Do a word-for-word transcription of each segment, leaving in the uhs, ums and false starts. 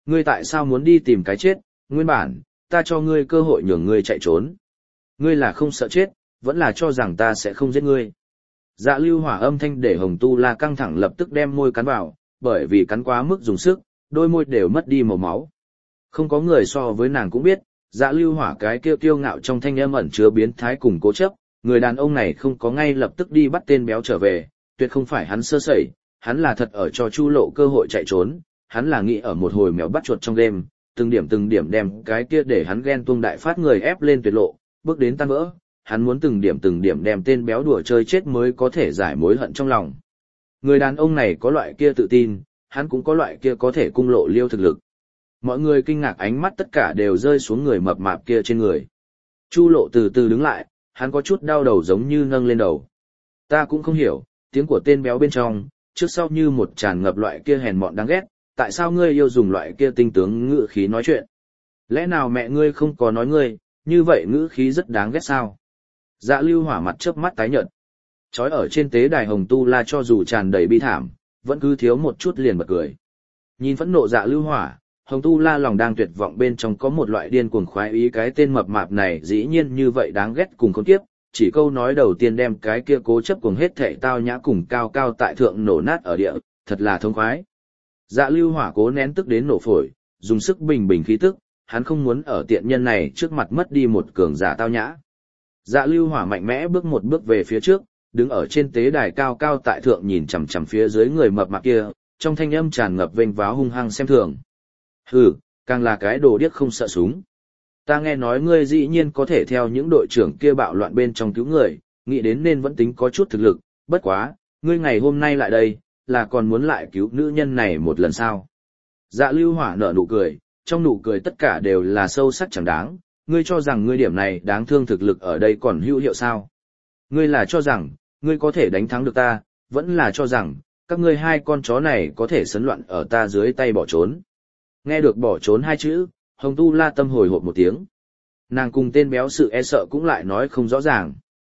ngươi tại sao muốn đi tìm cái chết, nguyên bản, ta cho ngươi cơ hội nhường ngươi chạy trốn. Ngươi là không sợ chết, vẫn là cho rằng ta sẽ không giết ngươi. Dạ lưu hỏa âm thanh để Hồng Tu La căng thẳng lập tức đem môi cắn vào, bởi vì cắn quá mức dùng sức, đôi môi đều mất đi màu máu. Không có người so với nàng cũng biết, dạ lưu hỏa cái kêu kiêu ngạo trong thanh âm ẩn chứa biến thái cùng cố chấp, người đàn ông này không có ngay lập tức đi bắt tên béo trở về, tuyệt không phải hắn sơ sẩy, hắn là thật ở cho Chu Lộ cơ hội chạy trốn, hắn là nghĩ ở một hồi mèo bắt chuột trong đêm, từng điểm từng điểm đem cái kia để hắn ghen tuông đại phát người ép lên tuyệt lộ, bước đến tan vỡ, hắn muốn từng điểm từng điểm đem tên béo đùa chơi chết mới có thể giải mối hận trong lòng. Người đàn ông này có loại kia tự tin, hắn cũng có loại kia có thể cung lộ liêu thực lực. Mọi người kinh ngạc ánh mắt tất cả đều rơi xuống người mập mạp kia trên người. Chu Lộ từ từ đứng lại, hắn có chút đau đầu giống như nâng lên đầu. Ta cũng không hiểu, tiếng của tên béo bên trong, trước sau như một tràn ngập loại kia hèn mọn đáng ghét, tại sao ngươi yêu dùng loại kia tinh tướng ngữ khí nói chuyện? Lẽ nào mẹ ngươi không có nói ngươi, như vậy ngữ khí rất đáng ghét sao? Dạ lưu hỏa mặt chớp mắt tái nhợt. Chói ở trên tế đài Hồng Tu La cho dù tràn đầy bi thảm, vẫn cứ thiếu một chút liền bật cười. Nhìn phẫn nộ dạ lưu hỏa, Hồng Tu La lòng đang tuyệt vọng bên trong có một loại điên cuồng khoái ý cái tên mập mạp này dĩ nhiên như vậy đáng ghét cùng khốn kiếp, chỉ câu nói đầu tiên đem cái kia cố chấp cuồng hết thệ tao nhã cùng cao cao tại thượng nổ nát ở địa, thật là thông khoái. Dạ lưu hỏa cố nén tức đến nổ phổi, dùng sức bình bình khí tức, hắn không muốn ở tiện nhân này trước mặt mất đi một cường giả tao nhã. Dạ lưu hỏa mạnh mẽ bước một bước về phía trước, đứng ở trên tế đài cao cao tại thượng nhìn chằm chằm phía dưới người mập mạp kia, trong thanh âm tràn ngập vênh váo hung hăng xem thường. Hừ, càng là cái đồ điếc không sợ súng. Ta nghe nói ngươi dĩ nhiên có thể theo những đội trưởng kia bạo loạn bên trong cứu người, nghĩ đến nên vẫn tính có chút thực lực, bất quá, ngươi ngày hôm nay lại đây, là còn muốn lại cứu nữ nhân này một lần sao? Dạ lưu hỏa nở nụ cười, trong nụ cười tất cả đều là sâu sắc chẳng đáng, ngươi cho rằng ngươi điểm này đáng thương thực lực ở đây còn hữu hiệu sao? Ngươi là cho rằng, ngươi có thể đánh thắng được ta, vẫn là cho rằng, các ngươi hai con chó này có thể sấn loạn ở ta dưới tay bỏ trốn. Nghe được bỏ trốn hai chữ, Hồng Tu La tâm hồi hộp một tiếng. Nàng cùng tên béo sự e sợ cũng lại nói không rõ ràng.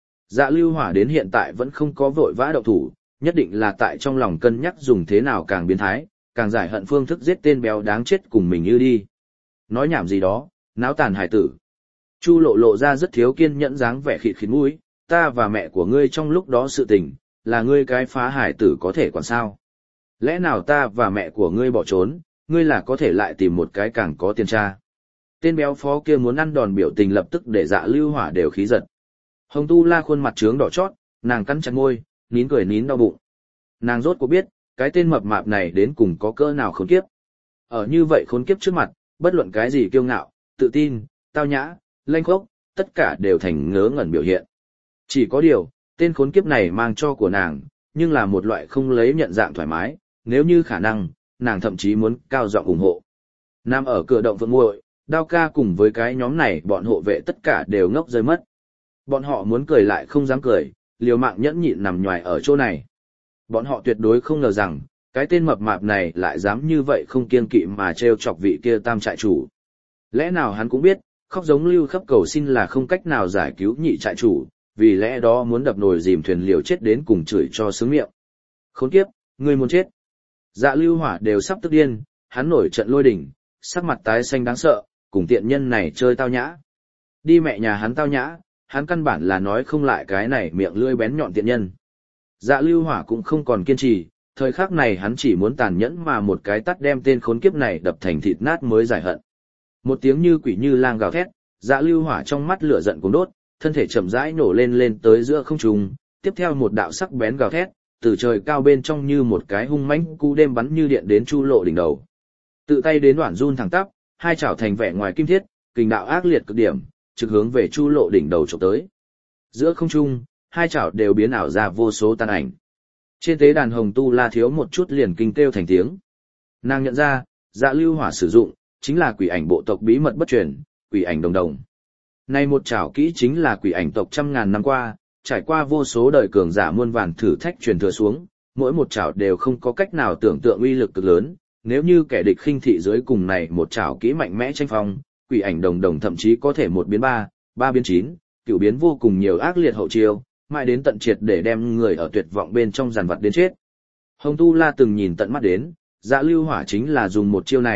Dạ lưu hỏa đến hiện tại vẫn không có vội vã động thủ, nhất định là tại trong lòng cân nhắc dùng thế nào càng biến thái, càng giải hận phương thức giết tên béo đáng chết cùng mình như đi. Nói nhảm gì đó, náo tàn hải tử. Chu Lộ lộ ra rất thiếu kiên nhẫn dáng vẻ khịt khịt mũi, ta và mẹ của ngươi trong lúc đó sự tình, là ngươi cái phá hải tử có thể quản sao? Lẽ nào ta và mẹ của ngươi bỏ trốn, ngươi là có thể lại tìm một cái càng có tiền tra? Tên béo phó kia muốn ăn đòn biểu tình lập tức để dạ lưu hỏa đều khí giật. Hồng Tu La khuôn mặt trướng đỏ chót, nàng cắn chặt môi, nín cười nín đau bụng. Nàng rốt cuộc biết, cái tên mập mạp này đến cùng có cỡ nào khốn kiếp. Ở như vậy khốn kiếp trước mặt, bất luận cái gì kiêu ngạo, tự tin, tao nhã, lanh khốc, tất cả đều thành ngớ ngẩn biểu hiện. Chỉ có điều, tên khốn kiếp này mang cho của nàng, nhưng là một loại không lấy nhận dạng thoải mái, nếu như khả năng, nàng thậm chí muốn cao giọng ủng hộ. Nam ở cửa động vượng muội, Đao Ca cùng với cái nhóm này bọn hộ vệ tất cả đều ngốc rơi mất. Bọn họ muốn cười lại không dám cười, liều mạng nhẫn nhịn nằm nhòi ở chỗ này. Bọn họ tuyệt đối không ngờ rằng, cái tên mập mạp này lại dám như vậy không kiêng kỵ mà trêu chọc vị kia tam trại chủ. Lẽ nào hắn cũng biết, khóc giống lưu khắp cầu xin là không cách nào giải cứu nhị trại chủ, vì lẽ đó muốn đập nồi dìm thuyền liều chết đến cùng chửi cho sướng miệng. Khốn kiếp, ngươi muốn chết. Dạ lưu hỏa đều sắp tức điên, hắn nổi trận lôi đỉnh, sắc mặt tái xanh đáng sợ, cùng tiện nhân này chơi tao nhã. Đi mẹ nhà hắn tao nhã, hắn căn bản là nói không lại cái này miệng lưỡi bén nhọn tiện nhân. Dạ lưu hỏa cũng không còn kiên trì, thời khắc này hắn chỉ muốn tàn nhẫn mà một cái tát đem tên khốn kiếp này đập thành thịt nát mới giải hận. Một tiếng như quỷ như lang gào thét, dạ lưu hỏa trong mắt lửa giận cuồng đốt, thân thể chậm rãi nổ lên lên tới giữa không trung, tiếp theo một đạo sắc bén gào thét, từ trời cao bên trong như một cái hung mãnh cú đêm bắn như điện đến Chu Lộ đỉnh đầu. Tự tay đến đoạn run thẳng tắp, hai chảo thành vẻ ngoài kim thiết, kình đạo ác liệt cực điểm, trực hướng về Chu Lộ đỉnh đầu chụp tới. Giữa không trung, hai chảo đều biến ảo ra vô số tàn ảnh. Trên tế đàn Hồng Tu La thiếu một chút liền kinh kêu thành tiếng. Nàng nhận ra, dạ lưu hỏa sử dụng, chính là quỷ ảnh bộ tộc bí mật bất truyền, quỷ ảnh đồng đồng. Này một chảo kỹ chính là quỷ ảnh tộc trăm ngàn năm qua, trải qua vô số đời cường giả muôn vàn thử thách truyền thừa xuống, mỗi một chảo đều không có cách nào tưởng tượng uy lực cực lớn, nếu như kẻ địch khinh thị dưới cùng này một chảo kỹ mạnh mẽ tranh phong, quỷ ảnh đồng đồng thậm chí có thể một biến ba, ba biến chín, cửu biến vô cùng nhiều ác liệt hậu chiêu, mãi đến tận triệt để đem người ở tuyệt vọng bên trong giàn vật đến chết. Hồng Tu La từng nhìn tận mắt đến, dạ lưu hỏa chính là dùng một chiêu này,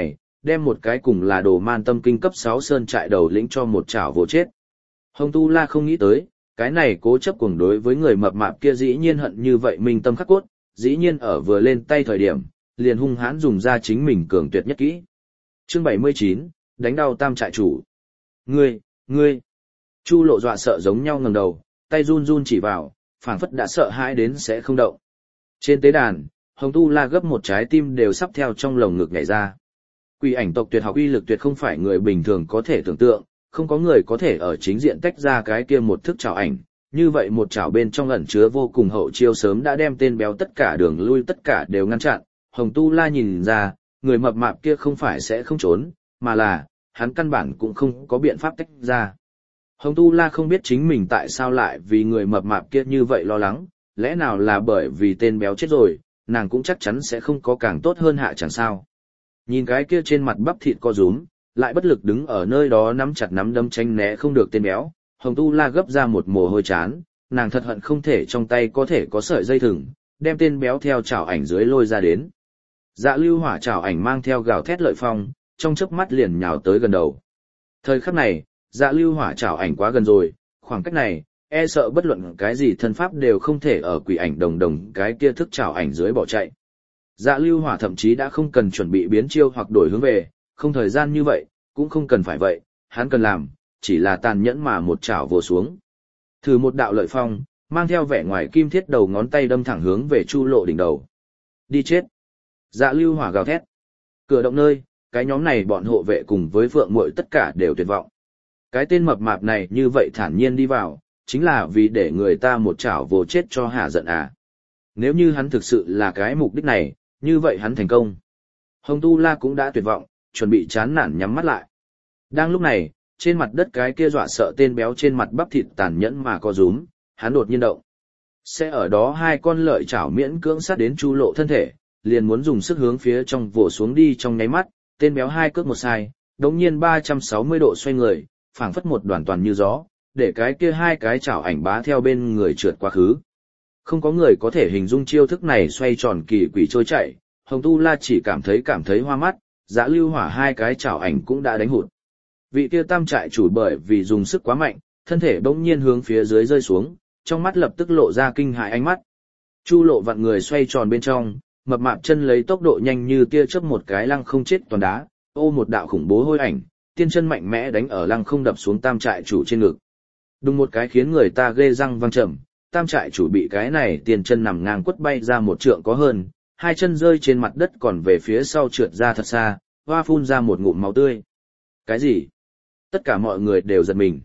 đem một cái cùng là đồ man tâm kinh cấp sáu sơn trại đầu lĩnh cho một chảo vồ chết. Hồng Tu La không nghĩ tới, cái này cố chấp cuồng đối với người mập mạp kia dĩ nhiên hận như vậy minh tâm khắc cốt, dĩ nhiên ở vừa lên tay thời điểm, liền hung hãn dùng ra chính mình cường tuyệt nhất kỹ. Chương bảy mươi chín, đánh đau tam trại chủ. Ngươi, ngươi. Chu Lộ dọa sợ giống nhau ngẩng đầu, tay run run chỉ vào, phảng phất đã sợ hãi đến sẽ không động. Trên tế đàn, Hồng Tu La gấp một trái tim đều sắp theo trong lồng ngực nhảy ra. Quỷ ảnh tộc tuyệt học uy lực tuyệt không phải người bình thường có thể tưởng tượng, không có người có thể ở chính diện tách ra cái kia một thức trảo ảnh, như vậy một trảo bên trong ẩn chứa vô cùng hậu chiêu sớm đã đem tên béo tất cả đường lui tất cả đều ngăn chặn. Hồng Tu La nhìn ra, người mập mạp kia không phải sẽ không trốn, mà là, hắn căn bản cũng không có biện pháp tách ra. Hồng Tu La không biết chính mình tại sao lại vì người mập mạp kia như vậy lo lắng, lẽ nào là bởi vì tên béo chết rồi, nàng cũng chắc chắn sẽ không có càng tốt hơn hạ chẳng sao. Nhìn cái kia trên mặt bắp thịt co rúm, lại bất lực đứng ở nơi đó nắm chặt nắm đấm tranh né không được tên béo, Hồng Tu La gấp ra một mồ hôi chán, nàng thật hận không thể trong tay có thể có sợi dây thừng, đem tên béo theo chảo ảnh dưới lôi ra đến. Dạ Lưu Hỏa chảo ảnh mang theo gào thét lợi phong, trong chớp mắt liền nhào tới gần đầu. Thời khắc này, Dạ Lưu Hỏa chảo ảnh quá gần rồi, khoảng cách này, e sợ bất luận cái gì thân pháp đều không thể ở quỷ ảnh đồng đồng cái kia thức chảo ảnh dưới bỏ chạy. Dạ Lưu Hỏa thậm chí đã không cần chuẩn bị biến chiêu hoặc đổi hướng về, không thời gian như vậy, cũng không cần phải vậy, hắn cần làm, chỉ là tàn nhẫn mà một chảo vồ xuống. Thử một đạo lợi phong, mang theo vẻ ngoài kim thiết đầu ngón tay đâm thẳng hướng về Chu Lộ đỉnh đầu. Đi chết! Dạ Lưu Hỏa gào thét. Cửa động nơi, cái nhóm này bọn hộ vệ cùng với Phượng Muội tất cả đều tuyệt vọng. Cái tên mập mạp này như vậy thản nhiên đi vào, chính là vì để người ta một chảo vồ chết cho hả giận à. Nếu như hắn thực sự là cái mục đích này, như vậy hắn thành công. Hồng Tu La cũng đã tuyệt vọng, chuẩn bị chán nản nhắm mắt lại. Đang lúc này, trên mặt đất cái kia dọa sợ tên béo trên mặt bắp thịt tàn nhẫn mà co rúm, hắn đột nhiên động. Sẽ ở đó hai con lợi chảo miễn cưỡng sát đến Chu Lộ thân thể, liền muốn dùng sức hướng phía trong vồ xuống đi trong nháy mắt, tên béo hai cước một sai, đống nhiên ba trăm sáu mươi độ xoay người, phảng phất một đoàn toàn như gió, để cái kia hai cái chảo ảnh bá theo bên người trượt quá khứ. Không có người có thể hình dung chiêu thức này xoay tròn kỳ quỷ trôi chạy, Hồng Tu La chỉ cảm thấy cảm thấy hoa mắt, Dạ Lưu Hỏa hai cái chảo ảnh cũng đã đánh hụt. Vị kia tam trại chủ bởi vì dùng sức quá mạnh, thân thể bỗng nhiên hướng phía dưới rơi xuống, trong mắt lập tức lộ ra kinh hãi ánh mắt. Chu Lộ vặn người xoay tròn bên trong, mập mạp chân lấy tốc độ nhanh như tia chớp một cái lăng không chết toàn đá, ô một đạo khủng bố hôi ảnh, tiên chân mạnh mẽ đánh ở lăng không đập xuống tam trại chủ trên ngực. Đùng một cái khiến người ta ghê răng vang trầm, tam trại chủ bị cái này tiền chân nằm ngang quất bay ra một trượng có hơn, hai chân rơi trên mặt đất còn về phía sau trượt ra thật xa, hoa phun ra một ngụm máu tươi. Cái gì? Tất cả mọi người đều giật mình.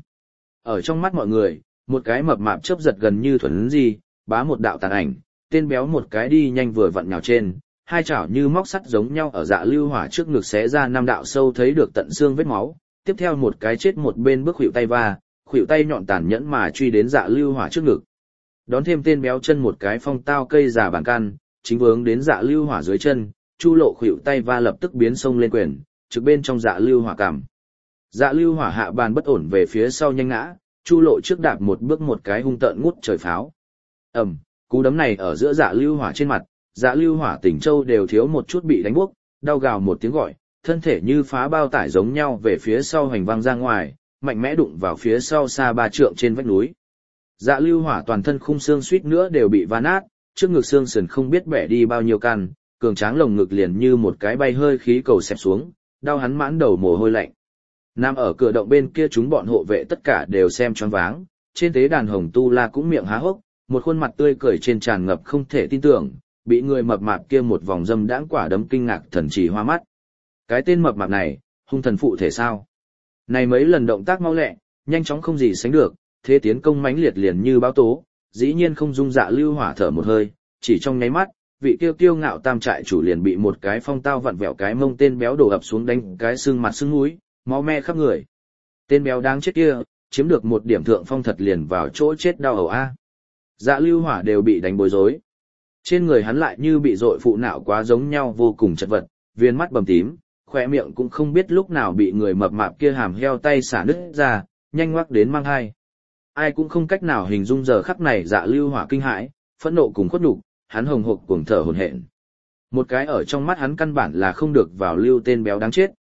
Ở trong mắt mọi người, một cái mập mạp chớp giật gần như thuần gì, bá một đạo tàn ảnh, tên béo một cái đi nhanh vừa vặn nhào trên, hai chảo như móc sắt giống nhau ở Dạ Lưu Hỏa trước ngực xé ra năm đạo sâu thấy được tận xương vết máu, tiếp theo một cái chết một bên bước khuỷu tay va, khuỷu tay nhọn tàn nhẫn mà truy đến Dạ Lưu Hỏa trước ngực. Đón thêm tên béo chân một cái phong tao cây già bàn căn, chính vướng đến Dạ Lưu Hỏa dưới chân, Chu Lộ khuỷu tay va lập tức biến sông lên quyền, trực bên trong Dạ Lưu Hỏa cằm. Dạ Lưu Hỏa hạ bàn bất ổn về phía sau nhanh ngã, Chu Lộ trước đạp một bước một cái hung tợn ngút trời pháo. Ầm, cú đấm này ở giữa Dạ Lưu Hỏa trên mặt, Dạ Lưu Hỏa tỉnh châu đều thiếu một chút bị đánh buốc, đau gào một tiếng gọi, thân thể như phá bao tải giống nhau về phía sau hành văng ra ngoài, mạnh mẽ đụng vào phía sau xa ba trượng trên vách núi. Dạ Lưu Hỏa toàn thân khung xương suýt nữa đều bị va nát, trước ngực xương sườn không biết bẻ đi bao nhiêu căn, cường tráng lồng ngực liền như một cái bay hơi khí cầu xẹp xuống, đau hắn mãn đầu mồ hôi lạnh. Nằm ở cửa động bên kia chúng bọn hộ vệ tất cả đều xem choáng váng, trên tế đàn Hồng Tu La cũng miệng há hốc, một khuôn mặt tươi cười trên tràn ngập không thể tin tưởng, bị người mập mạp kia một vòng dâm đãng quả đấm kinh ngạc thần trì hoa mắt. Cái tên mập mạp này, hung thần phụ thể sao? Này mấy lần động tác mau lẹ, nhanh chóng không gì sánh được, thế tiến công mãnh liệt liền như báo tố, dĩ nhiên không dung Dạ Lưu Hỏa thở một hơi, chỉ trong nháy mắt, vị kiêu kiêu ngạo tam trại chủ liền bị một cái phong tao vặn vẹo cái mông tên béo đổ ập xuống đánh cái xương mặt xương mũi, máu me khắp người. Tên béo đáng chết kia, chiếm được một điểm thượng phong thật liền vào chỗ chết đau ẩu a. Dạ Lưu Hỏa đều bị đánh bối rối. Trên người hắn lại như bị dội phụ nạo quá giống nhau vô cùng chật vật, viên mắt bầm tím, khỏe miệng cũng không biết lúc nào bị người mập mạp kia hàm heo tay xả nứt ra, nhanh ngoắc đến mang hai. Ai cũng không cách nào hình dung giờ khắc này Dạ Lưu Hỏa kinh hãi, phẫn nộ cùng khuất nhục, hắn hồng hộc cuồng thở hổn hển. Một cái ở trong mắt hắn căn bản là không được vào lưu tên béo đáng chết,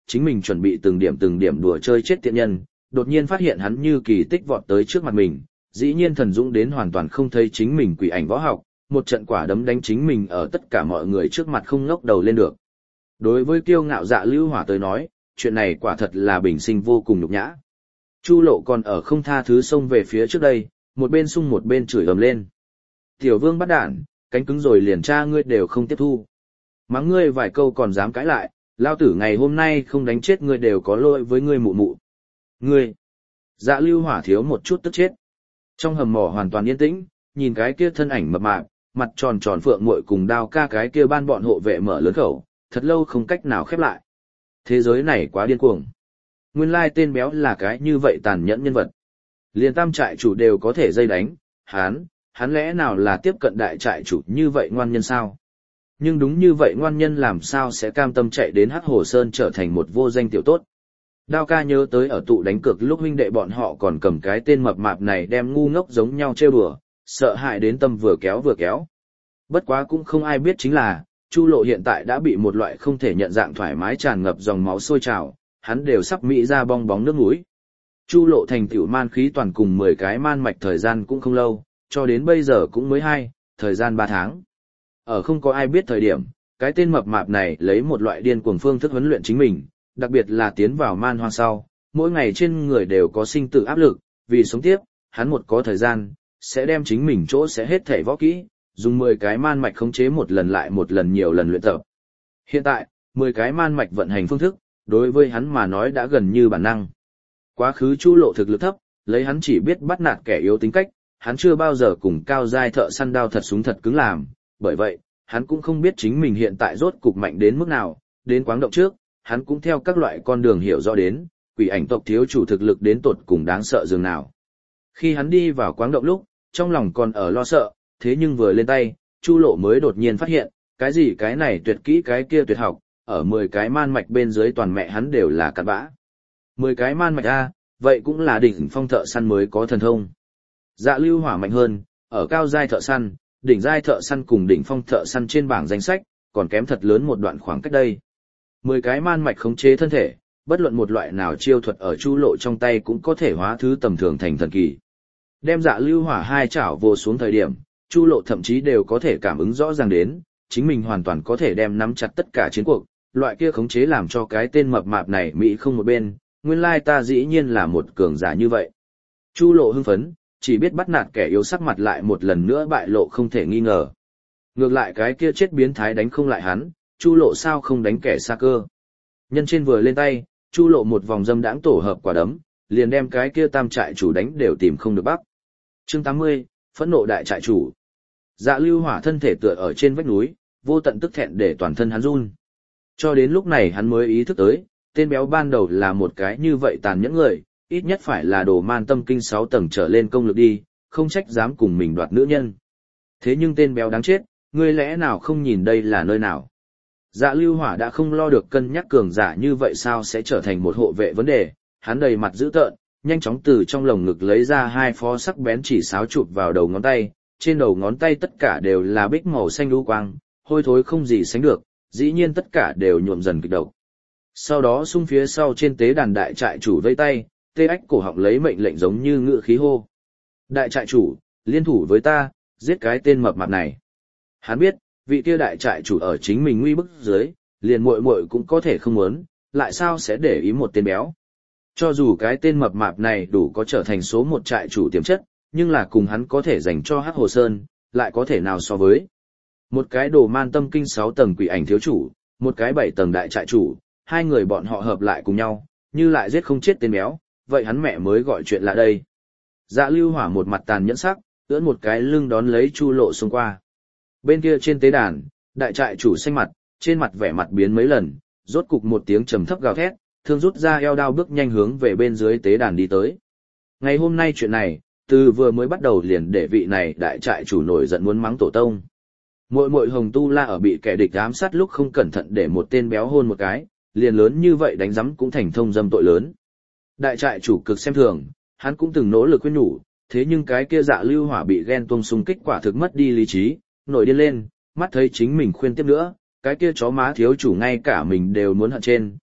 chính mình chuẩn bị từng điểm từng điểm đùa chơi chết tiện nhân, đột nhiên phát hiện hắn như kỳ tích vọt tới trước mặt mình, dĩ nhiên thần dũng đến hoàn toàn không thấy chính mình quỷ ảnh võ học, một trận quả đấm đánh chính mình ở tất cả mọi người trước mặt không ngóc đầu lên được. Đối với kiêu ngạo Dạ Lưu Hỏa tới nói, chuyện này quả thật là bình sinh vô cùng nhục nhã. Chu Lộ còn ở không tha thứ xông về phía trước đây, một bên sung một bên chửi ầm lên. Tiểu Vương bắt đản, cánh cứng rồi liền cha ngươi đều không tiếp thu. Mắng ngươi vài câu còn dám cãi lại, lao tử ngày hôm nay không đánh chết ngươi đều có lỗi với ngươi mụ mụ. Ngươi! Dạ Lưu Hỏa thiếu một chút tức chết. Trong hầm mỏ hoàn toàn yên tĩnh, nhìn cái kia thân ảnh mập mạp, mặt tròn tròn phượng muội cùng Đao Ca cái kia ban bọn hộ vệ mở lớn khẩu, thật lâu không cách nào khép lại. Thế giới này quá điên cuồng. Nguyên lai tên béo là cái như vậy tàn nhẫn nhân vật. Liền tam trại chủ đều có thể dây đánh, hắn, hắn lẽ nào là tiếp cận đại trại chủ như vậy ngoan nhân sao? Nhưng đúng như vậy ngoan nhân làm sao sẽ cam tâm chạy đến Hắc Hồ Sơn trở thành một vô danh tiểu tốt. Đao Ca nhớ tới ở tụ đánh cược lúc huynh đệ bọn họ còn cầm cái tên mập mạp này đem ngu ngốc giống nhau trêu đùa, sợ hãi đến tâm vừa kéo vừa kéo. Bất quá cũng không ai biết chính là, Chu Lộ hiện tại đã bị một loại không thể nhận dạng thoải mái tràn ngập dòng máu sôi trào, hắn đều sắp mỹ ra bong bóng nước mũi. Chu Lộ thành tựu man khí toàn cùng mười cái man mạch thời gian cũng không lâu, cho đến bây giờ cũng mới hai, thời gian ba tháng. Ở không có ai biết thời điểm, cái tên mập mạp này lấy một loại điên cuồng phương thức huấn luyện chính mình, đặc biệt là tiến vào man hoang sau, mỗi ngày trên người đều có sinh tử áp lực, vì sống tiếp, hắn một có thời gian, sẽ đem chính mình chỗ sẽ hết thảy võ kỹ, dùng mười cái man mạch khống chế một lần lại một lần nhiều lần luyện tập. Hiện tại, mười cái man mạch vận hành phương thức, đối với hắn mà nói đã gần như bản năng. Quá khứ Chu Lộ thực lực thấp, lấy hắn chỉ biết bắt nạt kẻ yếu tính cách, hắn chưa bao giờ cùng cao giai thợ săn đao thật súng thật cứng làm, bởi vậy, hắn cũng không biết chính mình hiện tại rốt cục mạnh đến mức nào, đến quáng động trước, hắn cũng theo các loại con đường hiểu rõ đến, quỷ ảnh tộc thiếu chủ thực lực đến tột cùng đáng sợ dường nào. Khi hắn đi vào quáng động lúc, trong lòng còn ở lo sợ, thế nhưng vừa lên tay, Chu Lộ mới đột nhiên phát hiện, cái gì cái này tuyệt kỹ cái kia tuyệt học, ở mười cái man mạch bên dưới toàn mẹ hắn đều là cặn bã. mười cái man mạch A, vậy cũng là đỉnh phong thợ săn mới có thần thông. Dạ Lưu Hỏa mạnh hơn, ở cao giai thợ săn, đỉnh giai thợ săn cùng đỉnh phong thợ săn trên bảng danh sách, còn kém thật lớn một đoạn khoảng cách đây. mười cái man mạch khống chế thân thể, bất luận một loại nào chiêu thuật ở Chu Lộ trong tay cũng có thể hóa thứ tầm thường thành thần kỳ. Đem Dạ Lưu Hỏa hai chảo vồ xuống thời điểm, Chu Lộ thậm chí đều có thể cảm ứng rõ ràng đến, chính mình hoàn toàn có thể đem nắm chặt tất cả chiến cuộc, loại kia khống chế làm cho cái tên mập mạp này mỹ không một bên, nguyên lai ta dĩ nhiên là một cường giả như vậy. Chu Lộ hưng phấn, chỉ biết bắt nạt kẻ yếu sắc mặt lại một lần nữa bại lộ không thể nghi ngờ. Ngược lại cái kia chết biến thái đánh không lại hắn, Chu Lộ sao không đánh kẻ xa cơ. Nhân trên vừa lên tay, Chu Lộ một vòng dâm đãng tổ hợp quả đấm, liền đem cái kia tam trại chủ đánh đều tìm không được bắc. Chương tám mươi, phẫn nộ đại trại chủ. Dạ Lưu Hỏa thân thể tựa ở trên vách núi, vô tận tức thẹn để toàn thân hắn run. Cho đến lúc này hắn mới ý thức tới, tên béo ban đầu là một cái như vậy tàn nhẫn người, ít nhất phải là đồ man tâm kinh sáu tầng trở lên công lực đi, không trách dám cùng mình đoạt nữ nhân. Thế nhưng tên béo đáng chết, ngươi lẽ nào không nhìn đây là nơi nào? Dạ Lưu Hỏa đã không lo được cân nhắc cường giả như vậy sao sẽ trở thành một hộ vệ vấn đề, hắn đầy mặt dữ tợn, nhanh chóng từ trong lồng ngực lấy ra hai phó sắc bén chỉ sáo chụp vào đầu ngón tay, trên đầu ngón tay tất cả đều là bích màu xanh lũ quang, hôi thối không gì sánh được, dĩ nhiên tất cả đều nhuộm dần kịch độc. Sau đó xung phía sau trên tế đàn đại trại chủ vây tay, tê ách cổ họng lấy mệnh lệnh giống như ngựa khí hô. Đại trại chủ, liên thủ với ta, giết cái tên mập mạp này. Hắn biết, vị kia đại trại chủ ở chính mình nguy bức dưới, liền muội muội cũng có thể không muốn, lại sao sẽ để ý một tên béo. Cho dù cái tên mập mạp này đủ có trở thành số một trại chủ tiềm chất, nhưng là cùng hắn có thể dành cho Hắc Hồ Sơn, lại có thể nào so với. Một cái đồ man tâm kinh sáu tầng quỷ ảnh thiếu chủ, một cái bảy tầng đại trại chủ, hai người bọn họ hợp lại cùng nhau, như lại giết không chết tên béo, vậy hắn mẹ mới gọi chuyện lạ đây. Dạ Lưu Hỏa một mặt tàn nhẫn sắc, ưỡn một cái lưng đón lấy Chu Lộ xông qua. Bên kia trên tế đàn, đại trại chủ xanh mặt, trên mặt vẻ mặt biến mấy lần, rốt cục một tiếng trầm thấp gào thét, thương rút ra eo đao bước nhanh hướng về bên dưới tế đàn đi tới. Ngày hôm nay chuyện này, từ vừa mới bắt đầu liền để vị này đại trại chủ nổi giận muốn mắng tổ tông. Muội muội Hồng Tu La ở bị kẻ địch ám sát lúc không cẩn thận để một tên béo hôn một cái, liền lớn như vậy đánh rắm cũng thành thông dâm tội lớn. Đại trại chủ cực xem thường, hắn cũng từng nỗ lực khuyên nhủ, thế nhưng cái kia Dạ Lưu Hỏa bị ghen tuông xung kích quả thực mất đi lý trí, nổi điên lên, mắt thấy chính mình khuyên tiếp nữa, cái kia chó má thiếu chủ ngay cả mình đều muốn hận trên,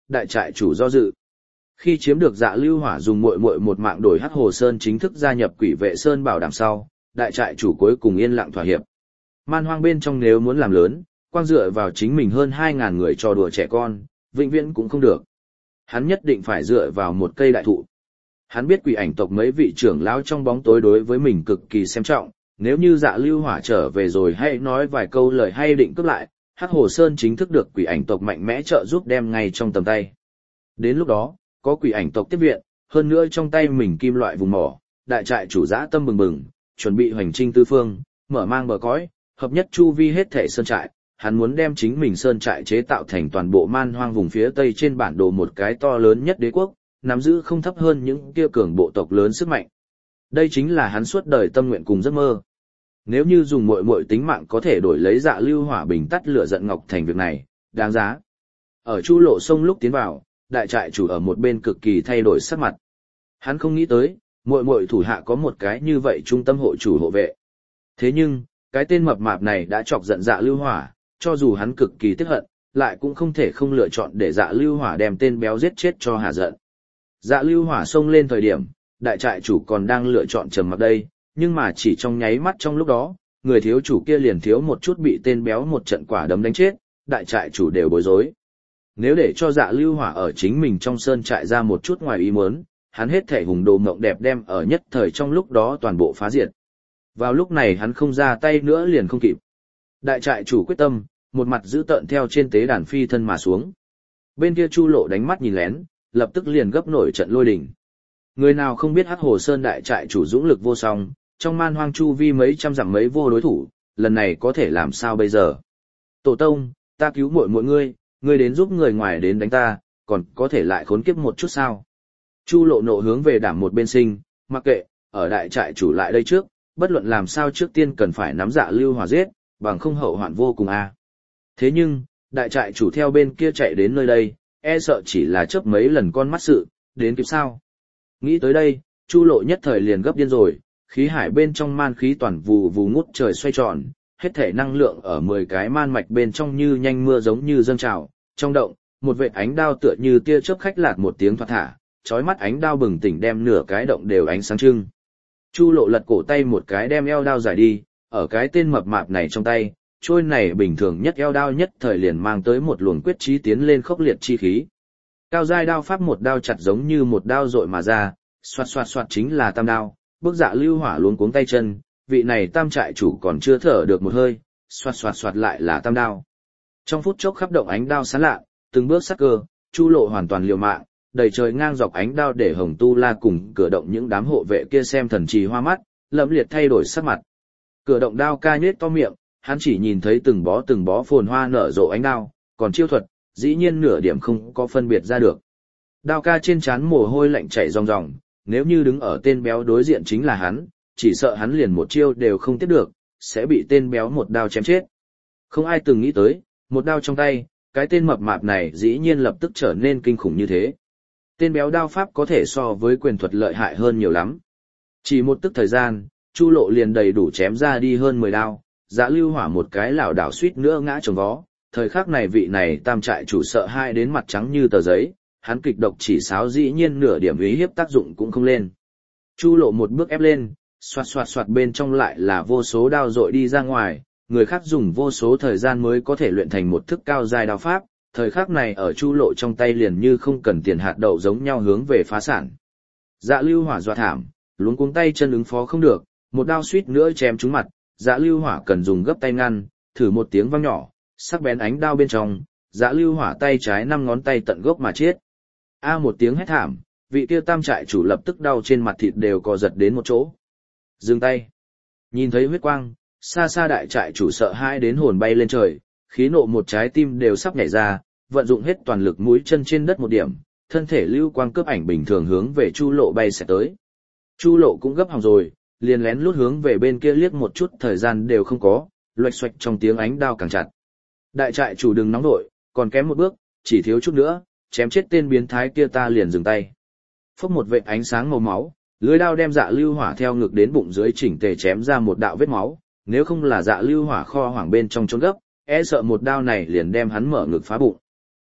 đại trại chủ do dự. Khi chiếm được Dạ Lưu Hỏa dùng muội muội một mạng đổi Hắc Hồ Sơn chính thức gia nhập Quỷ Vệ Sơn bảo đảm sau, đại trại chủ cuối cùng yên lặng thỏa hiệp. Man hoang bên trong nếu muốn làm lớn, quang dựa vào chính mình hơn hai ngàn người trò đùa trẻ con, vĩnh viễn cũng không được. Hắn nhất định phải dựa vào một cây đại thụ. Hắn biết quỷ ảnh tộc mấy vị trưởng lão trong bóng tối đối với mình cực kỳ xem trọng, nếu như Dạ Lưu Hỏa trở về rồi hay nói vài câu lời hay định cướp lại, Hắc Hồ Sơn chính thức được quỷ ảnh tộc mạnh mẽ trợ giúp đem ngay trong tầm tay. Đến lúc đó, có quỷ ảnh tộc tiếp viện, hơn nữa trong tay mình kim loại vùng mỏ, đại trại chủ dã tâm bừng bừng, chuẩn bị hoành trinh tứ phương, mở mang bờ cõi, hợp nhất chu vi hết thể sơn trại. Hắn muốn đem chính mình sơn trại chế tạo thành toàn bộ man hoang vùng phía tây trên bản đồ một cái to lớn nhất đế quốc, nắm giữ không thấp hơn những kia cường bộ tộc lớn sức mạnh. Đây chính là hắn suốt đời tâm nguyện cùng giấc mơ. Nếu như dùng muội muội tính mạng có thể đổi lấy Dạ Lưu Hỏa bình tắt lửa giận Ngọc Thành việc này, đáng giá. Ở Chu Lộ sông lúc tiến vào, đại trại chủ ở một bên cực kỳ thay đổi sắc mặt. Hắn không nghĩ tới, muội muội thủ hạ có một cái như vậy trung tâm hộ chủ hộ vệ. Thế nhưng, cái tên mập mạp này đã chọc giận Dạ Lưu Hỏa, cho dù hắn cực kỳ tức hận, lại cũng không thể không lựa chọn để Dạ Lưu Hỏa đem tên béo giết chết cho hà giận. Dạ Lưu Hỏa xông lên thời điểm, đại trại chủ còn đang lựa chọn trầm mặc đây, nhưng mà chỉ trong nháy mắt trong lúc đó, người thiếu chủ kia liền thiếu một chút bị tên béo một trận quả đấm đánh chết, đại trại chủ đều bối rối. Nếu để cho Dạ Lưu Hỏa ở chính mình trong sơn trại ra một chút ngoài ý muốn, hắn hết thể hùng đồ mộng đẹp đem ở nhất thời trong lúc đó toàn bộ phá diệt. Vào lúc này hắn không ra tay nữa liền không kịp. Đại trại chủ quyết tâm, một mặt giữ tợn theo trên tế đàn phi thân mà xuống. Bên kia Chu Lộ đánh mắt nhìn lén, lập tức liền gấp nổi trận lôi đình. Người nào không biết Hắc Hồ Sơn đại trại chủ dũng lực vô song, trong man hoang chu vi mấy trăm dặm mấy vô đối thủ, lần này có thể làm sao bây giờ? Tổ tông, ta cứu muội muội ngươi, ngươi đến giúp người ngoài đến đánh ta, còn có thể lại khốn kiếp một chút sao? Chu Lộ nộ hướng về đảm một bên sinh, mặc kệ, ở đại trại chủ lại đây trước, bất luận làm sao trước tiên cần phải nắm Dạ Lưu Hỏa giết, bằng không hậu hoạn vô cùng a. À. Thế nhưng, đại trại chủ theo bên kia chạy đến nơi đây, e sợ chỉ là chớp mấy lần con mắt sự, đến kịp sao? Nghĩ tới đây, Chu Lộ nhất thời liền gấp điên rồi, khí hải bên trong man khí toàn vù vù ngút trời xoay tròn, hết thể năng lượng ở mười cái man mạch bên trong như nhanh mưa giống như dâng trào, trong động, một vệt ánh đao tựa như tia chớp khách lạt một tiếng thoát thả, chói mắt ánh đao bừng tỉnh đem nửa cái động đều ánh sáng trưng. Chu Lộ lật cổ tay một cái đem eo đao giải đi, ở cái tên mập mạp này trong tay, trôi này bình thường nhất eo đao nhất thời liền mang tới một luồng quyết chí tiến lên khốc liệt chi khí. Cao giai đao pháp một đao chặt giống như một đao dội mà ra, xoạt xoạt xoạt chính là tam đao, bước Dạ Lưu Hỏa luống cuống tay chân, vị này tam trại chủ còn chưa thở được một hơi, xoạt xoạt xoạt lại là tam đao. Trong phút chốc khắp động ánh đao sáng lạ, từng bước sắc cơ, Chu Lộ hoàn toàn liều mạng, đầy trời ngang dọc ánh đao để Hồng Tu La cùng cửa động những đám hộ vệ kia xem thần trì hoa mắt, lẫm liệt thay đổi sắc mặt. Cửa động đao ca nhếch to miệng, hắn chỉ nhìn thấy từng bó từng bó phồn hoa nở rộ ánh đao, còn chiêu thuật, dĩ nhiên nửa điểm không có phân biệt ra được. Đao ca trên trán mồ hôi lạnh chảy ròng ròng, nếu như đứng ở tên béo đối diện chính là hắn, chỉ sợ hắn liền một chiêu đều không tiếp được, sẽ bị tên béo một đao chém chết. Không ai từng nghĩ tới, một đao trong tay, cái tên mập mạp này dĩ nhiên lập tức trở nên kinh khủng như thế. Tên béo đao pháp có thể so với quyền thuật lợi hại hơn nhiều lắm. Chỉ một tức thời gian, Chu Lộ liền đầy đủ chém ra đi hơn mười đao, Dạ Lưu Hỏa một cái lảo đảo suýt nữa ngã chồng vó. Thời khắc này vị này tam trại chủ sợ hai đến mặt trắng như tờ giấy, hắn kịch độc chỉ sáo dĩ nhiên nửa điểm ý hiếp tác dụng cũng không lên. Chu Lộ một bước ép lên, xoạt xoạt xoạt bên trong lại là vô số đao dội đi ra ngoài, người khác dùng vô số thời gian mới có thể luyện thành một thức cao giai đao pháp, thời khắc này ở Chu Lộ trong tay liền như không cần tiền hạt đậu giống nhau hướng về phá sản. Dạ Lưu Hỏa dọa thảm, luống cuống tay chân ứng phó không được, một đao suýt nữa chém trúng mặt, Dạ Lưu Hỏa cần dùng gấp tay ngăn, thử một tiếng vang nhỏ, sắc bén ánh đao bên trong, Dạ Lưu Hỏa tay trái năm ngón tay tận gốc mà chết. A một tiếng hét thảm, vị kia tam trại chủ lập tức đau trên mặt thịt đều co giật đến một chỗ. Dừng tay. Nhìn thấy huyết quang, xa xa đại trại chủ sợ hãi đến hồn bay lên trời, khí nộ một trái tim đều sắp nhảy ra, vận dụng hết toàn lực mũi chân trên đất một điểm, thân thể lưu quang cướp ảnh bình thường hướng về Chu Lộ bay sẽ tới. Chu Lộ cũng gấp hỏng rồi, liền lén lút hướng về bên kia liếc một chút thời gian đều không có, loạch xoạch trong tiếng ánh đao càng chặt. Đại trại chủ đừng nóng nổi, còn kém một bước, chỉ thiếu chút nữa, chém chết tên biến thái kia ta liền dừng tay. Phốc một vệt ánh sáng màu máu, lưỡi đao đem Dạ Lưu Hỏa theo ngực đến bụng dưới chỉnh tề chém ra một đạo vết máu, nếu không là Dạ Lưu Hỏa kho hoảng bên trong trốn gấp, e sợ một đao này liền đem hắn mở ngực phá bụng.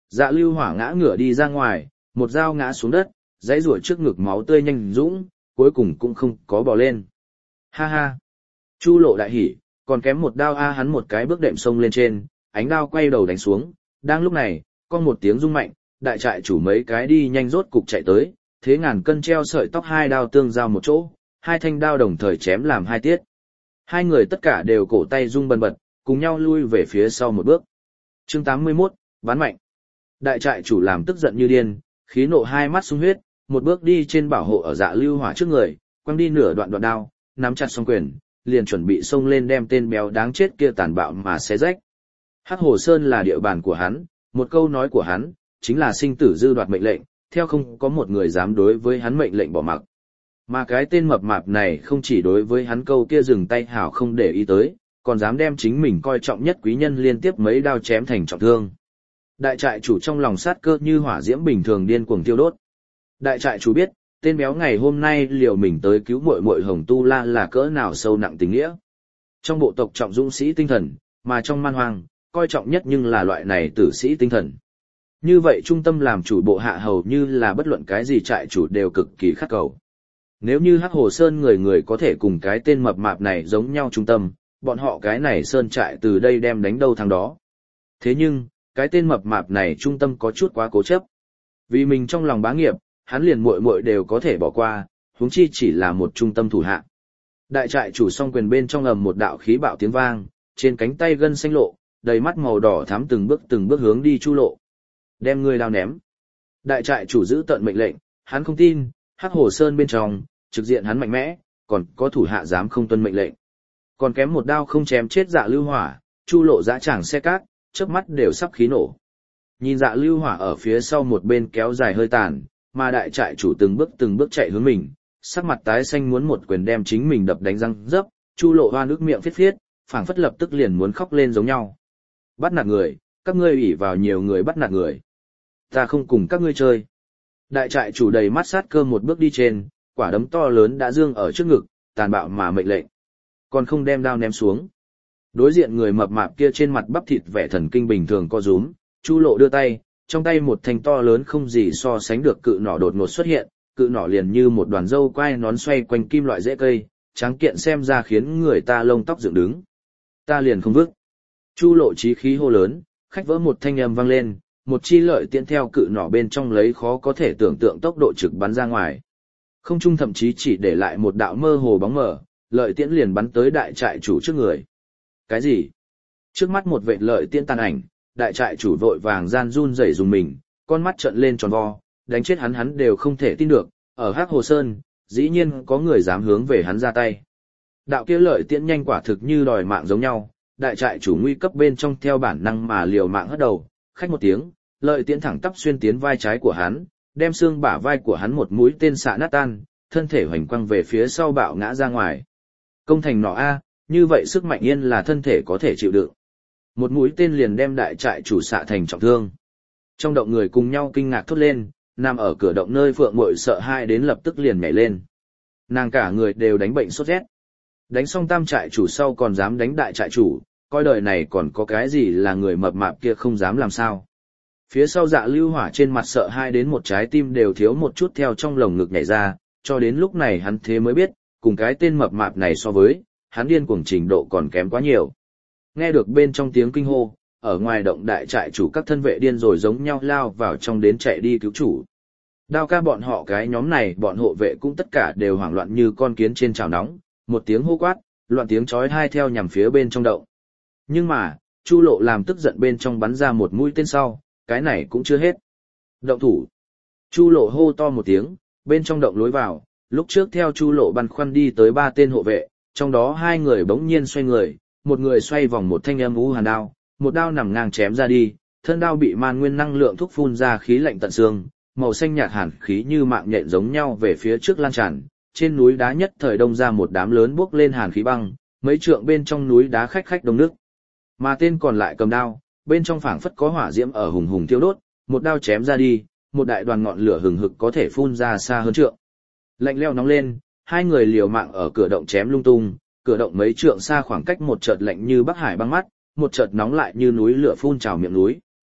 Dạ Lưu Hỏa ngã ngửa đi ra ngoài, một dao ngã xuống đất, dãy rủa trước ngực máu tươi nhanh dũng, cuối cùng cũng không có bò lên. Ha ha! Chu Lộ đại hỉ, còn kém một đao a hắn một cái bước đệm sông lên trên, ánh đao quay đầu đánh xuống, đang lúc này, có một tiếng rung mạnh, đại trại chủ mấy cái đi nhanh rốt cục chạy tới, thế ngàn cân treo sợi tóc hai đao tương giao một chỗ, hai thanh đao đồng thời chém làm hai tiết. Hai người tất cả đều cổ tay rung bần bật, cùng nhau lui về phía sau một bước. Chương tám mươi mốt, ván mạnh. Đại trại chủ làm tức giận như điên, khí nộ hai mắt sung huyết, một bước đi trên bảo hộ ở Dạ Lưu Hỏa trước người, quăng đi nửa đoạn đoạn đao, nắm chặt song quyền, liền chuẩn bị xông lên đem tên béo đáng chết kia tàn bạo mà xé rách. Hắc Hồ Sơn là địa bàn của hắn, một câu nói của hắn chính là sinh tử dư đoạt mệnh lệnh, theo không có một người dám đối với hắn mệnh lệnh bỏ mặc. Mà cái tên mập mạp này không chỉ đối với hắn câu kia dừng tay hảo không để ý tới, còn dám đem chính mình coi trọng nhất quý nhân liên tiếp mấy đao chém thành trọng thương. Đại trại chủ trong lòng sát cơ như hỏa diễm bình thường điên cuồng tiêu đốt. Đại trại chủ biết, tên béo ngày hôm nay liều mình tới cứu muội muội Hồng Tu La là cỡ nào sâu nặng tình nghĩa. Trong bộ tộc trọng dũng sĩ tinh thần, mà trong man hoang, coi trọng nhất nhưng là loại này tử sĩ tinh thần. Như vậy trung tâm làm chủ bộ hạ hầu như là bất luận cái gì trại chủ đều cực kỳ khắc cầu. Nếu như Hắc Hồ Sơn người người có thể cùng cái tên mập mạp này giống nhau trung tâm, bọn họ cái này sơn trại từ đây đem đánh đâu thằng đó. Thế nhưng, cái tên mập mạp này trung tâm có chút quá cố chấp. Vì mình trong lòng bá nghiệp, hắn liền muội muội đều có thể bỏ qua, huống chi chỉ là một trung tâm thủ hạ. Đại trại chủ song quyền bên trong ầm một đạo khí bạo tiếng vang, trên cánh tay gân xanh lộ, đầy mắt màu đỏ thắm từng bước từng bước hướng đi Chu Lộ. Đem ngươi đao ném. Đại trại chủ giữ tận mệnh lệnh, hắn không tin, Hắc Hồ Sơn bên trong, trực diện hắn mạnh mẽ, còn có thủ hạ dám không tuân mệnh lệnh. Còn kém một đao không chém chết Dạ Lưu Hỏa, Chu Lộ dã tràng xe cát, chớp mắt đều sắp khí nổ. Nhìn Dạ Lưu Hỏa ở phía sau một bên kéo dài hơi tàn, mà đại trại chủ từng bước từng bước chạy hướng mình, sắc mặt tái xanh muốn một quyền đem chính mình đập đánh răng rớp, Chu Lộ hoa nước miệng phiết phiết, phảng phất lập tức liền muốn khóc lên giống nhau. Bắt nạt người, các ngươi ủy vào nhiều người bắt nạt người. Ta không cùng các ngươi chơi. Đại trại chủ đầy mắt sát cơ một bước đi trên, quả đấm to lớn đã dương ở trước ngực, tàn bạo mà mệnh lệnh. Còn không đem đao ném xuống. Đối diện người mập mạp kia trên mặt bắp thịt vẻ thần kinh bình thường co rúm, Chu Lộ đưa tay, trong tay một thanh to lớn không gì so sánh được cự nỏ đột ngột xuất hiện, cự nỏ liền như một đoàn dâu quai nón xoay quanh kim loại rễ cây, tráng kiện xem ra khiến người ta lông tóc dựng đứng. Ta liền không vứt. Chu Lộ chí khí hô lớn, khách vỡ một thanh âm vang lên, một chi lợi tiễn theo cự nỏ bên trong lấy khó có thể tưởng tượng tốc độ trực bắn ra ngoài. Không trung thậm chí chỉ để lại một đạo mơ hồ bóng mờ, lợi tiễn liền bắn tới đại trại chủ trước người. Cái gì? Trước mắt một vệt lợi tiễn tàn ảnh, đại trại chủ vội vàng gian run rẩy dùng mình, con mắt trợn lên tròn vo, đánh chết hắn hắn đều không thể tin được, ở Hắc Hồ Sơn, dĩ nhiên có người dám hướng về hắn ra tay. Đạo kia lợi tiễn nhanh quả thực như đòi mạng giống nhau, đại trại chủ nguy cấp bên trong theo bản năng mà liều mạng hất đầu, khách một tiếng, lợi tiễn thẳng tắp xuyên tiến vai trái của hắn, đem xương bả vai của hắn một mũi tên xạ nát tan, thân thể hoành quăng về phía sau bạo ngã ra ngoài. Công thành nỏ a, như vậy sức mạnh yên là thân thể có thể chịu đựng. Một mũi tên liền đem đại trại chủ xạ thành trọng thương. Trong động người cùng nhau kinh ngạc thốt lên, nằm ở cửa động nơi Phượng Muội sợ hai đến lập tức liền nhảy lên. Nàng cả người đều đánh bệnh sốt rét. Đánh xong tam trại chủ sau còn dám đánh đại trại chủ, coi đời này còn có cái gì là người mập mạp kia không dám làm sao. Phía sau Dạ Lưu Hỏa trên mặt sợ hai đến một trái tim đều thiếu một chút theo trong lồng ngực nhảy ra, cho đến lúc này hắn thế mới biết, cùng cái tên mập mạp này so với, hắn điên cuồng trình độ còn kém quá nhiều. Nghe được bên trong tiếng kinh hô, ở ngoài động đại trại chủ các thân vệ điên rồi giống nhau lao vào trong đến chạy đi cứu chủ. Đao ca bọn họ cái nhóm này bọn hộ vệ cũng tất cả đều hoảng loạn như con kiến trên chảo nóng, một tiếng hô quát, loạn tiếng chói tai theo nhằm phía bên trong động. Nhưng mà, Chu Lộ làm tức giận bên trong bắn ra một mũi tên sau, cái này cũng chưa hết. Động thủ. Chu Lộ hô to một tiếng, bên trong động lối vào, lúc trước theo Chu Lộ băn khoăn đi tới ba tên hộ vệ, trong đó hai người bỗng nhiên xoay người, một người xoay vòng một thanh âm u hàn đao, một đao nằm ngang chém ra đi, thân đao bị man nguyên năng lượng thúc phun ra khí lạnh tận xương, màu xanh nhạt hàn khí như mạng nhện giống nhau về phía trước lan tràn, trên núi đá nhất thời đông ra một đám lớn bốc lên hàn khí băng, mấy trượng bên trong núi đá khách khách đông nước. Mà tên còn lại cầm đao, bên trong phảng phất có hỏa diễm ở hùng hùng thiêu đốt, một đao chém ra đi, một đại đoàn ngọn lửa hừng hực có thể phun ra xa hơn trượng. Lạnh lẽo nóng lên, hai người liều mạng ở cửa động chém lung tung, cửa động mấy trượng xa khoảng cách một chợt lạnh như Bắc Hải băng mắt, một chợt nóng lại như núi lửa phun trào miệng núi.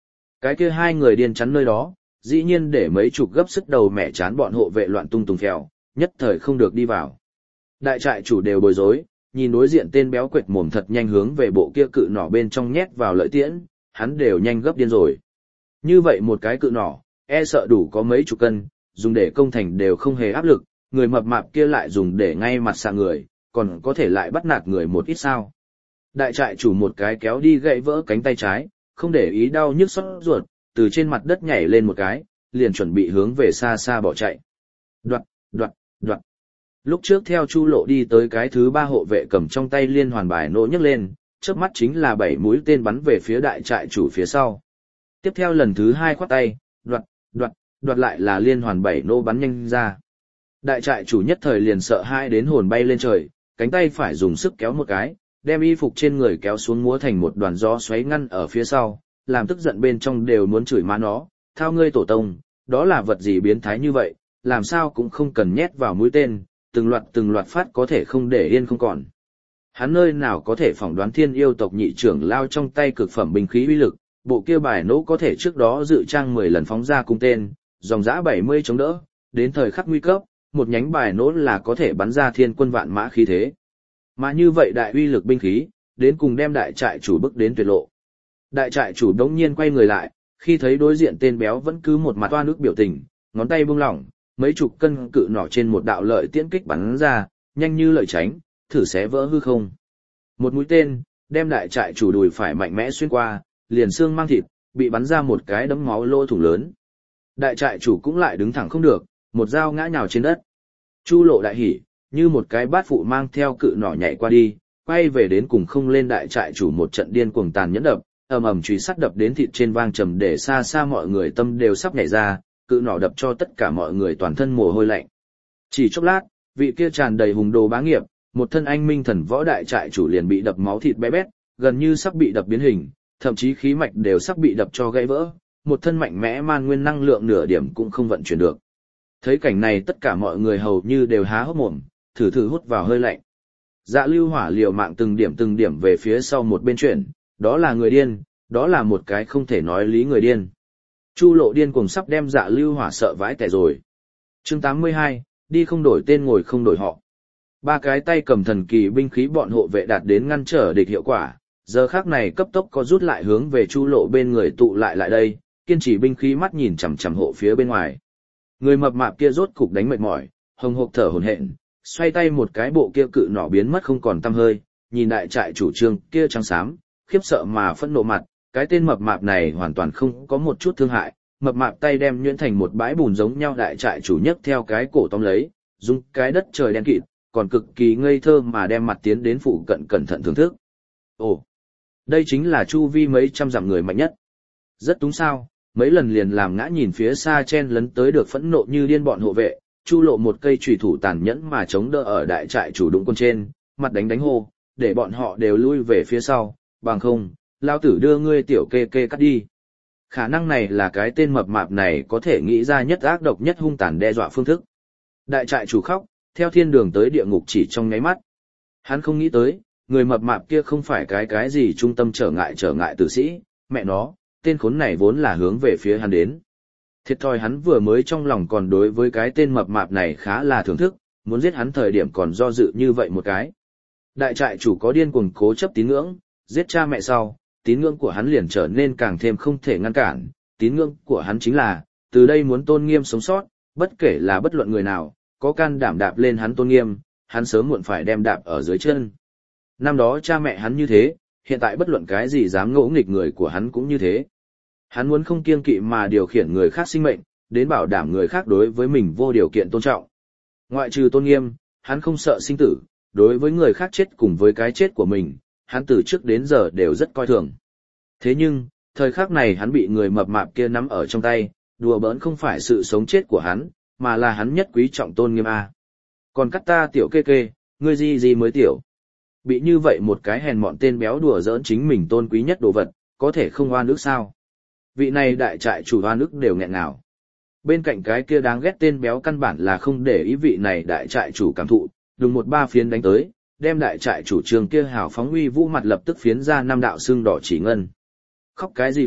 Cái kia hai người điên chắn nơi đó, dĩ nhiên để mấy chục gấp sức đầu mẹ chán bọn hộ vệ loạn tung tung phèo, nhất thời không được đi vào. Đại trại chủ đều bối rối, nhìn đối diện tên béo quệt mồm thật nhanh hướng về bộ kia cự nỏ bên trong nhét vào lợi tiễn, hắn đều nhanh gấp điên rồi. Như vậy một cái cự nỏ, e sợ đủ có mấy chục cân, dùng để công thành đều không hề áp lực, người mập mạp kia lại dùng để ngay mặt xạ người, còn có thể lại bắt nạt người một ít sao. Đại trại chủ một cái kéo đi gãy vỡ cánh tay trái, không để ý đau nhức xót ruột, từ trên mặt đất nhảy lên một cái, liền chuẩn bị hướng về xa xa bỏ chạy. Đoạt, đoạt, đoạt. Lúc trước theo Chu Lộ đi tới cái thứ ba hộ vệ cầm trong tay liên hoàn bài nổ nhấc lên, chớp mắt chính là bảy mũi tên bắn về phía đại trại chủ phía sau. Tiếp theo lần thứ hai khoát tay, đoạt, đoạt, đoạt lại là liên hoàn bảy nô bắn nhanh ra. Đại trại chủ nhất thời liền sợ hãi đến hồn bay lên trời, cánh tay phải dùng sức kéo một cái, đem y phục trên người kéo xuống múa thành một đoàn gió xoáy ngăn ở phía sau, làm tức giận bên trong đều muốn chửi má nó, thao ngươi tổ tông, đó là vật gì biến thái như vậy, làm sao cũng không cần nhét vào mũi tên, từng loạt từng loạt phát có thể không để yên không còn. Hắn nơi nào có thể phỏng đoán thiên yêu tộc nhị trưởng lao trong tay cực phẩm binh khí uy lực, bộ kia bài nỗ có thể trước đó dự trang mười lần phóng ra cung tên, dòng dã bảy mươi chống đỡ, đến thời khắc nguy cấp, một nhánh bài nỗ là có thể bắn ra thiên quân vạn mã khí thế. Mà như vậy đại uy lực binh khí, đến cùng đem đại trại chủ bức đến tuyệt lộ. Đại trại chủ đống nhiên quay người lại, khi thấy đối diện tên béo vẫn cứ một mặt oan ức biểu tình, ngón tay buông lỏng, mấy chục cân cự nỏ trên một đạo lợi tiễn kích bắn ra, nhanh như lợi tránh, thử xé vỡ hư không. Một mũi tên, đem đại trại chủ đùi phải mạnh mẽ xuyên qua, liền xương mang thịt, bị bắn ra một cái đấm máu lỗ thủng lớn. Đại trại chủ cũng lại đứng thẳng không được, một dao ngã nhào trên đất. Chu Lộ đại hỉ, như một cái bát phụ mang theo cự nỏ nhảy qua đi, quay về đến cùng không lên đại trại chủ một trận điên cuồng tàn nhẫn đập, ầm ầm chùy sắt đập đến thịt trên vang trầm để xa xa mọi người tâm đều sắp nhảy ra, cự nỏ đập cho tất cả mọi người toàn thân mồ hôi lạnh. Chỉ chốc lát, vị kia tràn đầy hùng đồ bá nghiệp, một thân anh minh thần võ đại trại chủ liền bị đập máu thịt bé bét, gần như sắp bị đập biến hình, thậm chí khí mạch đều sắp bị đập cho gãy vỡ, một thân mạnh mẽ man nguyên năng lượng nửa điểm cũng không vận chuyển được. Thấy cảnh này tất cả mọi người hầu như đều há hốc mồm, thử thử hút vào hơi lạnh. Dạ Lưu Hỏa liều mạng từng điểm từng điểm về phía sau một bên chuyển, đó là người điên, đó là một cái không thể nói lý người điên. Chu Lộ điên cuồng sắp đem Dạ Lưu Hỏa sợ vãi tẻ rồi. Chương tám mươi hai, đi không đổi tên ngồi không đổi họ. Ba cái tay cầm thần kỳ binh khí bọn hộ vệ đạt đến ngăn trở địch hiệu quả, giờ khắc này cấp tốc có rút lại hướng về Chu Lộ bên người tụ lại lại đây, kiên trì binh khí mắt nhìn chằm chằm hộ phía bên ngoài. Người mập mạp kia rốt cục đánh mệt mỏi, hồng hộc thở hổn hển, xoay tay một cái bộ kia cự nỏ biến mất không còn tăm hơi, nhìn đại trại chủ trương kia trắng xám, khiếp sợ mà phẫn nộ mặt, cái tên mập mạp này hoàn toàn không có một chút thương hại, mập mạp tay đem nhuyễn thành một bãi bùn giống nhau đại trại chủ nhấc theo cái cổ tóm lấy, dùng cái đất trời đen kịt, còn cực kỳ ngây thơ mà đem mặt tiến đến phụ cận cẩn thận thưởng thức. Ồ, đây chính là chu vi mấy trăm dặm người mạnh nhất. Rất đúng sao, mấy lần liền làm ngã nhìn phía xa chen lấn tới được phẫn nộ như điên bọn hộ vệ, Chu Lộ một cây chùy thủ tàn nhẫn mà chống đỡ ở đại trại chủ đụng con trên, mặt đánh đánh hô, để bọn họ đều lui về phía sau, bằng không, lao tử đưa ngươi tiểu kê kê cắt đi. Khả năng này là cái tên mập mạp này có thể nghĩ ra nhất ác độc nhất hung tàn đe dọa phương thức. Đại trại chủ khóc, theo thiên đường tới địa ngục chỉ trong nháy mắt. Hắn không nghĩ tới, người mập mạp kia không phải cái cái gì trung tâm trở ngại trở ngại tử sĩ, mẹ nó, tên khốn này vốn là hướng về phía hắn đến. Thiệt thòi hắn vừa mới trong lòng còn đối với cái tên mập mạp này khá là thưởng thức, muốn giết hắn thời điểm còn do dự như vậy một cái. Đại trại chủ có điên cuồng cố chấp tín ngưỡng, giết cha mẹ sau, tín ngưỡng của hắn liền trở nên càng thêm không thể ngăn cản, tín ngưỡng của hắn chính là, từ đây muốn tôn nghiêm sống sót, bất kể là bất luận người nào, có can đảm đạp lên hắn tôn nghiêm, hắn sớm muộn phải đem đạp ở dưới chân. Năm đó cha mẹ hắn như thế, hiện tại bất luận cái gì dám ngỗ nghịch người của hắn cũng như thế. Hắn muốn không kiêng kỵ mà điều khiển người khác sinh mệnh, đến bảo đảm người khác đối với mình vô điều kiện tôn trọng. Ngoại trừ tôn nghiêm, hắn không sợ sinh tử, đối với người khác chết cùng với cái chết của mình, hắn từ trước đến giờ đều rất coi thường. Thế nhưng, thời khắc này hắn bị người mập mạp kia nắm ở trong tay, đùa bỡn không phải sự sống chết của hắn, mà là hắn nhất quý trọng tôn nghiêm a. Còn cắt ta tiểu kê kê, ngươi gì gì mới tiểu. Bị như vậy một cái hèn mọn tên béo đùa giỡn chính mình tôn quý nhất đồ vật, có thể không oan ức sao? Vị này đại trại chủ oan ức đều nghẹn ngào. Bên cạnh cái kia đáng ghét tên béo căn bản là không để ý vị này đại trại chủ cảm thụ, đùng một ba phiến đánh tới, đem đại trại chủ trường kia hào phóng uy vũ mặt lập tức phiến ra năm đạo xương đỏ chỉ ngân. Khóc cái gì khóc,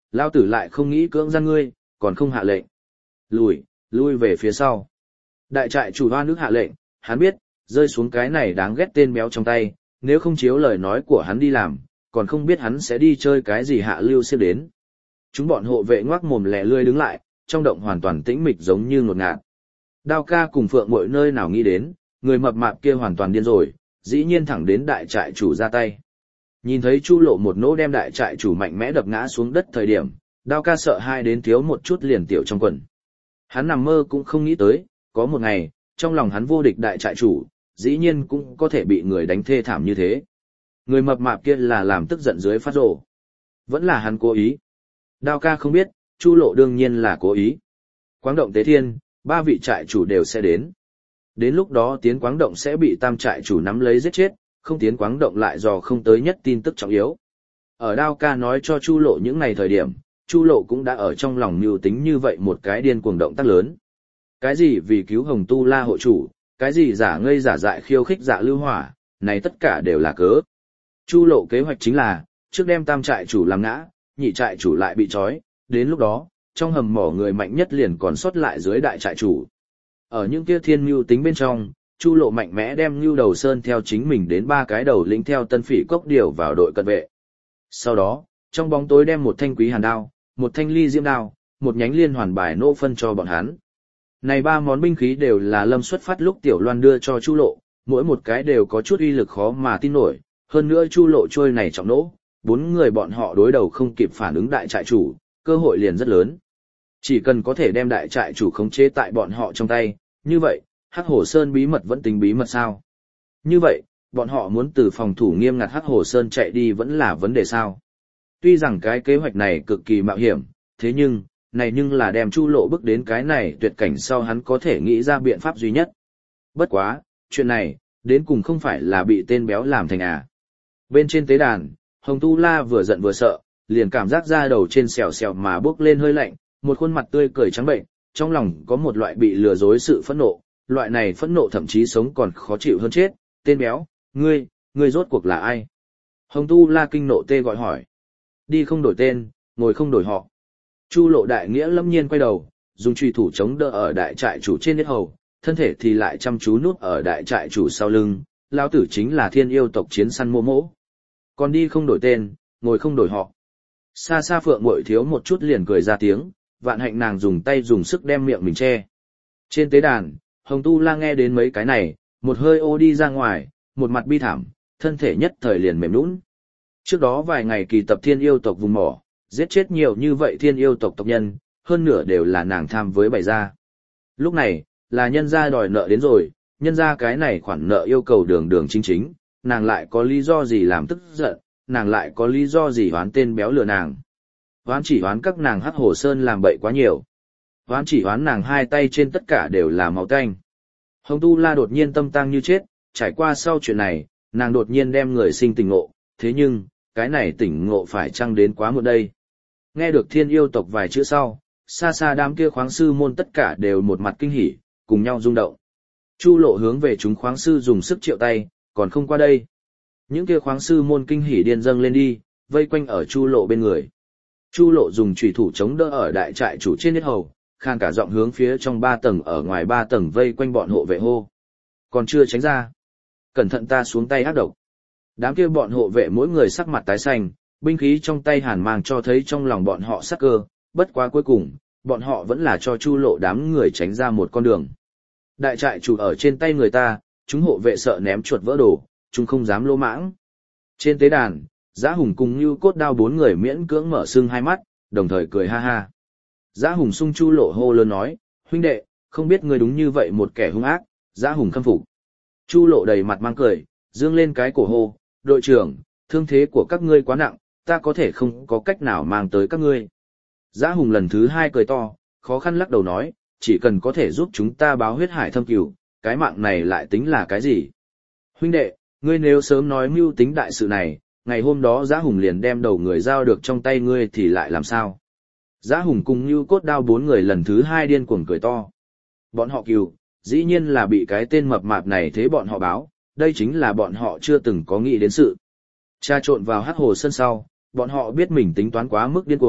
Lao tử lại không nghĩ cưỡng gian ngươi, còn không hạ lệnh. Lùi, lui về phía sau. Đại trại chủ hoa nước hạ lệnh, hắn biết, rơi xuống cái này đáng ghét tên béo trong tay, nếu không chiếu lời nói của hắn đi làm, còn không biết hắn sẽ đi chơi cái gì hạ lưu xếp đến. Chúng bọn hộ vệ ngoác mồm lẻ lươi đứng lại, trong động hoàn toàn tĩnh mịch giống như ngột ngạt. Đao ca cùng Phượng Mội nơi nào nghĩ đến, người mập mạp kia hoàn toàn điên rồi, dĩ nhiên thẳng đến đại trại chủ ra tay. Nhìn thấy Chu Lộ một nỗ đem đại trại chủ mạnh mẽ đập ngã xuống đất thời điểm, Đao ca sợ hai đến thiếu một chút liền tiểu trong quần. Hắn nằm mơ cũng không nghĩ tới, có một ngày, trong lòng hắn vô địch đại trại chủ, dĩ nhiên cũng có thể bị người đánh thê thảm như thế. Người mập mạp kia là làm tức giận dưới phát rồ. Vẫn là hắn cố ý. Đao ca không biết, Chu Lộ đương nhiên là cố ý. Quáng động tế thiên, ba vị trại chủ đều sẽ đến. Đến lúc đó tiến quáng động sẽ bị tam trại chủ nắm lấy giết chết, không tiến quáng động lại dò không tới nhất tin tức trọng yếu. Ở Đao ca nói cho Chu Lộ những ngày thời điểm, Chu Lộ cũng đã ở trong lòng mưu tính như vậy một cái điên cuồng động tác lớn. Cái gì vì cứu Hồng Tu La hộ chủ, cái gì giả ngây giả dại khiêu khích Dạ Lưu Hỏa, này tất cả đều là cớ. Chu Lộ kế hoạch chính là, trước đem tam trại chủ làm ngã, nhị trại chủ lại bị trói, đến lúc đó, trong hầm mỏ người mạnh nhất liền còn sót lại dưới đại trại chủ. Ở những kia thiên mưu tính bên trong, Chu Lộ mạnh mẽ đem Nưu Đầu Sơn theo chính mình đến ba cái đầu lĩnh theo Tân Phỉ Cốc điều vào đội cận vệ. Sau đó, trong bóng tối đem một thanh quý hàn đao, một thanh ly diễm đao, một nhánh liên hoàn bài nô phân cho bọn hắn. Này ba món binh khí đều là Lâm xuất phát lúc Tiểu Loan đưa cho Chu Lộ, mỗi một cái đều có chút uy lực khó mà tin nổi, hơn nữa Chu Lộ trôi này trọng nỗ, bốn người bọn họ đối đầu không kịp phản ứng đại trại chủ, cơ hội liền rất lớn. Chỉ cần có thể đem đại trại chủ khống chế tại bọn họ trong tay, như vậy, Hắc Hổ Sơn bí mật vẫn tính bí mật sao? Như vậy, bọn họ muốn từ phòng thủ nghiêm ngặt Hắc Hổ Sơn chạy đi vẫn là vấn đề sao? Tuy rằng cái kế hoạch này cực kỳ mạo hiểm, thế nhưng, này nhưng là đem Chu Lộ bước đến cái này tuyệt cảnh sau hắn có thể nghĩ ra biện pháp duy nhất. Bất quá, chuyện này, đến cùng không phải là bị tên béo làm thành à. Bên trên tế đàn, Hồng Tu La vừa giận vừa sợ, liền cảm giác da đầu trên xèo xèo mà bốc lên hơi lạnh, một khuôn mặt tươi cười trắng bệnh, trong lòng có một loại bị lừa dối sự phẫn nộ, loại này phẫn nộ thậm chí sống còn khó chịu hơn chết. Tên béo, ngươi, ngươi rốt cuộc là ai? Hồng Tu La kinh nộ tê gọi hỏi. Đi không đổi tên, ngồi không đổi họ. Chu Lộ đại nghĩa lâm nhiên quay đầu, dùng chùy thủ chống đỡ ở đại trại chủ trên yết hầu, thân thể thì lại chăm chú núp ở đại trại chủ sau lưng, lão tử chính là thiên yêu tộc chiến săn mô mỗ. Còn đi không đổi tên, ngồi không đổi họ. Xa xa Phượng Mội thiếu một chút liền cười ra tiếng, vạn hạnh nàng dùng tay dùng sức đem miệng mình che. Trên tế đàn, Hồng Tu La nghe đến mấy cái này, một hơi ô đi ra ngoài, một mặt bi thảm, thân thể nhất thời liền mềm nhũn. Trước đó vài ngày kỳ tập thiên yêu tộc vùng mỏ, giết chết nhiều như vậy thiên yêu tộc tộc nhân, hơn nửa đều là nàng tham với bày ra. Lúc này, là nhân gia đòi nợ đến rồi, nhân gia cái này khoản nợ yêu cầu đường đường chính chính, nàng lại có lý do gì làm tức giận, nàng lại có lý do gì hoán tên béo lừa nàng. Hoán chỉ hoán các nàng Hắc Hổ Sơn làm bậy quá nhiều. Hoán chỉ hoán nàng hai tay trên tất cả đều là máu tanh. Hồng Tu La đột nhiên tâm tang như chết, trải qua sau chuyện này, nàng đột nhiên đem người sinh tỉnh ngộ, thế nhưng, cái này tỉnh ngộ phải chăng đến quá muộn đây. Nghe được thiên yêu tộc vài chữ sau, xa xa đám kia khoáng sư môn tất cả đều một mặt kinh hỉ, cùng nhau rung động. Chu Lộ hướng về chúng khoáng sư dùng sức triệu tay, còn không qua đây. Những kia khoáng sư môn kinh hỉ điên dâng lên đi, vây quanh ở Chu Lộ bên người. Chu Lộ dùng chủy thủ chống đỡ ở đại trại chủ trên yết hầu, khang cả giọng hướng phía trong ba tầng ở ngoài ba tầng vây quanh bọn hộ vệ hô. Còn chưa tránh ra. Cẩn thận ta xuống tay ác độc. Đám kia bọn hộ vệ mỗi người sắc mặt tái xanh, binh khí trong tay hàn mang cho thấy trong lòng bọn họ sắc cơ, bất quá cuối cùng, bọn họ vẫn là cho Chu Lộ đám người tránh ra một con đường. Đại trại chủ ở trên tay người ta, chúng hộ vệ sợ ném chuột vỡ đồ, chúng không dám lỗ mãng. Trên tế đàn, Giá Hùng cùng Nưu Cốt Đao bốn người miễn cưỡng mở sưng hai mắt, đồng thời cười ha ha. Giá Hùng sung Chu Lộ hô lớn nói, huynh đệ, không biết ngươi đúng như vậy một kẻ hung ác. Giá Hùng khâm phục. Chu Lộ đầy mặt mang cười, dương lên cái cổ hô, đội trưởng, thương thế của các ngươi quá nặng, ta có thể không có cách nào mang tới các ngươi. Giá Hùng lần thứ hai cười to, khó khăn lắc đầu nói, chỉ cần có thể giúp chúng ta báo huyết hải thâm cửu, cái mạng này lại tính là cái gì? Huynh đệ, ngươi nếu sớm nói mưu tính đại sự này, ngày hôm đó Giá Hùng liền đem đầu người giao được trong tay ngươi thì lại làm sao? Giá Hùng cùng Nưu Cốt Đao bốn người lần thứ hai điên cuồng cười to. Bọn họ cừu, dĩ nhiên là bị cái tên mập mạp này thế bọn họ báo, đây chính là bọn họ chưa từng có nghĩ đến sự. Tra trộn vào Hắc Hồ Sơn sau, bọn họ biết mình tính toán quá mức điên cuồng,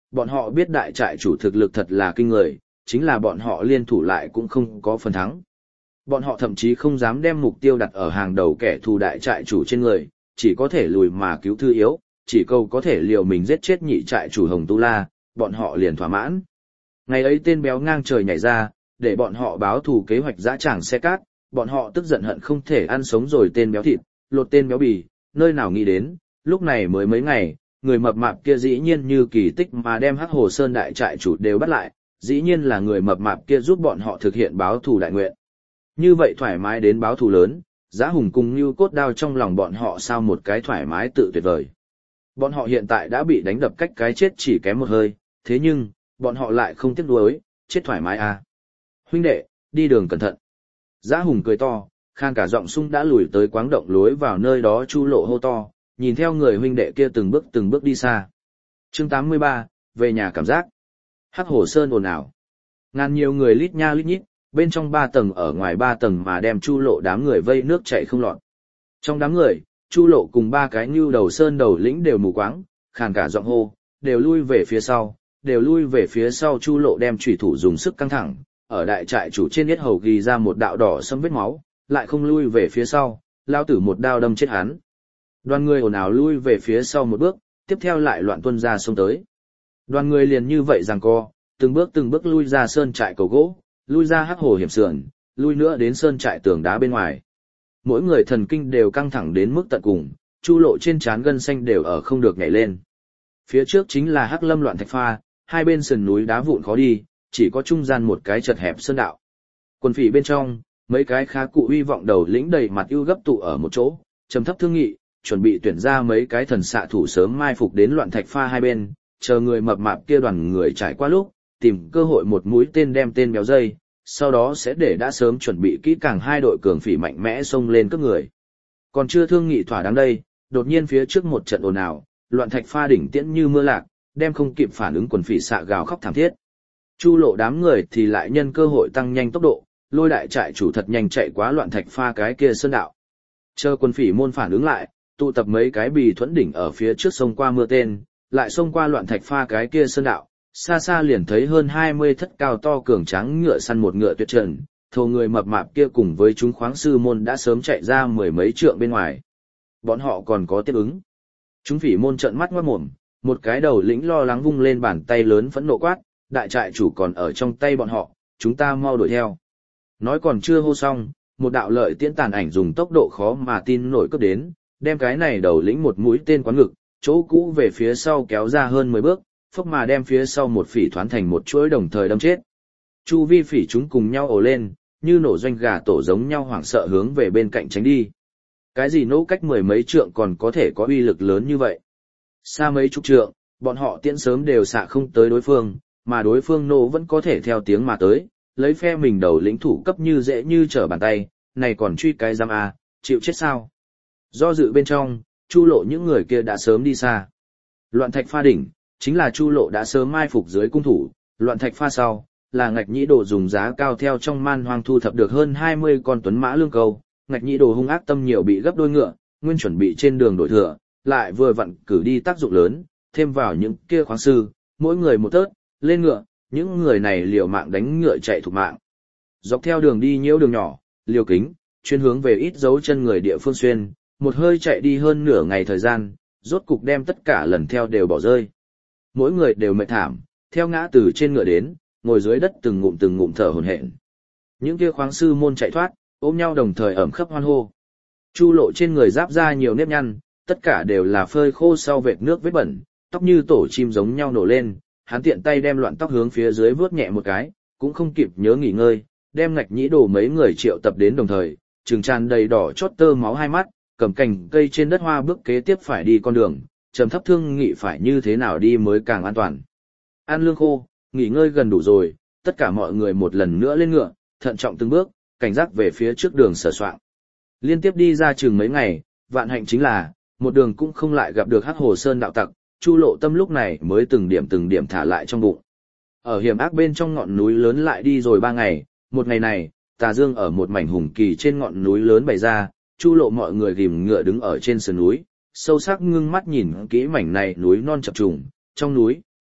bọn họ biết đại trại chủ thực lực thật là kinh người, chính là bọn họ liên thủ lại cũng không có phần thắng. Bọn họ thậm chí không dám đem mục tiêu đặt ở hàng đầu kẻ thù đại trại chủ trên người, chỉ có thể lùi mà cứu thư yếu, chỉ cầu có thể liều mình giết chết nhị trại chủ Hồng Tu La, bọn họ liền thỏa mãn. Ngày ấy tên béo ngang trời nhảy ra, để bọn họ báo thù kế hoạch dã tràng xe cát, bọn họ tức giận hận không thể ăn sống rồi tên béo thịt, lột tên béo bì, nơi nào nghĩ đến, lúc này mới mấy ngày, người mập mạp kia dĩ nhiên như kỳ tích mà đem Hắc Hồ Sơn đại trại chủ đều bắt lại, dĩ nhiên là người mập mạp kia giúp bọn họ thực hiện báo thù đại nguyện. Như vậy thoải mái đến báo thù lớn, Giá Hùng cùng Nưu Cốt Đao trong lòng bọn họ sao một cái thoải mái tự tuyệt vời. Bọn họ hiện tại đã bị đánh đập cách cái chết chỉ kém một hơi, thế nhưng, bọn họ lại không tiếc nuối, chết thoải mái à. Huynh đệ, đi đường cẩn thận. Giá Hùng cười to, khang cả giọng sung đã lùi tới quáng động lối vào nơi đó Chu Lộ hô to, nhìn theo người huynh đệ kia từng bước từng bước đi xa. Chương tám mươi ba, về nhà cảm giác. Hắc Hồ Sơn ồn ào. Ngàn nhiều người lít nha lít nhít, bên trong ba tầng ở ngoài ba tầng mà đem Chu Lộ đám người vây nước chảy không lọt. Trong đám người, Chu Lộ cùng ba cái Nưu Đầu Sơn đầu lĩnh đều mù quáng, khàn cả giọng hô, đều lui về phía sau, đều lui về phía sau. Chu Lộ đem chủy thủ dùng sức căng thẳng, ở đại trại chủ trên yết hầu ghi ra một đạo đỏ sẫm vết máu, lại không lui về phía sau, lao tử một đao đâm chết hắn. Đoàn người ồn ào lui về phía sau một bước, tiếp theo lại loạn tuân ra xông tới. Đoàn người liền như vậy giằng co, từng bước từng bước lui ra sơn trại cầu gỗ, lui ra Hắc Hồ hiểm sườn, lui nữa đến sơn trại tường đá bên ngoài. Mỗi người thần kinh đều căng thẳng đến mức tận cùng, Chu Lộ trên trán gân xanh đều ở không được nhảy lên. Phía trước chính là Hắc Lâm loạn thạch pha, hai bên sườn núi đá vụn khó đi, chỉ có trung gian một cái chật hẹp sơn đạo. Quần phỉ bên trong, mấy cái khá cụ uy vọng đầu lĩnh đầy mặt ưu gấp tụ ở một chỗ, trầm thấp thương nghị, chuẩn bị tuyển ra mấy cái thần xạ thủ sớm mai phục đến loạn thạch pha hai bên, chờ người mập mạp kia đoàn người trải qua lúc, tìm cơ hội một mũi tên đem tên béo dây, sau đó sẽ để đã sớm chuẩn bị kỹ càng hai đội cường phỉ mạnh mẽ xông lên cướp người. Còn chưa thương nghị thỏa đáng đây, đột nhiên phía trước một trận ồn ào, loạn thạch pha đỉnh tiễn như mưa lạc, đem không kịp phản ứng quần phỉ xạ gào khóc thảm thiết. Chu Lộ đám người thì lại nhân cơ hội tăng nhanh tốc độ, lôi đại trại chủ thật nhanh chạy quá loạn thạch pha cái kia sơn đạo. Chờ quân phỉ môn phản ứng lại, tụ tập mấy cái bì thuẫn đỉnh ở phía trước sông qua mưa tên, lại xông qua loạn thạch pha cái kia sơn đạo, xa xa liền thấy hơn hai mươi thất cao to cường tráng ngựa săn một ngựa tuyệt trần, thầu người mập mạp kia cùng với chúng khoáng sư môn đã sớm chạy ra mười mấy trượng bên ngoài. Bọn họ còn có tiếp ứng. Chúng phỉ môn trợn mắt ngoát mồm, một cái đầu lĩnh lo lắng vung lên bàn tay lớn phẫn nộ quát, đại trại chủ còn ở trong tay bọn họ, chúng ta mau đuổi theo. Nói còn chưa hô xong, một đạo lợi tiễn tàn ảnh dùng tốc độ khó mà tin nổi cấp đến, đem cái này đầu lĩnh một mũi tên quán ngực, chỗ cũ về phía sau kéo ra hơn mười bước, phốc mà đem phía sau một phỉ thoán thành một chuỗi đồng thời đâm chết. Chu vi phỉ chúng cùng nhau ồ lên, như nổ doanh gà tổ giống nhau hoảng sợ hướng về bên cạnh tránh đi. Cái gì nỗ cách mười mấy trượng còn có thể có uy lực lớn như vậy? Xa mấy chục trượng, bọn họ tiễn sớm đều xạ không tới đối phương, mà đối phương nổ vẫn có thể theo tiếng mà tới, lấy phe mình đầu lĩnh thủ cấp như dễ như trở bàn tay, này còn truy cái giam à, chịu chết sao? Do dự bên trong, Chu Lộ những người kia đã sớm đi xa. Loạn thạch pha đỉnh, chính là Chu Lộ đã sớm mai phục dưới cung thủ, loạn thạch pha sau, là Ngạch Nhĩ Đồ dùng giá cao theo trong man hoang thu thập được hơn hai mươi con tuấn mã lương câu, Ngạch Nhĩ Đồ hung ác tâm nhiều bị gấp đôi ngựa, nguyên chuẩn bị trên đường đổi thừa, lại vừa vặn cử đi tác dụng lớn, thêm vào những kia khoáng sư, mỗi người một tớt, lên ngựa, những người này liều mạng đánh ngựa chạy thục mạng. Dọc theo đường đi nhiễu đường nhỏ, liều kính, chuyên hướng về ít dấu chân người địa phương xuyên, một hơi chạy đi hơn nửa ngày thời gian, rốt cục đem tất cả lần theo đều bỏ rơi. Mỗi người đều mệt thảm, theo ngã từ trên ngựa đến, ngồi dưới đất từng ngụm từng ngụm thở hổn hển. Những kia khoáng sư môn chạy thoát, ôm nhau đồng thời ẩm khắp hoan hô. Chu Lộ trên người giáp ra nhiều nếp nhăn, tất cả đều là phơi khô sau vệt nước vết bẩn, tóc như tổ chim giống nhau nổ lên, hắn tiện tay đem loạn tóc hướng phía dưới vuốt nhẹ một cái, cũng không kịp nhớ nghỉ ngơi, đem Ngạch Nhĩ Đồ mấy người triệu tập đến đồng thời, trừng tràn đầy đỏ chót tơ máu hai mắt, cầm cành cây trên đất hoa bước kế tiếp phải đi con đường, trầm thấp thương nghị phải như thế nào đi mới càng an toàn. Ăn lương khô, nghỉ ngơi gần đủ rồi, tất cả mọi người một lần nữa lên ngựa, thận trọng từng bước, cảnh giác về phía trước đường sờ soạng. Liên tiếp đi ra chừng mấy ngày, vạn hạnh chính là, một đường cũng không lại gặp được Hắc Hồ Sơn đạo tặc, Chu Lộ tâm lúc này mới từng điểm từng điểm thả lại trong bụng. Ở hiểm ác bên trong ngọn núi lớn lại đi rồi ba ngày, một ngày này, tà dương ở một mảnh hùng kỳ trên ngọn núi lớn bày ra, Chu Lộ mọi người ghim ngựa đứng ở trên sườn núi, sâu sắc ngưng mắt nhìn kỹ mảnh này núi non chập trùng, trong núi,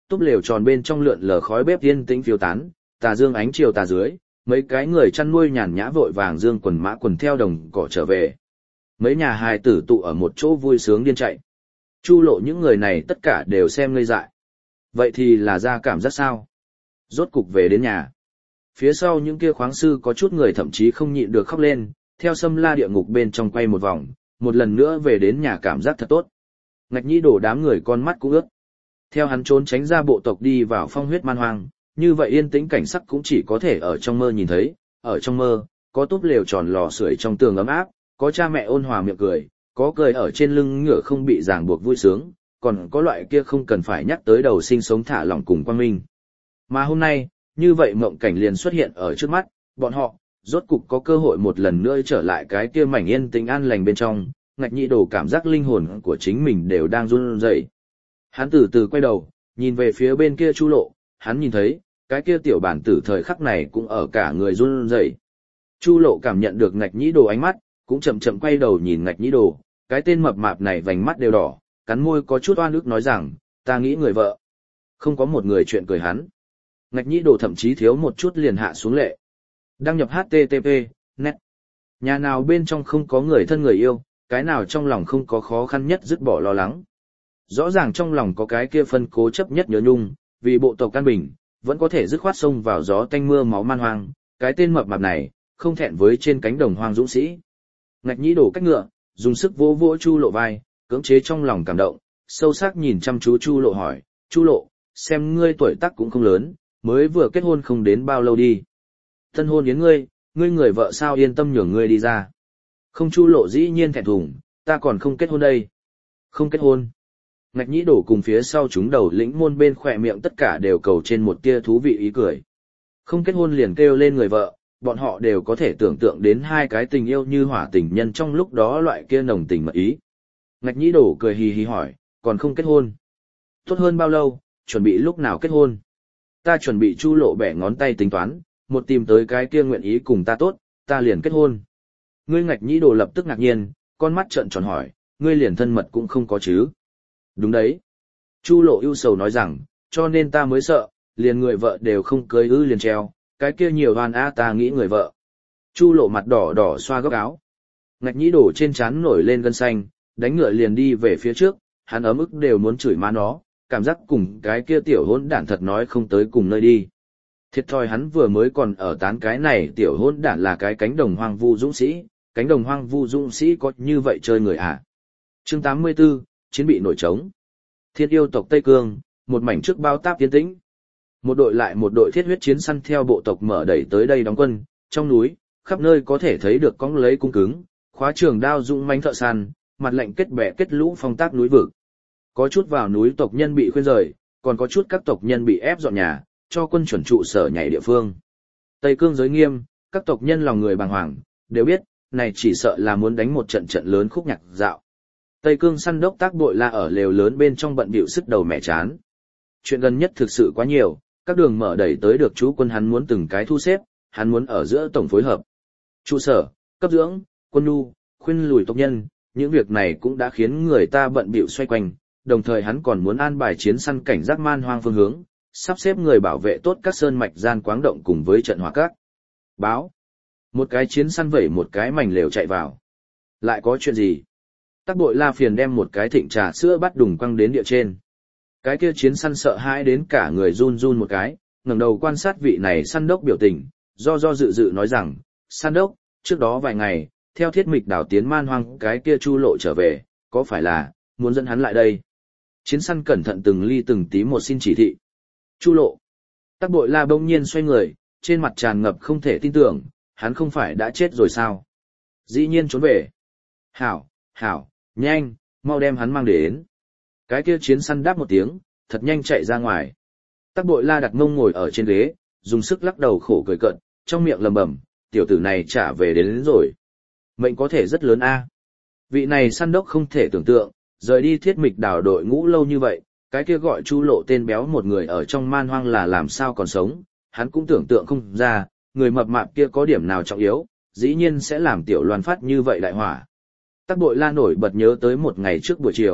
túp lều tròn bên trong lượn lờ khói bếp yên tĩnh phiêu tán, tà dương ánh chiều tà dưới, mấy cái người chăn nuôi nhàn nhã vội vàng dương quần mã quần theo đồng cỏ trở về. Mấy nhà hài tử tụ ở một chỗ vui sướng điên chạy. Chu Lộ những người này tất cả đều xem ngây dại. Vậy thì là ra cảm giác sao? Rốt cục về đến nhà. Phía sau những kia khoáng sư có chút người thậm chí không nhịn được khóc lên, theo Sâm La địa ngục bên trong quay một vòng, một lần nữa về đến nhà cảm giác thật tốt. Ngạch Nhĩ Đổ đám người con mắt cũng ướt. Theo hắn trốn tránh ra bộ tộc đi vào phong huyết man hoang, như vậy yên tĩnh cảnh sắc cũng chỉ có thể ở trong mơ nhìn thấy, ở trong mơ, có túp lều tròn lò sưởi trong tường ấm áp, có cha mẹ ôn hòa miệng cười, có cười ở trên lưng ngựa không bị ràng buộc vui sướng, còn có loại kia không cần phải nhắc tới đầu sinh sống thả lỏng cùng quang minh. Mà hôm nay, như vậy mộng cảnh liền xuất hiện ở trước mắt, bọn họ, rốt cục có cơ hội một lần nữa trở lại cái kia mảnh yên tĩnh an lành bên trong, Ngạch Nhĩ Đồ cảm giác linh hồn của chính mình đều đang run rẩy. Hắn từ từ quay đầu, nhìn về phía bên kia Chu Lộ, hắn nhìn thấy, cái kia tiểu bản tử thời khắc này cũng ở cả người run rẩy. Chu Lộ cảm nhận được Ngạch Nhĩ Đồ ánh mắt, cũng chậm chậm quay đầu nhìn Ngạch Nhĩ Đồ, cái tên mập mạp này vành mắt đều đỏ, cắn môi có chút oan ức nói rằng, ta nghĩ người vợ. Không có một người chuyện cười hắn. Ngạch Nhĩ Đồ thậm chí thiếu một chút liền hạ xuống lệ. Đăng nhập hát tê tê pê, net. Nhà nào bên trong không có người thân người yêu, cái nào trong lòng không có khó khăn nhất dứt bỏ lo lắng. Rõ ràng trong lòng có cái kia phân cố chấp nhất nhớ nhung, vì bộ tộc căn bình, vẫn có thể dứt khoát xông vào gió tanh mưa máu man hoang, cái tên mập mạp này, không thẹn với trên cánh đồng hoang dũng sĩ. Ngạch Nhĩ Đổ cách ngựa, dùng sức vỗ vỗ Chu Lộ vai, cưỡng chế trong lòng cảm động, sâu sắc nhìn chăm chú Chu Lộ hỏi, Chu Lộ, xem ngươi tuổi tác cũng không lớn, mới vừa kết hôn không đến bao lâu đi. Tân hôn yến ngươi, ngươi người vợ sao yên tâm nhường ngươi đi ra. Không, Chu Lộ dĩ nhiên thẹn thùng, ta còn không kết hôn đây. Không kết hôn. Ngạch Nhĩ Đổ cùng phía sau chúng đầu lĩnh môn bên khỏe miệng tất cả đều cầu trên một tia thú vị ý cười. Không kết hôn liền kêu lên người vợ, bọn họ đều có thể tưởng tượng đến hai cái tình yêu như hỏa tình nhân trong lúc đó loại kia nồng tình mật ý. Ngạch Nhĩ Đổ cười hì hì hỏi, còn không kết hôn? Tốt hơn bao lâu, chuẩn bị lúc nào kết hôn? Ta chuẩn bị. Chu Lộ bẻ ngón tay tính toán, một tìm tới cái kia nguyện ý cùng ta tốt, ta liền kết hôn. Ngươi Ngạch Nhĩ Đồ lập tức ngạc nhiên, con mắt trợn tròn hỏi, ngươi liền thân mật cũng không có chứ? Đúng đấy. Chu Lộ ưu sầu nói rằng, cho nên ta mới sợ, liền người vợ đều không cưới ư liền treo, cái kia nhiều đoan a ta nghĩ người vợ. Chu Lộ mặt đỏ đỏ xoa góc áo. Ngạch Nhĩ Đổ trên trán nổi lên gân xanh, đánh ngựa liền đi về phía trước, hắn ấm ức đều muốn chửi má nó, cảm giác cùng cái kia tiểu hỗn đản thật nói không tới cùng nơi đi. Thiệt thòi hắn vừa mới còn ở tán cái này tiểu hỗn đản là cái cánh đồng hoang vu dũng sĩ, cánh đồng hoang vu dũng sĩ có như vậy chơi người à? Chương tám mươi tư, chiến bị nổi trống. Thiên yêu tộc Tây Cương, một mảnh trước bao táp tiến tĩnh. Một đội lại một đội thiết huyết chiến săn theo bộ tộc mở đẩy tới đây đóng quân, trong núi, khắp nơi có thể thấy được cong lấy cung cứng, khóa trường đao dũng mãnh thợ săn, mặt lạnh kết bè kết lũ phong tác núi vực. Có chút vào núi tộc nhân bị khuyên rời, còn có chút các tộc nhân bị ép dọn nhà, cho quân chuẩn trụ sở nhảy địa phương. Tây Cương giới nghiêm, các tộc nhân lòng người bàng hoàng, đều biết, này chỉ sợ là muốn đánh một trận trận lớn khúc nhạc dạo. Tây Cương săn đốc Tác Bội La ở lều lớn bên trong bận bịu sức đầu mẹ chán. Chuyện gần nhất thực sự quá nhiều, các đường mở đẩy tới được chú quân hắn muốn từng cái thu xếp, hắn muốn ở giữa tổng phối hợp. Trụ sở, cấp dưỡng, quân nhu, khuyên lùi tộc nhân, những việc này cũng đã khiến người ta bận bịu xoay quanh, đồng thời hắn còn muốn an bài chiến săn cảnh giác man hoang phương hướng, sắp xếp người bảo vệ tốt các sơn mạch gian quáng động cùng với trận hỏa các. Báo. Một cái chiến săn vẩy một cái mảnh lều chạy vào. Lại có chuyện gì? Tác Bội La phiền đem một cái thịnh trà sữa bắt đùng quăng đến địa trên. Cái kia chiến săn sợ hãi đến cả người run run một cái, ngẩng đầu quan sát vị này săn đốc biểu tình, do do dự dự nói rằng, săn đốc, trước đó vài ngày, theo thiết mịch đảo tiến man hoang cái kia Chu Lộ trở về, có phải là, muốn dẫn hắn lại đây? Chiến săn cẩn thận từng ly từng tí một xin chỉ thị. Chu Lộ. Tác Bội La bỗng nhiên xoay người, trên mặt tràn ngập không thể tin tưởng, hắn không phải đã chết rồi sao? Dĩ nhiên trốn về. Hảo, hảo, nhanh, mau đem hắn mang đến. Cái kia chiến săn đáp một tiếng, thật nhanh chạy ra ngoài. Tác Bội La đặt mông ngồi ở trên ghế, dùng sức lắc đầu khổ cười cợt, trong miệng lầm bầm, tiểu tử này trả về đến, đến rồi. Mệnh có thể rất lớn a. Vị này săn đốc không thể tưởng tượng, rời đi thiết mịch đảo đội ngũ lâu như vậy, cái kia gọi Chu Lộ tên béo một người ở trong man hoang là làm sao còn sống, hắn cũng tưởng tượng không ra, người mập mạp kia có điểm nào trọng yếu, dĩ nhiên sẽ làm tiểu loan phát như vậy đại hỏa. Tác Bội La nổi bật nhớ tới một ngày trước buổi chiều,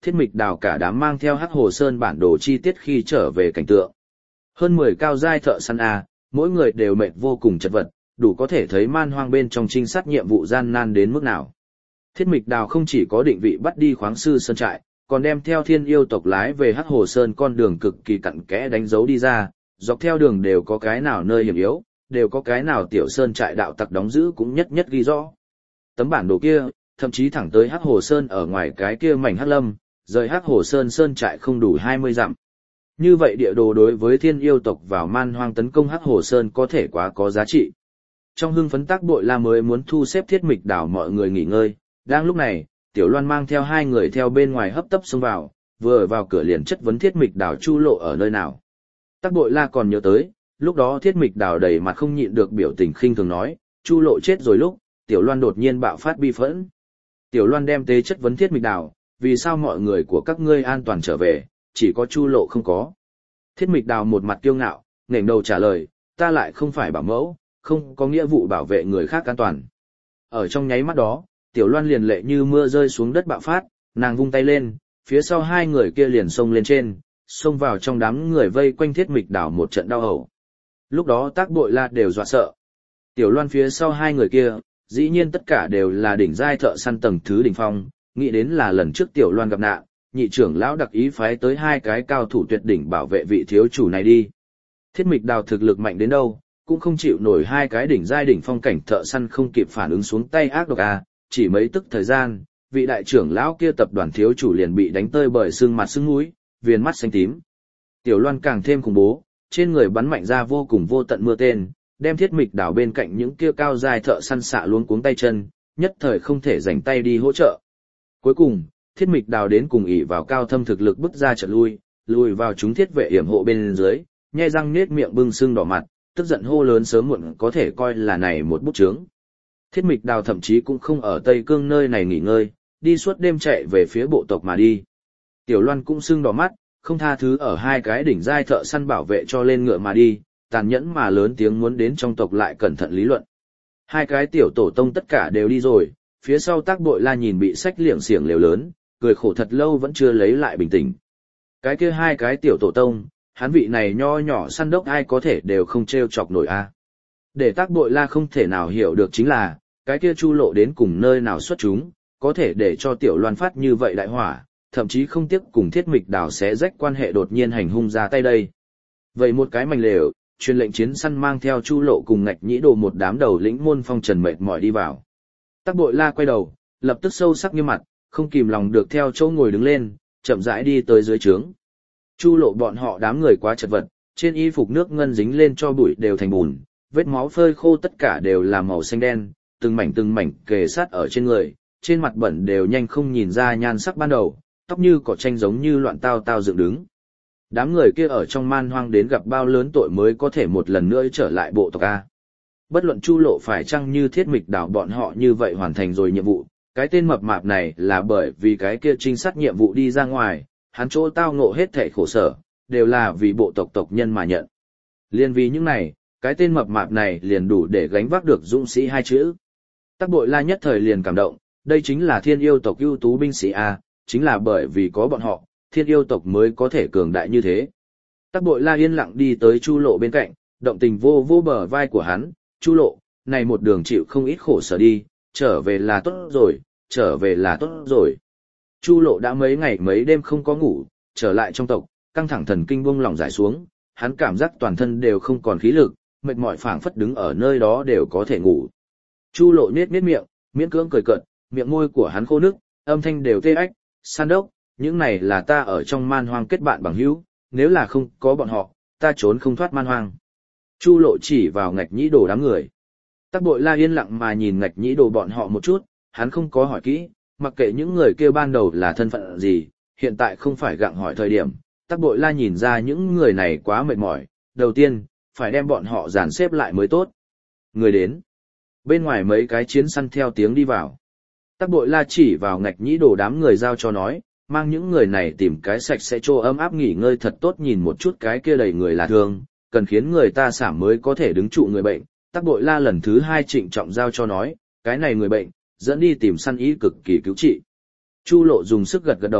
Thiết Mịch Đào cả đám mang theo Hắc Hồ Sơn bản đồ chi tiết khi trở về cảnh tượng. Hơn mười cao giai thợ săn A, mỗi người đều mệt vô cùng chật vật, đủ có thể thấy man hoang bên trong trinh sát nhiệm vụ gian nan đến mức nào. Thiết Mịch Đào không chỉ có định vị bắt đi khoáng sư sơn trại, còn đem theo thiên yêu tộc lái về Hắc Hồ Sơn con đường cực kỳ cặn kẽ đánh dấu đi ra, dọc theo đường đều có cái nào nơi hiểm yếu, đều có cái nào tiểu sơn trại đạo tặc đóng giữ cũng nhất nhất ghi rõ. Tấm bản đồ kia, thậm chí thẳng tới Hắc Hồ Sơn ở ngoài cái kia mảnh Hắc Lâm, rời Hắc Hồ Sơn sơn trại không đủ hai mươi dặm. Như vậy địa đồ đối với thiên yêu tộc vào man hoang tấn công Hắc Hồ Sơn có thể quá có giá trị. Trong hưng phấn Tác Bội La mới muốn thu xếp Thiết Mịch Đảo mọi người nghỉ ngơi, đang lúc này, Tiểu Loan mang theo hai người theo bên ngoài hấp tấp xông vào, vừa vào cửa liền chất vấn Thiết Mịch Đảo Chu Lộ ở nơi nào. Tác Bội La còn nhớ tới, lúc đó Thiết Mịch Đảo đầy mặt không nhịn được biểu tình khinh thường nói, Chu Lộ chết rồi lúc, Tiểu Loan đột nhiên bạo phát bi phẫn. Tiểu Loan đem tế chất vấn Thiết Mịch Đảo, vì sao mọi người của các ngươi an toàn trở về, chỉ có Chu Lộ không có. Thiết Mịch Đảo một mặt kiêu ngạo, nghển đầu trả lời, ta lại không phải bảo mẫu, không có nghĩa vụ bảo vệ người khác an toàn. Ở trong nháy mắt đó, Tiểu Loan liền lệ như mưa rơi xuống đất bạo phát, nàng vung tay lên, phía sau hai người kia liền xông lên trên, xông vào trong đám người vây quanh Thiết Mịch Đảo một trận đau hổ. Lúc đó Tác Bội La đều dọa sợ. Tiểu Loan phía sau hai người kia, dĩ nhiên tất cả đều là đỉnh giai thợ săn tầng thứ đỉnh phong, nghĩ đến là lần trước Tiểu Loan gặp nạn, nhị trưởng lão đặc ý phái tới hai cái cao thủ tuyệt đỉnh bảo vệ vị thiếu chủ này đi. Thiết Mịch Đào thực lực mạnh đến đâu, cũng không chịu nổi hai cái đỉnh giai đỉnh phong cảnh thợ săn không kịp phản ứng xuống tay ác độc a, chỉ mấy tức thời gian, vị đại trưởng lão kia tập đoàn thiếu chủ liền bị đánh tơi bởi xương mặt xương mũi, viền mắt xanh tím. Tiểu Loan càng thêm khủng bố, trên người bắn mạnh ra vô cùng vô tận mưa tên, đem Thiết Mịch Đào bên cạnh những kia cao giai thợ săn xạ luống cuống tay chân, nhất thời không thể rảnh tay đi hỗ trợ. Cuối cùng, Thiết Mịch Đào đến cùng ỷ vào cao thâm thực lực bứt ra trận lui, lùi vào chúng thiết vệ yểm hộ bên dưới, nhe răng nết miệng bưng sưng đỏ mặt, tức giận hô lớn sớm muộn có thể coi là này một bút chướng. Thiết Mịch Đào thậm chí cũng không ở Tây Cương nơi này nghỉ ngơi, đi suốt đêm chạy về phía bộ tộc mà đi. Tiểu Loan cũng sưng đỏ mắt, không tha thứ ở hai cái đỉnh giai thợ săn bảo vệ cho lên ngựa mà đi, tàn nhẫn mà lớn tiếng muốn đến trong tộc lại cẩn thận lý luận. Hai cái tiểu tổ tông tất cả đều đi rồi, phía sau Tác Bội La nhìn bị sách liệng xiềng lều lớn, cười khổ thật lâu vẫn chưa lấy lại bình tĩnh. Cái kia hai cái tiểu tổ tông, hắn vị này nho nhỏ săn đốc ai có thể đều không treo chọc nổi a. Để Tác Bội La không thể nào hiểu được chính là, cái kia Chu Lộ đến cùng nơi nào xuất chúng, có thể để cho Tiểu Loan phát như vậy đại hỏa, thậm chí không tiếc cùng Thiết Mịch Đào xé rách quan hệ đột nhiên hành hung ra tay đây. Vậy một cái mảnh lều, truyền lệnh chiến săn mang theo Chu Lộ cùng Ngạch Nhĩ Đồ một đám đầu lĩnh môn phong trần mệt mỏi đi vào. Tác Bội La quay đầu, lập tức sâu sắc như mặt, không kìm lòng được theo chỗ ngồi đứng lên, chậm rãi đi tới dưới trướng. Chu Lộ bọn họ đám người quá chật vật, trên y phục nước ngân dính lên cho bụi đều thành bùn, vết máu phơi khô tất cả đều là màu xanh đen, từng mảnh từng mảnh kề sát ở trên người, trên mặt bẩn đều nhanh không nhìn ra nhan sắc ban đầu, tóc như cỏ tranh giống như loạn tao tao dựng đứng. Đám người kia ở trong man hoang đến gặp bao lớn tội mới có thể một lần nữa trở lại bộ tộc A. Bất luận Chu Lộ phải chăng như Thiết Mịch Đảo bọn họ như vậy hoàn thành rồi nhiệm vụ, cái tên mập mạp này là bởi vì cái kia trinh sát nhiệm vụ đi ra ngoài, hắn chỗ tao ngộ hết thảy khổ sở, đều là vì bộ tộc tộc nhân mà nhận. Liên vì những này, cái tên mập mạp này liền đủ để gánh vác được dũng sĩ hai chữ. Tác Bội La nhất thời liền cảm động, đây chính là thiên yêu tộc ưu tú binh sĩ A, chính là bởi vì có bọn họ, thiên yêu tộc mới có thể cường đại như thế. Tác Bội La yên lặng đi tới Chu Lộ bên cạnh, động tình vô vô bờ vai của hắn, Chu Lộ, này một đường chịu không ít khổ sở đi, trở về là tốt rồi, trở về là tốt rồi. Chu Lộ đã mấy ngày mấy đêm không có ngủ, trở lại trong tộc, căng thẳng thần kinh buông lỏng giải xuống, hắn cảm giác toàn thân đều không còn khí lực, mệt mỏi phảng phất đứng ở nơi đó đều có thể ngủ. Chu Lộ nhếch nhếch miệng, miễn cưỡng cười cợt, miệng môi của hắn khô nước, âm thanh đều tê ách, San đốc, những này là ta ở trong man hoang kết bạn bằng hữu, nếu là không có bọn họ, ta trốn không thoát man hoang. Chu Lộ chỉ vào Ngạch Nhĩ Đồ đám người. Tác Bội La yên lặng mà nhìn Ngạch Nhĩ Đồ bọn họ một chút, hắn không có hỏi kỹ, mặc kệ những người kia ban đầu là thân phận gì, hiện tại không phải gặng hỏi thời điểm. Tác Bội La nhìn ra những người này quá mệt mỏi, đầu tiên, phải đem bọn họ dàn xếp lại mới tốt. Người đến. Bên ngoài mấy cái chiến săn theo tiếng đi vào. Tác Bội La chỉ vào Ngạch Nhĩ Đồ đám người giao cho nói, mang những người này tìm cái sạch sẽ chỗ ấm áp nghỉ ngơi thật tốt, nhìn một chút cái kia đầy người là thương, cần khiến người ta sảm mới có thể đứng trụ người bệnh. Tác Bội La lần thứ hai trịnh trọng giao cho nói, cái này người bệnh, dẫn đi tìm săn ý cực kỳ cứu trị. Chu Lộ dùng sức gật gật đầu,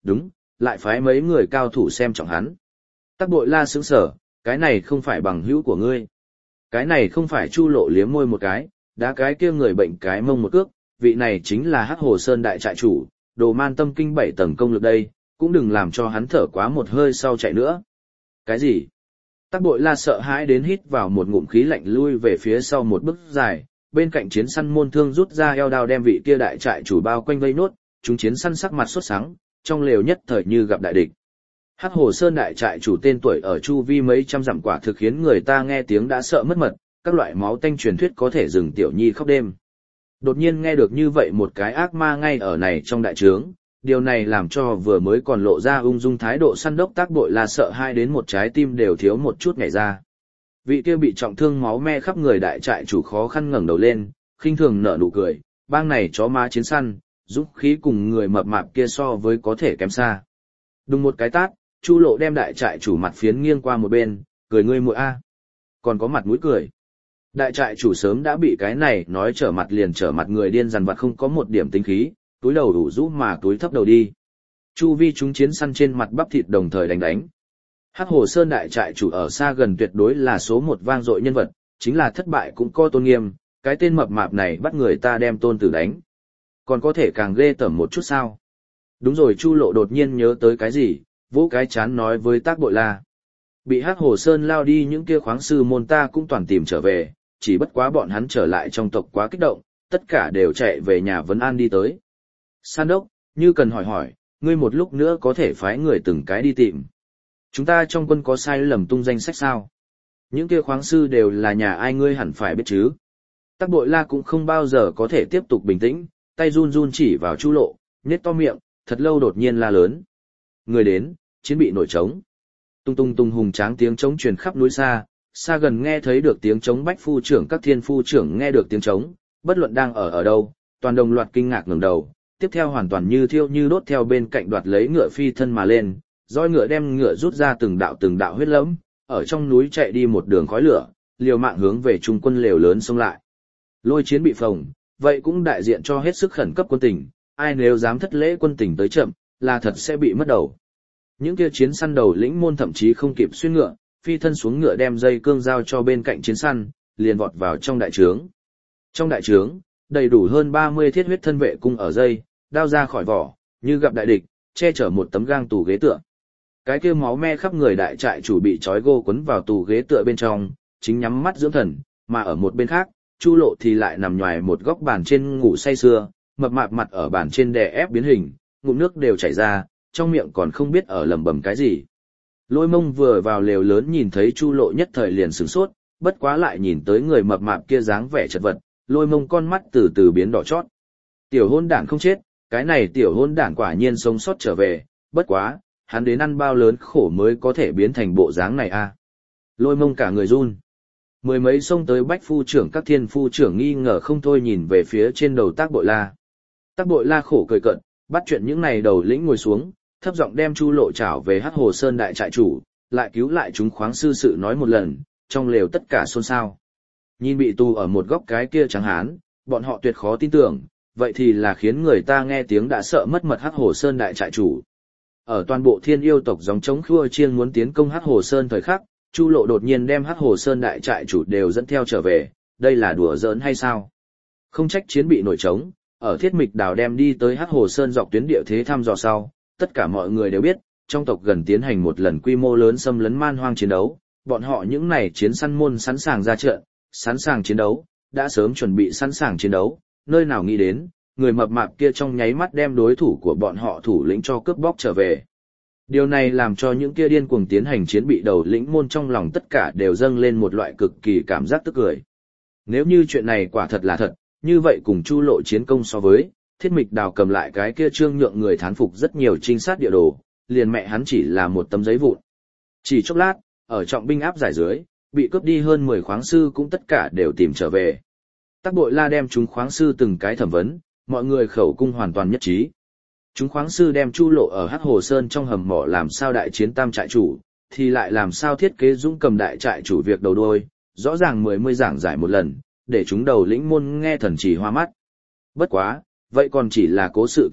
đúng, lại phái mấy người cao thủ xem trọng hắn. Tắc Bội La sững sờ, cái này không phải bằng hữu của ngươi. Cái này không phải Chu Lộ liếm môi một cái, đá cái kia người bệnh cái mông một cước, vị này chính là Hắc Hồ Sơn đại trại chủ, Đồ Man Tâm Kinh bảy tầng công lực đây, cũng đừng làm cho hắn thở quá một hơi sau chạy nữa. Cái gì? Tắc Bội La sợ hãi đến hít vào một ngụm khí lạnh lui về phía sau một bước dài, bên cạnh chiến săn môn thương rút ra eo đao đem vị kia đại trại chủ bao quanh vây nốt, chúng chiến săn sắc mặt sốt sắng, trong lều nhất thời như gặp đại địch. Hắc Hồ Sơn đại trại chủ tên tuổi ở chu vi mấy trăm dặm quả thực khiến người ta nghe tiếng đã sợ mất mật, các loại máu tanh truyền thuyết có thể dừng tiểu nhi khóc đêm. Đột nhiên nghe được như vậy một cái ác ma ngay ở này trong đại trướng, điều này làm cho vừa mới còn lộ ra ung dung thái độ săn đốc Tác Bội La sợ hai đến một trái tim đều thiếu một chút nhảy ra. Vị kia bị trọng thương máu me khắp người đại trại chủ khó khăn ngẩng đầu lên, khinh thường nở nụ cười, bang này chó má chiến săn, dũng khí cùng người mập mạp kia so với có thể kém xa. Đùng một cái tát, Chu Lộ đem đại trại chủ mặt phiến nghiêng qua một bên, cười ngươi muội a, còn có mặt mũi cười. Đại trại chủ sớm đã bị cái này nói trở mặt liền trở mặt người điên dằn vặt không có một điểm tính khí, túi đầu đủ rũ mà túi thấp đầu đi. Chu vi chúng chiến săn trên mặt bắp thịt đồng thời đánh đánh. Hắc Hồ Sơn đại trại chủ ở xa gần tuyệt đối là số một vang dội nhân vật, chính là thất bại cũng có tôn nghiêm, cái tên mập mạp này bắt người ta đem tôn tử đánh. Còn có thể càng ghê tởm một chút sao? Đúng rồi, Chu Lộ đột nhiên nhớ tới cái gì, vỗ cái chán nói với Tác Bội La. Bị Hắc Hồ Sơn lao đi những kia khoáng sư môn ta cũng toàn tìm trở về, chỉ bất quá bọn hắn trở lại trong tộc quá kích động, tất cả đều chạy về nhà vấn an đi tới. San đốc, như cần hỏi hỏi, ngươi một lúc nữa có thể phái người từng cái đi tìm. Chúng ta trong quân có sai lầm tung danh sách sao? Những kia khoáng sư đều là nhà ai ngươi hẳn phải biết chứ? Tác Bội La cũng không bao giờ có thể tiếp tục bình tĩnh, tay run run chỉ vào Chu Lộ, nhếch to miệng, thật lâu đột nhiên la lớn. Người đến, chiến bị nổi trống. Tung tung tung hùng tráng tiếng trống truyền khắp núi xa, xa gần nghe thấy được tiếng trống bách phu trưởng các thiên phu trưởng nghe được tiếng trống, bất luận đang ở ở đâu, toàn đồng loạt kinh ngạc ngẩng đầu, tiếp theo hoàn toàn như thiêu như đốt theo bên cạnh đoạt lấy ngựa phi thân mà lên, roi ngựa đem ngựa rút ra từng đạo từng đạo huyết lẫm, ở trong núi chạy đi một đường khói lửa, liều mạng hướng về trung quân lều lớn xông lại. Lôi chiến bị phồng, vậy cũng đại diện cho hết sức khẩn cấp quân tình, ai nếu dám thất lễ quân tình tới chậm, là thật sẽ bị mất đầu. Những kia chiến săn đầu lĩnh môn thậm chí không kịp xuyên ngựa, phi thân xuống ngựa đem dây cương giao cho bên cạnh chiến săn, liền vọt vào trong đại trướng. Trong đại trướng, đầy đủ hơn ba mươi thiết huyết thân vệ cung ở dây, đao ra khỏi vỏ, như gặp đại địch, che chở một tấm gang tù ghế tựa. Cái kia máu me khắp người đại trại chủ bị trói gô quấn vào tù ghế tựa bên trong, chính nhắm mắt dưỡng thần, mà ở một bên khác, Chu Lộ thì lại nằm nhoài một góc bàn trên ngủ say sưa, mập mạp mặt ở bàn trên đè ép biến hình, ngụm nước đều chảy ra, trong miệng còn không biết ở lẩm bẩm cái gì. Lôi Mông vừa vào lều lớn nhìn thấy Chu Lộ nhất thời liền sửng sốt, bất quá lại nhìn tới người mập mạp kia dáng vẻ chật vật, Lôi Mông con mắt từ từ biến đỏ chót. Tiểu hôn đản không chết, cái này tiểu hôn đản quả nhiên sống sót trở về, bất quá, hắn đến ăn bao lớn khổ mới có thể biến thành bộ dáng này a. Lôi Mông cả người run. Mười mấy xông tới bách phu trưởng các thiên phu trưởng nghi ngờ không thôi nhìn về phía trên đầu Tác Bội La. Tác Bội La khổ cười cợt, bắt chuyện những này đầu lĩnh ngồi xuống, thấp giọng đem Chu Lộ trảo về Hắc Hồ Sơn đại trại chủ, lại cứu lại chúng khoáng sư sự nói một lần, trong lều tất cả xôn xao. Nhìn bị tù ở một góc cái kia trắng hán, bọn họ tuyệt khó tin tưởng, vậy thì là khiến người ta nghe tiếng đã sợ mất mật Hắc Hồ Sơn đại trại chủ. Ở toàn bộ thiên yêu tộc dòng chống khua chiêng muốn tiến công Hắc Hồ Sơn thời khắc, Chu Lộ đột nhiên đem Hắc Hồ Sơn đại trại chủ đều dẫn theo trở về, đây là đùa giỡn hay sao? Không trách chiến bị nổi trống, ở Thiết Mịch Đào đem đi tới Hắc Hồ Sơn dọc tuyến địa thế thăm dò sau, tất cả mọi người đều biết, trong tộc gần tiến hành một lần quy mô lớn xâm lấn man hoang chiến đấu, bọn họ những này chiến săn môn sẵn sàng ra trận, sẵn sàng chiến đấu, đã sớm chuẩn bị sẵn sàng chiến đấu, nơi nào nghĩ đến, người mập mạp kia trong nháy mắt đem đối thủ của bọn họ thủ lĩnh cho cướp bóc trở về. Điều này làm cho những kia điên cuồng tiến hành chiến bị đầu lĩnh môn trong lòng tất cả đều dâng lên một loại cực kỳ cảm giác tức cười. Nếu như chuyện này quả thật là thật, như vậy cùng Chu Lộ chiến công so với, Thiết Mịch Đào cầm lại cái kia trương nhượng người thán phục rất nhiều trinh sát địa đồ, liền mẹ hắn chỉ là một tấm giấy vụn. Chỉ chốc lát, ở trọng binh áp giải dưới, bị cướp đi hơn mười khoáng sư cũng tất cả đều tìm trở về. Tác Bội La đem chúng khoáng sư từng cái thẩm vấn, mọi người khẩu cung hoàn toàn nhất trí. Chúng khoáng sư đem Chu Lộ ở Hắc Hồ Sơn trong hầm mỏ làm sao đại chiến tam trại chủ, thì lại làm sao thiết kế dũng cầm đại trại chủ việc đầu đuôi, rõ ràng mười mươi giảng giải một lần, để chúng đầu lĩnh môn nghe thần chỉ hoa mắt. Bất quá, vậy còn chỉ là cố sự kết cục,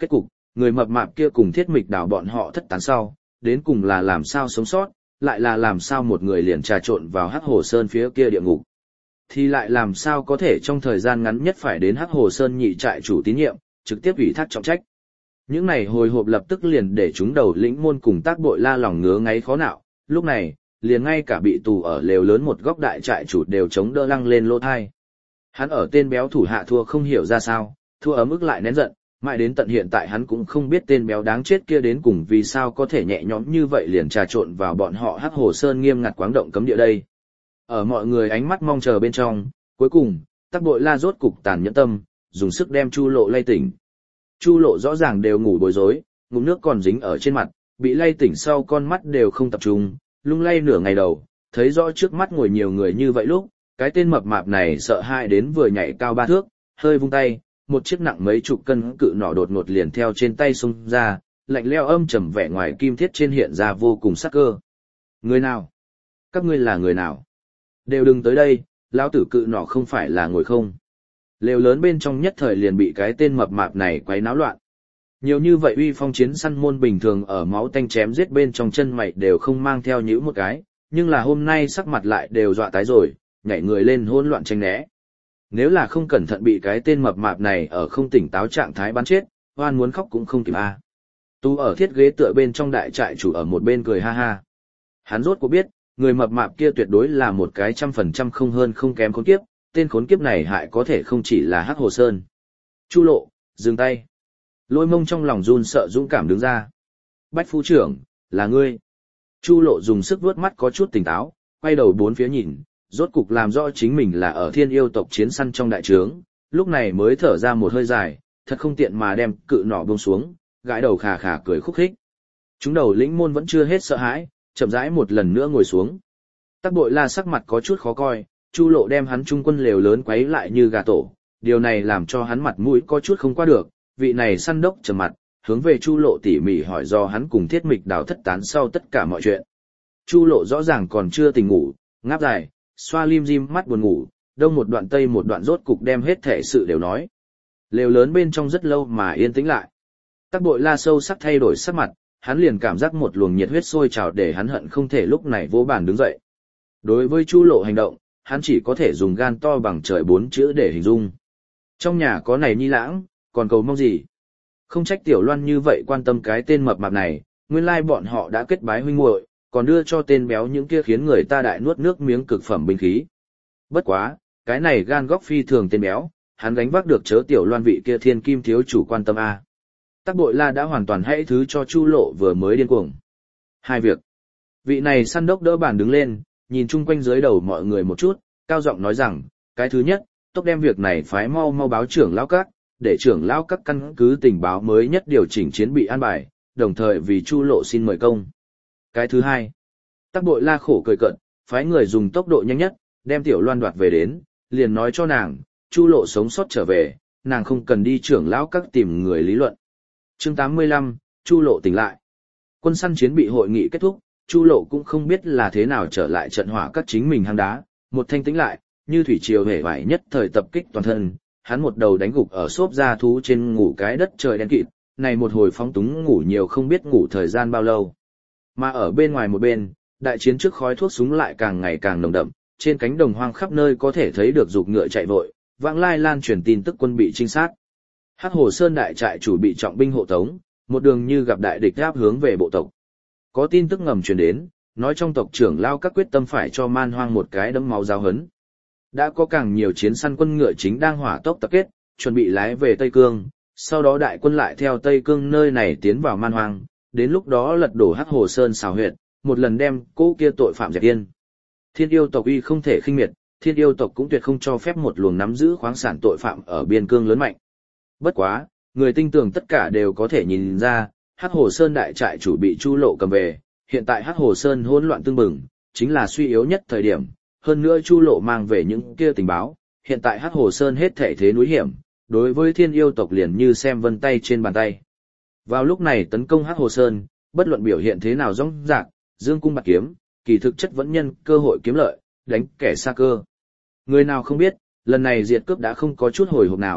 người mập mạp kia cùng Thiết Mịch Đảo bọn họ thất tán sau, đến cùng là làm sao sống sót, lại là làm sao một người liền trà trộn vào Hắc Hồ Sơn phía kia địa ngục. Thì lại làm sao có thể trong thời gian ngắn nhất phải đến Hắc Hồ Sơn nhị trại chủ tín nhiệm, trực tiếp ủy thác trọng trách. Những này hồi hộp lập tức liền để chúng đầu lĩnh môn cùng Tác Bội La lòng ngứa ngáy khó nạo, lúc này, liền ngay cả bị tù ở lều lớn một góc đại trại chủ đều chống đỡ lăng lên lỗ thai. Hắn ở tên béo thủ hạ thua không hiểu ra sao, thua ấm ức lại nén giận, mãi đến tận hiện tại hắn cũng không biết tên béo đáng chết kia đến cùng vì sao có thể nhẹ nhõm như vậy liền trà trộn vào bọn họ Hắc Hồ Sơn nghiêm ngặt quáng động cấm địa đây. Ở mọi người ánh mắt mong chờ bên trong, cuối cùng, Tác Bội La rốt cục tàn nhẫn tâm, dùng sức đem Chu Lộ lay tỉnh. Chu Lộ rõ ràng đều ngủ bối rối, ngụm nước còn dính ở trên mặt, bị lay tỉnh sau con mắt đều không tập trung, lung lay nửa ngày đầu, thấy rõ trước mắt ngồi nhiều người như vậy lúc, cái tên mập mạp này sợ hãi đến vừa nhảy cao ba thước, hơi vung tay, một chiếc nặng mấy chục cân cự nỏ đột ngột liền theo trên tay xông ra, lạnh lẽo âm trầm vẻ ngoài kim thiết trên hiện ra vô cùng sắc cơ. Người nào? Các ngươi là người nào? Đều đừng tới đây, lão tử cự nỏ không phải là ngồi không. Lều lớn bên trong nhất thời liền bị cái tên mập mạp này quấy náo loạn. Nhiều như vậy uy phong chiến săn môn bình thường ở máu tanh chém giết bên trong chân mày đều không mang theo nhữ một cái, nhưng là hôm nay sắc mặt lại đều dọa tái rồi, nhảy người lên hỗn loạn tranh né. Nếu là không cẩn thận bị cái tên mập mạp này ở không tỉnh táo trạng thái bắn chết, hoan muốn khóc cũng không kịp a. Tu ở thiết ghế tựa bên trong đại trại chủ ở một bên cười ha ha. Hắn rốt cuộc biết, người mập mạp kia tuyệt đối là một cái trăm phần trăm không hơn không kém khốn kiếp, tên khốn kiếp này hại có thể không chỉ là Hắc Hồ Sơn. Chu Lộ, dừng tay. Lôi Mông trong lòng run sợ dũng cảm đứng ra. Bách phu trưởng, là ngươi. Chu Lộ dùng sức vuốt mắt có chút tỉnh táo, quay đầu bốn phía nhìn, rốt cục làm rõ chính mình là ở Thiên Yêu tộc chiến săn trong đại trướng, lúc này mới thở ra một hơi dài, thật không tiện mà đem cự nỏ buông xuống, gãi đầu khà khà cười khúc khích. Chúng đầu lĩnh môn vẫn chưa hết sợ hãi, chậm rãi một lần nữa ngồi xuống. Tác Bội La sắc mặt có chút khó coi, Chu Lộ đem hắn trung quân lều lớn quấy lại như gà tổ, điều này làm cho hắn mặt mũi có chút không qua được, vị này săn đốc trầm mặt, hướng về Chu Lộ tỉ mỉ hỏi do hắn cùng Thiết Mịch Đào thất tán sau tất cả mọi chuyện. Chu Lộ rõ ràng còn chưa tỉnh ngủ, ngáp dài, xoa lim dim mắt buồn ngủ, đông một đoạn tây một đoạn rốt cục đem hết thể sự đều nói. Lều lớn bên trong rất lâu mà yên tĩnh lại. Tác Bội La sâu sắc thay đổi sắc mặt, hắn liền cảm giác một luồng nhiệt huyết sôi trào để hắn hận không thể lúc này vỗ bàn đứng dậy. Đối với Chu Lộ hành động, hắn chỉ có thể dùng gan to bằng trời bốn chữ để hình dung. Trong nhà có này nhi lãng, còn cầu mong gì? Không trách Tiểu Loan như vậy quan tâm cái tên mập mạp này, nguyên lai bọn họ đã kết bái huynh muội, còn đưa cho tên béo những kia khiến người ta đại nuốt nước miếng cực phẩm binh khí. Bất quá, cái này gan góc phi thường tên béo, hắn gánh vác được chớ Tiểu Loan vị kia thiên kim thiếu chủ quan tâm a. Tác Bội La đã hoàn toàn hãy thứ cho Chu Lộ vừa mới điên cuồng. Hai việc. Vị này săn đốc đỡ bàn đứng lên, nhìn chung quanh dưới đầu mọi người một chút, cao giọng nói rằng, cái thứ nhất, tốc đem việc này phái mau mau báo trưởng lão các, để trưởng lão các căn cứ tình báo mới nhất điều chỉnh chiến bị an bài, đồng thời vì Chu Lộ xin mời công. Cái thứ hai, Tác Bội La khổ cười cận, phái người dùng tốc độ nhanh nhất, đem Tiểu Loan đoạt về đến, liền nói cho nàng, Chu Lộ sống sót trở về, nàng không cần đi trưởng lão các tìm người lý luận. Chương tám mươi lăm, Chu Lộ tỉnh lại. Quân săn chiến bị hội nghị kết thúc, Chu Lộ cũng không biết là thế nào trở lại trận hỏa các chính mình hang đá, một thanh tĩnh lại, như thủy triều hể vải nhất thời tập kích toàn thân, hắn một đầu đánh gục ở xốp da thú trên ngủ cái đất trời đen kịt, này một hồi phóng túng ngủ nhiều không biết ngủ thời gian bao lâu. Mà ở bên ngoài một bên, đại chiến trước khói thuốc súng lại càng ngày càng nồng đậm, trên cánh đồng hoang khắp nơi có thể thấy được dục ngựa chạy vội, vãng lai lan truyền tin tức quân bị trinh sát. Hắc Hồ Sơn đại trại chủ bị trọng binh hộ tống, một đường như gặp đại địch áp hướng về bộ tộc. Có tin tức ngầm truyền đến, nói trong tộc trưởng lao các quyết tâm phải cho man hoang một cái đấm máu giáo hấn. Đã có càng nhiều chiến săn quân ngựa chính đang hỏa tốc tập kết, chuẩn bị lái về Tây Cương, sau đó đại quân lại theo Tây Cương nơi này tiến vào man hoang, đến lúc đó lật đổ Hắc Hồ Sơn xào huyệt, một lần đem cố kia tội phạm dẹp yên. Thiên yêu tộc uy không thể khinh miệt, thiên yêu tộc cũng tuyệt không cho phép một luồng nắm giữ khoáng sản tội phạm ở biên cương lớn mạnh. Bất quá, người tinh tường tất cả đều có thể nhìn ra, Hắc Hồ Sơn đại trại chủ bị Chu Lộ cầm về, hiện tại Hắc Hồ Sơn hỗn loạn tương bừng, chính là suy yếu nhất thời điểm, hơn nữa Chu Lộ mang về những kia tình báo, hiện tại Hắc Hồ Sơn hết thảy thế núi hiểm, đối với thiên yêu tộc liền như xem vân tay trên bàn tay. Vào lúc này tấn công Hắc Hồ Sơn, bất luận biểu hiện thế nào rõng rạc, dương cung bạt kiếm, kỳ thực chất vẫn nhân cơ hội kiếm lợi, đánh kẻ xa cơ. Người nào không biết, lần này diệt cướp đã không có chút hồi hộp nào,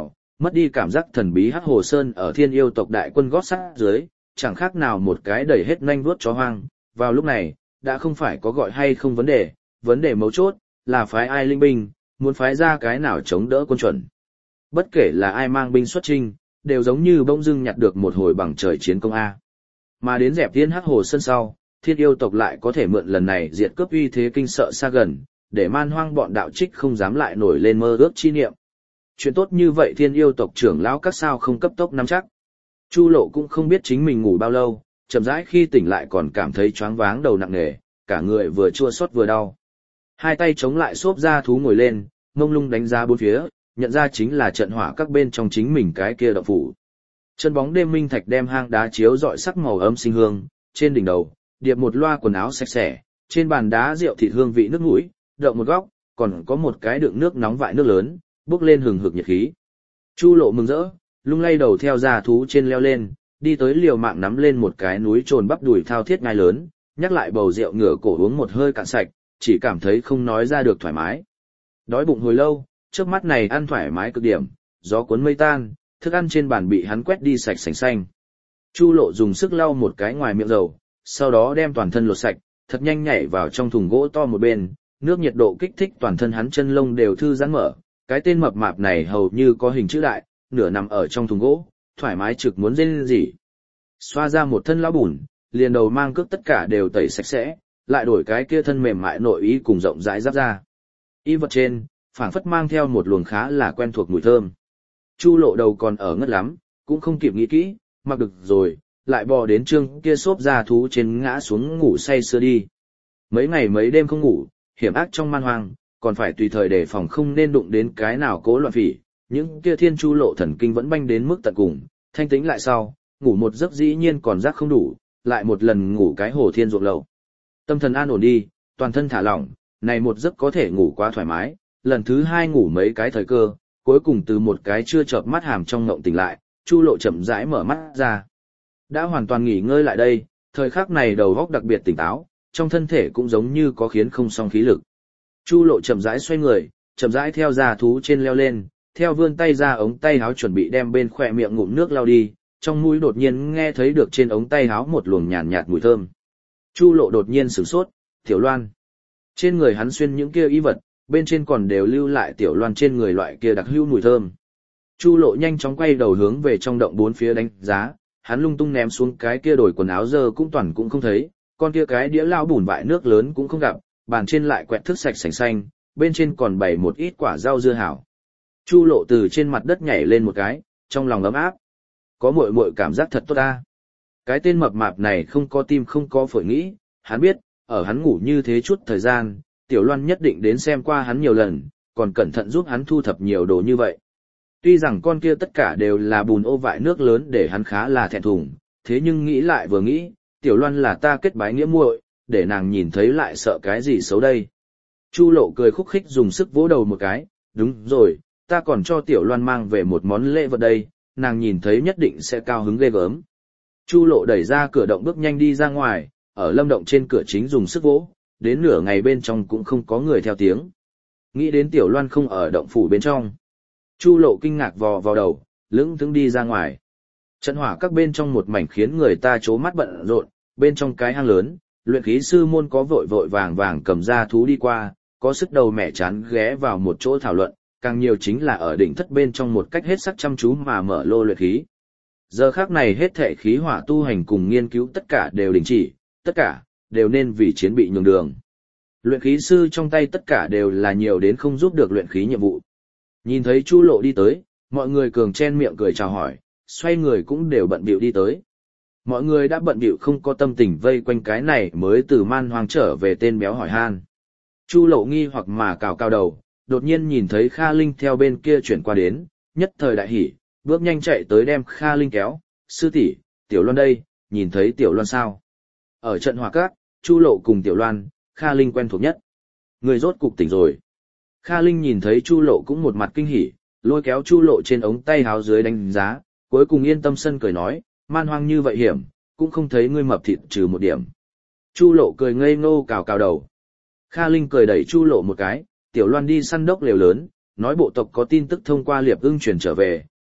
Mất đi cảm giác thần bí Hắc Hồ Sơn ở Thiên Yêu tộc đại quân gót sắt dưới, chẳng khác nào một cái đầy hết nanh vuốt chó hoang. Vào lúc này, đã không phải có gọi hay không vấn đề, vấn đề mấu chốt là phái ai linh binh, muốn phái ra cái nào chống đỡ quân chuẩn. Bất kể là ai mang binh xuất chinh, đều giống như bỗng dưng nhặt được một hồi bằng trời chiến công A. Mà đến dẹp Thiên Hắc Hồ Sơn sau, Thiên Yêu tộc lại có thể mượn lần này diệt cướp uy thế kinh sợ xa gần, để man hoang bọn đạo trích không dám lại nổi lên mơ ước chi niệm. Chuyện tốt như vậy Thiên Yêu tộc trưởng lão các sao không cấp tốc nắm chắc. Chu Lộ cũng không biết chính mình ngủ bao lâu, chậm rãi khi tỉnh lại còn cảm thấy choáng váng đầu nặng nề, cả người vừa chua xót vừa đau. Hai tay chống lại xốp ra thú ngồi lên, mông lung đánh giá bốn phía, nhận ra chính là trận hỏa các bên trong chính mình cái kia động phủ. Chân bóng đêm minh thạch đem hang đá chiếu rọi sắc màu ấm sinh hương, trên đỉnh đầu, điệp một loa quần áo sạch sẽ, trên bàn đá rượu thịt hương vị nước mũi, đậu một góc, còn có một cái đựng nước nóng vại nước lớn, bốc lên hừng hực nhiệt khí. Chu Lộ mừng rỡ, lung lay đầu theo ra thú trên leo lên, đi tới liều mạng nắm lên một cái núi trồn bắp đùi thao thiết ngai lớn, nhắc lại bầu rượu ngửa cổ uống một hơi cạn sạch, chỉ cảm thấy không nói ra được thoải mái. Đói bụng hồi lâu, trước mắt này ăn thoải mái cực điểm, gió cuốn mây tan, thức ăn trên bàn bị hắn quét đi sạch sành xanh. Chu Lộ dùng sức lau một cái ngoài miệng dầu, sau đó đem toàn thân lột sạch, thật nhanh nhảy vào trong thùng gỗ to một bên, nước nhiệt độ kích thích toàn thân hắn chân lông đều thư giãn mở, cái tên mập mạp này hầu như có hình chữ đại, nửa nằm ở trong thùng gỗ, thoải mái trực muốn rên rỉ. Xoa ra một thân lão bùn, liền đầu mang cước tất cả đều tẩy sạch sẽ, lại đổi cái kia thân mềm mại nội y cùng rộng rãi giáp ra. Y vật trên, phảng phất mang theo một luồng khá là quen thuộc mùi thơm. Chu Lộ đầu còn ở ngất lắm, cũng không kịp nghĩ kỹ, mặc được rồi, lại bò đến trương kia xốp ra thú trên ngã xuống ngủ say sưa đi. Mấy ngày mấy đêm không ngủ, hiểm ác trong man hoang, còn phải tùy thời đề phòng không nên đụng đến cái nào cố loạn phỉ, những kia thiên Chu Lộ thần kinh vẫn banh đến mức tận cùng, thanh tĩnh lại sau, ngủ một giấc dĩ nhiên còn giấc không đủ, lại một lần ngủ cái hồ thiên ruộng lầu. Tâm thần an ổn đi, toàn thân thả lỏng, này một giấc có thể ngủ quá thoải mái, lần thứ hai ngủ mấy cái thời cơ, cuối cùng từ một cái chưa chợp mắt hàm trong ngộng tỉnh lại, Chu Lộ chậm rãi mở mắt ra. Đã hoàn toàn nghỉ ngơi lại đây, thời khắc này đầu óc đặc biệt tỉnh táo, trong thân thể cũng giống như có khiến không song khí lực. Chu Lộ chậm rãi xoay người, chậm rãi theo ra thú trên leo lên, theo vươn tay ra ống tay áo chuẩn bị đem bên khỏe miệng ngụm nước lao đi, trong mũi đột nhiên nghe thấy được trên ống tay áo một luồng nhàn nhạt mùi thơm. Chu Lộ đột nhiên sửng sốt, Tiểu Loan. Trên người hắn xuyên những kia y vật, bên trên còn đều lưu lại Tiểu Loan trên người loại kia đặc hữu mùi thơm. Chu Lộ nhanh chóng quay đầu hướng về trong động bốn phía đánh giá, hắn lung tung ném xuống cái kia đổi quần áo dơ cũng toàn cũng không thấy, con kia cái đĩa lao bùn vại nước lớn cũng không gặp, bàn trên lại quẹt thức sạch sành xanh, bên trên còn bày một ít quả rau dưa hảo. Chu Lộ từ trên mặt đất nhảy lên một cái, trong lòng ấm áp. Có muội muội cảm giác thật tốt ta. Cái tên mập mạp này không có tim không có phổi nghĩ, hắn biết, ở hắn ngủ như thế chút thời gian, Tiểu Loan nhất định đến xem qua hắn nhiều lần, còn cẩn thận giúp hắn thu thập nhiều đồ như vậy. Tuy rằng con kia tất cả đều là bùn ô vại nước lớn để hắn khá là thẹn thùng, thế nhưng nghĩ lại vừa nghĩ, Tiểu Loan là ta kết bái nghĩa muội, để nàng nhìn thấy lại sợ cái gì xấu đây. Chu Lộ cười khúc khích dùng sức vỗ đầu một cái, đúng rồi, ta còn cho Tiểu Loan mang về một món lễ vật đây, nàng nhìn thấy nhất định sẽ cao hứng ghê gớm. Chu Lộ đẩy ra cửa động bước nhanh đi ra ngoài, ở lâm động trên cửa chính dùng sức vỗ, đến nửa ngày bên trong cũng không có người theo tiếng. Nghĩ đến Tiểu Loan không ở động phủ bên trong. Chu Lộ kinh ngạc vò vào đầu, lững thững đi ra ngoài. Trận hỏa các bên trong một mảnh khiến người ta chố mắt bận rộn, bên trong cái hang lớn, luyện khí sư môn có vội vội vàng vàng cầm ra thú đi qua, có sức đầu mẹ chán ghé vào một chỗ thảo luận, càng nhiều chính là ở đỉnh thất bên trong một cách hết sắc chăm chú mà mở lô luyện khí. Giờ khắc này hết thảy khí hỏa tu hành cùng nghiên cứu tất cả đều đình chỉ, tất cả đều nên vì chiến bị nhường đường. Luyện khí sư trong tay tất cả đều là nhiều đến không giúp được luyện khí nhiệm vụ. Nhìn thấy Chu Lộ đi tới, mọi người cường chen miệng cười chào hỏi, xoay người cũng đều bận bịu đi tới. Mọi người đã bận bịu không có tâm tình vây quanh cái này mới từ man hoang trở về tên béo hỏi han. Chu Lộ nghi hoặc mà cào cao đầu, đột nhiên nhìn thấy Kha Linh theo bên kia chuyển qua đến, nhất thời đại hỉ, bước nhanh chạy tới đem Kha Linh kéo, sư tỷ, Tiểu Loan đây, nhìn thấy Tiểu Loan sao? Ở trận hỏa các, Chu Lộ cùng Tiểu Loan, Kha Linh quen thuộc nhất. Người rốt cục tỉnh rồi. Kha Linh nhìn thấy Chu Lộ cũng một mặt kinh hỉ, lôi kéo Chu Lộ trên ống tay háo dưới đánh giá, cuối cùng yên tâm sân cười nói, man hoang như vậy hiểm, cũng không thấy ngươi mập thịt trừ một điểm. Chu Lộ cười ngây ngô cào cào đầu. Kha Linh cười đẩy Chu Lộ một cái, Tiểu Loan đi săn đốc lều lớn, nói bộ tộc có tin tức thông qua Liệp Ưng truyền trở về,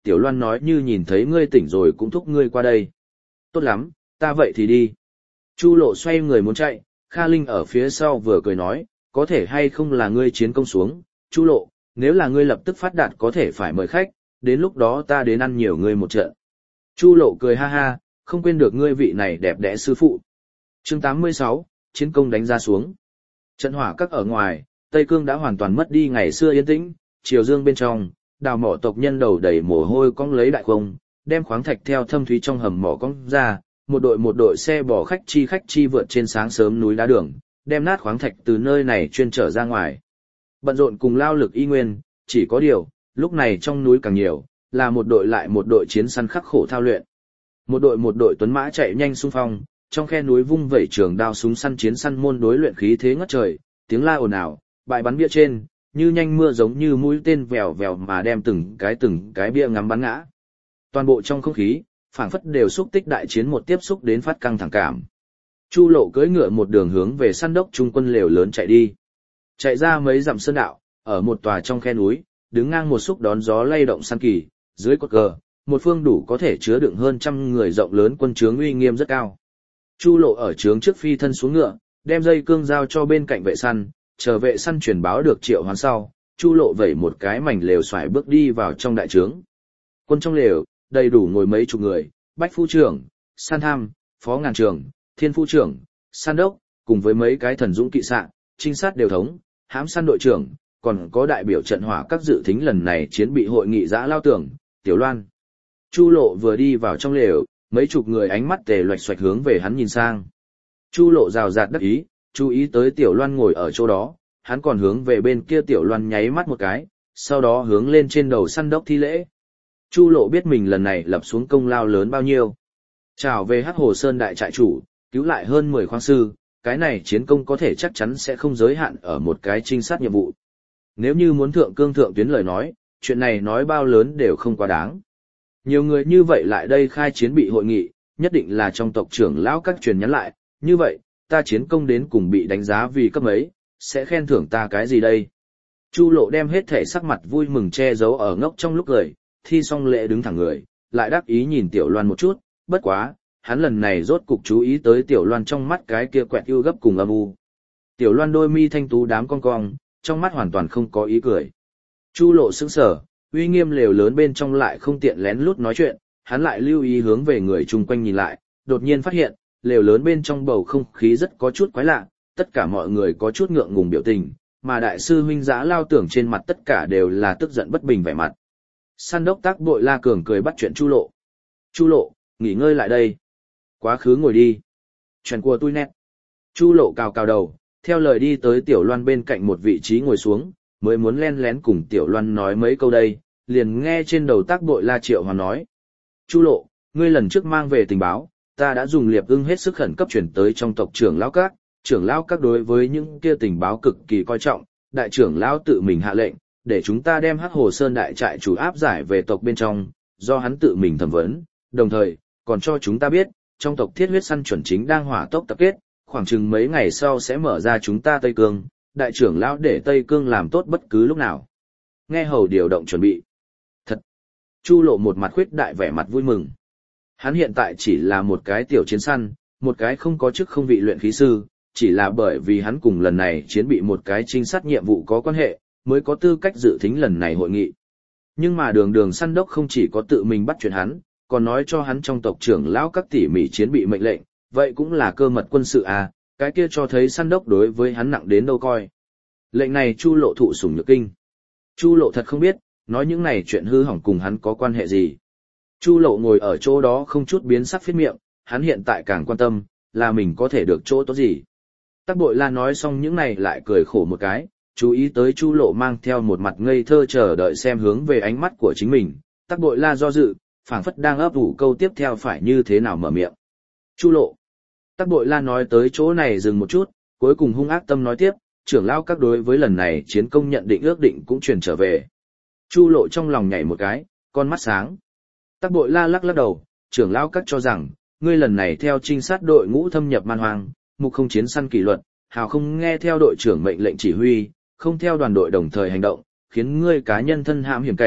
Tiểu Loan nói như nhìn thấy ngươi tỉnh rồi cũng thúc ngươi qua đây. Tốt lắm, ta vậy thì đi. Chu Lộ xoay người muốn chạy, Kha Linh ở phía sau vừa cười nói, có thể hay không là ngươi chiến công xuống, Chu Lộ, nếu là ngươi lập tức phát đạt có thể phải mời khách, đến lúc đó ta đến ăn nhiều ngươi một trận. Chu Lộ cười ha ha, không quên được ngươi vị này đẹp đẽ sư phụ. Chương tám mươi sáu, chiến công đánh ra xuống. Trận hỏa các ở ngoài, Tây Cương đã hoàn toàn mất đi ngày xưa yên tĩnh, chiều dương bên trong, đào mỏ tộc nhân đầu đầy mồ hôi cong lấy đại không, đem khoáng thạch theo thâm thúy trong hầm mỏ cong ra, một đội một đội xe bò khách chi khách chi vượt trên sáng sớm núi đá đường, đem nát khoáng thạch từ nơi này chuyên trở ra ngoài. Bận rộn cùng lao lực y nguyên, chỉ có điều, lúc này trong núi càng nhiều, là một đội lại một đội chiến săn khắc khổ thao luyện. Một đội một đội tuấn mã chạy nhanh xung phong, trong khe núi vung vẩy trường đao súng săn chiến săn môn đối luyện khí thế ngất trời, tiếng la ồn ào, bại bắn bia trên, như nhanh mưa giống như mũi tên vèo vèo mà đem từng cái từng cái bia ngắm bắn ngã. Toàn bộ trong không khí, phảng phất đều xúc tích đại chiến một tiếp xúc đến phát căng thẳng cảm. Chu Lộ cưỡi ngựa một đường hướng về săn đốc trung quân lều lớn chạy đi. Chạy ra mấy dặm sơn đạo, ở một tòa trong khe núi, đứng ngang một xúc đón gió lay động săn kỳ, dưới cột cờ, một phương đủ có thể chứa đựng hơn trăm người rộng lớn quân trướng uy nghiêm rất cao. Chu Lộ ở trướng trước phi thân xuống ngựa, đem dây cương giao cho bên cạnh vệ săn, chờ vệ săn truyền báo được triệu hoán sau, Chu Lộ vẩy một cái mảnh lều xoài bước đi vào trong đại trướng. Quân trong lều, đầy đủ ngồi mấy chục người, bách phu trưởng, san tham, phó ngàn trưởng, thiên phu trưởng, san đốc, cùng với mấy cái thần dũng kỵ xạ, trinh sát đều thống, hãm săn đội trưởng, còn có đại biểu trận hỏa các dự thính lần này chiến bị hội nghị giã lao tưởng, Tiểu Loan. Chu Lộ vừa đi vào trong lều, mấy chục người ánh mắt tề loạch xoạch hướng về hắn nhìn sang. Chu Lộ rào rạt đắc ý, chú ý tới Tiểu Loan ngồi ở chỗ đó, hắn còn hướng về bên kia Tiểu Loan nháy mắt một cái, sau đó hướng lên trên đầu săn đốc thi lễ. Chu Lộ biết mình lần này lập xuống công lao lớn bao nhiêu. Chào về Hắc Hồ Sơn đại trại chủ, cứu lại hơn mười khoáng sư, cái này chiến công có thể chắc chắn sẽ không giới hạn ở một cái trinh sát nhiệm vụ. Nếu như muốn thượng cương thượng tuyến lời nói, chuyện này nói bao lớn đều không quá đáng. Nhiều người như vậy lại đây khai chiến bị hội nghị, nhất định là trong tộc trưởng lão các truyền nhắn lại, như vậy, ta chiến công đến cùng bị đánh giá vì cấp ấy, sẽ khen thưởng ta cái gì đây? Chu Lộ đem hết thể sắc mặt vui mừng che giấu ở ngốc trong lúc cười, thi xong lễ đứng thẳng người, lại đáp ý nhìn Tiểu Loan một chút, bất quá, hắn lần này rốt cục chú ý tới Tiểu Loan trong mắt cái kia quẹt ưu gấp cùng âm u. Tiểu Loan đôi mi thanh tú đám cong cong, trong mắt hoàn toàn không có ý cười. Chu Lộ sững sờ, uy nghiêm lều lớn bên trong lại không tiện lén lút nói chuyện, hắn lại lưu ý hướng về người chung quanh nhìn lại, đột nhiên phát hiện, lều lớn bên trong bầu không khí rất có chút quái lạ, tất cả mọi người có chút ngượng ngùng biểu tình, mà đại sư huynh Dã Lao Tưởng trên mặt tất cả đều là tức giận bất bình vẻ mặt. Săn đốc Tác Bội La Cường cười bắt chuyện Chu Lộ. Chu Lộ, nghỉ ngơi lại đây. Quá khứ ngồi đi. Chuyện của tôi nét. Chu Lộ cào cào đầu, theo lời đi tới Tiểu Loan bên cạnh một vị trí ngồi xuống, mới muốn len lén cùng Tiểu Loan nói mấy câu đây, liền nghe trên đầu Tác Bội La Triệu Hoàn nói. Chu Lộ, ngươi lần trước mang về tình báo, ta đã dùng liệp ưng hết sức khẩn cấp chuyển tới trong tộc trưởng lão các, trưởng lão các đối với những kia tình báo cực kỳ coi trọng, đại trưởng lão tự mình hạ lệnh, để chúng ta đem Hắc Hồ Sơn đại trại chủ áp giải về tộc bên trong, do hắn tự mình thẩm vấn, đồng thời, còn cho chúng ta biết, trong tộc thiết huyết săn chuẩn chính đang hỏa tốc tập kết, khoảng chừng mấy ngày sau sẽ mở ra chúng ta Tây Cương, đại trưởng lão để Tây Cương làm tốt bất cứ lúc nào. Nghe hầu điều động chuẩn bị. Thật! Chu Lộ một mặt khuyết đại vẻ mặt vui mừng. Hắn hiện tại chỉ là một cái tiểu chiến săn, một cái không có chức không vị luyện khí sư, chỉ là bởi vì hắn cùng lần này chiến bị một cái trinh sát nhiệm vụ có quan hệ, mới có tư cách dự thính lần này hội nghị. Nhưng mà đường đường săn đốc không chỉ có tự mình bắt chuyện hắn, còn nói cho hắn trong tộc trưởng lão các tỉ mỉ chiến bị mệnh lệnh, vậy cũng là cơ mật quân sự à, cái kia cho thấy săn đốc đối với hắn nặng đến đâu coi. Lệnh này Chu Lộ thụ sủng nhược kinh. Chu Lộ thật không biết, nói những này chuyện hư hỏng cùng hắn có quan hệ gì. Chu Lộ ngồi ở chỗ đó không chút biến sắc phết miệng, hắn hiện tại càng quan tâm, là mình có thể được chỗ tốt gì. Tác Bội La nói xong những này lại cười khổ một cái, chú ý tới Chu Lộ mang theo một mặt ngây thơ chờ đợi xem hướng về ánh mắt của chính mình. Tác Bội La do dự, phảng phất đang ấp ủ câu tiếp theo phải như thế nào mở miệng. Chu Lộ. Tác Bội La nói tới chỗ này dừng một chút, cuối cùng hung ác tâm nói tiếp, trưởng lão các đối với lần này chiến công nhận định ước định cũng truyền trở về. Chu Lộ trong lòng nhảy một cái, con mắt sáng. Tác Bội La lắc lắc đầu, trưởng lão các cho rằng, ngươi lần này theo trinh sát đội ngũ thâm nhập man hoang, mục không chiến săn kỷ luật, hào không nghe theo đội trưởng mệnh lệnh chỉ huy, không theo đoàn đội đồng thời hành động, khiến ngươi cá nhân thân hãm hiểm cảnh,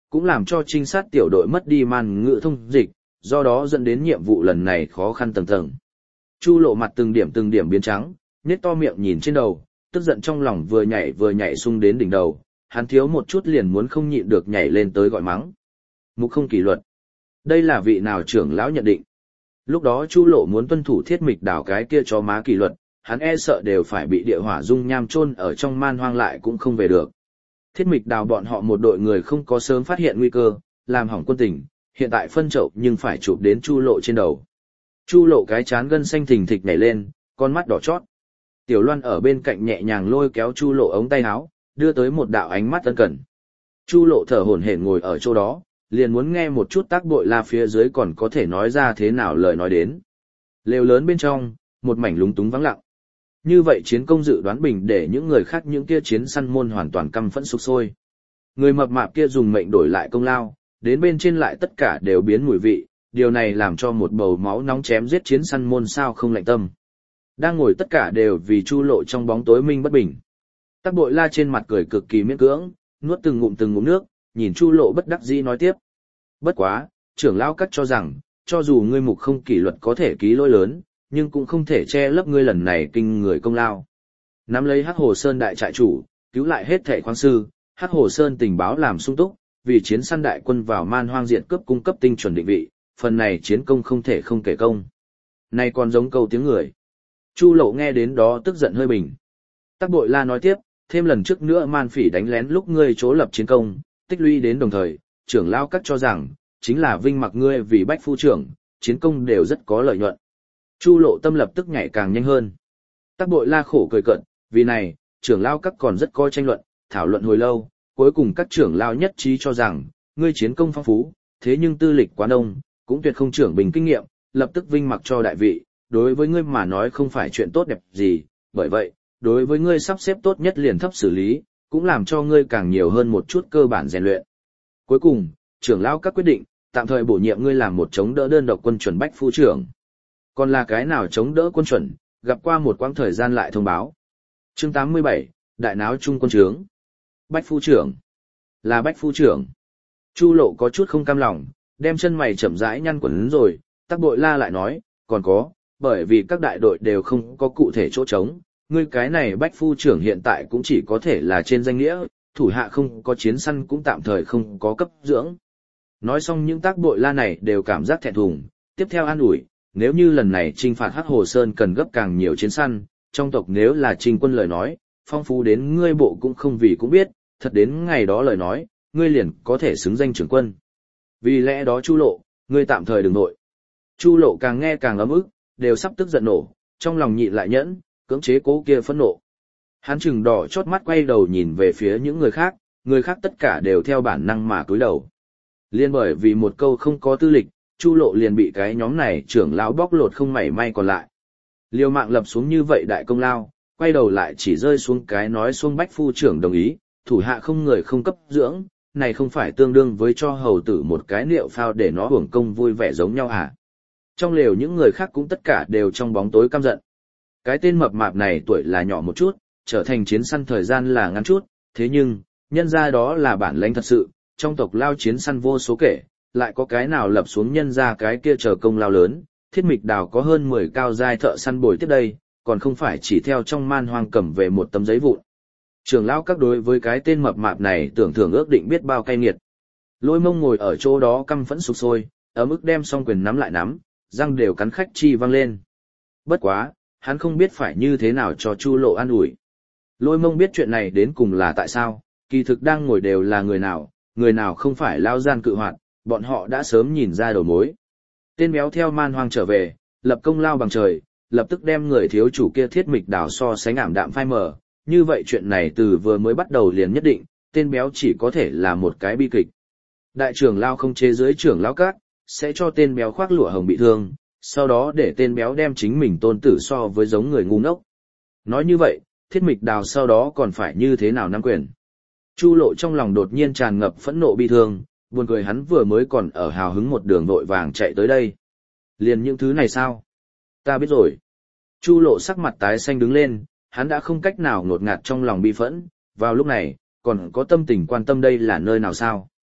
cũng làm cho trinh sát tiểu đội mất đi man ngữ thông dịch, do đó dẫn đến nhiệm vụ lần này khó khăn tầng tầng. Chu Lộ mặt từng điểm từng điểm biến trắng, nhếch to miệng nhìn trên đầu, tức giận trong lòng vừa nhảy vừa nhảy xung đến đỉnh đầu, hắn thiếu một chút liền muốn không nhịn được nhảy lên tới gọi mắng. Mục không kỷ luật. Đây là vị nào trưởng lão nhận định. Lúc đó Chu Lộ muốn tuân thủ thiết mịch đảo cái kia cho má kỷ luật, hắn e sợ đều phải bị địa hỏa dung nham chôn ở trong man hoang lại cũng không về được. Thiết mịch đào bọn họ một đội người không có sớm phát hiện nguy cơ, làm hỏng quân tình, hiện tại phân chậu nhưng phải chụp đến Chu Lộ trên đầu. Chu Lộ cái chán gân xanh thình thịch nhảy lên, con mắt đỏ chót. Tiểu Loan ở bên cạnh nhẹ nhàng lôi kéo Chu Lộ ống tay áo, đưa tới một đạo ánh mắt ân cần. Chu Lộ thở hổn hển ngồi ở chỗ đó, liền muốn nghe một chút tác bội la phía dưới còn có thể nói ra thế nào lời nói đến. Lều lớn bên trong, một mảnh lúng túng vắng lặng. Như vậy chiến công dự đoán bình để những người khác những kia chiến săn môn hoàn toàn căm phẫn sục sôi. Người mập mạp kia dùng mệnh đổi lại công lao, đến bên trên lại tất cả đều biến mùi vị, điều này làm cho một bầu máu nóng chém giết chiến săn môn sao không lạnh tâm. Đang ngồi tất cả đều vì Chu Lộ trong bóng tối minh bất bình. Tắc Bội La trên mặt cười cực kỳ miễn cưỡng, nuốt từng ngụm từng ngụm nước, nhìn Chu Lộ bất đắc dĩ nói tiếp. Bất quá, trưởng lão cắt cho rằng, cho dù ngươi mục không kỷ luật có thể ký lỗi lớn, nhưng cũng không thể che lấp ngươi lần này kinh người công lao. Nắm lấy Hắc Hồ Sơn đại trại chủ, cứu lại hết thảy khoáng sư, Hắc Hồ Sơn tình báo làm sung túc, vì chiến săn đại quân vào man hoang diện cướp cung cấp tinh chuẩn định vị, phần này chiến công không thể không kể công. Này còn giống câu tiếng người. Chu Lộ nghe đến đó tức giận hơi bình. Tắc Bội La nói tiếp, thêm lần trước nữa man phỉ đánh lén lúc ngươi chỗ lập chiến công, tích lũy đến đồng thời, trưởng lão các cho rằng, chính là vinh mặc ngươi vì bách phu trưởng, chiến công đều rất có lợi nhuận. Chu Lộ tâm lập tức nhảy càng nhanh hơn. Tắc Bội La khổ cười cận, vì này, trưởng lão các còn rất có tranh luận, thảo luận hồi lâu, cuối cùng các trưởng lão nhất trí cho rằng, ngươi chiến công phong phú, thế nhưng tư lịch quá đông, cũng tuyệt không trưởng bình kinh nghiệm, lập tức vinh mặc cho đại vị, đối với ngươi mà nói không phải chuyện tốt đẹp gì, bởi vậy, đối với ngươi sắp xếp tốt nhất liền thấp xử lý, cũng làm cho ngươi càng nhiều hơn một chút cơ bản rèn luyện. Cuối cùng, trưởng lão các quyết định, tạm thời bổ nhiệm ngươi làm một chống đỡ đơn độc quân chuẩn bách phu trưởng. Còn là cái nào chống đỡ quân chuẩn, gặp qua một quãng thời gian lại thông báo. Chương tám mươi bảy, Đại náo trung quân trướng. Bách phu trưởng. Là bách phu trưởng. Chu Lộ có chút không cam lòng, đem chân mày chậm rãi nhăn quẩn rồi, Tắc Bội La lại nói, còn có, bởi vì các đại đội đều không có cụ thể chỗ trống, ngươi cái này bách phu trưởng hiện tại cũng chỉ có thể là trên danh nghĩa, thủ hạ không có chiến săn cũng tạm thời không có cấp dưỡng. Nói xong những Tắc Bội La này đều cảm giác thẹn thùng, tiếp theo an ủi, nếu như lần này trinh phạt Hắc Hồ Sơn cần gấp càng nhiều chiến săn, trong tộc nếu là trình quân lời nói, phong phú đến ngươi bộ cũng không vì cũng biết, thật đến ngày đó lời nói, ngươi liền có thể xứng danh trưởng quân. Vì lẽ đó Chu Lộ, ngươi tạm thời đừng nội. Chu Lộ càng nghe càng ấm ức, đều sắp tức giận nổ, trong lòng nhịn lại nhẫn, cưỡng chế cố kia phẫn nộ. Hắn trừng đỏ chót mắt quay đầu nhìn về phía những người khác, người khác tất cả đều theo bản năng mà cúi đầu. Liên bởi vì một câu không có tư lịch, Chu Lộ liền bị cái nhóm này trưởng lão bóc lột không mảy may còn lại. Liều mạng lập xuống như vậy đại công lao, quay đầu lại chỉ rơi xuống cái nói xuông bách phu trưởng đồng ý, thủ hạ không người không cấp dưỡng, này không phải tương đương với cho hầu tử một cái niệu phao để nó hưởng công vui vẻ giống nhau hả? Trong lều những người khác cũng tất cả đều trong bóng tối căm giận. Cái tên mập mạp này tuổi là nhỏ một chút, trở thành chiến săn thời gian là ngắn chút, thế nhưng, nhân ra đó là bản lãnh thật sự, trong tộc lao chiến săn vô số kể, lại có cái nào lập xuống nhân ra cái kia chờ công lao lớn, thiết mịch đào có hơn mười cao giai thợ săn bồi tiếp đây, còn không phải chỉ theo trong man hoang cầm về một tấm giấy vụn. Trưởng lão các đối với cái tên mập mạp này tưởng thưởng ước định biết bao cay nghiệt. Lôi Mông ngồi ở chỗ đó căm phẫn sục sôi, ấm ức đem song quyền nắm lại nắm, răng đều cắn khách chi vang lên. Bất quá, hắn không biết phải như thế nào cho Chu Lộ an ủi. Lôi Mông biết chuyện này đến cùng là tại sao, kỳ thực đang ngồi đều là người nào, người nào không phải lao gian cự hoạt, bọn họ đã sớm nhìn ra đầu mối. Tên béo theo man hoang trở về, lập công lao bằng trời, lập tức đem người thiếu chủ kia thiết mịch đào so sánh ảm đạm phai mờ. Như vậy chuyện này từ vừa mới bắt đầu liền nhất định, tên béo chỉ có thể là một cái bi kịch. Đại trưởng lao không chế dưới trưởng lao cát, sẽ cho tên béo khoác lụa hồng bị thương, sau đó để tên béo đem chính mình tôn tử so với giống người ngu ngốc. Nói như vậy, thiết mịch đào sau đó còn phải như thế nào nắm quyền. Chu Lộ trong lòng đột nhiên tràn ngập phẫn nộ bi thương, buồn cười hắn vừa mới còn ở hào hứng một đường vội vàng chạy tới đây. Liền những thứ này sao? Ta biết rồi. Chu Lộ sắc mặt tái xanh đứng lên, hắn đã không cách nào ngột ngạt trong lòng bi phẫn, vào lúc này, còn có tâm tình quan tâm đây là nơi nào sao?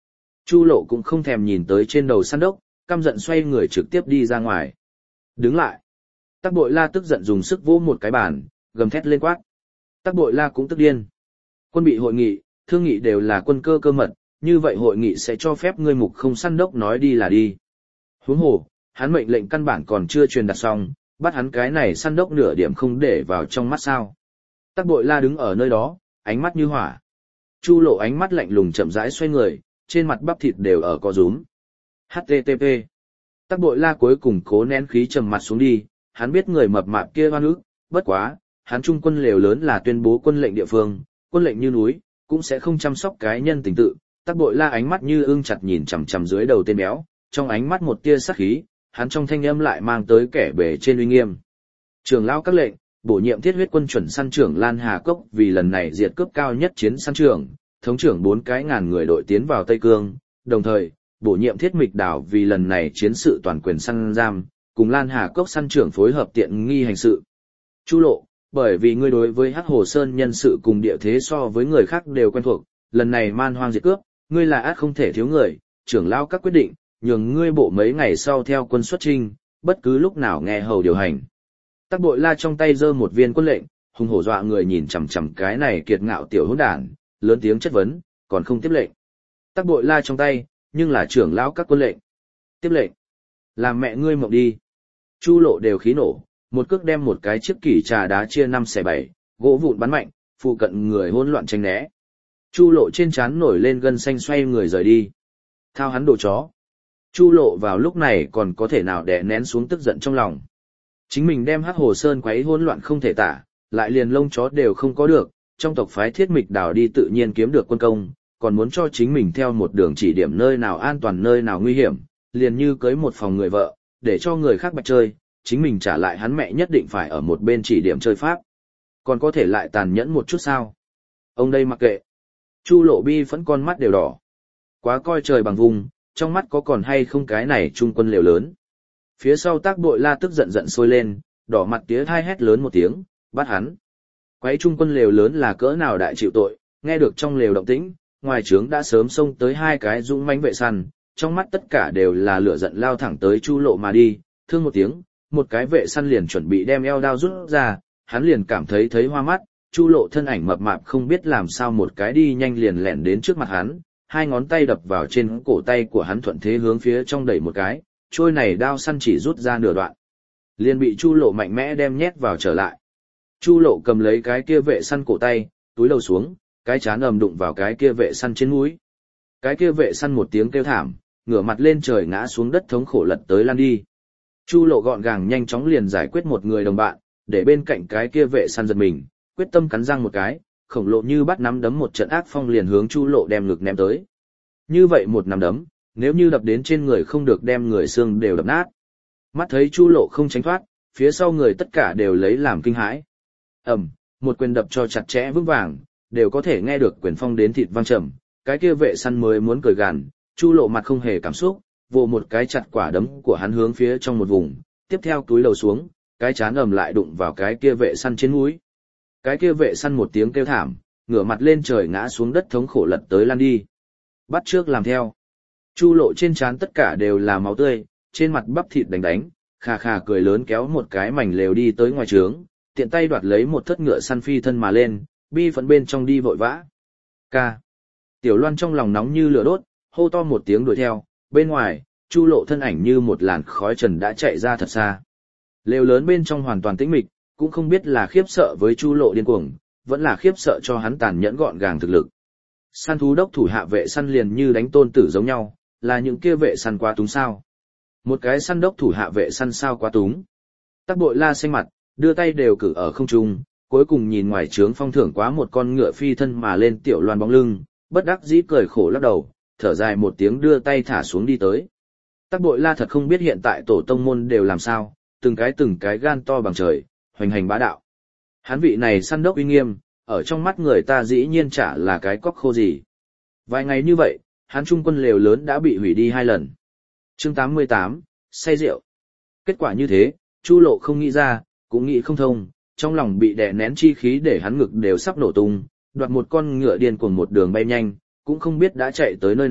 Chu Lộ cũng không thèm nhìn tới trên đầu săn đốc, căm giận xoay người trực tiếp đi ra ngoài. Đứng lại. Tắc Bội La tức giận dùng sức vỗ một cái bàn, gầm thét lên quát. Tắc Bội La cũng tức điên. Quân bị hội nghị, thương nghị đều là quân cơ cơ mật, như vậy hội nghị sẽ cho phép ngươi mục không săn đốc nói đi là đi. Huống hồ, hắn mệnh lệnh căn bản còn chưa truyền đạt xong, bắt hắn cái này săn đốc nửa điểm không để vào trong mắt sao. Tắc Bội La đứng ở nơi đó, ánh mắt như hỏa. Chu Lộ ánh mắt lạnh lùng chậm rãi xoay người, trên mặt bắp thịt đều ở co rúm. hát tê tê pê. Tắc Bội La cuối cùng cố nén khí trầm mặt xuống đi, hắn biết người mập mạp kia oan ức, bất quá, hắn trung quân lều lớn là tuyên bố quân lệnh địa phương, quân lệnh như núi, cũng sẽ không chăm sóc cái nhân tình tự. Tắc Bội La ánh mắt như ưng chặt nhìn chằm chằm dưới đầu tên béo, trong ánh mắt một tia sát khí, hắn trong thanh âm lại mang tới kẻ bề trên uy nghiêm. Trưởng lão các lệnh, bổ nhiệm thiết huyết quân chuẩn săn trưởng Lan Hà Cốc vì lần này diệt cướp cao nhất chiến săn trưởng, thống trưởng bốn cái ngàn người đội tiến vào Tây Cương, đồng thời, bổ nhiệm thiết mịch đảo vì lần này chiến sự toàn quyền săn giam, cùng Lan Hà Cốc săn trưởng phối hợp tiện nghi hành sự. Chu Lộ, bởi vì ngươi đối với Hắc Hồ Sơn nhân sự cùng địa thế so với người khác đều quen thuộc, lần này man hoang diệt cướp, ngươi là át không thể thiếu người, trưởng lão các quyết định, nhường ngươi bộ mấy ngày sau theo quân xuất chinh, bất cứ lúc nào nghe hầu điều hành. Tắc Bội La trong tay giơ một viên quân lệnh, hùng hổ dọa người nhìn chằm chằm cái này kiệt ngạo tiểu hỗn đản, lớn tiếng chất vấn, còn không tiếp lệnh. Tắc Bội La trong tay, nhưng là trưởng lão các quân lệnh. Tiếp lệnh. Làm mẹ ngươi mộng đi. Chu Lộ đều khí nổ, một cước đem một cái chiếc kỷ trà đá chia năm xẻ bảy, gỗ vụn bắn mạnh, phụ cận người hỗn loạn tránh né. Chu Lộ trên trán nổi lên gân xanh xoay người rời đi. Thao hắn đồ chó. Chu Lộ vào lúc này còn có thể nào đè nén xuống tức giận trong lòng. Chính mình đem Hắc Hồ Sơn quấy hỗn loạn không thể tả, lại liền lông chó đều không có được, trong tộc phái Thiết Mịch Đảo đi tự nhiên kiếm được quân công, còn muốn cho chính mình theo một đường chỉ điểm nơi nào an toàn nơi nào nguy hiểm, liền như cưới một phòng người vợ, để cho người khác bạch chơi, chính mình trả lại hắn mẹ nhất định phải ở một bên chỉ điểm chơi pháp. Còn có thể lại tàn nhẫn một chút sao? Ông đây mặc kệ. Chu Lộ bi phẫn con mắt đều đỏ. Quá coi trời bằng vùng, trong mắt có còn hay không cái này trung quân liều lớn. Phía sau Tắc Bội La tức giận giận sôi lên, đỏ mặt tía thai hét lớn một tiếng, bắt hắn. Quấy trung quân lều lớn là cỡ nào đại chịu tội, nghe được trong lều động tĩnh, ngoài trướng đã sớm xông tới hai cái dũng mãnh vệ săn, trong mắt tất cả đều là lửa giận lao thẳng tới Chu Lộ mà đi, thương một tiếng, một cái vệ săn liền chuẩn bị đem eo đao rút ra, hắn liền cảm thấy thấy hoa mắt, Chu Lộ thân ảnh mập mạp không biết làm sao một cái đi nhanh liền lẻn đến trước mặt hắn, hai ngón tay đập vào trên cổ tay của hắn thuận thế hướng phía trong đẩy một cái, trôi này đao săn chỉ rút ra nửa đoạn, liền bị Chu Lộ mạnh mẽ đem nhét vào trở lại. Chu Lộ cầm lấy cái kia vệ săn cổ tay, túi đầu xuống, cái chán ầm đụng vào cái kia vệ săn trên mũi. Cái kia vệ săn một tiếng kêu thảm, ngửa mặt lên trời ngã xuống đất thống khổ lật tới lăn đi. Chu Lộ gọn gàng nhanh chóng liền giải quyết một người đồng bạn, để bên cạnh cái kia vệ săn giật mình, quyết tâm cắn răng một cái, khổng lộ như bắt nắm đấm một trận ác phong liền hướng Chu Lộ đem ngực ném tới. Như vậy một nắm đấm, nếu như đập đến trên người không được đem người xương đều đập nát. Mắt thấy Chu Lộ không tránh thoát, phía sau người tất cả đều lấy làm kinh hãi. Ầm, một quyền đập cho chặt chẽ vững vàng, đều có thể nghe được quyền phong đến thịt vang trầm, cái kia vệ săn mới muốn cười gằn, Chu Lộ mặt không hề cảm xúc, vồ một cái chặt quả đấm của hắn hướng phía trong một vùng, tiếp theo túi đầu xuống, cái chán ầm lại đụng vào cái kia vệ săn trên mũi. Cái kia vệ săn một tiếng kêu thảm, ngửa mặt lên trời ngã xuống đất thống khổ lật tới lăn đi. Bắt trước làm theo. Chu Lộ trên trán tất cả đều là máu tươi, trên mặt bắp thịt đánh đánh, khà khà cười lớn kéo một cái mảnh lều đi tới ngoài trướng, tiện tay đoạt lấy một thất ngựa săn phi thân mà lên, bi phẫn bên trong đi vội vã. Ca. Tiểu Loan trong lòng nóng như lửa đốt, hô to một tiếng đuổi theo, bên ngoài, Chu Lộ thân ảnh như một làn khói trần đã chạy ra thật xa. Lều lớn bên trong hoàn toàn tĩnh mịch, cũng không biết là khiếp sợ với Chu Lộ điên cuồng, vẫn là khiếp sợ cho hắn tàn nhẫn gọn gàng thực lực. Săn thú đốc thủ hạ vệ săn liền như đánh tôn tử giống nhau, là những kia vệ săn quá túng sao? Một cái săn đốc thủ hạ vệ săn sao quá túng? Tắc Bội La xanh mặt, đưa tay đều cử ở không trung, cuối cùng nhìn ngoài trướng phong thưởng quá một con ngựa phi thân mà lên Tiểu Loan bóng lưng, bất đắc dĩ cười khổ lắc đầu, thở dài một tiếng đưa tay thả xuống đi tới. Tắc Bội La thật không biết hiện tại tổ tông môn đều làm sao, từng cái từng cái gan to bằng trời, hoành hành bá đạo. Hắn vị này săn đốc uy nghiêm, ở trong mắt người ta dĩ nhiên chả là cái cóc khô gì. Vài ngày như vậy, hắn trung quân lều lớn đã bị hủy đi hai lần. Chương tám mươi tám, say rượu. Kết quả như thế, Chu Lộ không nghĩ ra, cũng nghĩ không thông, trong lòng bị đè nén chi khí để hắn ngực đều sắp nổ tung, đoạt một con ngựa điên cuồng một đường bay nhanh, cũng không biết đã chạy tới nơi nào,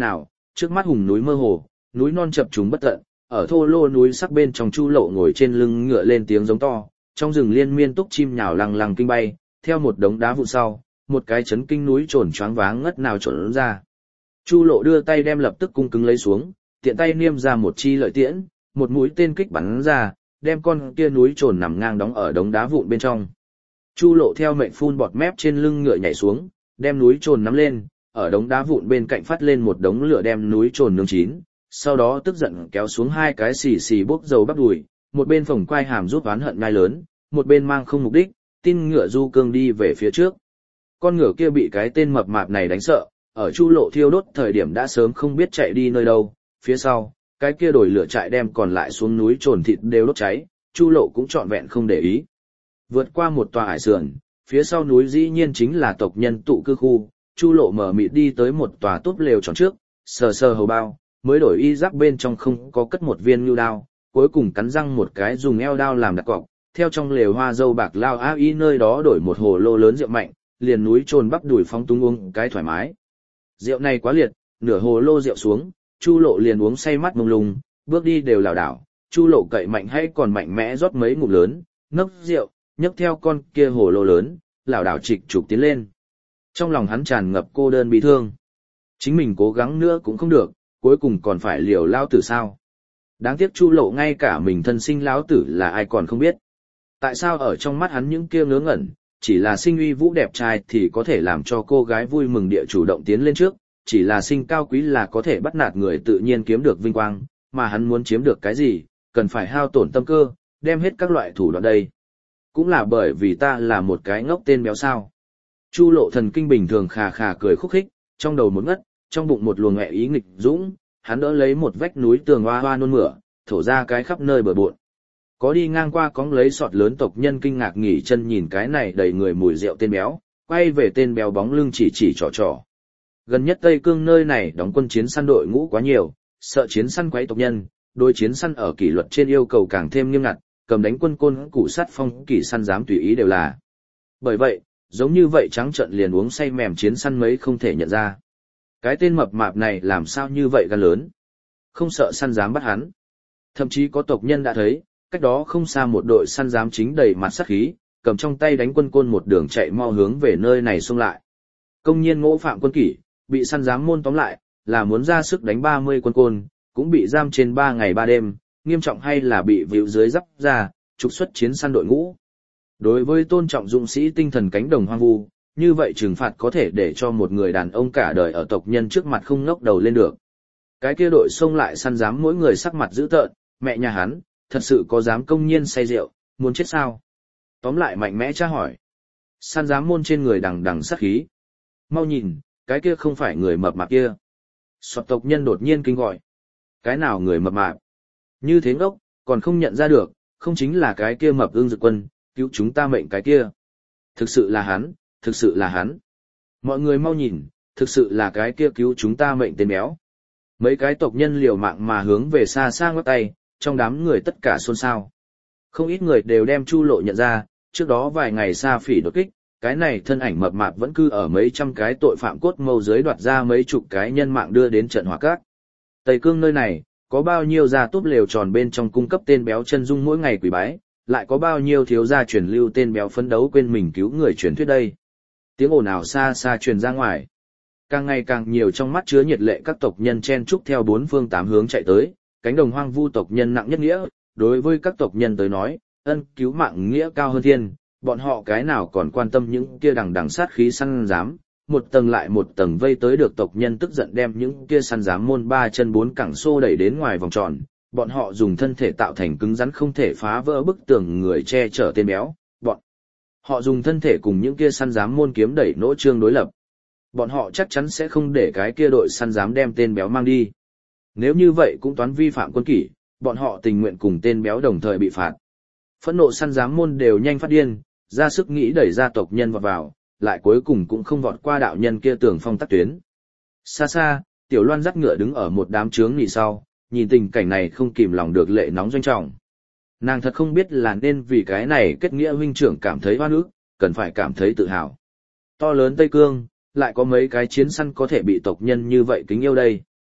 trước mắt hùng núi mơ hồ, núi non chập trùng bất tận, ở thô lô núi sắc bên trong Chu Lộ ngồi trên lưng ngựa lên tiếng giống to, trong rừng liên miên túc chim nhào lăng lăng kinh bay, theo một đống đá vụn sau, một cái chấn kinh núi trồn choáng váng ngất nào trộn ra. Chu Lộ đưa tay đem lập tức cung cứng lấy xuống, tiện tay niêm ra một chi lợi tiễn, một mũi tên kích bắn ra, đem con kia núi trồn nằm ngang đóng ở đống đá vụn bên trong. Chu Lộ theo mệnh phun bọt mép trên lưng ngựa nhảy xuống, đem núi trồn nắm lên, ở đống đá vụn bên cạnh phát lên một đống lửa đem núi trồn nướng chín, sau đó tức giận kéo xuống hai cái xì xì bốc dầu bắp đùi, một bên phồng quai hàm rút oán hận ngai lớn, một bên mang không mục đích, tin ngựa du cương đi về phía trước. Con ngựa kia bị cái tên mập mạp này đánh sợ, ở Chu Lộ thiêu đốt thời điểm đã sớm không biết chạy đi nơi đâu, phía sau, cái kia đồi lửa trại đem còn lại xuống núi trồn thịt đều đốt cháy, Chu Lộ cũng trọn vẹn không để ý. Vượt qua một tòa hải sườn, phía sau núi dĩ nhiên chính là tộc nhân tụ cư khu, Chu Lộ mở mịt đi tới một tòa túp lều tròn trước, sờ sờ hầu bao, mới đổi y giáp bên trong không có cất một viên nhu đao, cuối cùng cắn răng một cái dùng eo đao làm đặt cọc, theo trong lều hoa dâu bạc lao a y nơi đó đổi một hồ lô lớn rượu mạnh, liền núi trồn bắp đùi phóng túng uống cái thoải mái. Rượu này quá liệt, nửa hồ lô rượu xuống, Chu Lộ liền uống say mắt mông lung, bước đi đều lảo đảo, Chu Lộ cậy mạnh hay còn mạnh mẽ rót mấy ngụm lớn, nấc rượu, nhấc theo con kia hồ lô lớn, lảo đảo trịch trục tiến lên. Trong lòng hắn tràn ngập cô đơn bị thương. Chính mình cố gắng nữa cũng không được, cuối cùng còn phải liều lao tử sao. Đáng tiếc Chu Lộ ngay cả mình thân sinh lão tử là ai còn không biết. Tại sao ở trong mắt hắn những kia ngớ ngẩn, chỉ là sinh uy vũ đẹp trai thì có thể làm cho cô gái vui mừng địa chủ động tiến lên trước, chỉ là sinh cao quý là có thể bắt nạt người tự nhiên kiếm được vinh quang, mà hắn muốn chiếm được cái gì, cần phải hao tổn tâm cơ, đem hết các loại thủ đoạn đây. Cũng là bởi vì ta là một cái ngốc tên béo sao. Chu Lộ thần kinh bình thường khà khà cười khúc khích, trong đầu một ngất, trong bụng một luồng ngẹ ý nghịch dũng, hắn đỡ lấy một vách núi tường hoa hoa nôn mửa, thổ ra cái khắp nơi bờ bộn. Có đi ngang qua cóng lấy sọt lớn tộc nhân kinh ngạc nghỉ chân nhìn cái này đầy người mùi rượu tên béo, quay về tên béo bóng lưng chỉ chỉ trò trò. Gần nhất Tây Cương nơi này đóng quân chiến săn đội ngũ quá nhiều, sợ chiến săn quấy tộc nhân, đối chiến săn ở kỷ luật trên yêu cầu càng thêm nghiêm ngặt, cầm đánh quân côn củ sắt phong kỷ săn dám tùy ý đều là. Bởi vậy, giống như vậy trắng trợn liền uống say mềm chiến săn mấy không thể nhận ra. Cái tên mập mạp này làm sao như vậy gan lớn? Không sợ săn dám bắt hắn. Thậm chí có tộc nhân đã thấy, cách đó không xa một đội săn dám chính đầy mặt sát khí, cầm trong tay đánh quân côn một đường chạy mau hướng về nơi này xông lại. Công nhiên ngỗ phạm quân kỷ, bị săn dám môn tóm lại, là muốn ra sức đánh ba mươi quân côn, cũng bị giam trên ba ngày ba đêm, nghiêm trọng hay là bị víu dưới giáp ra, trục xuất chiến săn đội ngũ. Đối với tôn trọng dũng sĩ tinh thần cánh đồng hoang vu, như vậy trừng phạt có thể để cho một người đàn ông cả đời ở tộc nhân trước mặt không ngóc đầu lên được. Cái kia đội xông lại săn dám mỗi người sắc mặt dữ tợn, mẹ nhà hắn, thật sự có dám công nhiên say rượu, muốn chết sao? Tóm lại mạnh mẽ tra hỏi. Săn dám môn trên người đằng đằng sát khí. Mau nhìn, cái kia không phải người mập mạp kia. Sọt tộc nhân đột nhiên kinh gọi. Cái nào người mập mạp? Như thế ngốc, còn không nhận ra được, không chính là cái kia mập ương dực quân, cứu chúng ta mệnh cái kia. Thực sự là hắn, thực sự là hắn. Mọi người mau nhìn, thực sự là cái kia cứu chúng ta mệnh tên béo. Mấy cái tộc nhân liều mạng mà hướng về xa xa ngoắc tay, trong đám người tất cả xôn xao. Không ít người đều đem Chu Lộ nhận ra, trước đó vài ngày Sa Phỉ đột kích, cái này thân ảnh mập mạp vẫn cư ở mấy trăm cái tội phạm cốt mâu dưới đoạt ra mấy chục cái nhân mạng đưa đến trận hỏa cát. Tây Cương nơi này, có bao nhiêu gia túp lều tròn bên trong cung cấp tên béo chân dung mỗi ngày quỳ bái, lại có bao nhiêu thiếu gia truyền lưu tên béo phấn đấu quên mình cứu người truyền thuyết đây. Tiếng ồn ào xa xa truyền ra ngoài. Càng ngày càng nhiều trong mắt chứa nhiệt lệ các tộc nhân chen trúc theo bốn phương tám hướng chạy tới, cánh đồng hoang vu tộc nhân nặng nhất nghĩa, đối với các tộc nhân tới nói, ân cứu mạng nghĩa cao hơn thiên, bọn họ cái nào còn quan tâm những kia đằng đằng sát khí săn giám, một tầng lại một tầng vây tới được tộc nhân tức giận đem những kia săn giám môn ba chân bốn cẳng xô đẩy đến ngoài vòng tròn, bọn họ dùng thân thể tạo thành cứng rắn không thể phá vỡ bức tường người che chở tên béo, bọn họ dùng thân thể cùng những kia săn giám môn kiếm đẩy nỗ trương đối lập. Bọn họ chắc chắn sẽ không để cái kia đội săn giám đem tên béo mang đi. Nếu như vậy cũng toán vi phạm quân kỷ, bọn họ tình nguyện cùng tên béo đồng thời bị phạt. Phẫn nộ săn giám môn đều nhanh phát điên, ra sức nghĩ đẩy ra tộc nhân vọt vào, lại cuối cùng cũng không vọt qua đạo nhân kia tường phong tắc tuyến. Xa xa, Tiểu Loan dắt ngựa đứng ở một đám trướng nhị sau, nhìn tình cảnh này không kìm lòng được lệ nóng doanh trọng. Nàng thật không biết là nên vì cái này kết nghĩa huynh trưởng cảm thấy oan ức, cần phải cảm thấy tự hào. To lớn Tây Cương, lại có mấy cái chiến săn có thể bị tộc nhân như vậy kính yêu đây.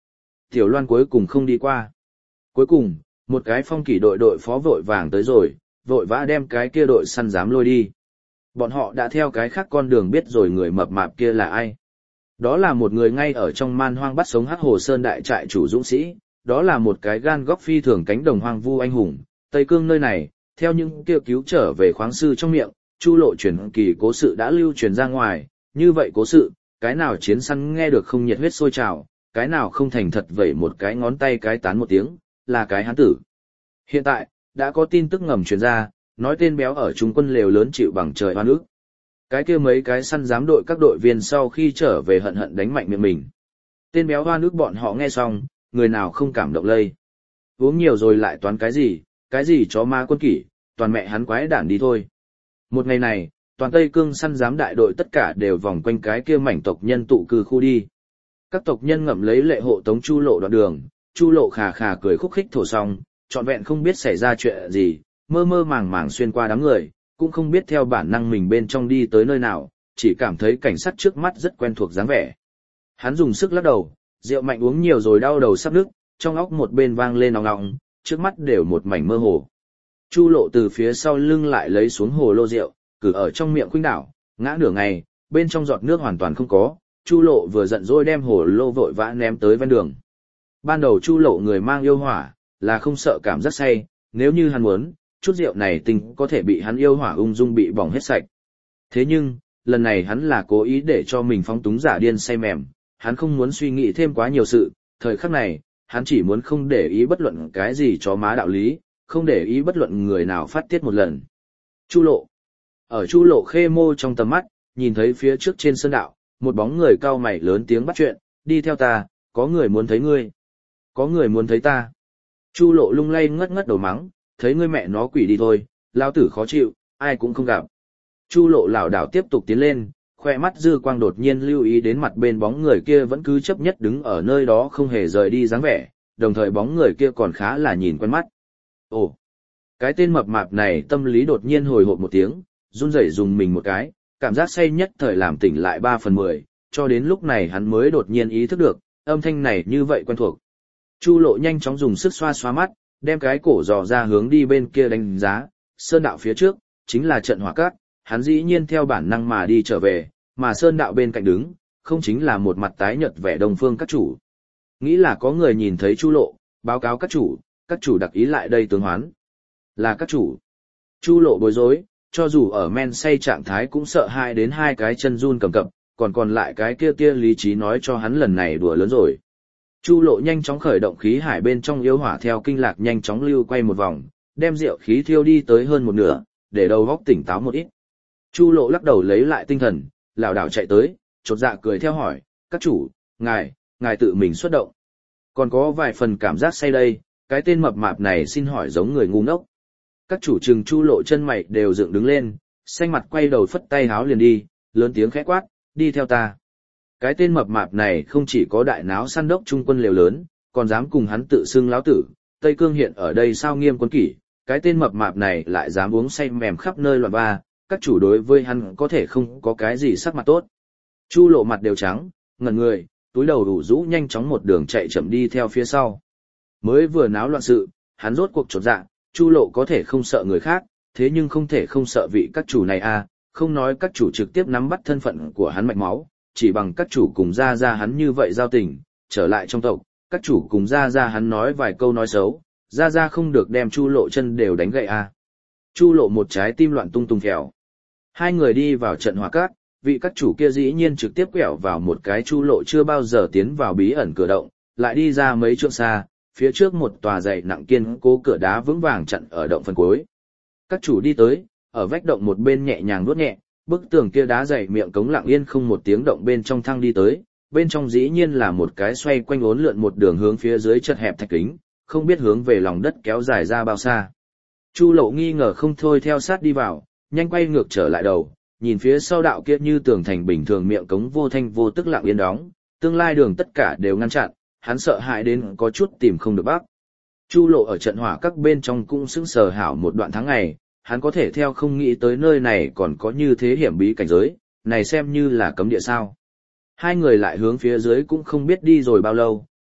Tiểu Loan cuối cùng không đi qua. Cuối cùng, một cái phong kỷ đội đội phó vội vàng tới rồi, vội vã đem cái kia đội săn giám lôi đi. Bọn họ đã theo cái khác con đường biết rồi người mập mạp kia là ai. Đó là một người ngay ở trong man hoang bắt sống Hắc Hồ Sơn đại trại chủ dũng sĩ, đó là một cái gan góc phi thường cánh đồng hoang vu anh hùng. Tây Cương nơi này, theo những kêu cứu trở về khoáng sư trong miệng, Chu Lộ truyền kỳ cố sự đã lưu truyền ra ngoài, như vậy cố sự, cái nào chiến săn nghe được không nhiệt huyết sôi trào, cái nào không thành thật vẩy một cái ngón tay cái tán một tiếng, là cái hán tử. Hiện tại, đã có tin tức ngầm truyền ra, nói tên béo ở trung quân lều lớn chịu bằng trời oan ức. Cái kia mấy cái săn giám đội các đội viên sau khi trở về hận hận đánh mạnh miệng mình. Tên béo oan ức bọn họ nghe xong, người nào không cảm động lây. Uống nhiều rồi lại toán cái gì, cái gì chó ma quân kỷ, toàn mẹ hắn quái đản đi thôi. Một ngày này, toàn Tây Cương săn giám đại đội tất cả đều vòng quanh cái kia mảnh tộc nhân tụ cư khu đi. Các tộc nhân ngậm lấy lệ hộ tống Chu Lộ đoạn đường, Chu Lộ khà khà cười khúc khích thổ xong, trọn vẹn không biết xảy ra chuyện gì, mơ mơ màng màng xuyên qua đám người, cũng không biết theo bản năng mình bên trong đi tới nơi nào, chỉ cảm thấy cảnh sát trước mắt rất quen thuộc dáng vẻ. Hắn dùng sức lắc đầu, rượu mạnh uống nhiều rồi đau đầu sắp nức, trong óc một bên vang lên ong ong, trước mắt đều một mảnh mơ hồ. Chu Lộ từ phía sau lưng lại lấy xuống hồ lô rượu, cử ở trong miệng khuynh đảo, ngã nửa ngày, bên trong giọt nước hoàn toàn không có. Chu Lộ vừa giận dỗi đem hồ lô vội vã ném tới ven đường. Ban đầu Chu Lộ người mang yêu hỏa, là không sợ cảm giác say, nếu như hắn muốn, chút rượu này tình có thể bị hắn yêu hỏa ung dung bị bỏng hết sạch. Thế nhưng, lần này hắn là cố ý để cho mình phóng túng giả điên say mềm, hắn không muốn suy nghĩ thêm quá nhiều sự, thời khắc này, hắn chỉ muốn không để ý bất luận cái gì chó má đạo lý, không để ý bất luận người nào phát tiết một lần. Chu Lộ. Ở Chu Lộ khê mô trong tầm mắt, nhìn thấy phía trước trên sơn đạo, một bóng người cao mày lớn tiếng bắt chuyện, đi theo ta, có người muốn thấy ngươi. Có người muốn thấy ta. Chu Lộ lung lay ngất ngất đầu mắng, thấy ngươi mẹ nó quỷ đi thôi, lao tử khó chịu, ai cũng không gặp. Chu Lộ lảo đảo tiếp tục tiến lên, khoe mắt dư quang đột nhiên lưu ý đến mặt bên bóng người kia vẫn cứ chấp nhất đứng ở nơi đó không hề rời đi dáng vẻ, đồng thời bóng người kia còn khá là nhìn quen mắt. Ồ, cái tên mập mạp này tâm lý đột nhiên hồi hộp một tiếng, run rẩy dùng mình một cái, cảm giác say nhất thời làm tỉnh lại ba phần mười, cho đến lúc này hắn mới đột nhiên ý thức được, âm thanh này như vậy quen thuộc. Chu Lộ nhanh chóng dùng sức xoa xoa mắt, đem cái cổ dò ra hướng đi bên kia đánh giá, sơn đạo phía trước, chính là trận hỏa cát, hắn dĩ nhiên theo bản năng mà đi trở về, mà sơn đạo bên cạnh đứng, không chính là một mặt tái nhợt vẻ đồng phương các chủ. Nghĩ là có người nhìn thấy Chu Lộ, báo cáo các chủ, các chủ đặc ý lại đây tướng hoán. Là các chủ. Chu Lộ bối rối, cho dù ở men say trạng thái cũng sợ hãi đến hai cái chân run cầm cập, còn còn lại cái kia tia lý trí nói cho hắn lần này đùa lớn rồi. Chu Lộ nhanh chóng khởi động khí hải bên trong yêu hỏa theo kinh lạc nhanh chóng lưu quay một vòng, đem rượu khí thiêu đi tới hơn một nửa, để đầu óc tỉnh táo một ít. Chu Lộ lắc đầu lấy lại tinh thần, lảo đảo chạy tới, chột dạ cười theo hỏi, các chủ, ngài, ngài tự mình xuất động. Còn có vài phần cảm giác say đây, cái tên mập mạp này xin hỏi giống người ngu ngốc. Các chủ trừng Chu Lộ chân mày đều dựng đứng lên, xanh mặt quay đầu phất tay háo liền đi, lớn tiếng khẽ quát, đi theo ta. Cái tên mập mạp này không chỉ có đại náo săn đốc trung quân liều lớn, còn dám cùng hắn tự xưng láo tử, Tây Cương hiện ở đây sao nghiêm quân kỷ, cái tên mập mạp này lại dám uống say mềm khắp nơi loạn ba, các chủ đối với hắn có thể không có cái gì sắc mặt tốt. Chu Lộ mặt đều trắng, ngẩn người, túi đầu đủ rũ nhanh chóng một đường chạy chậm đi theo phía sau. Mới vừa náo loạn sự, hắn rốt cuộc chột dạ, Chu Lộ có thể không sợ người khác, thế nhưng không thể không sợ vị các chủ này à, không nói các chủ trực tiếp nắm bắt thân phận của hắn mạch máu, chỉ bằng các chủ cùng ra ra hắn như vậy giao tình, trở lại trong tộc, các chủ cùng ra ra hắn nói vài câu nói xấu, ra ra không được đem Chu Lộ chân đều đánh gậy à. Chu Lộ một trái tim loạn tung tung phèo. Hai người đi vào trận hỏa cát, vị các chủ kia dĩ nhiên trực tiếp quẹo vào một cái Chu Lộ chưa bao giờ tiến vào bí ẩn cửa động, lại đi ra mấy trượng xa, phía trước một tòa dày nặng kiên cố cửa đá vững vàng chặn ở động phần cuối. Các chủ đi tới, ở vách động một bên nhẹ nhàng vuốt nhẹ, bức tường kia đá dày miệng cống lặng yên không một tiếng động bên trong thang đi tới, bên trong dĩ nhiên là một cái xoay quanh uốn lượn một đường hướng phía dưới chật hẹp thạch kính, không biết hướng về lòng đất kéo dài ra bao xa. Chu Lộ nghi ngờ không thôi theo sát đi vào, nhanh quay ngược trở lại đầu, nhìn phía sau đạo kia như tường thành bình thường miệng cống vô thanh vô tức lặng yên đóng, tương lai đường tất cả đều ngăn chặn, hắn sợ hãi đến có chút tìm không được bắc. Chu Lộ ở trận hỏa các bên trong cũng sững sờ hảo một đoạn tháng ngày, hắn có thể theo không nghĩ tới nơi này còn có như thế hiểm bí cảnh giới, này xem như là cấm địa sao. Hai người lại hướng phía dưới cũng không biết đi rồi bao lâu,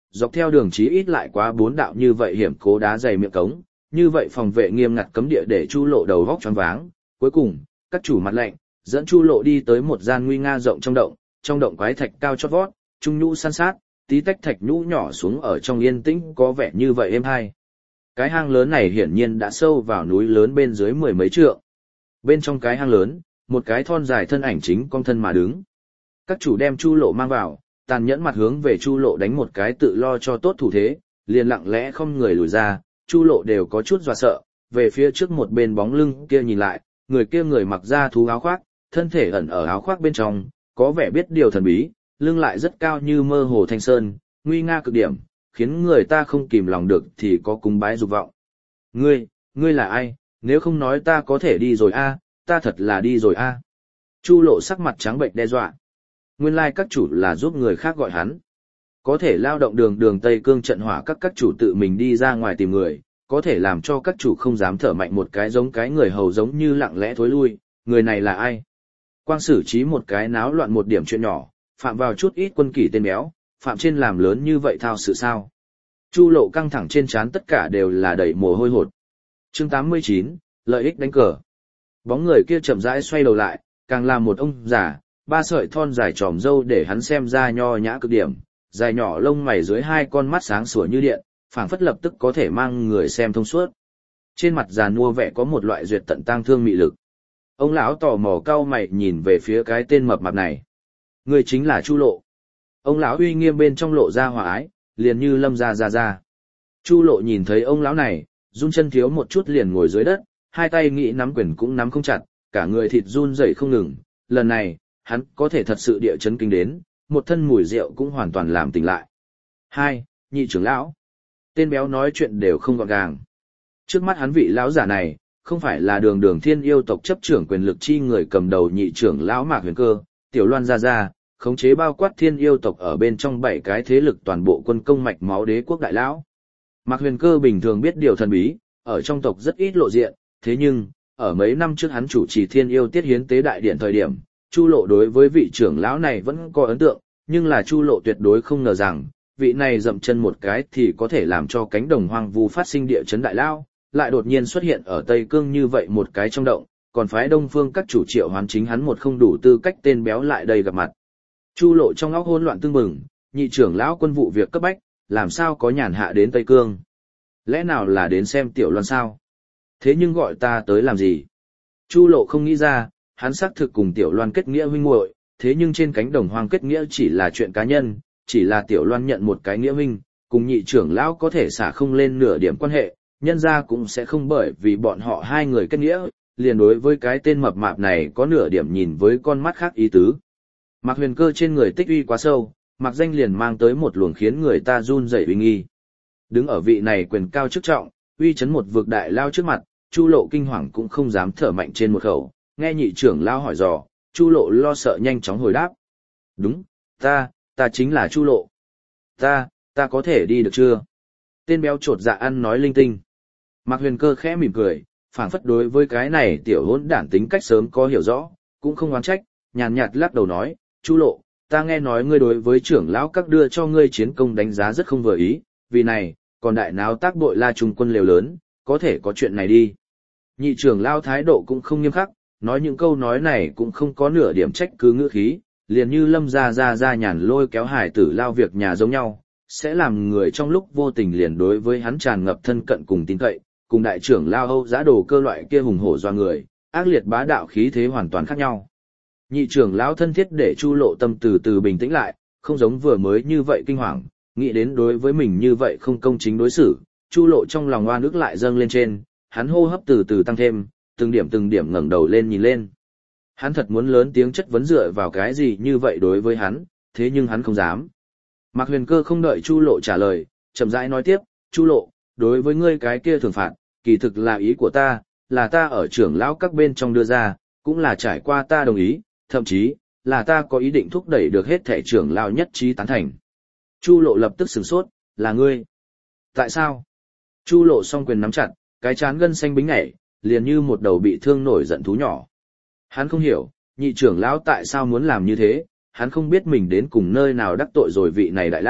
dọc theo đường chí ít lại quá bốn đạo như vậy hiểm cố đá dày miệng cống, như vậy phòng vệ nghiêm ngặt cấm địa để Chu Lộ đầu vóc choáng váng. Cuối cùng, các chủ mặt lạnh, dẫn Chu Lộ đi tới một gian nguy nga rộng trong động, trong động quái thạch cao chót vót, trung nhũ san sát, tí tách thạch nhũ nhỏ xuống ở trong yên tĩnh có vẻ như vậy êm hai. Cái hang lớn này hiển nhiên đã sâu vào núi lớn bên dưới mười mấy trượng. Bên trong cái hang lớn, một cái thon dài thân ảnh chính cong thân mà đứng. Các chủ đem Chu Lộ mang vào, tàn nhẫn mặt hướng về Chu Lộ đánh một cái tự lo cho tốt thủ thế, liền lặng lẽ không người lùi ra, Chu Lộ đều có chút dọa sợ, về phía trước một bên bóng lưng kia nhìn lại, người kia người mặc da thú áo khoác, thân thể ẩn ở áo khoác bên trong, có vẻ biết điều thần bí, lưng lại rất cao như mơ hồ thanh sơn, nguy nga cực điểm, khiến người ta không kìm lòng được thì có cúng bái dục vọng. Ngươi, ngươi là ai, nếu không nói ta có thể đi rồi a, ta thật là đi rồi a. Chu Lộ sắc mặt trắng bệch đe dọa. Nguyên lai các chủ là giúp người khác gọi hắn. Có thể lao động đường đường Tây Cương trận hỏa các các chủ tự mình đi ra ngoài tìm người, có thể làm cho các chủ không dám thở mạnh một cái giống cái người hầu giống như lặng lẽ thối lui, người này là ai? Quang xử trí một cái náo loạn một điểm chuyện nhỏ, phạm vào chút ít quân kỷ tên béo, phạm trên làm lớn như vậy thao sự sao? Chu Lộ căng thẳng trên trán tất cả đều là đầy mồ hôi hột. Chương tám mươi chín, lợi ích đánh cờ. Bóng người kia chậm rãi xoay đầu lại, càng là một ông già, ba sợi thon dài tròm râu để hắn xem ra nho nhã cực điểm, dài nhỏ lông mày dưới hai con mắt sáng sủa như điện, phảng phất lập tức có thể mang người xem thông suốt. Trên mặt già nua vẻ có một loại duyệt tận tang thương mị lực. Ông lão tò mò cau mày nhìn về phía cái tên mập mạp này. Người chính là Chu Lộ. Ông lão uy nghiêm bên trong lộ ra hòa ái, liền như lâm ra ra ra. Chu Lộ nhìn thấy ông lão này, run chân thiếu một chút liền ngồi dưới đất, hai tay nghĩ nắm quyền cũng nắm không chặt, cả người thịt run rẩy không ngừng. Lần này, hắn có thể thật sự địa chấn kinh đến, một thân mùi rượu cũng hoàn toàn làm tỉnh lại. Hai, nhị trưởng lão. Tên béo nói chuyện đều không gọn gàng. Trước mắt hắn vị lão giả này, không phải là đường đường thiên yêu tộc chấp trưởng quyền lực chi người cầm đầu nhị trưởng lão Mạc Huyền Cơ, Tiểu Loan Gia Gia, khống chế bao quát thiên yêu tộc ở bên trong bảy cái thế lực toàn bộ quân công mạch máu đế quốc đại lão. Mạc Huyền Cơ bình thường biết điều thần bí, ở trong tộc rất ít lộ diện, thế nhưng, ở mấy năm trước hắn chủ trì thiên yêu tiết hiến tế đại điện thời điểm, Chu Lộ đối với vị trưởng lão này vẫn có ấn tượng, nhưng là Chu Lộ tuyệt đối không ngờ rằng, vị này dậm chân một cái thì có thể làm cho cánh đồng hoang vu phát sinh địa chấn đại lao, lại đột nhiên xuất hiện ở Tây Cương như vậy một cái trong động, còn phái Đông Phương các chủ triệu hoán chính hắn một không đủ tư cách tên béo lại đây gặp mặt. Chu Lộ trong óc hỗn loạn tương bừng, nhị trưởng lão quân vụ việc cấp bách, làm sao có nhàn hạ đến Tây Cương? Lẽ nào là đến xem Tiểu Loan sao? Thế nhưng gọi ta tới làm gì? Chu Lộ không nghĩ ra, hắn xác thực cùng Tiểu Loan kết nghĩa huynh muội, thế nhưng trên cánh đồng hoang kết nghĩa chỉ là chuyện cá nhân, chỉ là Tiểu Loan nhận một cái nghĩa huynh, cùng nhị trưởng lão có thể xả không lên nửa điểm quan hệ, nhân ra cũng sẽ không bởi vì bọn họ hai người kết nghĩa, liền đối với cái tên mập mạp này có nửa điểm nhìn với con mắt khác ý tứ. Mạc Huyền Cơ trên người tích uy quá sâu, Mạc Danh liền mang tới một luồng khiến người ta run rẩy uy nghi. Đứng ở vị này quyền cao chức trọng, uy chấn một vực đại lao trước mặt, Chu Lộ kinh hoàng cũng không dám thở mạnh trên một khẩu, nghe nhị trưởng lao hỏi dò, Chu Lộ lo sợ nhanh chóng hồi đáp. Đúng, ta, ta chính là Chu Lộ. Ta, ta có thể đi được chưa? Tên béo trột dạ ăn nói linh tinh. Mạc Huyền Cơ khẽ mỉm cười, phảng phất đối với cái này tiểu hỗn đản tính cách sớm có hiểu rõ, cũng không oán trách, nhàn nhạt lắc đầu nói, Chu Lộ, ta nghe nói ngươi đối với trưởng lão các đưa cho ngươi chiến công đánh giá rất không vừa ý, vì này, còn đại náo tác bội La Trung quân liều lớn, có thể có chuyện này đi. Nhị trưởng lão thái độ cũng không nghiêm khắc, nói những câu nói này cũng không có nửa điểm trách cứ ngữ khí, liền như lâm ra ra ra nhàn lôi kéo hải tử lao việc nhà giống nhau, sẽ làm người trong lúc vô tình liền đối với hắn tràn ngập thân cận cùng tín cậy, cùng đại trưởng lao Âu Giá Đồ Cơ loại kia hùng hổ doa người, ác liệt bá đạo khí thế hoàn toàn khác nhau. Nhị trưởng lão thân thiết để Chu Lộ tâm từ từ bình tĩnh lại, không giống vừa mới như vậy kinh hoàng, nghĩ đến đối với mình như vậy không công chính đối xử, Chu Lộ trong lòng oan ức lại dâng lên trên, hắn hô hấp từ từ tăng thêm, từng điểm từng điểm ngẩng đầu lên nhìn lên. Hắn thật muốn lớn tiếng chất vấn dựa vào cái gì như vậy đối với hắn, thế nhưng hắn không dám. Mạc Huyền Cơ không đợi Chu Lộ trả lời, chậm rãi nói tiếp, Chu Lộ, đối với ngươi cái kia thưởng phạt, kỳ thực là ý của ta, là ta ở trưởng lão các bên trong đưa ra, cũng là trải qua ta đồng ý, thậm chí, là ta có ý định thúc đẩy được hết thể trưởng lão nhất trí tán thành. Chu Lộ lập tức sửng sốt, là ngươi. Tại sao? Chu Lộ song quyền nắm chặt, cái trán gân xanh bính nhảy, liền như một đầu bị thương nổi giận thú nhỏ. Hắn không hiểu, nhị trưởng lão tại sao muốn làm như thế, hắn không biết mình đến cùng nơi nào đắc tội rồi vị này đại lão,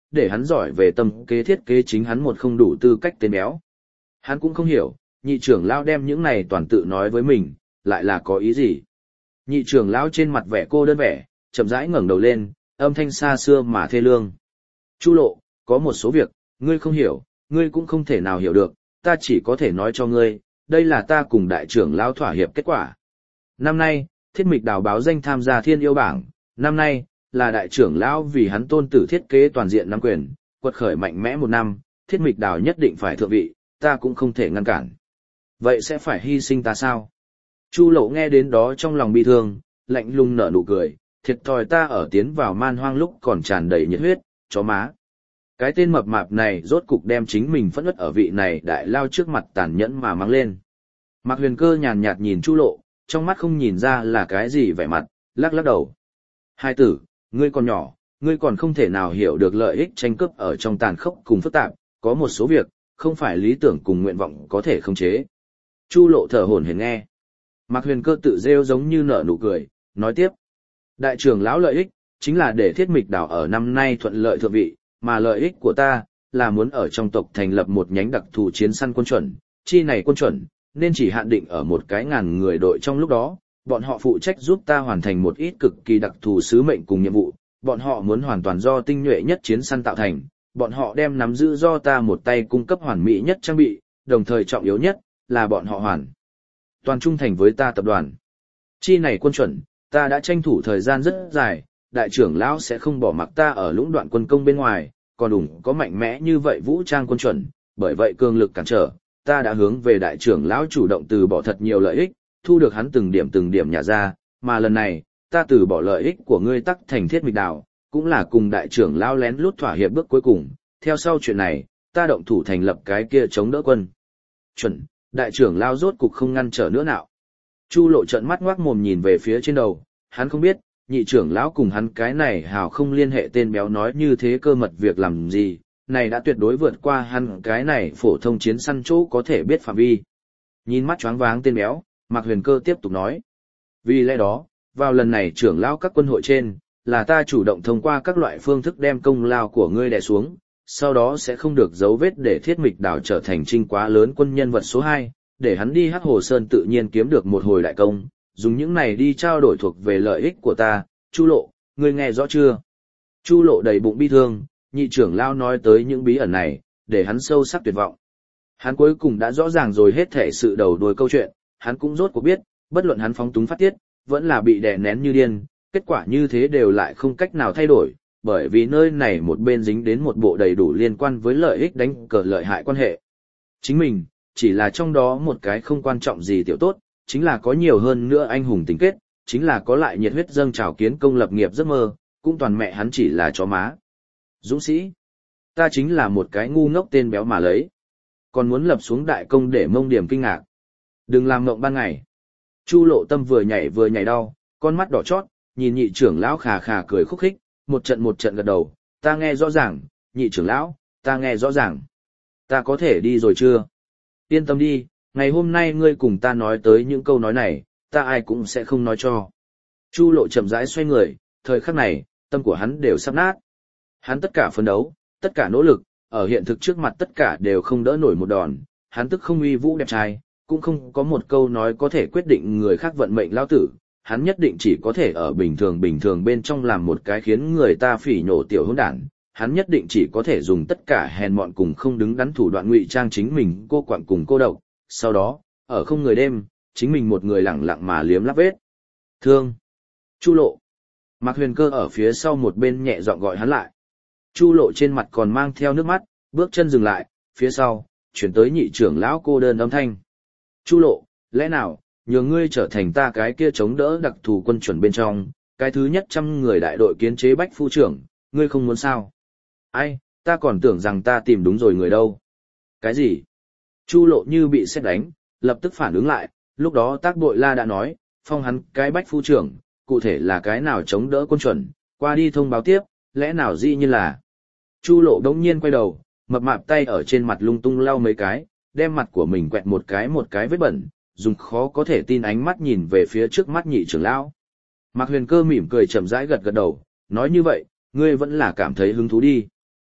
để hắn giỏi về tâm kế thiết kế chính hắn một không đủ tư cách tên béo. Hắn cũng không hiểu, nhị trưởng lão đem những này toàn tự nói với mình, lại là có ý gì. Nhị trưởng lão trên mặt vẻ cô đơn vẻ, chậm rãi ngẩng đầu lên, âm thanh xa xưa mà thê lương. Chu Lộ, có một số việc, ngươi không hiểu, ngươi cũng không thể nào hiểu được, ta chỉ có thể nói cho ngươi, đây là ta cùng đại trưởng lão thỏa hiệp kết quả. Năm nay, Thiết Mịch Đào báo danh tham gia Thiên Yêu bảng, năm nay, là đại trưởng lão vì hắn tôn tử thiết kế toàn diện nắm quyền, quật khởi mạnh mẽ một năm, Thiết Mịch Đào nhất định phải thượng vị, ta cũng không thể ngăn cản. Vậy sẽ phải hy sinh ta sao? Chu Lộ nghe đến đó trong lòng bi thương, lạnh lùng nở nụ cười, thiệt thòi ta ở tiến vào man hoang lúc còn tràn đầy nhiệt huyết, chó má. Cái tên mập mạp này rốt cục đem chính mình phẫn uất ở vị này đại lao trước mặt tàn nhẫn mà mang lên. Mạc Huyền Cơ nhàn nhạt nhìn Chu Lộ, trong mắt không nhìn ra là cái gì vẻ mặt, lắc lắc đầu. Hai tử, ngươi còn nhỏ, ngươi còn không thể nào hiểu được lợi ích tranh cướp ở trong tàn khốc cùng phức tạp, có một số việc, không phải lý tưởng cùng nguyện vọng có thể khống chế. Chu Lộ thở hổn hển nghe. Mạc Huyền Cơ tự rêu giống như nở nụ cười, nói tiếp. Đại trưởng lão lợi ích, chính là để Thiết Mịch Đảo ở năm nay thuận lợi thượng vị, mà lợi ích của ta, là muốn ở trong tộc thành lập một nhánh đặc thù chiến săn quân chuẩn, chi này quân chuẩn, nên chỉ hạn định ở một cái ngàn người đội trong lúc đó, bọn họ phụ trách giúp ta hoàn thành một ít cực kỳ đặc thù sứ mệnh cùng nhiệm vụ, bọn họ muốn hoàn toàn do tinh nhuệ nhất chiến săn tạo thành, bọn họ đem nắm giữ do ta một tay cung cấp hoàn mỹ nhất trang bị, đồng thời trọng yếu nhất, là bọn họ hoàn toàn trung thành với ta tập đoàn. Chi này quân chuẩn, ta đã tranh thủ thời gian rất dài, đại trưởng lão sẽ không bỏ mặc ta ở lũng đoạn quân công bên ngoài, còn đủ có mạnh mẽ như vậy vũ trang quân chuẩn, bởi vậy cường lực cản trở, ta đã hướng về đại trưởng lão chủ động từ bỏ thật nhiều lợi ích, thu được hắn từng điểm từng điểm nhả ra, mà lần này, ta từ bỏ lợi ích của ngươi tắc thành Thiết Mịch Đào, cũng là cùng đại trưởng lão lén lút thỏa hiệp bước cuối cùng, theo sau chuyện này, ta động thủ thành lập cái kia chống đỡ quân chuẩn, đại trưởng lão rốt cục không ngăn trở nữa nào. Chu Lộ trợn mắt ngoác mồm nhìn về phía trên đầu, hắn không biết, nhị trưởng lão cùng hắn cái này hào không liên hệ tên béo nói như thế cơ mật việc làm gì, này đã tuyệt đối vượt qua hắn cái này phổ thông chiến săn chỗ có thể biết phạm vi. Nhìn mắt choáng váng tên béo, Mạc Huyền Cơ tiếp tục nói. Vì lẽ đó, vào lần này trưởng lão các quân hội trên, là ta chủ động thông qua các loại phương thức đem công lao của ngươi đè xuống, sau đó sẽ không được dấu vết để Thiết Mịch Đảo trở thành trinh quá lớn quân nhân vật số hai, để hắn đi Hắc Hồ Sơn tự nhiên kiếm được một hồi đại công, dùng những này đi trao đổi thuộc về lợi ích của ta, Chu Lộ, ngươi nghe rõ chưa? Chu Lộ đầy bụng bi thương, nhị trưởng lão nói tới những bí ẩn này, để hắn sâu sắc tuyệt vọng. Hắn cuối cùng đã rõ ràng rồi hết thể sự đầu đuôi câu chuyện, hắn cũng rốt cuộc biết, bất luận hắn phóng túng phát tiết, vẫn là bị đè nén như điên, kết quả như thế đều lại không cách nào thay đổi, bởi vì nơi này một bên dính đến một bộ đầy đủ liên quan với lợi ích đánh cờ lợi hại quan hệ. Chính mình, chỉ là trong đó một cái không quan trọng gì tiểu tốt, chính là có nhiều hơn nữa anh hùng tình kết, chính là có lại nhiệt huyết dâng trào kiến công lập nghiệp giấc mơ, cũng toàn mẹ hắn chỉ là chó má. Dũng sĩ, ta chính là một cái ngu ngốc tên béo mà lấy, còn muốn lập xuống đại công để mông điểm kinh ngạc. Đừng làm mộng ban ngày. Chu Lộ tâm vừa nhảy vừa nhảy đau, con mắt đỏ chót, nhìn nhị trưởng lão khà khà cười khúc khích, một trận một trận gật đầu, ta nghe rõ ràng, nhị trưởng lão, ta nghe rõ ràng. Ta có thể đi rồi chưa? Yên tâm đi, ngày hôm nay ngươi cùng ta nói tới những câu nói này, ta ai cũng sẽ không nói cho. Chu Lộ chậm rãi xoay người, thời khắc này, tâm của hắn đều sắp nát. Hắn tất cả phấn đấu, tất cả nỗ lực, ở hiện thực trước mặt tất cả đều không đỡ nổi một đòn, hắn tức không uy vũ đẹp trai, cũng không có một câu nói có thể quyết định người khác vận mệnh lao tử, hắn nhất định chỉ có thể ở bình thường bình thường bên trong làm một cái khiến người ta phỉ nhổ tiểu hỗn đản, hắn nhất định chỉ có thể dùng tất cả hèn mọn cùng không đứng đắn thủ đoạn ngụy trang chính mình cô quặn cùng cô độc, sau đó, ở không người đêm, chính mình một người lặng lặng mà liếm láp vết thương. Chu Lộ. Mạc Huyền Cơ ở phía sau một bên nhẹ giọng gọi hắn lại. Chu Lộ trên mặt còn mang theo nước mắt, bước chân dừng lại, phía sau, chuyển tới nhị trưởng lão cô đơn âm thanh. Chu Lộ, lẽ nào, nhờ ngươi trở thành ta cái kia chống đỡ đặc thù quân chuẩn bên trong, cái thứ nhất trăm người đại đội kiến chế bách phu trưởng, ngươi không muốn sao? Ai, ta còn tưởng rằng ta tìm đúng rồi người đâu. Cái gì? Chu Lộ như bị sét đánh, lập tức phản ứng lại, lúc đó Tác Bội La đã nói, phong hắn cái bách phu trưởng, cụ thể là cái nào chống đỡ quân chuẩn, qua đi thông báo tiếp, lẽ nào dĩ như là. Chu Lộ đống nhiên quay đầu, mập mạp tay ở trên mặt lung tung lau mấy cái, đem mặt của mình quẹt một cái một cái vết bẩn, dùng khó có thể tin ánh mắt nhìn về phía trước mắt nhị trưởng lão. Mạc Huyền Cơ mỉm cười chậm rãi gật gật đầu, nói như vậy, ngươi vẫn là cảm thấy hứng thú đi.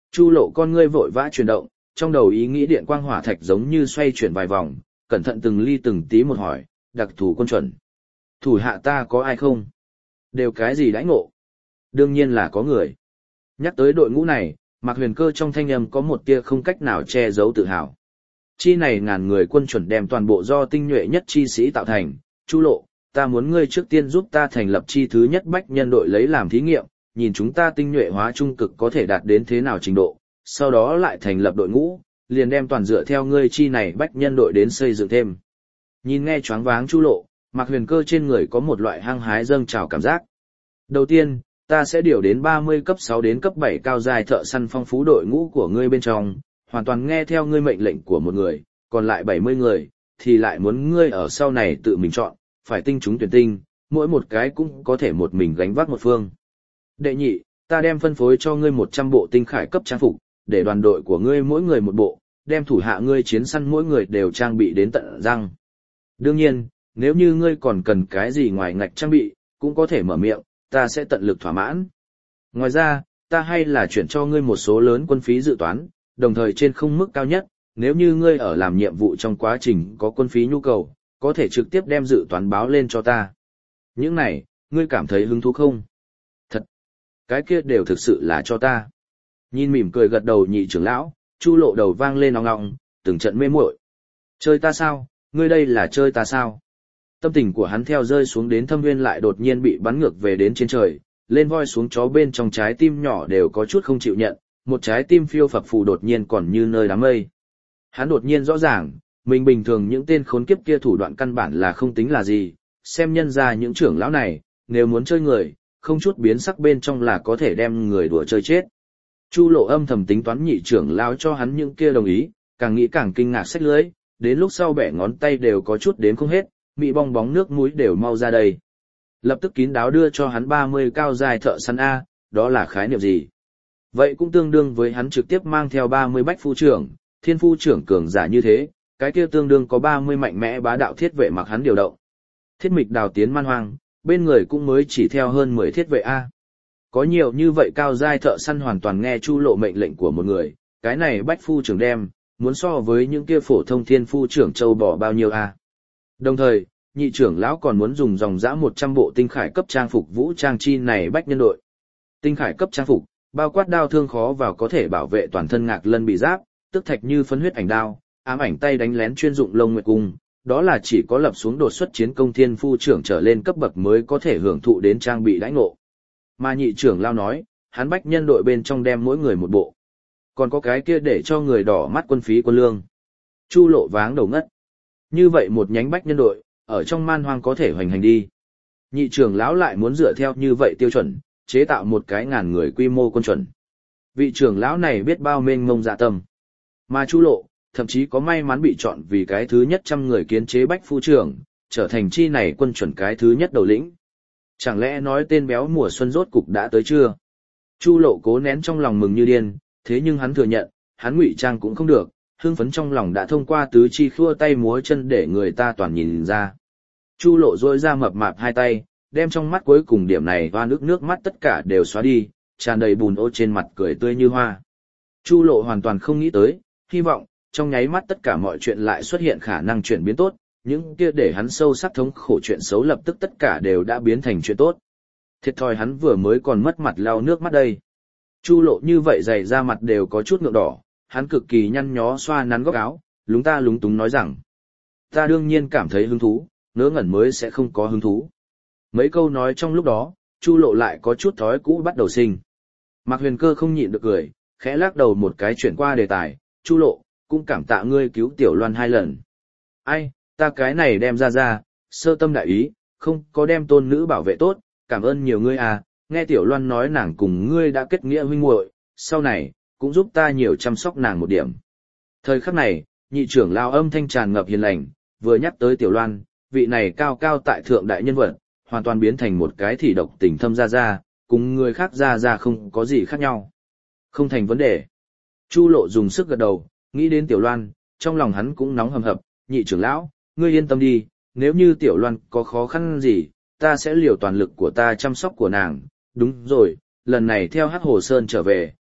Chu Lộ con ngươi vội vã chuyển động, trong đầu ý nghĩ điện quang hỏa thạch giống như xoay chuyển vài vòng, cẩn thận từng ly từng tí một hỏi, đặc thù quân chuẩn. Thủ hạ ta có ai không? Đều cái gì đãi ngộ? Đương nhiên là có người. Nhắc tới đội ngũ này, Mạc Huyền Cơ trong thanh âm có một tia không cách nào che giấu tự hào. Chi này ngàn người quân chuẩn đem toàn bộ do tinh nhuệ nhất chi sĩ tạo thành, Chu Lộ, ta muốn ngươi trước tiên giúp ta thành lập chi thứ nhất bách nhân đội lấy làm thí nghiệm, nhìn chúng ta tinh nhuệ hóa trung cực có thể đạt đến thế nào trình độ, sau đó lại thành lập đội ngũ, liền đem toàn dựa theo ngươi chi này bách nhân đội đến xây dựng thêm. Nhìn nghe choáng váng Chu Lộ, Mạc Huyền Cơ trên người có một loại hăng hái dâng trào cảm giác. Đầu tiên, ta sẽ điều đến ba mươi cấp sáu đến cấp bảy cao giai thợ săn phong phú đội ngũ của ngươi bên trong, hoàn toàn nghe theo ngươi mệnh lệnh của một người, còn lại bảy mươi người, thì lại muốn ngươi ở sau này tự mình chọn, phải tinh chúng tuyển tinh, mỗi một cái cũng có thể một mình gánh vác một phương. Đệ nhị, ta đem phân phối cho ngươi một trăm bộ tinh khải cấp trang phục, để đoàn đội của ngươi mỗi người một bộ, đem thủ hạ ngươi chiến săn mỗi người đều trang bị đến tận răng. Đương nhiên, nếu như ngươi còn cần cái gì ngoài ngạch trang bị, cũng có thể mở miệng, ta sẽ tận lực thỏa mãn. Ngoài ra, ta hay là chuyển cho ngươi một số lớn quân phí dự toán, đồng thời trên không mức cao nhất, nếu như ngươi ở làm nhiệm vụ trong quá trình có quân phí nhu cầu, có thể trực tiếp đem dự toán báo lên cho ta. Những này, ngươi cảm thấy hứng thú không? Thật! Cái kia đều thực sự là cho ta. Nhìn mỉm cười gật đầu nhị trưởng lão, Chu Lộ đầu vang lên ong ong, từng trận mê muội. Chơi ta sao? Ngươi đây là chơi ta sao? Tâm tình của hắn theo rơi xuống đến thâm nguyên lại đột nhiên bị bắn ngược về đến trên trời, lên voi xuống chó bên trong trái tim nhỏ đều có chút không chịu nhận, một trái tim phiêu phập phù đột nhiên còn như nơi đám mây. Hắn đột nhiên rõ ràng, mình bình thường những tên khốn kiếp kia thủ đoạn căn bản là không tính là gì, xem nhân ra những trưởng lão này, nếu muốn chơi người, không chút biến sắc bên trong là có thể đem người đùa chơi chết. Chu Lộ âm thầm tính toán nhị trưởng lão cho hắn những kia đồng ý, càng nghĩ càng kinh ngạc xách lưới, đến lúc sau bẻ ngón tay đều có chút đếm không hết, mị bong bóng nước mũi đều mau ra đây. Lập tức kín đáo đưa cho hắn ba mươi cao dài thợ săn A, đó là khái niệm gì? Vậy cũng tương đương với hắn trực tiếp mang theo ba mươi bách phu trưởng, thiên phu trưởng cường giả như thế, cái kia tương đương có ba mươi mạnh mẽ bá đạo thiết vệ mặc hắn điều động. Thiết mịch đào tiến man hoang, bên người cũng mới chỉ theo hơn mười thiết vệ A. Có nhiều như vậy cao giai thợ săn hoàn toàn nghe Chu Lộ mệnh lệnh của một người, cái này bách phu trưởng đem, muốn so với những kia phổ thông thiên phu trưởng châu bỏ bao nhiêu A. Đồng thời, nhị trưởng lão còn muốn dùng dòng dã một trăm bộ tinh khải cấp trang phục vũ trang chi này bách nhân đội. Tinh khải cấp trang phục, bao quát đao thương khó vào có thể bảo vệ toàn thân ngạc lân bị giáp, tức thạch như phấn huyết ảnh đao, ám ảnh tay đánh lén chuyên dụng lông nguyệt cung, đó là chỉ có lập xuống đột xuất chiến công thiên phu trưởng trở lên cấp bậc mới có thể hưởng thụ đến trang bị đãi ngộ. Mà nhị trưởng lão nói, hắn bách nhân đội bên trong đem mỗi người một bộ. Còn có cái kia để cho người đỏ mắt quân phí quân lương. Chu Lộ váng đầu ngất. Như vậy một nhánh bách nhân đội, ở trong man hoang có thể hoành hành đi. Nhị trưởng lão lại muốn dựa theo như vậy tiêu chuẩn, chế tạo một cái ngàn người quy mô quân chuẩn. Vị trưởng lão này biết bao mênh mông dạ tâm. Mà Chu Lộ, thậm chí có may mắn bị chọn vì cái thứ nhất trăm người kiến chế bách phu trưởng, trở thành chi này quân chuẩn cái thứ nhất đầu lĩnh. Chẳng lẽ nói tên béo mùa xuân rốt cục đã tới chưa? Chu Lộ cố nén trong lòng mừng như điên, thế nhưng hắn thừa nhận, hắn ngụy trang cũng không được, hưng phấn trong lòng đã thông qua tứ chi khua tay múa chân để người ta toàn nhìn ra. Chu Lộ rôi ra mập mạp hai tay, đem trong mắt cuối cùng điểm này hoa nước nước mắt tất cả đều xóa đi, tràn đầy bùn ô trên mặt cười tươi như hoa. Chu Lộ hoàn toàn không nghĩ tới, hy vọng, trong nháy mắt tất cả mọi chuyện lại xuất hiện khả năng chuyển biến tốt, những kia để hắn sâu sắc thống khổ chuyện xấu lập tức tất cả đều đã biến thành chuyện tốt. Thiệt thòi hắn vừa mới còn mất mặt lau nước mắt đây. Chu Lộ như vậy dày ra mặt đều có chút ngượng đỏ, hắn cực kỳ nhăn nhó xoa nắn góc áo, lúng ta lúng túng nói rằng. Ta đương nhiên cảm thấy hứng thú, ngớ ngẩn mới sẽ không có hứng thú. Mấy câu nói trong lúc đó, Chu Lộ lại có chút thói cũ bắt đầu sinh. Mạc Huyền Cơ không nhịn được cười, khẽ lắc đầu một cái chuyển qua đề tài, Chu Lộ, cũng cảm tạ ngươi cứu Tiểu Loan hai lần. Ai, ta cái này đem ra ra, sơ tâm đại ý, không có đem tôn nữ bảo vệ tốt, cảm ơn nhiều ngươi à, nghe Tiểu Loan nói nàng cùng ngươi đã kết nghĩa huynh muội, sau này, cũng giúp ta nhiều chăm sóc nàng một điểm. Thời khắc này, nhị trưởng lão âm thanh tràn ngập hiền lành, vừa nhắc tới Tiểu Loan, vị này cao cao tại thượng đại nhân vật, hoàn toàn biến thành một cái thị độc tình thâm ra ra, cùng người khác ra ra không có gì khác nhau. Không thành vấn đề. Chu Lộ dùng sức gật đầu, nghĩ đến Tiểu Loan, trong lòng hắn cũng nóng hầm hập, nhị trưởng lão, ngươi yên tâm đi, nếu như Tiểu Loan có khó khăn gì, ta sẽ liều toàn lực của ta chăm sóc của nàng, đúng rồi, lần này theo Hắc Hồ Sơn trở về,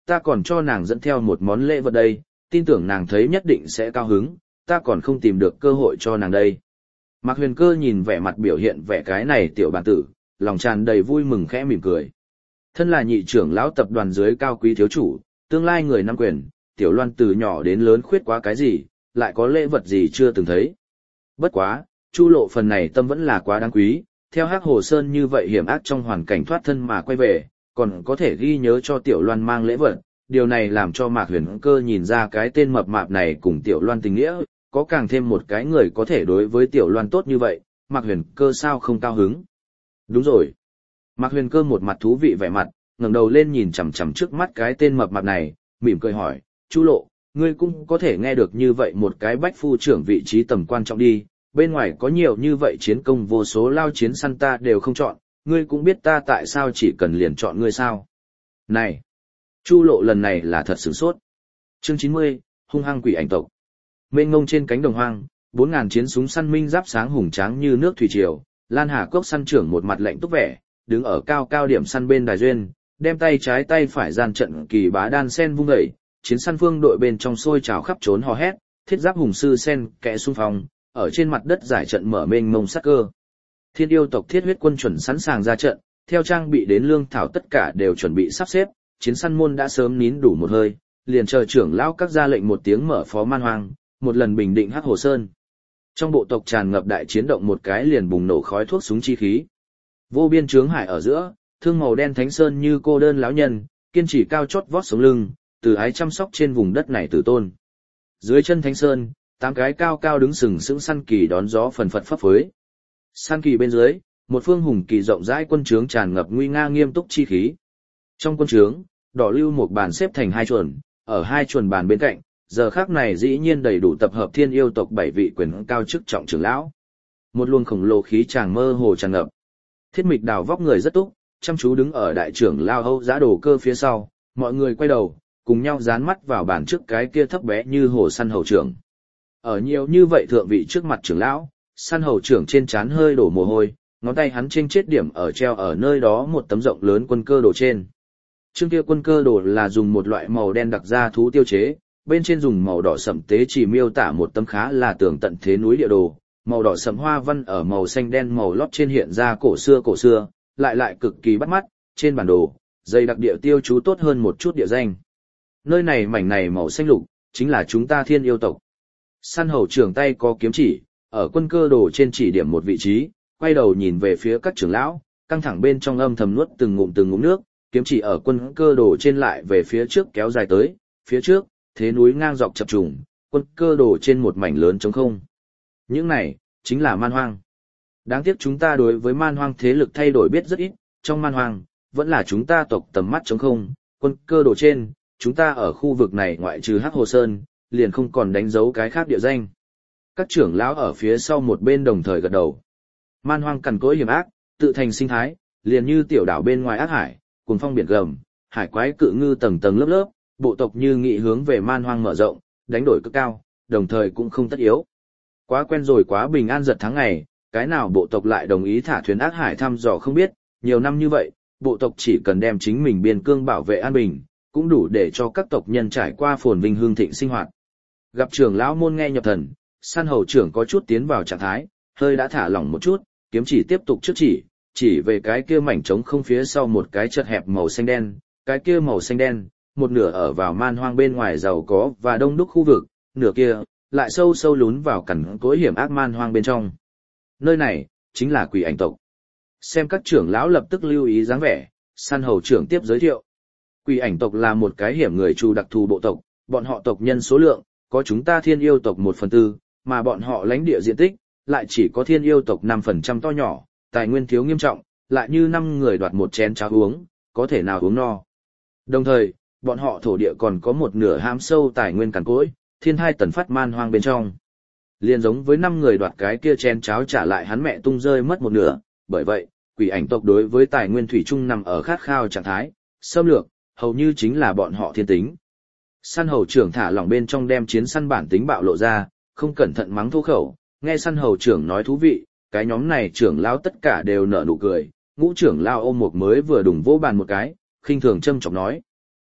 ta còn cho nàng dẫn theo một món lễ vật đây, tin tưởng nàng thấy nhất định sẽ cao hứng, ta còn không tìm được cơ hội cho nàng đây. Mạc Huyền Cơ nhìn vẻ mặt biểu hiện vẻ cái này tiểu bản tử, lòng tràn đầy vui mừng khẽ mỉm cười. Thân là nhị trưởng lão tập đoàn dưới cao quý thiếu chủ, tương lai người nắm quyền, Tiểu Loan từ nhỏ đến lớn khuyết quá cái gì, lại có lễ vật gì chưa từng thấy. Bất quá, Chu Lộ phần này tâm vẫn là quá đáng quý, theo Hắc Hồ Sơn như vậy hiểm ác trong hoàn cảnh thoát thân mà quay về, còn có thể ghi nhớ cho Tiểu Loan mang lễ vật, điều này làm cho Mạc Huyền Cơ nhìn ra cái tên mập mạp này cùng Tiểu Loan tình nghĩa, có càng thêm một cái người có thể đối với Tiểu Loan tốt như vậy, Mạc Huyền Cơ sao không cao hứng. Đúng rồi. Mạc Huyền Cơ một mặt thú vị vẻ mặt, ngẩng đầu lên nhìn chằm chằm trước mắt cái tên mập mạp này, mỉm cười hỏi, Chu Lộ, ngươi cũng có thể nghe được như vậy một cái bách phu trưởng vị trí tầm quan trọng đi, bên ngoài có nhiều như vậy chiến công vô số lao chiến săn ta đều không chọn, ngươi cũng biết ta tại sao chỉ cần liền chọn ngươi sao. Này! Chu Lộ lần này là thật sửng sốt. Chương chín mươi, hung hăng quỷ ảnh tộc. Mênh ngông trên cánh đồng hoang, bốn ngàn chiến súng săn minh giáp sáng hùng tráng như nước thủy triều, Lan Hà Cốc săn trưởng một mặt lạnh túc vẻ, đứng ở cao cao điểm săn bên đài duyên, đem tay trái tay phải gian trận kỳ bá đan sen vung dậy, chiến săn phương đội bên trong sôi trào khắp trốn hò hét, thiết giáp hùng sư sen kẽ xung phong, ở trên mặt đất giải trận mở mênh mông sát cơ. Thiên yêu tộc thiết huyết quân chuẩn sẵn sàng ra trận, theo trang bị đến lương thảo tất cả đều chuẩn bị sắp xếp, chiến săn môn đã sớm nín đủ một hơi, liền chờ trưởng lão các ra lệnh một tiếng mở phó man hoang, một lần bình định Hắc Hồ Sơn. Trong bộ tộc tràn ngập đại chiến động một cái liền bùng nổ khói thuốc súng chi khí. Vô biên trướng hải ở giữa, thương màu đen thánh sơn như cô đơn lão nhân, kiên trì cao chót vót sống lưng, từ ái chăm sóc trên vùng đất này tử tôn. Dưới chân thánh sơn, tám cái cao cao đứng sừng sững săn kỳ đón gió phần phật phấp phới. Săn kỳ bên dưới, một phương hùng kỳ rộng rãi quân trướng tràn ngập nguy nga nghiêm túc chi khí. Trong quân trướng, đỏ lưu một bàn xếp thành hai chuồn, ở hai chuồn bàn bên cạnh, giờ khắc này dĩ nhiên đầy đủ tập hợp thiên yêu tộc bảy vị quyền cao chức trọng trưởng lão. Một luồng khổng lồ khí tràng mơ hồ tràn ngập. Thiết Mịch Đào vóc người rất túc, chăm chú đứng ở đại trưởng lao Âu Giá Đồ Cơ phía sau, mọi người quay đầu, cùng nhau dán mắt vào bàn trước cái kia thấp bé như hồ săn hầu trưởng. Ở nhiều như vậy thượng vị trước mặt trưởng lão, săn hầu trưởng trên trán hơi đổ mồ hôi, ngón tay hắn trên chết điểm ở treo ở nơi đó một tấm rộng lớn quân cơ đồ trên. Chương kia quân cơ đồ là dùng một loại màu đen đặc ra thú tiêu chế, bên trên dùng màu đỏ sẫm tế chỉ miêu tả một tấm khá là tường tận thế núi địa đồ, màu đỏ sẫm hoa văn ở màu xanh đen màu lót trên hiện ra cổ xưa cổ xưa, lại lại cực kỳ bắt mắt, trên bản đồ, dây đặc địa tiêu chú tốt hơn một chút địa danh. Nơi này mảnh này màu xanh lục, chính là chúng ta thiên yêu tộc. Săn hầu trưởng tay có kiếm chỉ, ở quân cơ đồ trên chỉ điểm một vị trí, quay đầu nhìn về phía các trưởng lão, căng thẳng bên trong âm thầm nuốt từng ngụm từng ngụm nước, kiếm chỉ ở quân cơ đồ trên lại về phía trước kéo dài tới, phía trước, thế núi ngang dọc chập trùng, quân cơ đồ trên một mảnh lớn trống không. Những này, chính là man hoang. Đáng tiếc chúng ta đối với man hoang thế lực thay đổi biết rất ít, trong man hoang, vẫn là chúng ta tộc tầm mắt trống không, quân cơ đồ trên, chúng ta ở khu vực này ngoại trừ Hắc Hồ Sơn, liền không còn đánh dấu cái khác địa danh. Các trưởng lão ở phía sau một bên đồng thời gật đầu. Man hoang cằn cỗi hiểm ác, tự thành sinh thái, liền như tiểu đảo bên ngoài ác hải, cuồng phong biển gầm, hải quái cự ngư tầng tầng lớp lớp, bộ tộc như nghị hướng về man hoang mở rộng, đánh đổi cực cao, đồng thời cũng không tất yếu. Quá quen rồi quá bình an giật tháng ngày, cái nào bộ tộc lại đồng ý thả thuyền ác hải thăm dò không biết, nhiều năm như vậy, bộ tộc chỉ cần đem chính mình biên cương bảo vệ an bình, cũng đủ để cho các tộc nhân trải qua phồn vinh hương thịnh sinh hoạt. Gặp trưởng lão môn nghe nhập thần, săn hầu trưởng có chút tiến vào trạng thái, hơi đã thả lỏng một chút, kiếm chỉ tiếp tục trước chỉ, chỉ về cái kia mảnh trống không phía sau một cái chật hẹp màu xanh đen, cái kia màu xanh đen, một nửa ở vào man hoang bên ngoài giàu có và đông đúc khu vực, nửa kia, lại sâu sâu lún vào cẩn cối hiểm ác man hoang bên trong. Nơi này, chính là quỷ ảnh tộc. Xem các trưởng lão lập tức lưu ý dáng vẻ, săn hầu trưởng tiếp giới thiệu. Quỷ ảnh tộc là một cái hiểm người trù đặc thù bộ tộc, bọn họ tộc nhân số lượng, có chúng ta thiên yêu tộc một phần tư, mà bọn họ lãnh địa diện tích, lại chỉ có thiên yêu tộc năm phần trăm to nhỏ, tài nguyên thiếu nghiêm trọng, lại như năm người đoạt một chén cháo uống, có thể nào uống no. Đồng thời, bọn họ thổ địa còn có một nửa hám sâu tài nguyên cằn cỗi, thiên hai tần phát man hoang bên trong. Liên giống với năm người đoạt cái kia chén cháo trả lại hắn mẹ tung rơi mất một nửa, bởi vậy, quỷ ảnh tộc đối với tài nguyên thủy chung nằm ở khát khao trạng thái, xâm lược, hầu như chính là bọn họ thiên tính. Săn hầu trưởng thả lỏng bên trong đem chiến săn bản tính bạo lộ ra, không cẩn thận mắng thô khẩu, nghe săn hầu trưởng nói thú vị, cái nhóm này trưởng lão tất cả đều nở nụ cười, ngũ trưởng lão ôm một mới vừa đùng vỗ bàn một cái, khinh thường châm chọc nói.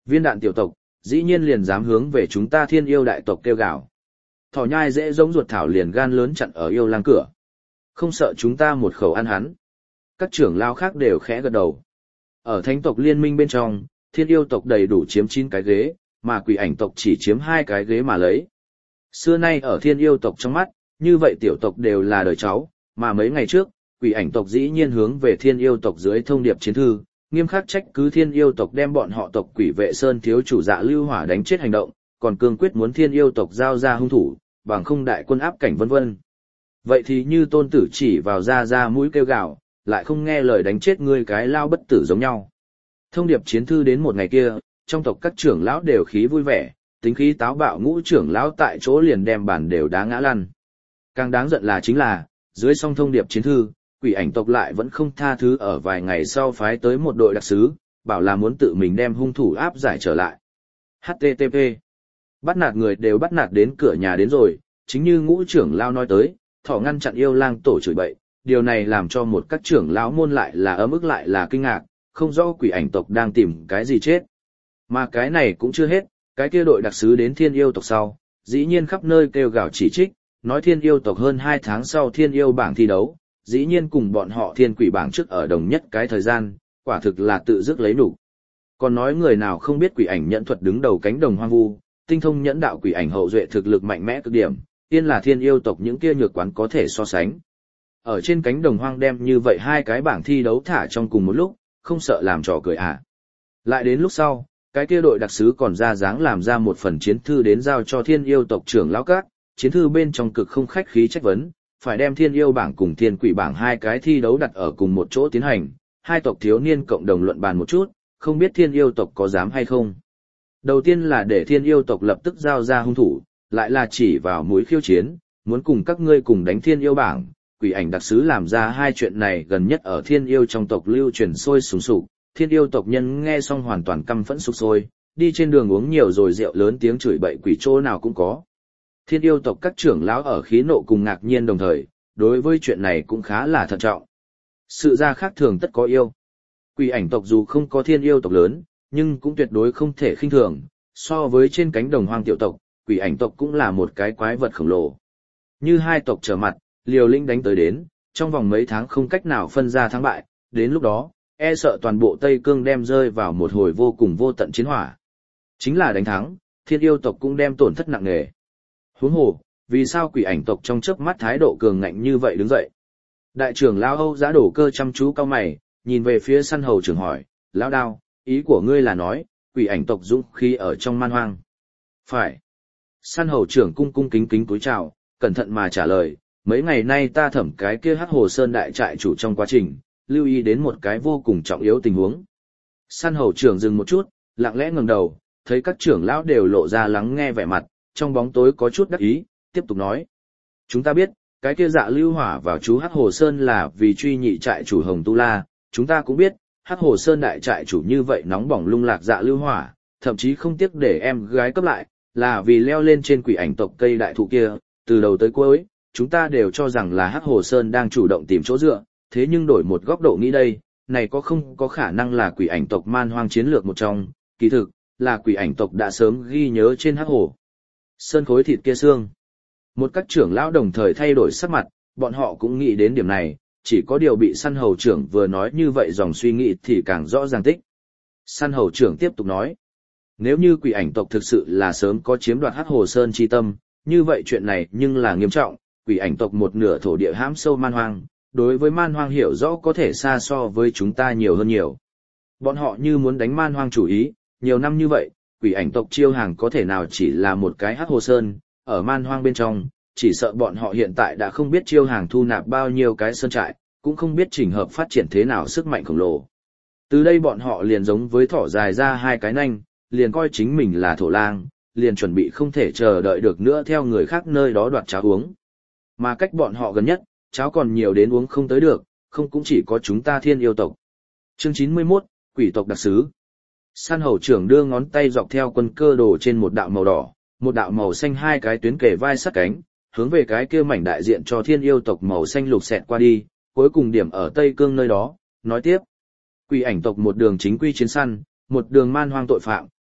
Viên đạn tiểu tộc, dĩ nhiên liền dám hướng về chúng ta thiên yêu đại tộc kêu gào. Thỏ nhai dễ giống ruột thảo liền gan lớn chặn ở yêu lang cửa. Không sợ chúng ta một khẩu ăn hắn. Các trưởng lao khác đều khẽ gật đầu. Ở thánh tộc liên minh bên trong, thiên yêu tộc đầy đủ chiếm chín cái ghế, mà quỷ ảnh tộc chỉ chiếm hai cái ghế mà lấy. Xưa nay ở thiên yêu tộc trong mắt, như vậy tiểu tộc đều là đời cháu, mà mấy ngày trước, quỷ ảnh tộc dĩ nhiên hướng về thiên yêu tộc dưới thông điệp chiến thư, nghiêm khắc trách cứ thiên yêu tộc đem bọn họ tộc quỷ vệ sơn thiếu chủ Dạ Lưu Hỏa đánh chết hành động, còn cương quyết muốn thiên yêu tộc giao ra hung thủ, bằng không đại quân áp cảnh vân vân. Vậy thì như tôn tử chỉ vào ra ra mũi kêu gào, lại không nghe lời đánh chết ngươi cái lao bất tử giống nhau. Thông điệp chiến thư đến một ngày kia, trong tộc các trưởng lão đều khí vui vẻ, tính khí táo bạo ngũ trưởng lão tại chỗ liền đem bản đều đá ngã lăn. Càng đáng giận là chính là, dưới song thông điệp chiến thư, quỷ ảnh tộc lại vẫn không tha thứ ở vài ngày sau phái tới một đội đặc sứ, bảo là muốn tự mình đem hung thủ áp giải trở lại. hát tê tê pê Bắt nạt người đều bắt nạt đến cửa nhà đến rồi, chính như ngũ trưởng lão nói tới, thỏ ngăn chặn yêu lang tổ chửi bậy, điều này làm cho một các trưởng lão môn lại là ấm ức lại là kinh ngạc, không rõ quỷ ảnh tộc đang tìm cái gì chết. Mà cái này cũng chưa hết, cái kia đội đặc sứ đến thiên yêu tộc sau, dĩ nhiên khắp nơi kêu gào chỉ trích, nói thiên yêu tộc hơn hai tháng sau thiên yêu bảng thi đấu, dĩ nhiên cùng bọn họ thiên quỷ bảng trước ở đồng nhất cái thời gian, quả thực là tự dứt lấy nụ. Còn nói người nào không biết quỷ ảnh nhẫn thuật đứng đầu cánh đồng hoang vu, tinh thông nhẫn đạo quỷ ảnh hậu duệ thực lực mạnh mẽ cực điểm, tiên là thiên yêu tộc những kia nhược quán có thể so sánh. Ở trên cánh đồng hoang đem như vậy hai cái bảng thi đấu thả trong cùng một lúc, không sợ làm trò cười à. Lại đến lúc sau, cái kia đội đặc sứ còn ra dáng làm ra một phần chiến thư đến giao cho thiên yêu tộc trưởng lão các, chiến thư bên trong cực không khách khí trách vấn, phải đem thiên yêu bảng cùng thiên quỷ bảng hai cái thi đấu đặt ở cùng một chỗ tiến hành, hai tộc thiếu niên cộng đồng luận bàn một chút, không biết thiên yêu tộc có dám hay không. Đầu tiên là để thiên yêu tộc lập tức giao ra hung thủ, lại là chỉ vào mũi khiêu chiến, muốn cùng các ngươi cùng đánh thiên yêu bảng. Quỷ ảnh đặc sứ làm ra hai chuyện này gần nhất ở thiên yêu trong tộc lưu truyền sôi sùng sục, thiên yêu tộc nhân nghe xong hoàn toàn căm phẫn sục sôi, đi trên đường uống nhiều rồi rượu lớn tiếng chửi bậy quỷ chỗ nào cũng có. Thiên yêu tộc các trưởng lão ở khí nộ cùng ngạc nhiên đồng thời, đối với chuyện này cũng khá là thận trọng. Sự ra khác thường tất có yêu. Quỷ ảnh tộc dù không có thiên yêu tộc lớn, nhưng cũng tuyệt đối không thể khinh thường, so với trên cánh đồng hoang tiểu tộc, quỷ ảnh tộc cũng là một cái quái vật khổng lồ. Như hai tộc trở mặt, liều lĩnh đánh tới đến, trong vòng mấy tháng không cách nào phân ra thắng bại, đến lúc đó, e sợ toàn bộ Tây Cương đem rơi vào một hồi vô cùng vô tận chiến hỏa. Chính là đánh thắng, thiên yêu tộc cũng đem tổn thất nặng nề. Huống hồ, vì sao quỷ ảnh tộc trong chớp mắt thái độ cường ngạnh như vậy đứng dậy? Đại trưởng lão Âu Giá Đổ Cơ chăm chú cau mày, nhìn về phía săn hầu trưởng hỏi, lão đao, ý của ngươi là nói, quỷ ảnh tộc dũng khí ở trong man hoang. Phải. Săn hầu trưởng cung cung kính kính cúi chào, cẩn thận mà trả lời, mấy ngày nay ta thẩm cái kia Hắc Hồ Sơn đại trại chủ trong quá trình, lưu ý đến một cái vô cùng trọng yếu tình huống. Săn hầu trưởng dừng một chút, lặng lẽ ngẩng đầu, thấy các trưởng lão đều lộ ra lắng nghe vẻ mặt, trong bóng tối có chút đắc ý, tiếp tục nói. Chúng ta biết, cái kia Dạ Lưu Hỏa vào chú Hắc Hồ Sơn là vì truy nhị trại chủ Hồng Tu La, chúng ta cũng biết, Hắc Hồ Sơn đại trại chủ như vậy nóng bỏng lung lạc Dạ Lưu Hỏa, thậm chí không tiếc để em gái cấp lại, là vì leo lên trên quỷ ảnh tộc cây đại thụ kia, từ đầu tới cuối, chúng ta đều cho rằng là Hắc Hồ Sơn đang chủ động tìm chỗ dựa, thế nhưng đổi một góc độ nghĩ đây, này có không có khả năng là quỷ ảnh tộc man hoang chiến lược một trong, kỳ thực, là quỷ ảnh tộc đã sớm ghi nhớ trên Hắc Hồ Sơn khối thịt kia xương. Một các trưởng lão đồng thời thay đổi sắc mặt, bọn họ cũng nghĩ đến điểm này, chỉ có điều bị săn hầu trưởng vừa nói như vậy dòng suy nghĩ thì càng rõ ràng tích. Săn hầu trưởng tiếp tục nói, nếu như quỷ ảnh tộc thực sự là sớm có chiếm đoạt Hắc Hồ Sơn chi tâm, như vậy chuyện này nhưng là nghiêm trọng, quỷ ảnh tộc một nửa thổ địa hãm sâu man hoang, đối với man hoang hiểu rõ có thể xa so với chúng ta nhiều hơn nhiều. Bọn họ như muốn đánh man hoang chủ ý, nhiều năm như vậy, quỷ ảnh tộc chiêu hàng có thể nào chỉ là một cái Hắc Hồ Sơn, ở man hoang bên trong, chỉ sợ bọn họ hiện tại đã không biết chiêu hàng thu nạp bao nhiêu cái sơn trại, cũng không biết chỉnh hợp phát triển thế nào sức mạnh khổng lồ. Từ đây bọn họ liền giống với thỏ dài ra hai cái nanh, liền coi chính mình là thổ lang, liền chuẩn bị không thể chờ đợi được nữa theo người khác nơi đó đoạt cháo uống. Mà cách bọn họ gần nhất, cháo còn nhiều đến uống không tới được, không cũng chỉ có chúng ta thiên yêu tộc. Chương chín mươi mốt, Quỷ tộc đặc sứ. Săn hầu trưởng đưa ngón tay dọc theo quân cơ đồ trên một đạo màu đỏ, một đạo màu xanh hai cái tuyến kề vai sát cánh, hướng về cái kia mảnh đại diện cho thiên yêu tộc màu xanh lục xẹt qua đi, cuối cùng điểm ở Tây Cương nơi đó, nói tiếp. Quỷ ảnh tộc một đường chính quy chiến săn, một đường man hoang tội phạm,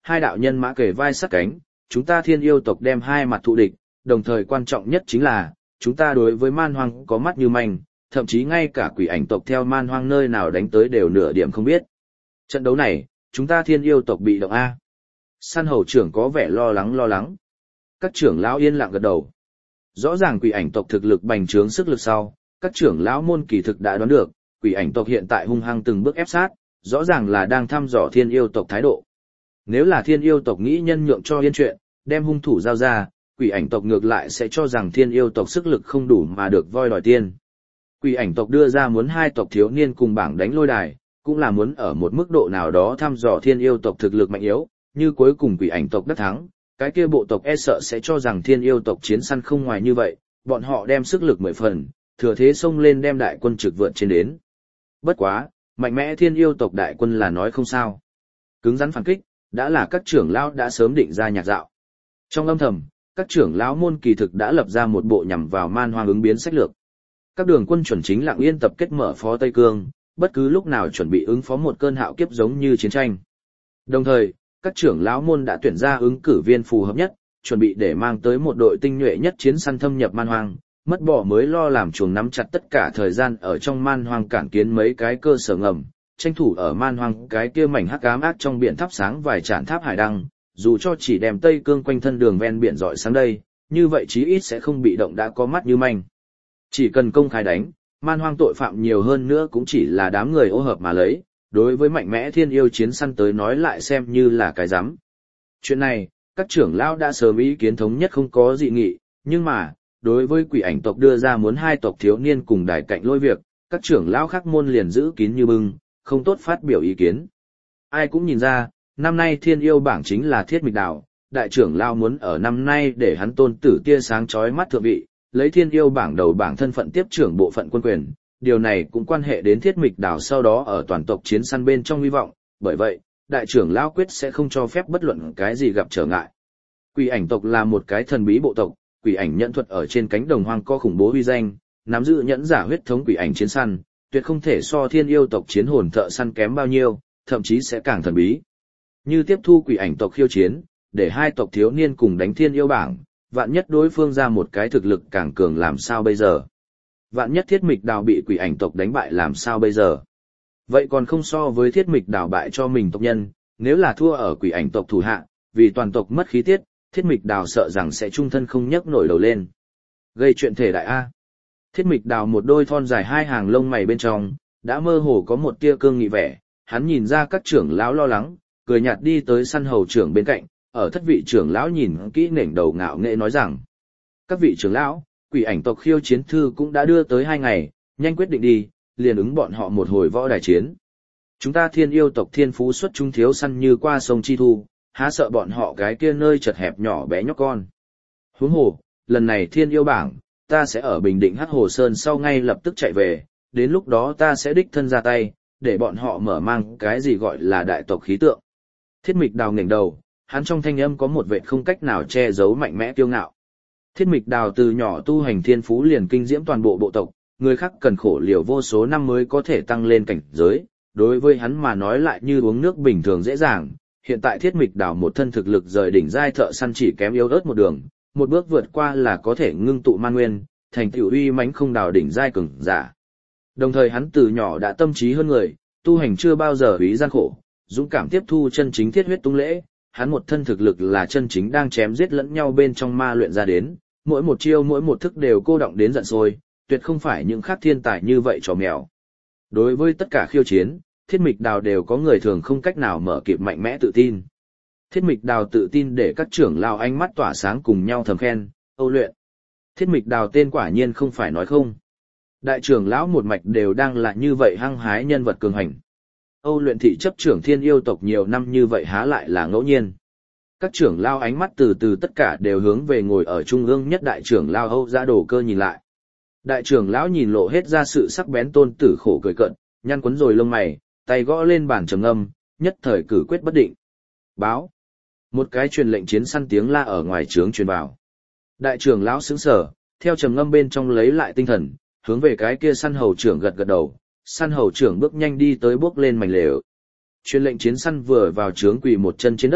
hai đạo nhân mã kề vai sát cánh, chúng ta thiên yêu tộc đem hai mặt thụ địch, đồng thời quan trọng nhất chính là, chúng ta đối với man hoang có mắt như manh, thậm chí ngay cả quỷ ảnh tộc theo man hoang nơi nào đánh tới đều nửa điểm không biết. Trận đấu này, chúng ta thiên yêu tộc bị động A. Săn hầu trưởng có vẻ lo lắng lo lắng. Các trưởng lão yên lặng gật đầu. Rõ ràng quỷ ảnh tộc thực lực bành trướng sức lực sau, các trưởng lão môn kỳ thực đã đoán được, quỷ ảnh tộc hiện tại hung hăng từng bước ép sát, rõ ràng là đang thăm dò thiên yêu tộc thái độ. Nếu là thiên yêu tộc nghĩ nhân nhượng cho yên chuyện, đem hung thủ giao ra, quỷ ảnh tộc ngược lại sẽ cho rằng thiên yêu tộc sức lực không đủ mà được voi đòi tiên. Quỷ ảnh tộc đưa ra muốn hai tộc thiếu niên cùng bảng đánh lôi đài, cũng là muốn ở một mức độ nào đó thăm dò thiên yêu tộc thực lực mạnh yếu, như cuối cùng quỷ ảnh tộc đắc thắng, cái kia bộ tộc e sợ sẽ cho rằng thiên yêu tộc chiến săn không ngoài như vậy, bọn họ đem sức lực mười phần, thừa thế xông lên đem đại quân trực vượt trên đến. Bất quá, mạnh mẽ thiên yêu tộc đại quân là nói không sao. Cứng rắn phản kích, đã là các trưởng lão đã sớm định ra nhạc dạo. Trong âm thầm, các trưởng lão môn kỳ thực đã lập ra một bộ nhằm vào man hoang ứng biến sách lược. Các đường quân chuẩn chính lặng yên tập kết mở phó Tây Cương, bất cứ lúc nào chuẩn bị ứng phó một cơn hạo kiếp giống như chiến tranh. Đồng thời, các trưởng lão môn đã tuyển ra ứng cử viên phù hợp nhất, chuẩn bị để mang tới một đội tinh nhuệ nhất chiến săn thâm nhập man hoang, mất bỏ mới lo làm chuồng nắm chặt tất cả thời gian ở trong man hoang cản kiến mấy cái cơ sở ngầm, tranh thủ ở man hoang cái kia mảnh hắc ám ác trong biển thắp sáng vài tràn tháp hải đăng, dù cho chỉ đem Tây Cương quanh thân đường ven biển dọi sáng đây, như vậy chí ít sẽ không bị động đã có mắt như manh. Chỉ cần công khai đánh, man hoang tội phạm nhiều hơn nữa cũng chỉ là đám người ô hợp mà lấy, đối với mạnh mẽ thiên yêu chiến săn tới nói lại xem như là cái rắm. Chuyện này, các trưởng lão đã sớm ý kiến thống nhất không có dị nghị, nhưng mà, đối với quỷ ảnh tộc đưa ra muốn hai tộc thiếu niên cùng đài cạnh lôi việc, các trưởng lão khác môn liền giữ kín như bưng, không tốt phát biểu ý kiến. Ai cũng nhìn ra, năm nay thiên yêu bảng chính là Thiết Mịch Đào, đại trưởng lão muốn ở năm nay để hắn tôn tử tia sáng chói mắt thượng vị, lấy thiên yêu bảng đầu bảng thân phận tiếp trưởng bộ phận quân quyền, điều này cũng quan hệ đến Thiết Mịch Đào sau đó ở toàn tộc chiến săn bên trong hy vọng, bởi vậy, đại trưởng lão quyết sẽ không cho phép bất luận cái gì gặp trở ngại. Quỷ ảnh tộc là một cái thần bí bộ tộc, quỷ ảnh nhẫn thuật ở trên cánh đồng hoang có khủng bố uy danh, nắm giữ nhẫn giả huyết thống quỷ ảnh chiến săn, tuyệt không thể so thiên yêu tộc chiến hồn thợ săn kém bao nhiêu, thậm chí sẽ càng thần bí. Như tiếp thu quỷ ảnh tộc khiêu chiến, để hai tộc thiếu niên cùng đánh thiên yêu bảng, vạn nhất đối phương ra một cái thực lực càng cường làm sao bây giờ? Vạn nhất Thiết Mịch Đào bị quỷ ảnh tộc đánh bại làm sao bây giờ? Vậy còn không so với Thiết Mịch Đào bại cho mình tộc nhân, nếu là thua ở quỷ ảnh tộc thủ hạ, vì toàn tộc mất khí tiết, Thiết Mịch Đào sợ rằng sẽ trung thân không nhấc nổi đầu lên. Gây chuyện thể đại A. Thiết Mịch Đào một đôi thon dài hai hàng lông mày bên trong, đã mơ hồ có một tia cương nghị vẻ, hắn nhìn ra các trưởng lão lo lắng, cười nhạt đi tới săn hầu trưởng bên cạnh, ở thất vị trưởng lão nhìn kỹ nểnh đầu ngạo nghễ nói rằng: các vị trưởng lão, quỷ ảnh tộc khiêu chiến thư cũng đã đưa tới hai ngày, nhanh quyết định đi, liền ứng bọn họ một hồi võ đài chiến. Chúng ta thiên yêu tộc thiên phú xuất chúng thiếu săn như qua sông Chi Thu, há sợ bọn họ cái kia nơi chật hẹp nhỏ bé nhóc con. Huống hồ, lần này thiên yêu bảng, ta sẽ ở Bình Định Hắc Hồ Sơn sau ngay lập tức chạy về, đến lúc đó ta sẽ đích thân ra tay, để bọn họ mở mang cái gì gọi là đại tộc khí tượng. Thiết Mịch Đào ngẩng đầu, hắn trong thanh âm có một vẻ không cách nào che giấu mạnh mẽ kiêu ngạo. Thiết Mịch Đào từ nhỏ tu hành thiên phú liền kinh diễm toàn bộ bộ tộc, người khác cần khổ liều vô số năm mới có thể tăng lên cảnh giới, đối với hắn mà nói lại như uống nước bình thường dễ dàng. Hiện tại Thiết Mịch Đào một thân thực lực rời đỉnh giai thợ săn chỉ kém yếu ớt một đường, một bước vượt qua là có thể ngưng tụ man nguyên, thành tựu uy mãnh không đào đỉnh giai cường giả. Đồng thời hắn từ nhỏ đã tâm trí hơn người, tu hành chưa bao giờ úy gian khổ, dũng cảm tiếp thu chân chính thiết huyết tung lễ, hắn một thân thực lực là chân chính đang chém giết lẫn nhau bên trong ma luyện ra đến, mỗi một chiêu mỗi một thức đều cô động đến giận sôi, tuyệt không phải những khác thiên tài như vậy trò mèo. Đối với tất cả khiêu chiến, Thiết Mịch Đào đều có người thường không cách nào mở kịp mạnh mẽ tự tin. Thiết Mịch Đào tự tin để các trưởng lão ánh mắt tỏa sáng cùng nhau thầm khen, Âu Luyện. Thiết Mịch Đào tên quả nhiên không phải nói không. Đại trưởng lão một mạch đều đang là như vậy hăng hái nhân vật cường hành. Âu Luyện thị chấp trưởng thiên yêu tộc nhiều năm như vậy há lại là ngẫu nhiên. Các trưởng lão ánh mắt từ từ tất cả đều hướng về ngồi ở trung ương nhất đại trưởng lão Âu Giã Đồ Cơ nhìn lại. Đại trưởng lão nhìn lộ hết ra sự sắc bén tôn tử khổ cười cận, nhăn quấn rồi lông mày, tay gõ lên bàn trầm ngâm, nhất thời cử quyết bất định. Báo. Một cái truyền lệnh chiến săn tiếng la ở ngoài trướng truyền vào. Đại trưởng lão sững sờ, theo trầm ngâm bên trong lấy lại tinh thần, hướng về cái kia săn hầu trưởng gật gật đầu, săn hầu trưởng bước nhanh đi tới bước lên mảnh lều. Truyền lệnh chiến săn vừa vào trướng quỳ một chân trên đất,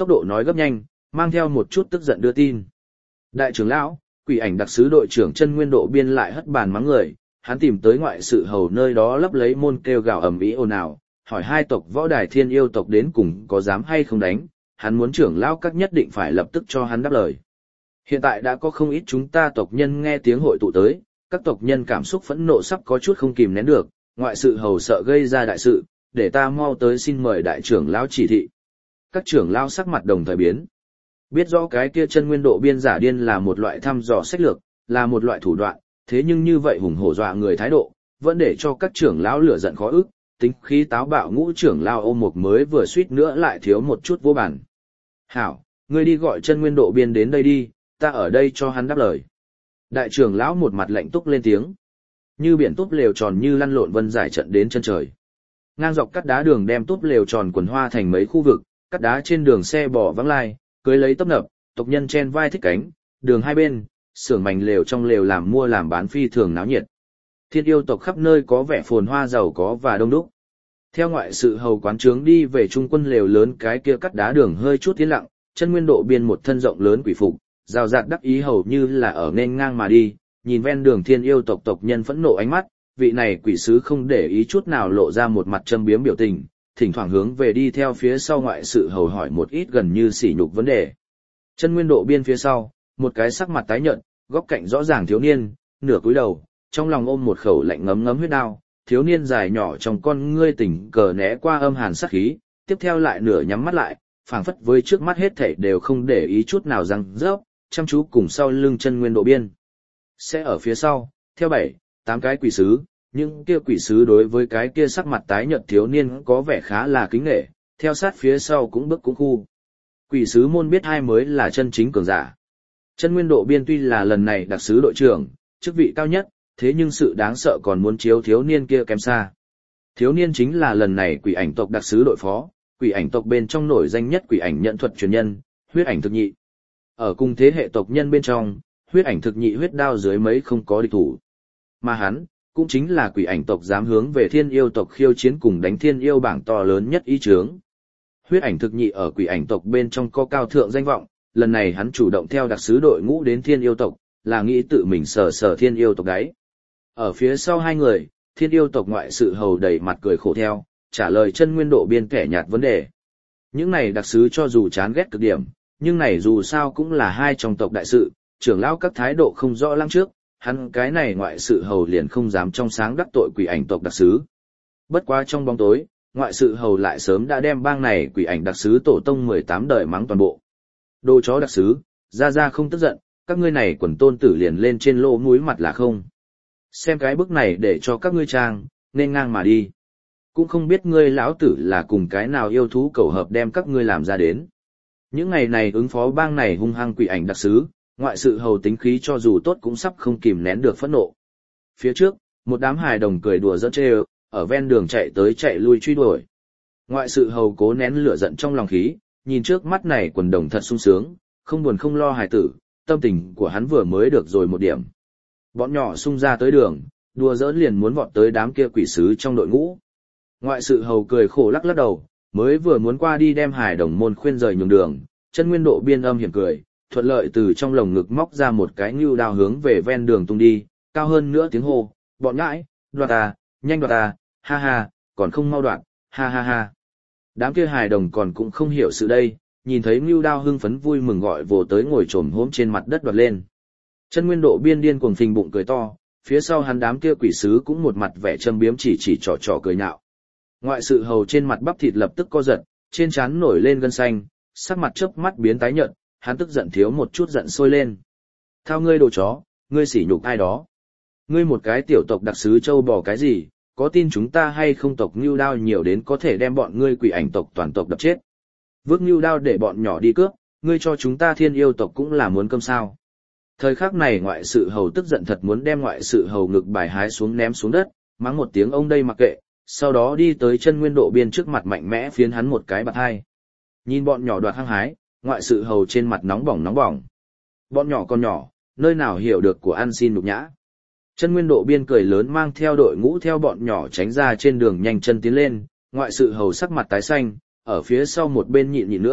tốc độ nói gấp nhanh, mang theo một chút tức giận đưa tin. Đại trưởng lão, quỷ ảnh đặc sứ đội trưởng Chân Nguyên Độ Biên lại hất bàn mắng người, hắn tìm tới ngoại sự hầu nơi đó lấp lấy môn kêu gào ầm ĩ ồn ào, hỏi hai tộc võ đài thiên yêu tộc đến cùng có dám hay không đánh, hắn muốn trưởng lão các nhất định phải lập tức cho hắn đáp lời. Hiện tại đã có không ít chúng ta tộc nhân nghe tiếng hội tụ tới, các tộc nhân cảm xúc phẫn nộ sắp có chút không kìm nén được, ngoại sự hầu sợ gây ra đại sự, để ta mau tới xin mời đại trưởng lão chỉ thị. Các trưởng lão sắc mặt đồng thời biến. Biết rõ cái kia Chân Nguyên Độ Biên giả điên là một loại thăm dò sách lược, là một loại thủ đoạn, thế nhưng như vậy hùng hổ dọa người thái độ, vẫn để cho các trưởng lão lửa giận khó ức, tính khí táo bạo ngũ trưởng lão Ôm Mục mới vừa suýt nữa lại thiếu một chút vô bản. Hảo, ngươi đi gọi Chân Nguyên Độ Biên đến đây đi, ta ở đây cho hắn đáp lời. Đại trưởng lão một mặt lạnh túc lên tiếng. Như biển túp lều tròn như lăn lộn vân giải trận đến chân trời. Ngang dọc cắt đá đường đem túp lều tròn quần hoa thành mấy khu vực, cắt đá trên đường xe bò vắng lai, cưới lấy tấp nập, tộc nhân chen vai thích cánh, đường hai bên, xưởng mảnh lều trong lều làm mua làm bán phi thường náo nhiệt. Thiên yêu tộc khắp nơi có vẻ phồn hoa giàu có và đông đúc. Theo ngoại sự hầu quán trướng đi về trung quân lều lớn cái kia cắt đá đường hơi chút tiến lặng, Chân Nguyên Độ Biên một thân rộng lớn quỷ phục, rào rạt đắc ý hầu như là ở nên ngang mà đi, nhìn ven đường thiên yêu tộc tộc nhân phẫn nộ ánh mắt, vị này quỷ sứ không để ý chút nào lộ ra một mặt châm biếm biểu tình, thỉnh thoảng hướng về đi theo phía sau ngoại sự hầu hỏi một ít gần như sỉ nhục vấn đề. Chân Nguyên Độ Biên phía sau, một cái sắc mặt tái nhợt, góc cạnh rõ ràng thiếu niên, nửa cúi đầu, trong lòng ôm một khẩu lạnh ngấm ngấm huyết đao, thiếu niên dài nhỏ trong con ngươi tỉnh cờ né qua âm hàn sát khí, tiếp theo lại nửa nhắm mắt lại, phảng phất với trước mắt hết thảy đều không để ý chút nào răng rớp, chăm chú cùng sau lưng Chân Nguyên Độ Biên. Sẽ ở phía sau, theo bảy, tám cái quỷ sứ, những kia quỷ sứ đối với cái kia sắc mặt tái nhợt thiếu niên có vẻ khá là kính nể, theo sát phía sau cũng bước cũng khu. Quỷ sứ môn biết hai mới là chân chính cường giả. Chân Nguyên Độ Biên tuy là lần này đặc sứ đội trưởng, chức vị cao nhất, thế nhưng sự đáng sợ còn muốn chiếu thiếu niên kia kém xa. Thiếu niên chính là lần này quỷ ảnh tộc đặc sứ đội phó, quỷ ảnh tộc bên trong nổi danh nhất quỷ ảnh nhận thuật truyền nhân, huyết ảnh thực nhị. Ở cùng thế hệ tộc nhân bên trong, huyết ảnh thực nhị huyết đao dưới mấy không có địch thủ. Mà hắn, cũng chính là quỷ ảnh tộc dám hướng về thiên yêu tộc khiêu chiến cùng đánh thiên yêu bảng to lớn nhất ý chướng. Huyết ảnh thực nhị ở quỷ ảnh tộc bên trong có cao thượng danh vọng, lần này hắn chủ động theo đặc sứ đội ngũ đến thiên yêu tộc, là nghĩ tự mình sở sở thiên yêu tộc đáy. Ở phía sau hai người, thiên yêu tộc ngoại sự hầu đầy mặt cười khổ theo, trả lời Chân Nguyên Độ Biên kẻ nhạt vấn đề. Những này đặc sứ cho dù chán ghét cực điểm, nhưng này dù sao cũng là hai trong tộc đại sự, trưởng lão các thái độ không rõ lắm trước, hắn cái này ngoại sự hầu liền không dám trong sáng đắc tội quỷ ảnh tộc đặc sứ. Bất quá trong bóng tối, ngoại sự hầu lại sớm đã đem bang này quỷ ảnh đặc sứ tổ tông mười tám đời mắng toàn bộ. Đồ chó đặc sứ, ra ra không tức giận, các ngươi này quần tôn tử liền lên trên lỗ mũi mặt là không. Xem cái bức này để cho các ngươi trang, nên ngang mà đi. Cũng không biết ngươi lão tử là cùng cái nào yêu thú cầu hợp đem các ngươi làm ra đến. Những ngày này ứng phó bang này hung hăng quỷ ảnh đặc sứ, ngoại sự hầu tính khí cho dù tốt cũng sắp không kìm nén được phẫn nộ. Phía trước, một đám hài đồng cười đùa giỡn trêu, ở ven đường chạy tới chạy lui truy đuổi. Ngoại sự hầu cố nén lửa giận trong lòng khí, nhìn trước mắt này quần đồng thật sung sướng, không buồn không lo hài tử, tâm tình của hắn vừa mới được rồi một điểm. Bọn nhỏ xung ra tới đường, đùa giỡn liền muốn vọt tới đám kia quỷ sứ trong đội ngũ. Ngoại sự hầu cười khổ lắc lắc đầu, mới vừa muốn qua đi đem hài đồng môn khuyên rời nhường đường, Chân Nguyên Độ Biên âm hiểm cười, thuận lợi từ trong lồng ngực móc ra một cái ngưu đao hướng về ven đường tung đi, cao hơn nữa tiếng hô, bọn nhãi, đoạt à, nhanh đoạt à, ha ha, còn không mau đoạt, ha ha ha. Đám kia hài đồng còn cũng không hiểu sự đây, nhìn thấy ngưu đao hưng phấn vui mừng gọi vồ tới ngồi trồm hốm trên mặt đất đoạt lên. Chân Nguyên Độ Biên điên cuồng phình bụng cười to, phía sau hắn đám kia quỷ sứ cũng một mặt vẻ châm biếm chỉ chỉ trò trò cười nhạo. Ngoại sự hầu trên mặt bắp thịt lập tức co giật, trên trán nổi lên gân xanh, sắc mặt chớp mắt biến tái nhợt, hắn tức giận thiếu một chút giận sôi lên. Thao ngươi đồ chó, ngươi sỉ nhục ai đó? Ngươi một cái tiểu tộc đặc sứ châu bò cái gì, có tin chúng ta hay không tộc Nưu Đao nhiều đến có thể đem bọn ngươi quỷ ảnh tộc toàn tộc đập chết. Vước Nưu Đao để bọn nhỏ đi cướp, ngươi cho chúng ta thiên yêu tộc cũng là muốn cơm sao. Thời khắc này ngoại sự hầu tức giận thật muốn đem ngoại sự hầu ngực bài hái xuống ném xuống đất, mắng một tiếng ông đây mặc kệ, sau đó đi tới Chân Nguyên Độ Biên trước mặt mạnh mẽ phiến hắn một cái bạt hai. Nhìn bọn nhỏ đoạt hăng hái, ngoại sự hầu trên mặt nóng bỏng nóng bỏng. Bọn nhỏ con nhỏ, nơi nào hiểu được của ăn xin nhục nhã. Chân Nguyên Độ Biên cười lớn mang theo đội ngũ theo bọn nhỏ tránh ra trên đường nhanh chân tiến lên, ngoại sự hầu sắc mặt tái xanh, ở phía sau một bên nhịn nhịn nữa,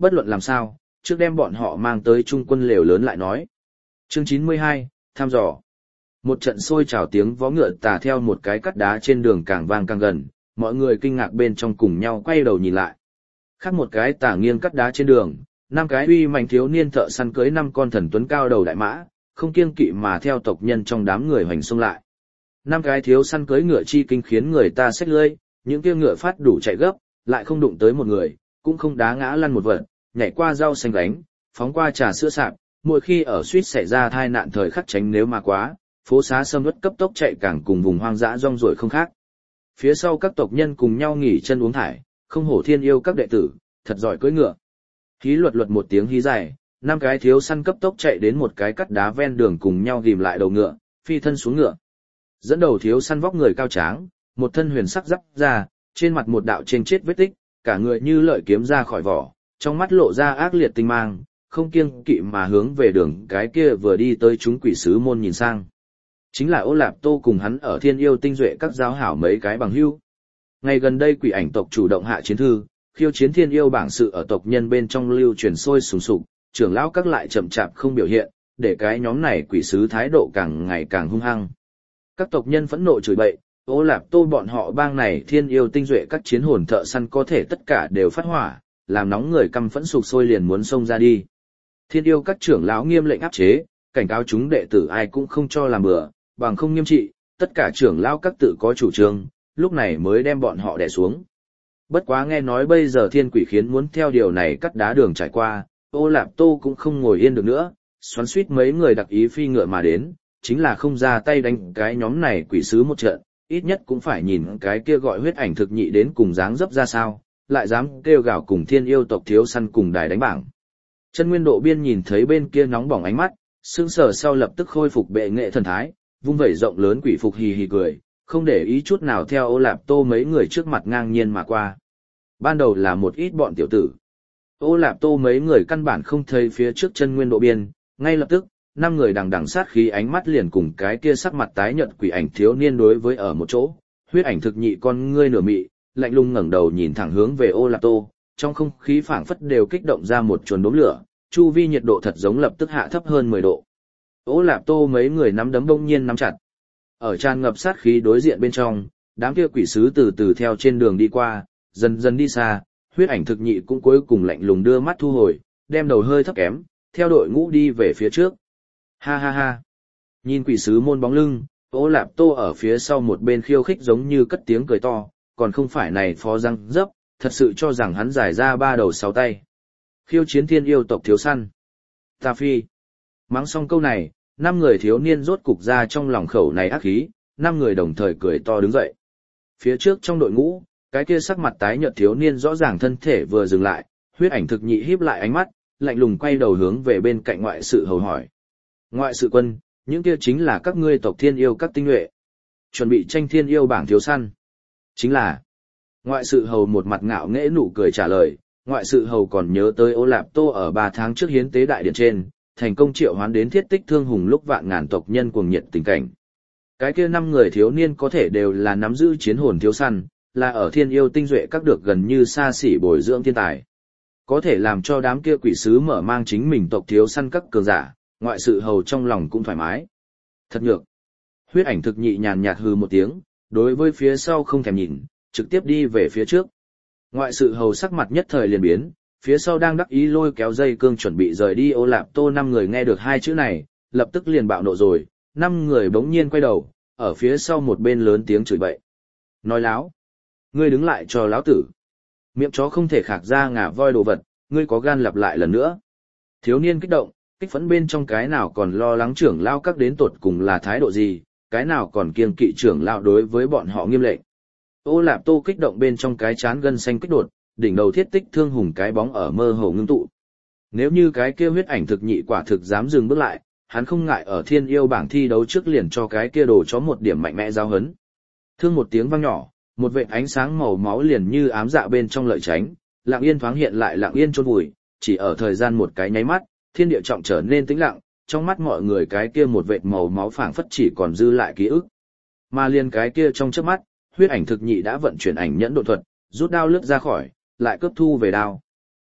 bất luận làm sao, trước đem bọn họ mang tới trung quân lều lớn lại nói. Chương chín mươi hai, thăm dò. Một trận sôi trào tiếng vó ngựa tà theo một cái cắt đá trên đường càng vang càng gần, mọi người kinh ngạc bên trong cùng nhau quay đầu nhìn lại. Khác một cái tà nghiêng cắt đá trên đường, năm cái uy mạnh thiếu niên thợ săn cưới năm con thần tuấn cao đầu đại mã, không kiêng kỵ mà theo tộc nhân trong đám người hoành xông lại. Năm cái thiếu săn cưới ngựa chi kinh khiến người ta xách lưỡi, những kia ngựa phát đủ chạy gấp, lại không đụng tới một người, cũng không đá ngã lăn một vật, nhảy qua rau xanh gánh, phóng qua trà sữa sạp, mỗi khi ở suýt xảy ra tai nạn thời khắc tránh nếu mà quá, phố xá sâm uất cấp tốc chạy càng cùng vùng hoang dã rong ruổi không khác. Phía sau các tộc nhân cùng nhau nghỉ chân uống thải, không hổ thiên yêu các đệ tử, thật giỏi cưỡi ngựa. Hí luật luật một tiếng hí dài, năm cái thiếu săn cấp tốc chạy đến một cái cắt đá ven đường cùng nhau ghim lại đầu ngựa, phi thân xuống ngựa. Dẫn đầu thiếu săn vóc người cao tráng, một thân huyền sắc giáp ra, trên mặt một đạo trên chết vết tích, cả người như lợi kiếm ra khỏi vỏ, trong mắt lộ ra ác liệt tinh mang, không kiêng kỵ mà hướng về đường cái kia vừa đi tới chúng quỷ sứ môn nhìn sang. Chính là Ô Lạp Tô cùng hắn ở Thiên Yêu Tinh Duệ các giáo hảo mấy cái bằng hữu. Ngày gần đây quỷ ảnh tộc chủ động hạ chiến thư, khiêu chiến Thiên Yêu bảng sự ở tộc nhân bên trong lưu truyền sôi sùng sục, trưởng lão các lại chậm chạp không biểu hiện, để cái nhóm này quỷ sứ thái độ càng ngày càng hung hăng. Các tộc nhân phẫn nộ chửi bậy, Ô Lạp Tô bọn họ bang này Thiên Yêu Tinh Duệ các chiến hồn thợ săn có thể tất cả đều phát hỏa, làm nóng người căm phẫn sục sôi liền muốn xông ra đi. Thiên Yêu các trưởng lão nghiêm lệnh áp chế, cảnh cáo chúng đệ tử ai cũng không cho làm bừa, bằng không nghiêm trị, tất cả trưởng lão các tự có chủ trương, lúc này mới đem bọn họ đè xuống. Bất quá nghe nói bây giờ thiên quỷ khiến muốn theo điều này cắt đá đường trải qua, Ô Lạp Tô cũng không ngồi yên được nữa, xoắn suýt mấy người đặc ý phi ngựa mà đến, chính là không ra tay đánh cái nhóm này quỷ sứ một trận, ít nhất cũng phải nhìn cái kia gọi huyết ảnh thực nhị đến cùng dáng dấp ra sao, lại dám kêu gào cùng thiên yêu tộc thiếu săn cùng đài đánh bảng. Chân Nguyên Độ Biên nhìn thấy bên kia nóng bỏng ánh mắt, sững sờ sau lập tức khôi phục bệ nghệ thần thái, vung vẩy rộng lớn quỷ phục hì hì cười, không để ý chút nào theo Ô Lạp Tô mấy người trước mặt ngang nhiên mà qua. Ban đầu là một ít bọn tiểu tử. Ô Lạp Tô mấy người căn bản không thấy phía trước Chân Nguyên Độ Biên, ngay lập tức, năm người đằng đằng sát khí ánh mắt liền cùng cái kia sắc mặt tái nhợt quỷ ảnh thiếu niên đối với ở một chỗ, huyết ảnh thực nhị con ngươi nửa mị, lạnh lùng ngẩng đầu nhìn thẳng hướng về Ô Lạp Tô, trong không khí phảng phất đều kích động ra một chuồn đốm lửa, chu vi nhiệt độ thật giống lập tức hạ thấp hơn mười độ. Ô Lạp Tô mấy người nắm đấm bỗng nhiên nắm chặt. Ở tràn ngập sát khí đối diện bên trong, đám kia quỷ sứ từ từ theo trên đường đi qua, dần dần đi xa, huyết ảnh thực nhị cũng cuối cùng lạnh lùng đưa mắt thu hồi, đem đầu hơi thấp kém, theo đội ngũ đi về phía trước. Ha ha ha. Nhìn quỷ sứ môn bóng lưng, Ô Lạp Tô ở phía sau một bên khiêu khích giống như cất tiếng cười to, còn không phải này phó răng dấp, thật sự cho rằng hắn giải ra ba đầu sáu tay. Khiêu chiến thiên yêu tộc thiếu săn. Ta phi. Mắng xong câu này, năm người thiếu niên rốt cục ra trong lòng khẩu này ác khí, năm người đồng thời cười to đứng dậy. Phía trước trong đội ngũ, cái kia sắc mặt tái nhợt thiếu niên rõ ràng thân thể vừa dừng lại, huyết ảnh thực nhị híp lại ánh mắt, lạnh lùng quay đầu hướng về bên cạnh ngoại sự hầu hỏi. Ngoại sự quân, những kia chính là các ngươi tộc thiên yêu các tinh nhuệ. Chuẩn bị tranh thiên yêu bảng thiếu săn. Chính là. Ngoại sự hầu một mặt ngạo nghễ nụ cười trả lời, ngoại sự hầu còn nhớ tới Ô Lạp Tô ở ba tháng trước hiến tế đại điện trên, thành công triệu hoán đến thiết tích thương hùng lúc vạn ngàn tộc nhân cuồng nhiệt tình cảnh. Cái kia năm người thiếu niên có thể đều là nắm giữ chiến hồn thiếu săn, là ở thiên yêu tinh duệ các được gần như xa xỉ bồi dưỡng thiên tài. Có thể làm cho đám kia quỷ sứ mở mang chính mình tộc thiếu săn các cường giả, ngoại sự hầu trong lòng cũng thoải mái. Thật nhược. Huyết ảnh thực nhị nhàn nhạt hừ một tiếng, đối với phía sau không thèm nhìn, trực tiếp đi về phía trước. Ngoại sự hầu sắc mặt nhất thời liền biến, phía sau đang đắc ý lôi kéo dây cương chuẩn bị rời đi. Ô Lạp Tô năm người nghe được hai chữ này, lập tức liền bạo nộ rồi, năm người bỗng nhiên quay đầu, ở phía sau một bên lớn tiếng chửi bậy. Nói láo. Ngươi đứng lại cho láo tử. Miệng chó không thể khạc ra ngà voi đồ vật, ngươi có gan lặp lại lần nữa. Thiếu niên kích động, kích phấn bên trong cái nào còn lo lắng trưởng lao các đến tột cùng là thái độ gì, cái nào còn kiêng kỵ trưởng lao đối với bọn họ nghiêm lệnh. Ô Lạp Tô kích động bên trong cái chán gân xanh kích đột, đỉnh đầu thiết tích thương hùng cái bóng ở mơ hồ ngưng tụ. Nếu như cái kia huyết ảnh thực nhị quả thực dám dừng bước lại, hắn không ngại ở thiên yêu bảng thi đấu trước liền cho cái kia đồ chó một điểm mạnh mẽ giao hấn. Thương một tiếng vang nhỏ, một vệt ánh sáng màu máu liền như ám dạ bên trong lợi tránh, lặng yên thoáng hiện lại lặng yên chôn vùi, chỉ ở thời gian một cái nháy mắt, thiên địa trọng trở nên tĩnh lặng, trong mắt mọi người cái kia một vệt màu máu phảng phất chỉ còn dư lại ký ức. Mà liền cái kia trong chớp mắt, huyết ảnh thực nhị đã vận chuyển ảnh nhẫn độ thuật, rút đao lướt ra khỏi, lại cướp thu về đao.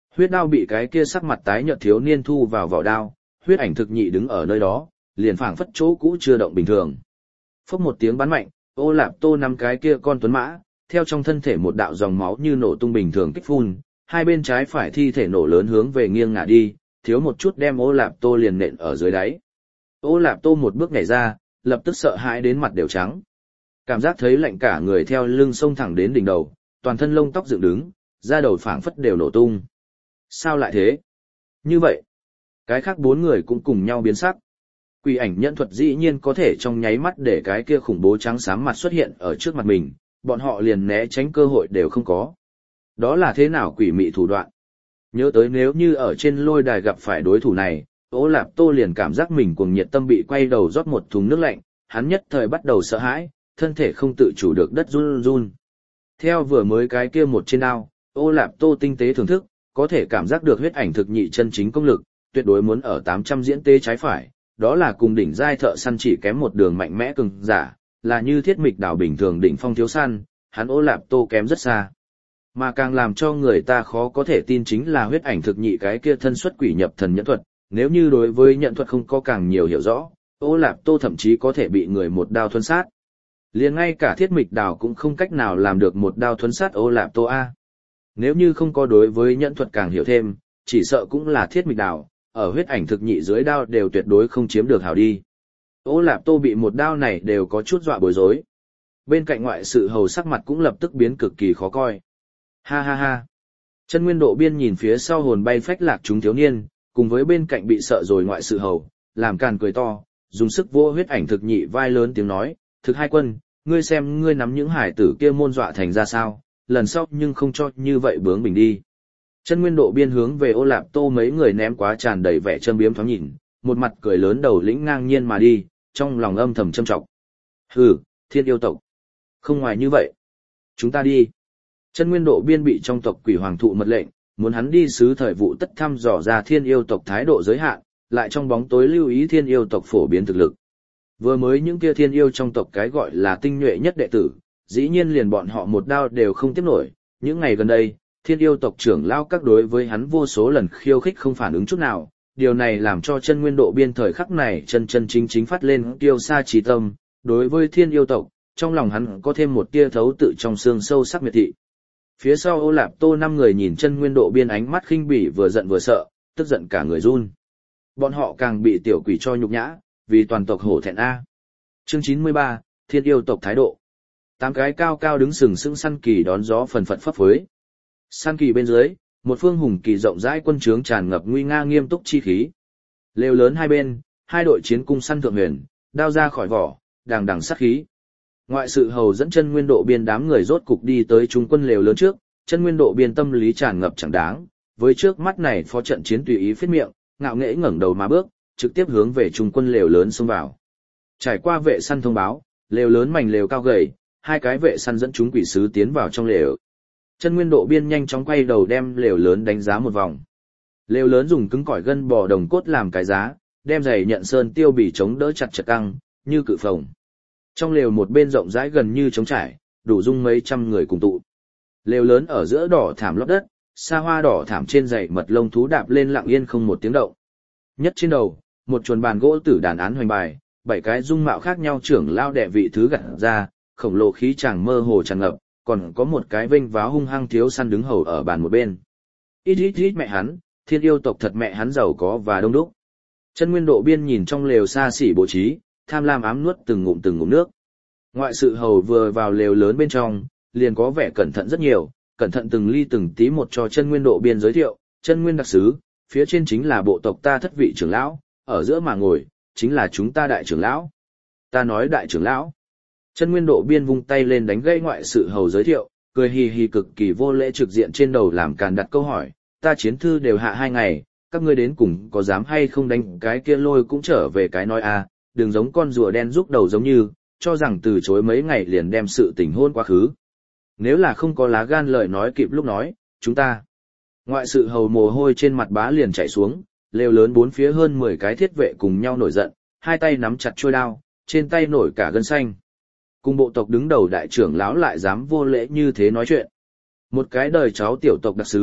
Huyết đao bị cái kia sắc mặt tái nhợt thiếu niên thu vào vỏ đao, huyết ảnh thực nhị đứng ở nơi đó, liền phảng phất chỗ cũ chưa động bình thường. Phốc một tiếng bắn mạnh, Ô Lạp Tô nắm cái kia con tuấn mã, theo trong thân thể một đạo dòng máu như nổ tung bình thường kích phun, hai bên trái phải thi thể nổ lớn hướng về nghiêng ngả đi, thiếu một chút đem Ô Lạp Tô liền nện ở dưới đáy. Ô Lạp Tô một bước nhảy ra, lập tức sợ hãi đến mặt đều trắng. Cảm giác thấy lạnh cả người theo lưng sông thẳng đến đỉnh đầu, toàn thân lông tóc dựng đứng, da đầu phảng phất đều nổ tung. Sao lại thế? Như vậy, cái khác bốn người cũng cùng nhau biến sắc. Quỷ ảnh nhẫn thuật dĩ nhiên có thể trong nháy mắt để cái kia khủng bố trắng xám mặt xuất hiện ở trước mặt mình, bọn họ liền né tránh cơ hội đều không có. Đó là thế nào quỷ mị thủ đoạn? Nhớ tới nếu như ở trên lôi đài gặp phải đối thủ này, Ô Lạp Tô liền cảm giác mình cuồng nhiệt tâm bị quay đầu rót một thùng nước lạnh, hắn nhất thời bắt đầu sợ hãi, thân thể không tự chủ được đất run run. Theo vừa mới cái kia một trên đao, Ô Lạp Tô tinh tế thưởng thức, có thể cảm giác được huyết ảnh thực nhị chân chính công lực, tuyệt đối muốn ở tám trăm diễn tế trái phải, đó là cùng đỉnh giai thợ săn chỉ kém một đường mạnh mẽ cường giả, là như thiết mịch đảo bình thường đỉnh phong thiếu săn, hắn Ô Lạp Tô kém rất xa. Mà càng làm cho người ta khó có thể tin chính là huyết ảnh thực nhị cái kia thân xuất quỷ nhập thần nhẫn thuật, nếu như đối với nhận thuật không có càng nhiều hiểu rõ, Ô Lạp Tô thậm chí có thể bị người một đao thuần sát. Liền ngay cả thiết mịch đảo cũng không cách nào làm được một đao thuần sát Ô Lạp Tô A. Nếu như không có đối với nhẫn thuật càng hiểu thêm, chỉ sợ cũng là thiết mịch đảo, ở huyết ảnh thực nhị dưới đao đều tuyệt đối không chiếm được hảo đi. Ô Lạp Tô bị một đao này đều có chút dọa bối rối. Bên cạnh ngoại sự hầu sắc mặt cũng lập tức biến cực kỳ khó coi. Ha ha ha. Chân Nguyên Độ Biên nhìn phía sau hồn bay phách lạc chúng thiếu niên, cùng với bên cạnh bị sợ rồi ngoại sự hầu, làm càn cười to, dùng sức vô huyết ảnh thực nhị vai lớn tiếng nói, thực hai quân, ngươi xem ngươi nắm những hải tử kia môn dọa thành ra sao, lần sau nhưng không cho như vậy bướng bình đi. Chân Nguyên Độ Biên hướng về Ô Lạp Tô mấy người ném quá tràn đầy vẻ châm biếm thoáng nhìn, một mặt cười lớn đầu lĩnh ngang nhiên mà đi, trong lòng âm thầm châm trọng. Hừ, thiên yêu tộc. Không ngoài như vậy. Chúng ta đi. Chân Nguyên Độ Biên bị trong tộc quỷ hoàng thụ mật lệnh, muốn hắn đi sứ thời vụ tất thăm dò ra thiên yêu tộc thái độ giới hạn, lại trong bóng tối lưu ý thiên yêu tộc phổ biến thực lực. Vừa mới những kia thiên yêu trong tộc cái gọi là tinh nhuệ nhất đệ tử, dĩ nhiên liền bọn họ một đao đều không tiếp nổi, những ngày gần đây, thiên yêu tộc trưởng lao các đối với hắn vô số lần khiêu khích không phản ứng chút nào, điều này làm cho Chân Nguyên Độ Biên thời khắc này chân chân chính chính phát lên kiêu sa trí tâm, đối với thiên yêu tộc, trong lòng hắn có thêm một tia thấu tự trong xương sâu sắc miệt thị. Phía sau Ô Lạp Tô năm người nhìn Chân Nguyên Độ Biên ánh mắt khinh bỉ vừa giận vừa sợ, tức giận cả người run. Bọn họ càng bị tiểu quỷ cho nhục nhã, vì toàn tộc hổ thẹn A. Chương chín mươi ba, Thiên yêu tộc thái độ. Tám cái cao cao đứng sừng sững săn kỳ đón gió phần phật phấp phới. Săn kỳ bên dưới, một phương hùng kỳ rộng rãi quân trướng tràn ngập nguy nga nghiêm túc chi khí. Lều lớn hai bên, hai đội chiến cung săn thượng huyền, đao ra khỏi vỏ, đằng đằng sát khí. Ngoại sự hầu dẫn Chân Nguyên Độ Biên đám người rốt cục đi tới trung quân lều lớn trước, Chân Nguyên Độ Biên tâm lý tràn ngập chẳng đáng, với trước mắt này phó trận chiến tùy ý phết miệng, ngạo nghễ ngẩng đầu mà bước, trực tiếp hướng về trung quân lều lớn xông vào. Trải qua vệ săn thông báo, lều lớn mảnh lều cao gầy, hai cái vệ săn dẫn chúng quỷ sứ tiến vào trong lều. Chân Nguyên Độ Biên nhanh chóng quay đầu đem lều lớn đánh giá một vòng. Lều lớn dùng cứng cỏi gân bò đồng cốt làm cái giá, đem giày nhận sơn tiêu bì chống đỡ chặt chặt căng, như cự phồng. Trong lều một bên rộng rãi gần như trống trải, đủ dung mấy trăm người cùng tụ. Lều lớn ở giữa đỏ thảm lót đất, sa hoa đỏ thảm trên giày mật lông thú đạp lên lặng yên không một tiếng động. Nhất trên đầu, một chuồn bàn gỗ tử đàn án hoành bài, bảy cái dung mạo khác nhau trưởng lao đệ vị thứ gặt ra, khổng lồ khí chàng mơ hồ tràn ngập, còn có một cái vênh váo hung hăng thiếu săn đứng hầu ở bàn một bên. Ít ít ít mẹ hắn, thiên yêu tộc thật mẹ hắn giàu có và đông đúc. Chân Nguyên Độ Biên nhìn trong lều xa xỉ bố trí, tham lam ám nuốt từng ngụm từng ngụm nước. Ngoại sự hầu vừa vào lều lớn bên trong, liền có vẻ cẩn thận rất nhiều, cẩn thận từng ly từng tí một cho Chân Nguyên Độ Biên giới thiệu, Chân Nguyên đặc sứ, phía trên chính là bộ tộc ta thất vị trưởng lão, ở giữa mà ngồi, chính là chúng ta đại trưởng lão. Ta nói đại trưởng lão. Chân Nguyên Độ Biên vung tay lên đánh gây ngoại sự hầu giới thiệu, cười hì hì cực kỳ vô lễ trực diện trên đầu làm càn đặt câu hỏi, ta chiến thư đều hạ hai ngày, các ngươi đến cùng có dám hay không đánh cái kia lôi cũng trở về cái nói a, đừng giống con rùa đen rút đầu giống như, cho rằng từ chối mấy ngày liền đem sự tình hôn quá khứ. Nếu là không có lá gan lời nói kịp lúc nói, chúng ta. Ngoại sự hầu mồ hôi trên mặt bá liền chảy xuống, lều lớn bốn phía hơn mười cái thiết vệ cùng nhau nổi giận, hai tay nắm chặt chuôi đao, trên tay nổi cả gân xanh. Cùng bộ tộc đứng đầu đại trưởng lão lại dám vô lễ như thế nói chuyện. Một cái đời cháu tiểu tộc đặc sứ,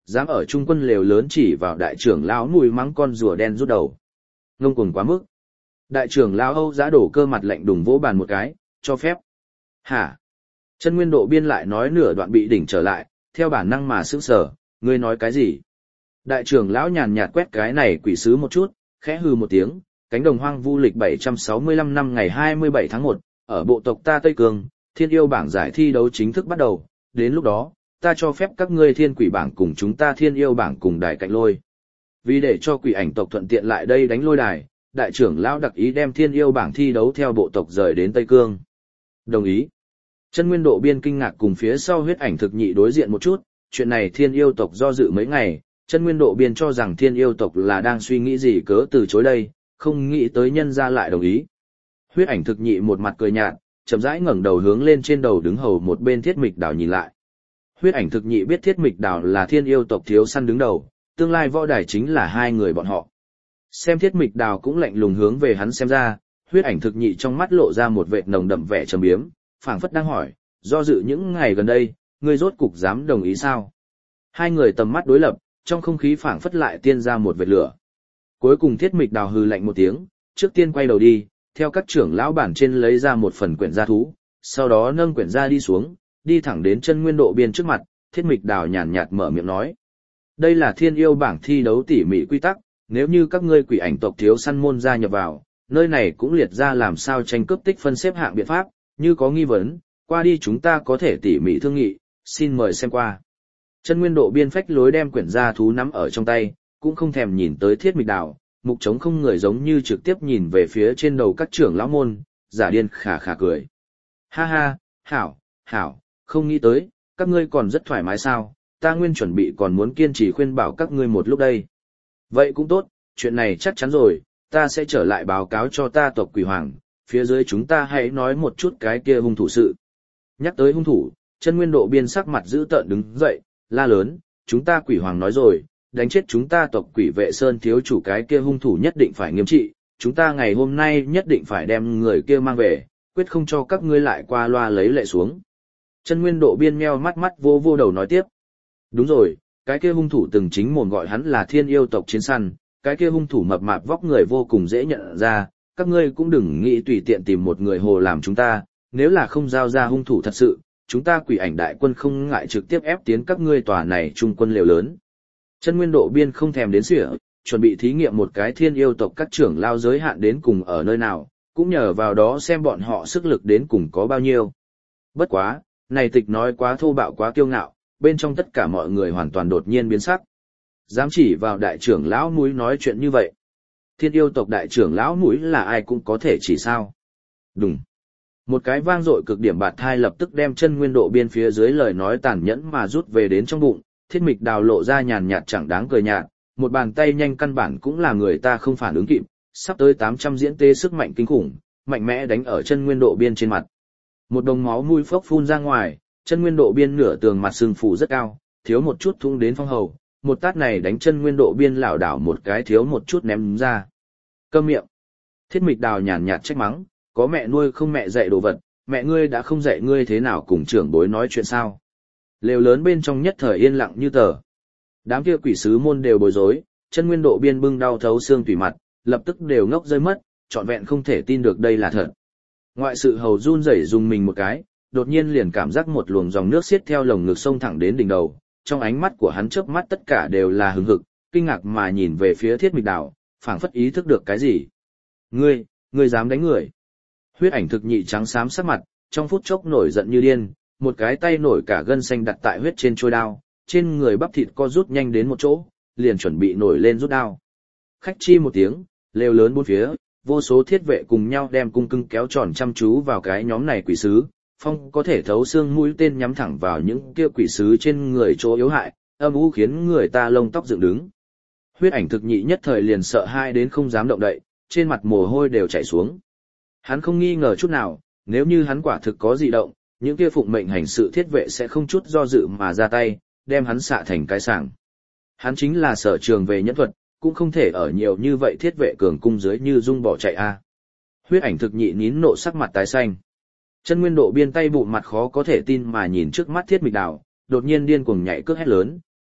Dám ở trung quân lều lớn chỉ vào đại trưởng lão mùi mắng con rùa đen rút đầu. Ngông cuồng quá mức. Đại trưởng lão Âu Giá đổ cơ mặt lạnh đùng vỗ bàn một cái, cho phép. Hả? Chân Nguyên Độ Biên lại nói nửa đoạn bị đỉnh trở lại, theo bản năng mà sững sờ, ngươi nói cái gì? Đại trưởng lão nhàn nhạt quét cái này quỷ sứ một chút, khẽ hừ một tiếng, cánh đồng hoang vu lịch bảy trăm sáu mươi lăm năm ngày hai mươi bảy tháng một, ở bộ tộc ta Tây Cương, thiên yêu bảng giải thi đấu chính thức bắt đầu, đến lúc đó, ta cho phép các ngươi thiên quỷ bảng cùng chúng ta thiên yêu bảng cùng đài cạnh lôi. Vì để cho quỷ ảnh tộc thuận tiện lại đây đánh lôi đài, đại trưởng lão đặc ý đem thiên yêu bảng thi đấu theo bộ tộc rời đến Tây Cương. Đồng ý. Chân Nguyên Độ Biên kinh ngạc cùng phía sau huyết ảnh thực nhị đối diện một chút, chuyện này thiên yêu tộc do dự mấy ngày, Chân Nguyên Độ Biên cho rằng thiên yêu tộc là đang suy nghĩ gì cớ từ chối đây, không nghĩ tới nhân ra lại đồng ý. Huyết ảnh thực nhị một mặt cười nhạt, chậm rãi ngẩng đầu hướng lên trên đầu đứng hầu một bên Thiết Mịch Đào nhìn lại. Huyết ảnh thực nhị biết Thiết Mịch Đào là thiên yêu tộc thiếu săn đứng đầu, tương lai võ đài chính là hai người bọn họ. Xem Thiết Mịch Đào cũng lạnh lùng hướng về hắn xem ra, huyết ảnh thực nhị trong mắt lộ ra một vệt nồng đậm vẻ trầm biếm, phảng phất đang hỏi, do dự những ngày gần đây, ngươi rốt cục dám đồng ý sao? Hai người tầm mắt đối lập, trong không khí phảng phất lại tiên ra một vệt lửa. Cuối cùng Thiết Mịch Đào hừ lạnh một tiếng, trước tiên quay đầu đi, theo các trưởng lão bản trên lấy ra một phần quyển gia thú, sau đó nâng quyển gia đi xuống, đi thẳng đến Chân Nguyên Độ Biên trước mặt, Thiết Mịch Đào nhàn nhạt mở miệng nói. Đây là thiên yêu bảng thi đấu tỉ mỉ quy tắc, nếu như các ngươi quỷ ảnh tộc thiếu săn môn gia nhập vào, nơi này cũng liệt ra làm sao tranh cướp tích phân xếp hạng biện pháp, như có nghi vấn, qua đi chúng ta có thể tỉ mỉ thương nghị, xin mời xem qua. Chân Nguyên Độ Biên phách lối đem quyển gia thú nắm ở trong tay, cũng không thèm nhìn tới Thiết Mịch Đào, mục trống không người giống như trực tiếp nhìn về phía trên đầu các trưởng lão môn, giả điên khà khà cười. Ha ha, hảo, hảo, không nghĩ tới, các ngươi còn rất thoải mái sao, ta nguyên chuẩn bị còn muốn kiên trì khuyên bảo các ngươi một lúc đây. Vậy cũng tốt, chuyện này chắc chắn rồi, ta sẽ trở lại báo cáo cho ta tộc quỷ hoàng, phía dưới chúng ta hãy nói một chút cái kia hung thủ sự. Nhắc tới hung thủ, Chân Nguyên Độ Biên sắc mặt dữ tợn đứng dậy, la lớn, chúng ta quỷ hoàng nói rồi, đánh chết chúng ta tộc quỷ vệ sơn thiếu chủ cái kia hung thủ nhất định phải nghiêm trị, chúng ta ngày hôm nay nhất định phải đem người kia mang về, quyết không cho các ngươi lại qua loa lấy lệ xuống. Chân Nguyên Độ Biên meo mắt mắt vô vô đầu nói tiếp. Đúng rồi, cái kia hung thủ từng chính mồm gọi hắn là thiên yêu tộc chiến săn, cái kia hung thủ mập mạp vóc người vô cùng dễ nhận ra, các ngươi cũng đừng nghĩ tùy tiện tìm một người hồ làm chúng ta, nếu là không giao ra hung thủ thật sự, chúng ta quỷ ảnh đại quân không ngại trực tiếp ép tiến các ngươi tòa này trung quân liều lớn. Chân Nguyên Độ Biên không thèm đến xỉa, chuẩn bị thí nghiệm một cái thiên yêu tộc các trưởng lao giới hạn đến cùng ở nơi nào, cũng nhờ vào đó xem bọn họ sức lực đến cùng có bao nhiêu. Bất quá, này tịch nói quá thô bạo quá kiêu ngạo, bên trong tất cả mọi người hoàn toàn đột nhiên biến sắc. Dám chỉ vào đại trưởng lão mũi nói chuyện như vậy. Thiên yêu tộc đại trưởng lão mũi là ai cũng có thể chỉ sao. Đúng. Một cái vang dội cực điểm bạt thai lập tức đem Chân Nguyên Độ Biên phía dưới lời nói tàn nhẫn mà rút về đến trong bụng, Thiết Mịch Đào lộ ra nhàn nhạt chẳng đáng cười nhạt, một bàn tay nhanh căn bản cũng là người ta không phản ứng kịp, sắp tới tám trăm diễn tê sức mạnh kinh khủng, mạnh mẽ đánh ở Chân Nguyên Độ Biên trên mặt. Một đồng máu mũi phốc phun ra ngoài, Chân Nguyên Độ Biên nửa tường mặt sưng phù rất cao, thiếu một chút thung đến phong hầu, một tát này đánh Chân Nguyên Độ Biên lảo đảo một cái thiếu một chút ném ra. Câm miệng. Thiết Mịch Đào nhàn nhạt trách mắng, có mẹ nuôi không mẹ dạy đồ vật, mẹ ngươi đã không dạy ngươi thế nào cùng trưởng bối nói chuyện sao? Lều lớn bên trong nhất thời yên lặng như tờ. Đám kia quỷ sứ môn đều bối rối, Chân Nguyên Độ Biên bưng đau thấu xương tủy mặt, lập tức đều ngốc rơi mất, trọn vẹn không thể tin được đây là thật. Ngoại sự hầu run rẩy dùng mình một cái, đột nhiên liền cảm giác một luồng dòng nước xiết theo lồng ngực sông thẳng đến đỉnh đầu, trong ánh mắt của hắn chớp mắt tất cả đều là hừng hực, kinh ngạc mà nhìn về phía Thiết Mịch Đào, phảng phất ý thức được cái gì. Ngươi, ngươi dám đánh người? Huyết ảnh thực nhị trắng xám sắc mặt, trong phút chốc nổi giận như điên, một cái tay nổi cả gân xanh đặt tại huyết trên trôi đao, trên người bắp thịt co rút nhanh đến một chỗ, liền chuẩn bị nổi lên rút đao. Khách chi một tiếng, lều lớn bốn phía, vô số thiết vệ cùng nhau đem cung cưng kéo tròn chăm chú vào cái nhóm này quỷ sứ, phong có thể thấu xương mũi tên nhắm thẳng vào những kia quỷ sứ trên người chỗ yếu hại, âm u khiến người ta lông tóc dựng đứng. Huyết ảnh thực nhị nhất thời liền sợ hai đến không dám động đậy, trên mặt mồ hôi đều chảy xuống. Hắn không nghi ngờ chút nào, nếu như hắn quả thực có dị động, những kia phụng mệnh hành sự thiết vệ sẽ không chút do dự mà ra tay, đem hắn xạ thành cái sảng. Hắn chính là sở trường về nhẫn thuật, cũng không thể ở nhiều như vậy thiết vệ cường cung dưới như dung bỏ chạy a. Huyết ảnh thực nhị nín nộ sắc mặt tái xanh. Chân Nguyên Độ Biên tay bụng mặt khó có thể tin mà nhìn trước mắt Thiết Mịch Đào, đột nhiên điên cuồng nhảy cước hét lớn,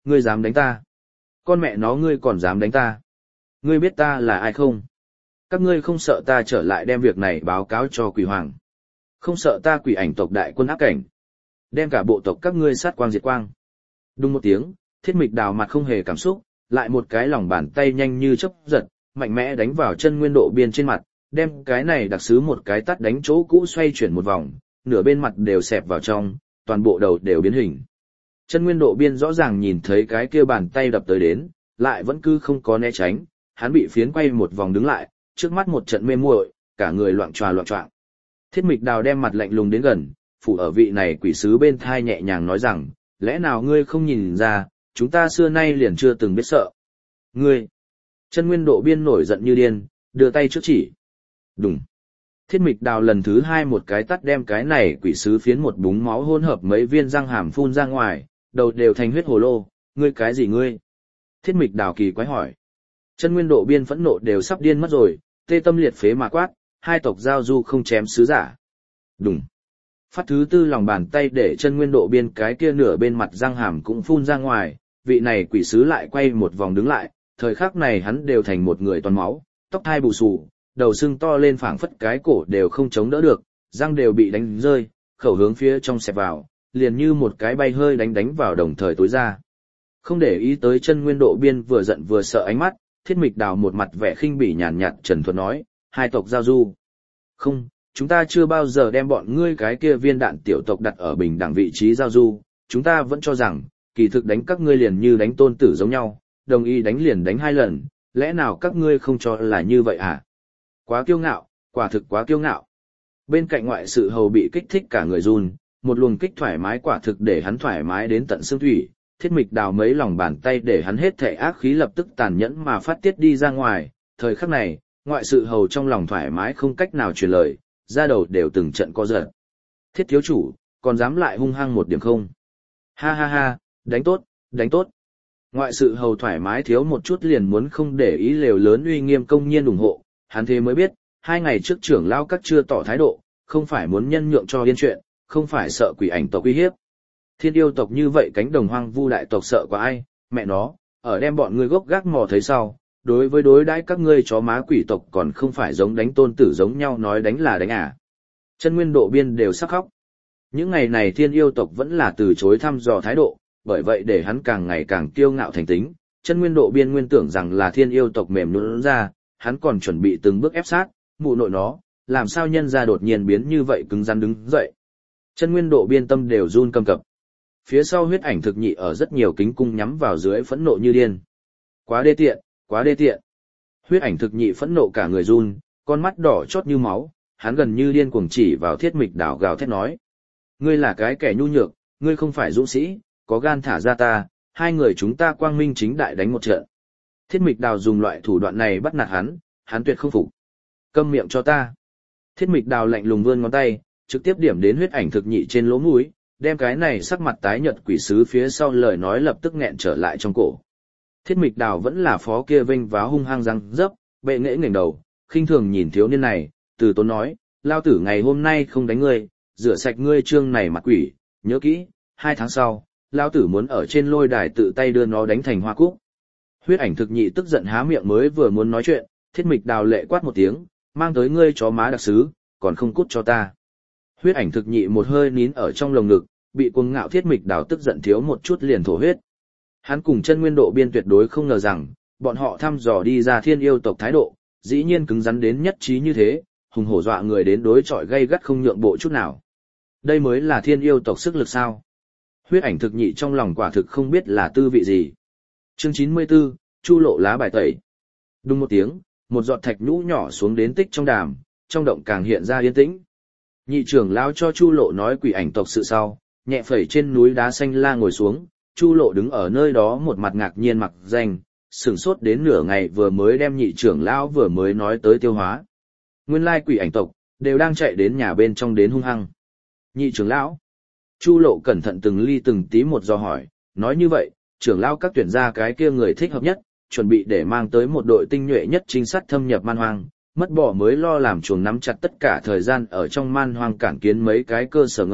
Ngươi dám đánh ta? Con mẹ nó ngươi còn dám đánh ta? Ngươi biết ta là ai không? Các ngươi không sợ ta trở lại đem việc này báo cáo cho quỷ hoàng? Không sợ ta quỷ ảnh tộc đại quân áp cảnh? Đem cả bộ tộc các ngươi sát quang diệt quang. Đúng một tiếng, Thiết Mịch Đào mặt không hề cảm xúc, lại một cái lòng bàn tay nhanh như chớp giật, mạnh mẽ đánh vào chân nguyên độ biên trên mặt, đem cái này đặc sứ một cái tát đánh chỗ cũ xoay chuyển một vòng, nửa bên mặt đều xẹp vào trong, toàn bộ đầu đều biến hình. Chân nguyên độ biên rõ ràng nhìn thấy cái kia bàn tay đập tới đến, lại vẫn cứ không có né tránh, hắn bị phiến quay một vòng đứng lại, trước mắt một trận mê muội, cả người loạn tròa loạn choạng. Thiết Mịch Đào đem mặt lạnh lùng đến gần, phủ ở vị này quỷ sứ bên thai nhẹ nhàng nói rằng, lẽ nào ngươi không nhìn ra, chúng ta xưa nay liền chưa từng biết sợ. Ngươi! Chân nguyên độ biên nổi giận như điên, đưa tay trước chỉ. Đùng! Thiết Mịch Đào lần thứ hai một cái tắt đem cái này quỷ sứ phiến một búng máu hỗn hợp mấy viên răng hàm phun ra ngoài, đầu đều thành huyết hồ lô, ngươi cái gì ngươi? Thiết Mịch Đào kỳ quái hỏi. Chân nguyên độ biên phẫn nộ đều sắp điên mất rồi, tê tâm liệt phế mà quát, hai tộc giao du không chém sứ giả. Đùng! Phát thứ tư lòng bàn tay để chân nguyên độ biên cái kia nửa bên mặt răng hàm cũng phun ra ngoài, vị này quỷ sứ lại quay một vòng đứng lại, thời khắc này hắn đều thành một người toàn máu, tóc thai bù xù, đầu sưng to lên phảng phất cái cổ đều không chống đỡ được, răng đều bị đánh rơi, khẩu hướng phía trong xẹp vào, liền như một cái bay hơi đánh đánh vào đồng thời tối ra. Không để ý tới chân nguyên độ biên vừa giận vừa sợ ánh mắt, Thiết Mịch Đào một mặt vẻ khinh bỉ nhàn nhạt trần thuật nói, hai tộc giao du. Không, chúng ta chưa bao giờ đem bọn ngươi cái kia viên đạn tiểu tộc đặt ở bình đẳng vị trí giao du, chúng ta vẫn cho rằng, kỳ thực đánh các ngươi liền như đánh tôn tử giống nhau, đồng ý đánh liền đánh hai lần, lẽ nào các ngươi không cho là như vậy à? Quá kiêu ngạo, quả thực quá kiêu ngạo. Bên cạnh ngoại sự hầu bị kích thích cả người run, một luồng kích thoải mái quả thực để hắn thoải mái đến tận xương thủy, Thiết Mịch Đào mấy lòng bàn tay để hắn hết thể ác khí lập tức tàn nhẫn mà phát tiết đi ra ngoài, thời khắc này, ngoại sự hầu trong lòng thoải mái không cách nào truyền lời, ra đầu đều từng trận co giật. Thiết thiếu chủ, còn dám lại hung hăng một điểm không? Ha ha ha, đánh tốt, đánh tốt. Ngoại sự hầu thoải mái thiếu một chút liền muốn không để ý lều lớn uy nghiêm công nhiên ủng hộ, hắn thế mới biết, hai ngày trước trưởng lao các chưa tỏ thái độ, không phải muốn nhân nhượng cho yên chuyện, không phải sợ quỷ ảnh tộc uy hiếp. Thiên yêu tộc như vậy cánh đồng hoang vu đại tộc sợ quá ai, mẹ nó, ở đem bọn ngươi gốc gác mò thấy sau, đối với đối đãi các ngươi chó má quỷ tộc còn không phải giống đánh tôn tử giống nhau nói đánh là đánh à. Chân nguyên độ biên đều sắc khóc. Những ngày này thiên yêu tộc vẫn là từ chối thăm dò thái độ, bởi vậy để hắn càng ngày càng kiêu ngạo thành tính, chân nguyên độ biên nguyên tưởng rằng là thiên yêu tộc mềm nhũn ra, hắn còn chuẩn bị từng bước ép sát, mụ nội nó, làm sao nhân ra đột nhiên biến như vậy cứng rắn đứng dậy. Chân nguyên độ biên tâm đều run cầm cập. Phía sau huyết ảnh thực nhị ở rất nhiều kính cung nhắm vào dưới phẫn nộ như điên. Quá đê tiện, quá đê tiện. Huyết ảnh thực nhị phẫn nộ cả người run, con mắt đỏ chót như máu, hắn gần như điên cuồng chỉ vào Thiết Mịch Đào gào thét nói. Ngươi là cái kẻ nhu nhược, ngươi không phải dũng sĩ, có gan thả ra ta, hai người chúng ta quang minh chính đại đánh một trận. Thiết Mịch Đào dùng loại thủ đoạn này bắt nạt hắn, hắn tuyệt không phục. Câm miệng cho ta. Thiết Mịch Đào lạnh lùng vươn ngón tay, trực tiếp điểm đến huyết ảnh thực nhị trên lỗ mũi, đem cái này sắc mặt tái nhợt quỷ sứ phía sau lời nói lập tức nghẹn trở lại trong cổ. Thiết Mịch Đào vẫn là phó kia vênh váo hung hăng răng dấp, bệ nghễ ngẩng đầu, khinh thường nhìn thiếu niên này, từ tốn nói, lao tử ngày hôm nay không đánh ngươi, rửa sạch ngươi trương này mặt quỷ, nhớ kỹ, hai tháng sau, lao tử muốn ở trên lôi đài tự tay đưa nó đánh thành hoa cúc. Huyết ảnh thực nhị tức giận há miệng mới vừa muốn nói chuyện, Thiết Mịch Đào lệ quát một tiếng, mang tới ngươi chó má đặc sứ, còn không cút cho ta. Huyết ảnh thực nhị một hơi nín ở trong lồng ngực, bị cuồng ngạo Thiết Mịch Đào tức giận thiếu một chút liền thổ huyết. Hắn cùng chân nguyên độ biên tuyệt đối không ngờ rằng, bọn họ thăm dò đi ra thiên yêu tộc thái độ, dĩ nhiên cứng rắn đến nhất trí như thế, hùng hổ dọa người đến đối chọi gây gắt không nhượng bộ chút nào. Đây mới là thiên yêu tộc sức lực sao? Huyết ảnh thực nhị trong lòng quả thực không biết là tư vị gì. Chương chín mươi tư, Chu Lộ lá bài tẩy. Đùng một tiếng, một giọt thạch nhũ nhỏ xuống đến tích trong đàm, trong động càng hiện ra yên tĩnh. Nhị trưởng lão cho Chu Lộ nói quỷ ảnh tộc sự sau, nhẹ phẩy trên núi đá xanh la ngồi xuống, Chu Lộ đứng ở nơi đó một mặt ngạc nhiên mặc danh, sửng sốt đến nửa ngày vừa mới đem nhị trưởng lão vừa mới nói tới tiêu hóa. Nguyên lai quỷ ảnh tộc đều đang chạy đến nhà bên trong đến hung hăng. Nhị trưởng lão. Chu Lộ cẩn thận từng ly từng tí một do hỏi, nói như vậy, trưởng lão các tuyển ra cái kia người thích hợp nhất, chuẩn bị để mang tới một đội tinh nhuệ nhất trinh sát thâm nhập man hoang, mất bỏ mới lo làm chuồng nắm chặt tất cả thời gian ở trong man hoang cản kiến mấy cái cơ sở ngầm,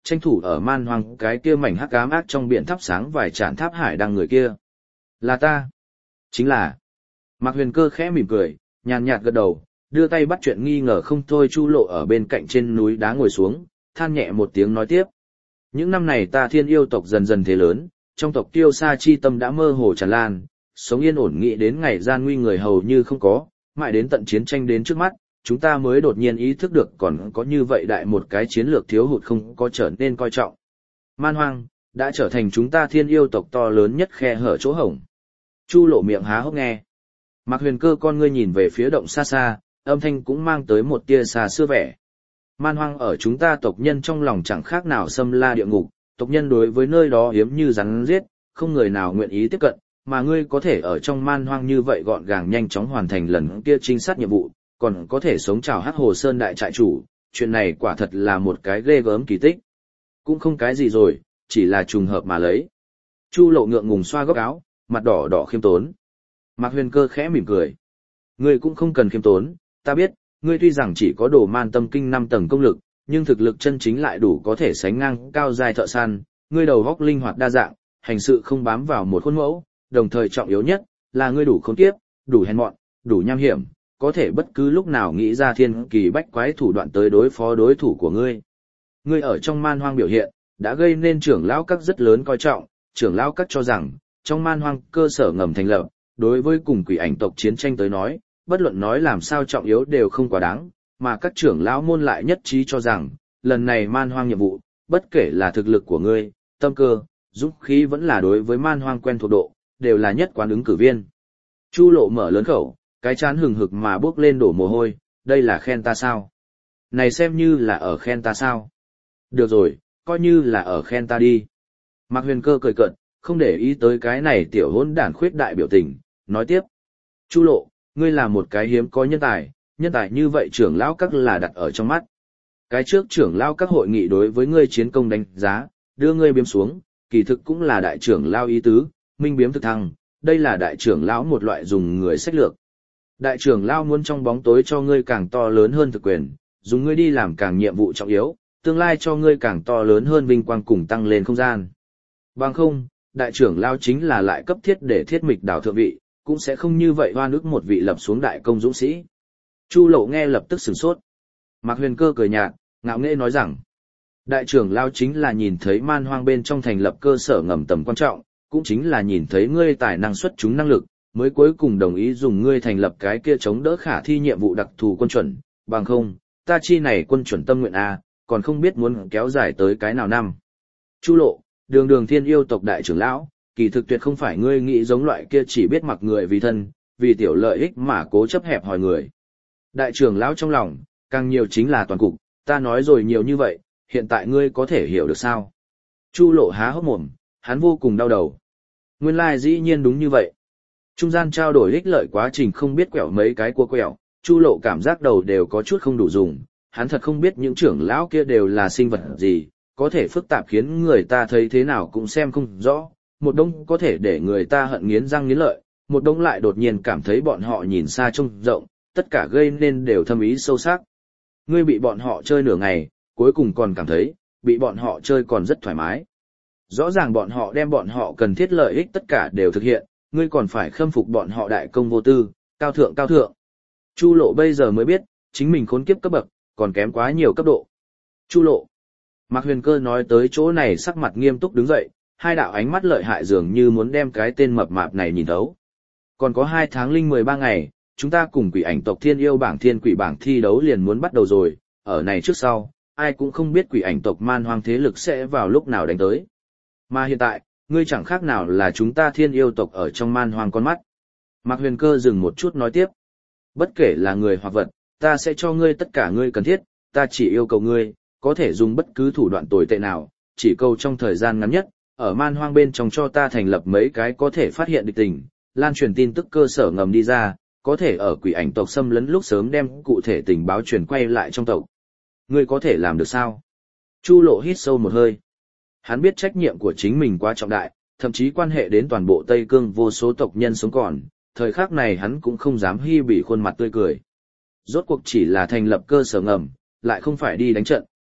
tranh thủ ở man hoang cái kia mảnh hắc ám ác trong biển thắp sáng vài tràn tháp hải đăng người kia. Là ta. Chính là. Mạc Huyền Cơ khẽ mỉm cười, nhàn nhạt gật đầu, đưa tay bắt chuyện nghi ngờ không thôi Chu Lộ ở bên cạnh trên núi đá ngồi xuống, than nhẹ một tiếng nói tiếp. Những năm này ta thiên yêu tộc dần dần thế lớn, trong tộc tiêu sa chi tâm đã mơ hồ tràn lan, sống yên ổn nghĩ đến ngày gian nguy người hầu như không có, mãi đến tận chiến tranh đến trước mắt, chúng ta mới đột nhiên ý thức được còn có như vậy đại một cái chiến lược thiếu hụt không có trở nên coi trọng. Man hoang, đã trở thành chúng ta thiên yêu tộc to lớn nhất khe hở chỗ hổng. Chu Lộ miệng há hốc nghe. Mạc Huyền Cơ con ngươi nhìn về phía động xa xa, âm thanh cũng mang tới một tia xa xưa vẻ. Man hoang ở chúng ta tộc nhân trong lòng chẳng khác nào xâm la địa ngục, tộc nhân đối với nơi đó hiếm như rắn giết, không người nào nguyện ý tiếp cận, mà ngươi có thể ở trong man hoang như vậy gọn gàng nhanh chóng hoàn thành lần kia trinh sát nhiệm vụ, còn có thể sống chào Hắc Hồ Sơn đại trại chủ, chuyện này quả thật là một cái ghê gớm kỳ tích. Cũng không cái gì rồi, chỉ là trùng hợp mà lấy. Chu Lộ ngượng ngùng xoa góc áo, mặt đỏ đỏ khiêm tốn. Mạc Huyền Cơ khẽ mỉm cười. Ngươi cũng không cần khiêm tốn, ta biết, ngươi tuy rằng chỉ có đồ man tâm kinh năm tầng công lực, nhưng thực lực chân chính lại đủ có thể sánh ngang cao giai thợ săn, ngươi đầu óc linh hoạt đa dạng, hành sự không bám vào một khuôn mẫu, đồng thời trọng yếu nhất là ngươi đủ khốn kiếp, đủ hèn mọn, đủ nham hiểm, có thể bất cứ lúc nào nghĩ ra thiên kỳ bách quái thủ đoạn tới đối phó đối thủ của ngươi. Ngươi ở trong man hoang biểu hiện, đã gây nên trưởng lão các rất lớn coi trọng, trưởng lão các cho rằng, trong man hoang cơ sở ngầm thành lập, đối với cùng quỷ ảnh tộc chiến tranh tới nói, bất luận nói làm sao trọng yếu đều không quá đáng, mà các trưởng lão môn lại nhất trí cho rằng, lần này man hoang nhiệm vụ, bất kể là thực lực của ngươi, tâm cơ, dũng khí vẫn là đối với man hoang quen thuộc độ, đều là nhất quán ứng cử viên. Chu Lộ mở lớn khẩu, cái chán hừng hực mà bước lên đổ mồ hôi, đây là khen ta sao? Này xem như là ở khen ta sao? Được rồi, coi như là ở khen ta đi. Mạc Huyền Cơ cười cợt, không để ý tới cái này tiểu hỗn đản khuyết đại biểu tình, nói tiếp. Chu Lộ, ngươi là một cái hiếm có nhân tài, nhân tài như vậy trưởng lão các là đặt ở trong mắt. Cái trước trưởng lão các hội nghị đối với ngươi chiến công đánh giá, đưa ngươi biếm xuống, kỳ thực cũng là đại trưởng lão ý tứ, minh biếm thực thăng, đây là đại trưởng lão một loại dùng người sách lược. Đại trưởng lão muốn trong bóng tối cho ngươi càng to lớn hơn thực quyền, dùng ngươi đi làm càng nhiệm vụ trọng yếu, tương lai cho ngươi càng to lớn hơn vinh quang cùng tăng lên không gian. Bằng không, đại trưởng lão chính là lại cấp thiết để thiết mịch đảo thượng vị, cũng sẽ không như vậy hoa nước một vị lập xuống đại công dũng sĩ. Chu Lộ nghe lập tức sửng sốt. Mạc Huyền Cơ cười nhạt, ngạo nghễ nói rằng, đại trưởng lão chính là nhìn thấy man hoang bên trong thành lập cơ sở ngầm tầm quan trọng, cũng chính là nhìn thấy ngươi tài năng xuất chúng năng lực, mới cuối cùng đồng ý dùng ngươi thành lập cái kia chống đỡ khả thi nhiệm vụ đặc thù quân chuẩn, bằng không, ta chi này quân chuẩn tâm nguyện A, còn không biết muốn kéo dài tới cái nào năm. Chu Lộ, đường đường thiên yêu tộc đại trưởng lão, kỳ thực tuyệt không phải ngươi nghĩ giống loại kia chỉ biết mặc người vì thân, vì tiểu lợi ích mà cố chấp hẹp hòi người. Đại trưởng lão trong lòng, càng nhiều chính là toàn cục, ta nói rồi nhiều như vậy, hiện tại ngươi có thể hiểu được sao? Chu Lộ há hốc mồm, hắn vô cùng đau đầu. Nguyên lai dĩ nhiên đúng như vậy. Trung gian trao đổi ích lợi quá trình không biết quẹo mấy cái cua quẹo, Chu Lộ cảm giác đầu đều có chút không đủ dùng, hắn thật không biết những trưởng lão kia đều là sinh vật gì, có thể phức tạp khiến người ta thấy thế nào cũng xem không rõ, một đống có thể để người ta hận nghiến răng nghiến lợi, một đống lại đột nhiên cảm thấy bọn họ nhìn xa trông rộng, tất cả gây nên đều thâm ý sâu sắc. Ngươi bị bọn họ chơi nửa ngày, cuối cùng còn cảm thấy, bị bọn họ chơi còn rất thoải mái. Rõ ràng bọn họ đem bọn họ cần thiết lợi ích tất cả đều thực hiện, ngươi còn phải khâm phục bọn họ đại công vô tư, cao thượng cao thượng. Chu Lộ bây giờ mới biết, chính mình khốn kiếp cấp bậc, còn kém quá nhiều cấp độ. Chu Lộ. Mạc Huyền Cơ nói tới chỗ này sắc mặt nghiêm túc đứng dậy, hai đạo ánh mắt lợi hại dường như muốn đem cái tên mập mạp này nhìn thấu. Còn có hai tháng linh mười ba ngày, chúng ta cùng quỷ ảnh tộc thiên yêu bảng thiên quỷ bảng thi đấu liền muốn bắt đầu rồi, ở này trước sau, ai cũng không biết quỷ ảnh tộc man hoang thế lực sẽ vào lúc nào đánh tới. Mà hiện tại, ngươi chẳng khác nào là chúng ta thiên yêu tộc ở trong man hoang con mắt. Mạc Huyền Cơ dừng một chút nói tiếp. Bất kể là người hoặc vật, ta sẽ cho ngươi tất cả ngươi cần thiết, ta chỉ yêu cầu ngươi, có thể dùng bất cứ thủ đoạn tồi tệ nào, chỉ cầu trong thời gian ngắn nhất, ở man hoang bên trong cho ta thành lập mấy cái có thể phát hiện địch tình, lan truyền tin tức cơ sở ngầm đi ra, có thể ở quỷ ảnh tộc xâm lấn lúc sớm đem cụ thể tình báo truyền quay lại trong tộc. Ngươi có thể làm được sao? Chu Lộ hít sâu một hơi. Hắn biết trách nhiệm của chính mình quá trọng đại, thậm chí quan hệ đến toàn bộ Tây Cương vô số tộc nhân sống còn, thời khắc này hắn cũng không dám hy bị khuôn mặt tươi cười. Rốt cuộc chỉ là thành lập cơ sở ngầm, lại không phải đi đánh trận,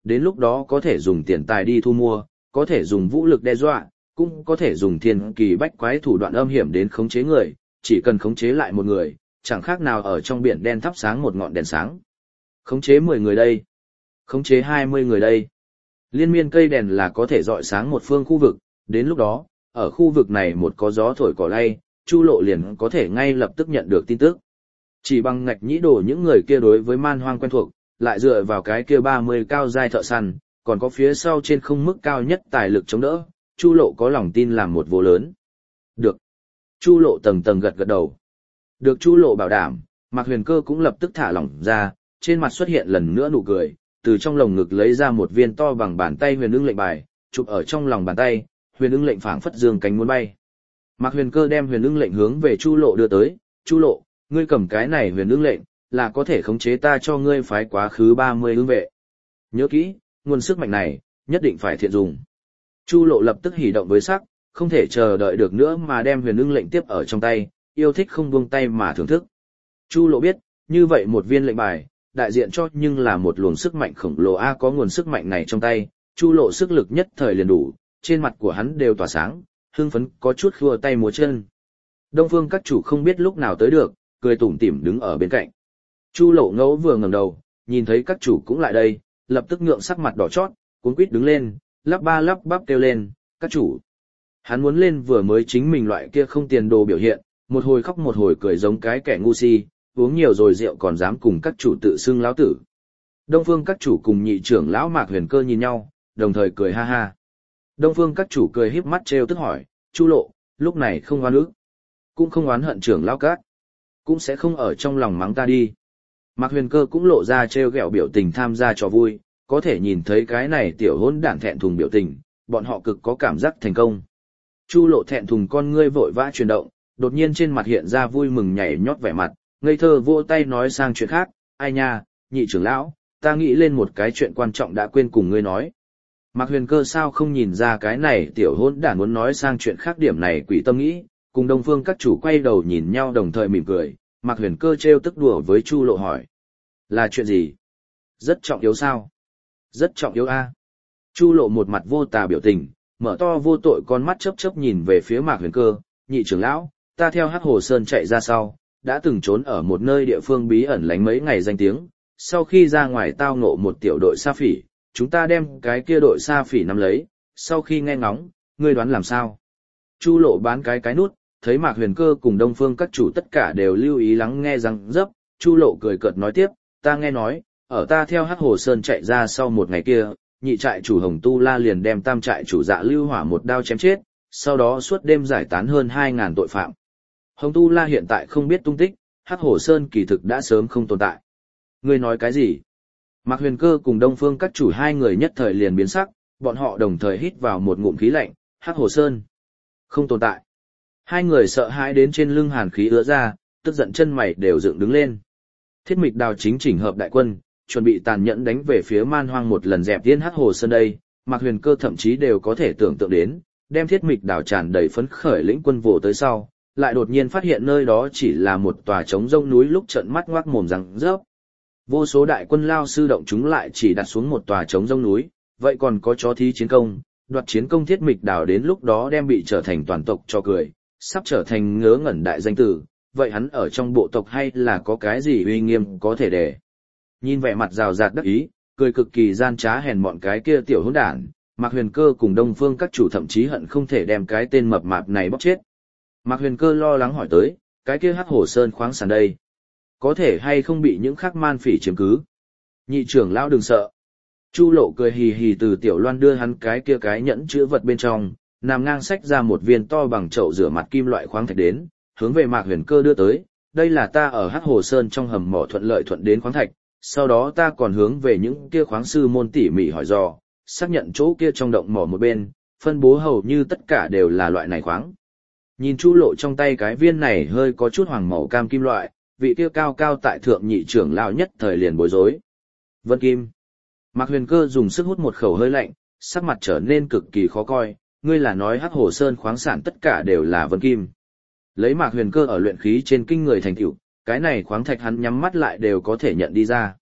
đến lúc đó có thể dùng tiền tài đi thu mua, có thể dùng vũ lực đe dọa, cũng có thể dùng thiên kỳ bách quái thủ đoạn âm hiểm đến khống chế người, chỉ cần khống chế lại một người, chẳng khác nào ở trong biển đen thắp sáng một ngọn đèn sáng. Khống chế mười người đây, khống chế hai mươi người đây. Liên miên cây đèn là có thể rọi sáng một phương khu vực, đến lúc đó, ở khu vực này một có gió thổi cỏ lay, Chu Lộ liền có thể ngay lập tức nhận được tin tức. Chỉ bằng ngạch nhĩ đồ những người kia đối với man hoang quen thuộc, lại dựa vào cái kia ba mươi cao giai thợ săn, còn có phía sau trên không mức cao nhất tài lực chống đỡ, Chu Lộ có lòng tin làm một vô lớn. Được. Chu Lộ tầng tầng gật gật đầu. Được Chu Lộ bảo đảm, Mạc Huyền Cơ cũng lập tức thả lỏng ra, trên mặt xuất hiện lần nữa nụ cười, từ trong lồng ngực lấy ra một viên to bằng bàn tay huyền ưng lệnh bài, chụp ở trong lòng bàn tay, huyền ưng lệnh phảng phất dương cánh muốn bay. Mạc Huyền Cơ đem huyền ưng lệnh hướng về Chu Lộ đưa tới, "Chu Lộ, ngươi cầm cái này huyền ưng lệnh, là có thể khống chế ta cho ngươi phái quá khứ ba mươi ưng vệ. Nhớ kỹ, nguồn sức mạnh này, nhất định phải thiện dùng." Chu Lộ lập tức hỉ động với sắc, không thể chờ đợi được nữa mà đem huyền ưng lệnh tiếp ở trong tay, yêu thích không buông tay mà thưởng thức. Chu Lộ biết, như vậy một viên lệnh bài, đại diện cho nhưng là một luồng sức mạnh khổng lồ a, có nguồn sức mạnh này trong tay, Chu Lộ sức lực nhất thời liền đủ, trên mặt của hắn đều tỏa sáng, hưng phấn có chút khua tay múa chân. Đông Phương các chủ không biết lúc nào tới được, cười tủm tỉm đứng ở bên cạnh. Chu Lộ ngẫu vừa ngẩng đầu, nhìn thấy các chủ cũng lại đây, lập tức nhượng sắc mặt đỏ chót, cuống quýt đứng lên, lắp ba lắp bắp kêu lên, "Các chủ!" Hắn muốn lên vừa mới chính mình loại kia không tiền đồ biểu hiện, một hồi khóc một hồi cười giống cái kẻ ngu si, uống nhiều rồi rượu còn dám cùng các chủ tự xưng lão tử. Đông Phương các chủ cùng nhị trưởng lão Mạc Huyền Cơ nhìn nhau, đồng thời cười ha ha. Đông Phương các chủ cười híp mắt trêu tức hỏi, "Chu Lộ, lúc này không oán ức, cũng không oán hận trưởng lão các, cũng sẽ không ở trong lòng mắng ta đi." Mạc Huyền Cơ cũng lộ ra trêu ghẹo biểu tình tham gia trò vui, có thể nhìn thấy cái này tiểu hỗn đản thẹn thùng biểu tình, bọn họ cực có cảm giác thành công. Chu Lộ thẹn thùng con ngươi vội vã chuyển động, đột nhiên trên mặt hiện ra vui mừng nhảy nhót vẻ mặt, ngây thơ vỗ tay nói sang chuyện khác, "Ai nha, nhị trưởng lão, ta nghĩ lên một cái chuyện quan trọng đã quên cùng ngươi nói." Mạc Huyền Cơ sao không nhìn ra cái này tiểu hỗn đản muốn nói sang chuyện khác, điểm này quỷ tâm nghĩ, cùng Đông Phương các chủ quay đầu nhìn nhau đồng thời mỉm cười, Mạc Huyền Cơ trêu tức đùa với Chu Lộ hỏi, "Là chuyện gì? Rất trọng yếu sao?" "Rất trọng yếu a." Chu Lộ một mặt vô tà biểu tình, mở to vô tội con mắt chớp chớp nhìn về phía Mạc Huyền Cơ, "Nhị trưởng lão, ta theo Hắc Hồ Sơn chạy ra sau, đã từng trốn ở một nơi địa phương bí ẩn lánh mấy ngày danh tiếng, sau khi ra ngoài tao ngộ một tiểu đội sa phỉ, chúng ta đem cái kia đội sa phỉ nắm lấy, sau khi nghe ngóng, ngươi đoán làm sao?" Chu Lộ bán cái cái nút, thấy Mạc Huyền Cơ cùng Đông Phương các chủ tất cả đều lưu ý lắng nghe răng dấp, Chu Lộ cười cợt nói tiếp, "Ta nghe nói, ở ta theo Hắc Hồ Sơn chạy ra sau một ngày kia, nhị trại chủ Hồng Tu La liền đem tam trại chủ Dạ Lưu Hỏa một đao chém chết, sau đó suốt đêm giải tán hơn hai ngàn tội phạm. Hồng Tu La hiện tại không biết tung tích, Hắc Hồ Sơn kỳ thực đã sớm không tồn tại." "Ngươi nói cái gì?" Mạc Huyền Cơ cùng Đông Phương các chủ hai người nhất thời liền biến sắc, bọn họ đồng thời hít vào một ngụm khí lạnh, Hắc Hồ Sơn không tồn tại. Hai người sợ hãi đến trên lưng hàn khí ứa ra, tức giận chân mày đều dựng đứng lên. Thiết Mịch Đào chính chỉnh hợp đại quân, chuẩn bị tàn nhẫn đánh về phía man hoang một lần dẹp tiên Hắc Hồ Sơn đây, Mạc Huyền Cơ thậm chí đều có thể tưởng tượng đến, đem Thiết Mịch Đào tràn đầy phấn khởi lĩnh quân vồ tới sau, lại đột nhiên phát hiện nơi đó chỉ là một tòa trống rông núi lúc trợn mắt ngoác mồm rằng rớp. Vô số đại quân lao sư động chúng lại chỉ đặt xuống một tòa trống rông núi, vậy còn có chó thí chiến công, đoạt chiến công Thiết Mịch Đào đến lúc đó đem bị trở thành toàn tộc cho cười, sắp trở thành ngớ ngẩn đại danh tử, vậy hắn ở trong bộ tộc hay là có cái gì uy nghiêm có thể để. Nhìn vẻ mặt rào rạt đắc ý, cười cực kỳ gian trá hèn mọn cái kia tiểu hỗn đản, Mạc Huyền Cơ cùng Đông Phương các chủ thậm chí hận không thể đem cái tên mập mạp này bóc chết. Mạc Huyền Cơ lo lắng hỏi tới, cái kia Hắc Hồ Sơn khoáng sản đây, có thể hay không bị những khắc man phỉ chiếm cứ? Nhị trưởng lão đừng sợ. Chu Lộ cười hì hì từ tiểu loan đưa hắn cái kia cái nhẫn chứa vật bên trong, nằm ngang xách ra một viên to bằng chậu rửa mặt kim loại khoáng thạch đến, hướng về Mạc Huyền Cơ đưa tới, đây là ta ở Hắc Hồ Sơn trong hầm mỏ thuận lợi thuận đến khoáng thạch, sau đó ta còn hướng về những kia khoáng sư môn tỉ mỉ hỏi dò, xác nhận chỗ kia trong động mỏ một bên, phân bố hầu như tất cả đều là loại này khoáng. Nhìn Chu Lộ trong tay cái viên này hơi có chút hoàng màu cam kim loại, vị kia cao cao tại thượng nhị trưởng lão nhất thời liền bối rối. Vân kim. Mạc Huyền Cơ dùng sức hút một khẩu hơi lạnh, sắc mặt trở nên cực kỳ khó coi, ngươi là nói Hắc Hồ Sơn khoáng sản tất cả đều là vân kim. Lấy Mạc Huyền Cơ ở luyện khí trên kinh người thành tựu, cái này khoáng thạch hắn nhắm mắt lại đều có thể nhận đi ra.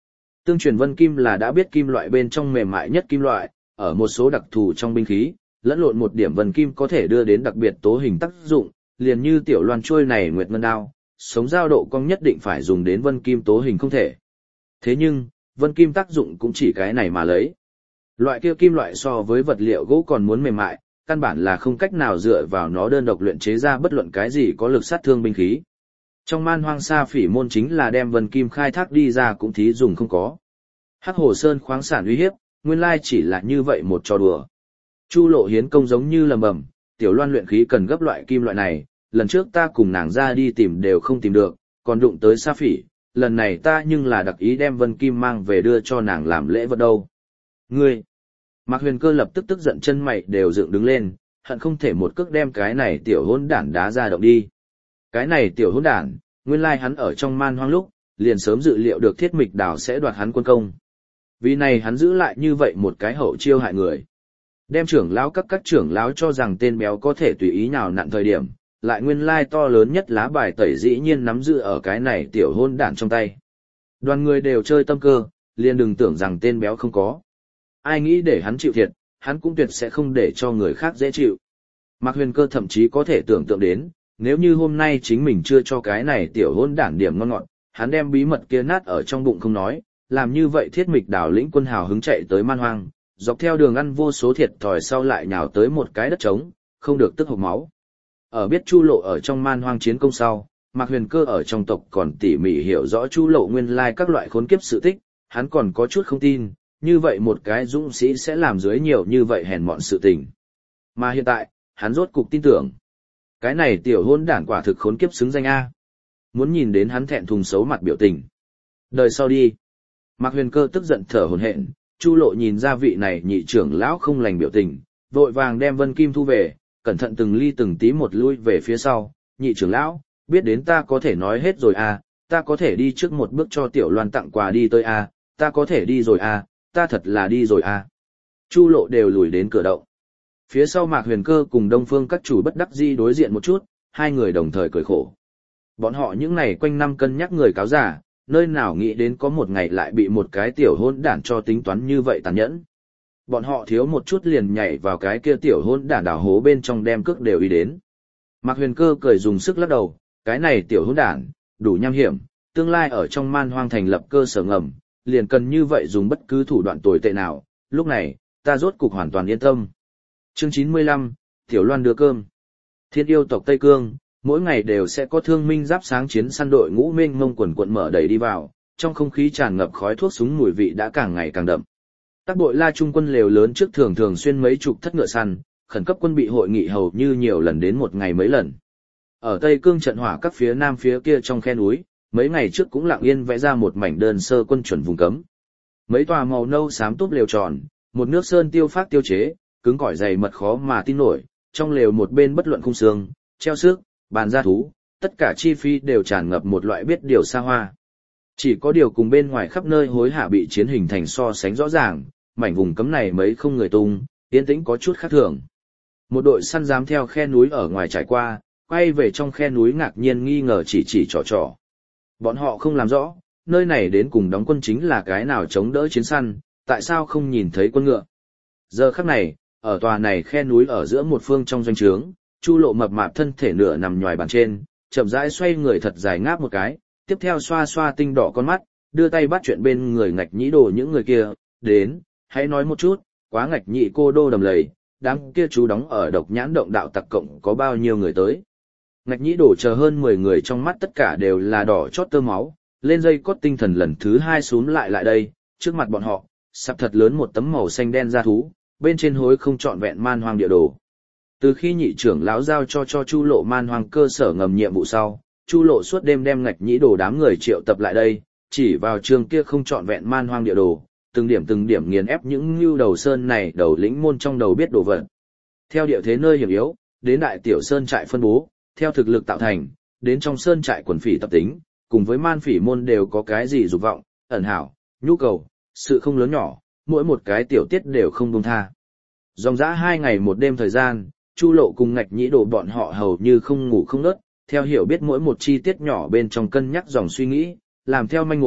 Tương truyền vân kim là đã biết kim loại bên trong mềm mại nhất kim loại, ở một số đặc thù trong binh khí, lẫn lộn một điểm vân kim có thể đưa đến đặc biệt tố hình tác dụng, liền như tiểu loan chuôi này nguyệt ngân đao, sống dao độ cong nhất định phải dùng đến vân kim tố hình không thể. Thế nhưng, vân kim tác dụng cũng chỉ cái này mà lấy. Loại kia kim loại so với vật liệu gỗ còn muốn mềm mại, căn bản là không cách nào dựa vào nó đơn độc luyện chế ra bất luận cái gì có lực sát thương binh khí. Trong man hoang sa phỉ môn chính là đem vân kim khai thác đi ra cũng thí dùng không có. Hắc Hồ Sơn khoáng sản uy hiếp, nguyên lai chỉ là như vậy một trò đùa. Chu Lộ Hiến công giống như lầm bầm, tiểu loan luyện khí cần gấp loại kim loại này, lần trước ta cùng nàng ra đi tìm đều không tìm được, còn đụng tới sa phỉ, lần này ta nhưng là đặc ý đem vân kim mang về đưa cho nàng làm lễ vật đâu. Ngươi! Mạc Huyền Cơ lập tức tức giận chân mày đều dựng đứng lên, hận không thể một cước đem cái này tiểu hỗn đản đá ra động đi. Cái này tiểu hỗn đản, nguyên lai hắn ở trong man hoang lúc, liền sớm dự liệu được Thiết Mịch Đào sẽ đoạt hắn quân công. Vì này hắn giữ lại như vậy một cái hậu chiêu hại người. Đem trưởng lão các các trưởng lão cho rằng tên béo có thể tùy ý nào nặn thời điểm, lại nguyên lai to lớn nhất lá bài tẩy dĩ nhiên nắm giữ ở cái này tiểu hôn đản trong tay. Đoàn người đều chơi tâm cơ, liền đừng tưởng rằng tên béo không có. Ai nghĩ để hắn chịu thiệt, hắn cũng tuyệt sẽ không để cho người khác dễ chịu. Mạc Huyền Cơ thậm chí có thể tưởng tượng đến, nếu như hôm nay chính mình chưa cho cái này tiểu hôn đản điểm ngon ngọt, hắn đem bí mật kia nát ở trong bụng không nói, làm như vậy Thiết Mịch Đào lĩnh quân hào hứng chạy tới man hoang, dọc theo đường ăn vô số thiệt thòi sau lại nhào tới một cái đất trống, không được tức hộc máu. Ở biết Chu Lộ ở trong man hoang chiến công sau, Mạc Huyền Cơ ở trong tộc còn tỉ mỉ hiểu rõ Chu Lộ nguyên lai các loại khốn kiếp sự tích, hắn còn có chút không tin, như vậy một cái dũng sĩ sẽ làm dưới nhiều như vậy hèn mọn sự tình. Mà hiện tại, hắn rốt cục tin tưởng. Cái này tiểu hôn đản quả thực khốn kiếp xứng danh A. Muốn nhìn đến hắn thẹn thùng xấu mặt biểu tình. Đời sau đi. Mạc Huyền Cơ tức giận thở hổn hển, Chu Lộ nhìn ra vị này nhị trưởng lão không lành biểu tình, vội vàng đem vân kim thu về, cẩn thận từng ly từng tí một lui về phía sau. Nhị trưởng lão, biết đến ta có thể nói hết rồi à, ta có thể đi trước một bước cho tiểu loan tặng quà đi tới à, ta có thể đi rồi à, ta thật là đi rồi à. Chu Lộ đều lùi đến cửa động. Phía sau Mạc Huyền Cơ cùng Đông Phương các chủ bất đắc dĩ đối diện một chút, hai người đồng thời cười khổ. Bọn họ những ngày quanh năm cân nhắc người cáo giả, nơi nào nghĩ đến có một ngày lại bị một cái tiểu hôn đản cho tính toán như vậy tàn nhẫn. Bọn họ thiếu một chút liền nhảy vào cái kia tiểu hôn đản đào hố bên trong đem cước đều ý đến. Mạc Huyền Cơ cười dùng sức lắc đầu, cái này tiểu hôn đản, đủ nham hiểm, tương lai ở trong man hoang thành lập cơ sở ngầm, liền cần như vậy dùng bất cứ thủ đoạn tồi tệ nào, lúc này, ta rốt cục hoàn toàn yên tâm. Chương chín mươi lăm, Tiểu Loan đưa cơm. Thiên yêu tộc Tây Cương, mỗi ngày đều sẽ có thương minh giáp sáng chiến săn đội ngũ mênh mông quần quận mở đầy đi vào, trong không khí tràn ngập khói thuốc súng mùi vị đã càng ngày càng đậm. Tác đội La Trung quân lều lớn trước thường thường xuyên mấy chục thất ngựa săn, khẩn cấp quân bị hội nghị hầu như nhiều lần đến một ngày mấy lần. Ở Tây Cương trận hỏa các phía nam phía kia trong khe núi, mấy ngày trước cũng lặng yên vẽ ra một mảnh đơn sơ quân chuẩn vùng cấm. Mấy tòa màu nâu xám túp lều tròn, một nước sơn tiêu phát tiêu chế, cứng cỏi dày mật khó mà tin nổi, trong lều một bên bất luận khung xương, treo xước, bàn gia thú, tất cả chi phí đều tràn ngập một loại biết điều xa hoa. Chỉ có điều cùng bên ngoài khắp nơi hối hả bị chiến hình thành so sánh rõ ràng, mảnh vùng cấm này mấy không người tung, yên tĩnh có chút khác thường. Một đội săn dám theo khe núi ở ngoài trải qua, quay về trong khe núi ngạc nhiên nghi ngờ chỉ chỉ trò trò. Bọn họ không làm rõ, nơi này đến cùng đóng quân chính là cái nào chống đỡ chiến săn, tại sao không nhìn thấy quân ngựa. Giờ khắc này, ở tòa này khe núi ở giữa một phương trong doanh trướng, Chu Lộ mập mạp thân thể nửa nằm nhòi bàn trên, chậm rãi xoay người thật dài ngáp một cái, tiếp theo xoa xoa tinh đỏ con mắt, đưa tay bắt chuyện bên người Ngạch Nhĩ Đồ những người kia, đến, hãy nói một chút, quá Ngạch Nhị cô đô đầm lầy, đám kia chú đóng ở Độc Nhãn động đạo tặc cộng có bao nhiêu người tới. Ngạch Nhĩ Đồ chờ hơn mười người trong mắt tất cả đều là đỏ chót tơ máu, lên dây cót tinh thần lần thứ hai xúm lại lại đây, trước mặt bọn họ, sắp thật lớn một tấm màu xanh đen da thú, bên trên hối không trọn vẹn man hoang địa đồ. Từ khi nhị trưởng lão giao cho cho Chu Lộ man hoang cơ sở ngầm nhiệm vụ sau, Chu Lộ suốt đêm đem Ngạch Nhĩ Đồ đám người triệu tập lại đây, chỉ vào trường kia không trọn vẹn man hoang địa đồ, từng điểm từng điểm nghiền ép những lưu đầu sơn này đầu lĩnh môn trong đầu biết đồ vật. Theo địa thế nơi hiểm yếu, đến đại tiểu sơn trại phân bố, theo thực lực tạo thành, đến trong sơn trại quần phỉ tập tính, cùng với man phỉ môn đều có cái gì dục vọng, ẩn hảo, nhu cầu, sự không lớn nhỏ, mỗi một cái tiểu tiết đều không buông tha. Dòng dã hai ngày một đêm thời gian, Chu Lộ cùng Ngạch Nhĩ Đồ bọn họ hầu như không ngủ không ngớt, theo hiểu biết mỗi một chi tiết nhỏ bên trong cân nhắc dòng suy nghĩ, làm theo manh mối,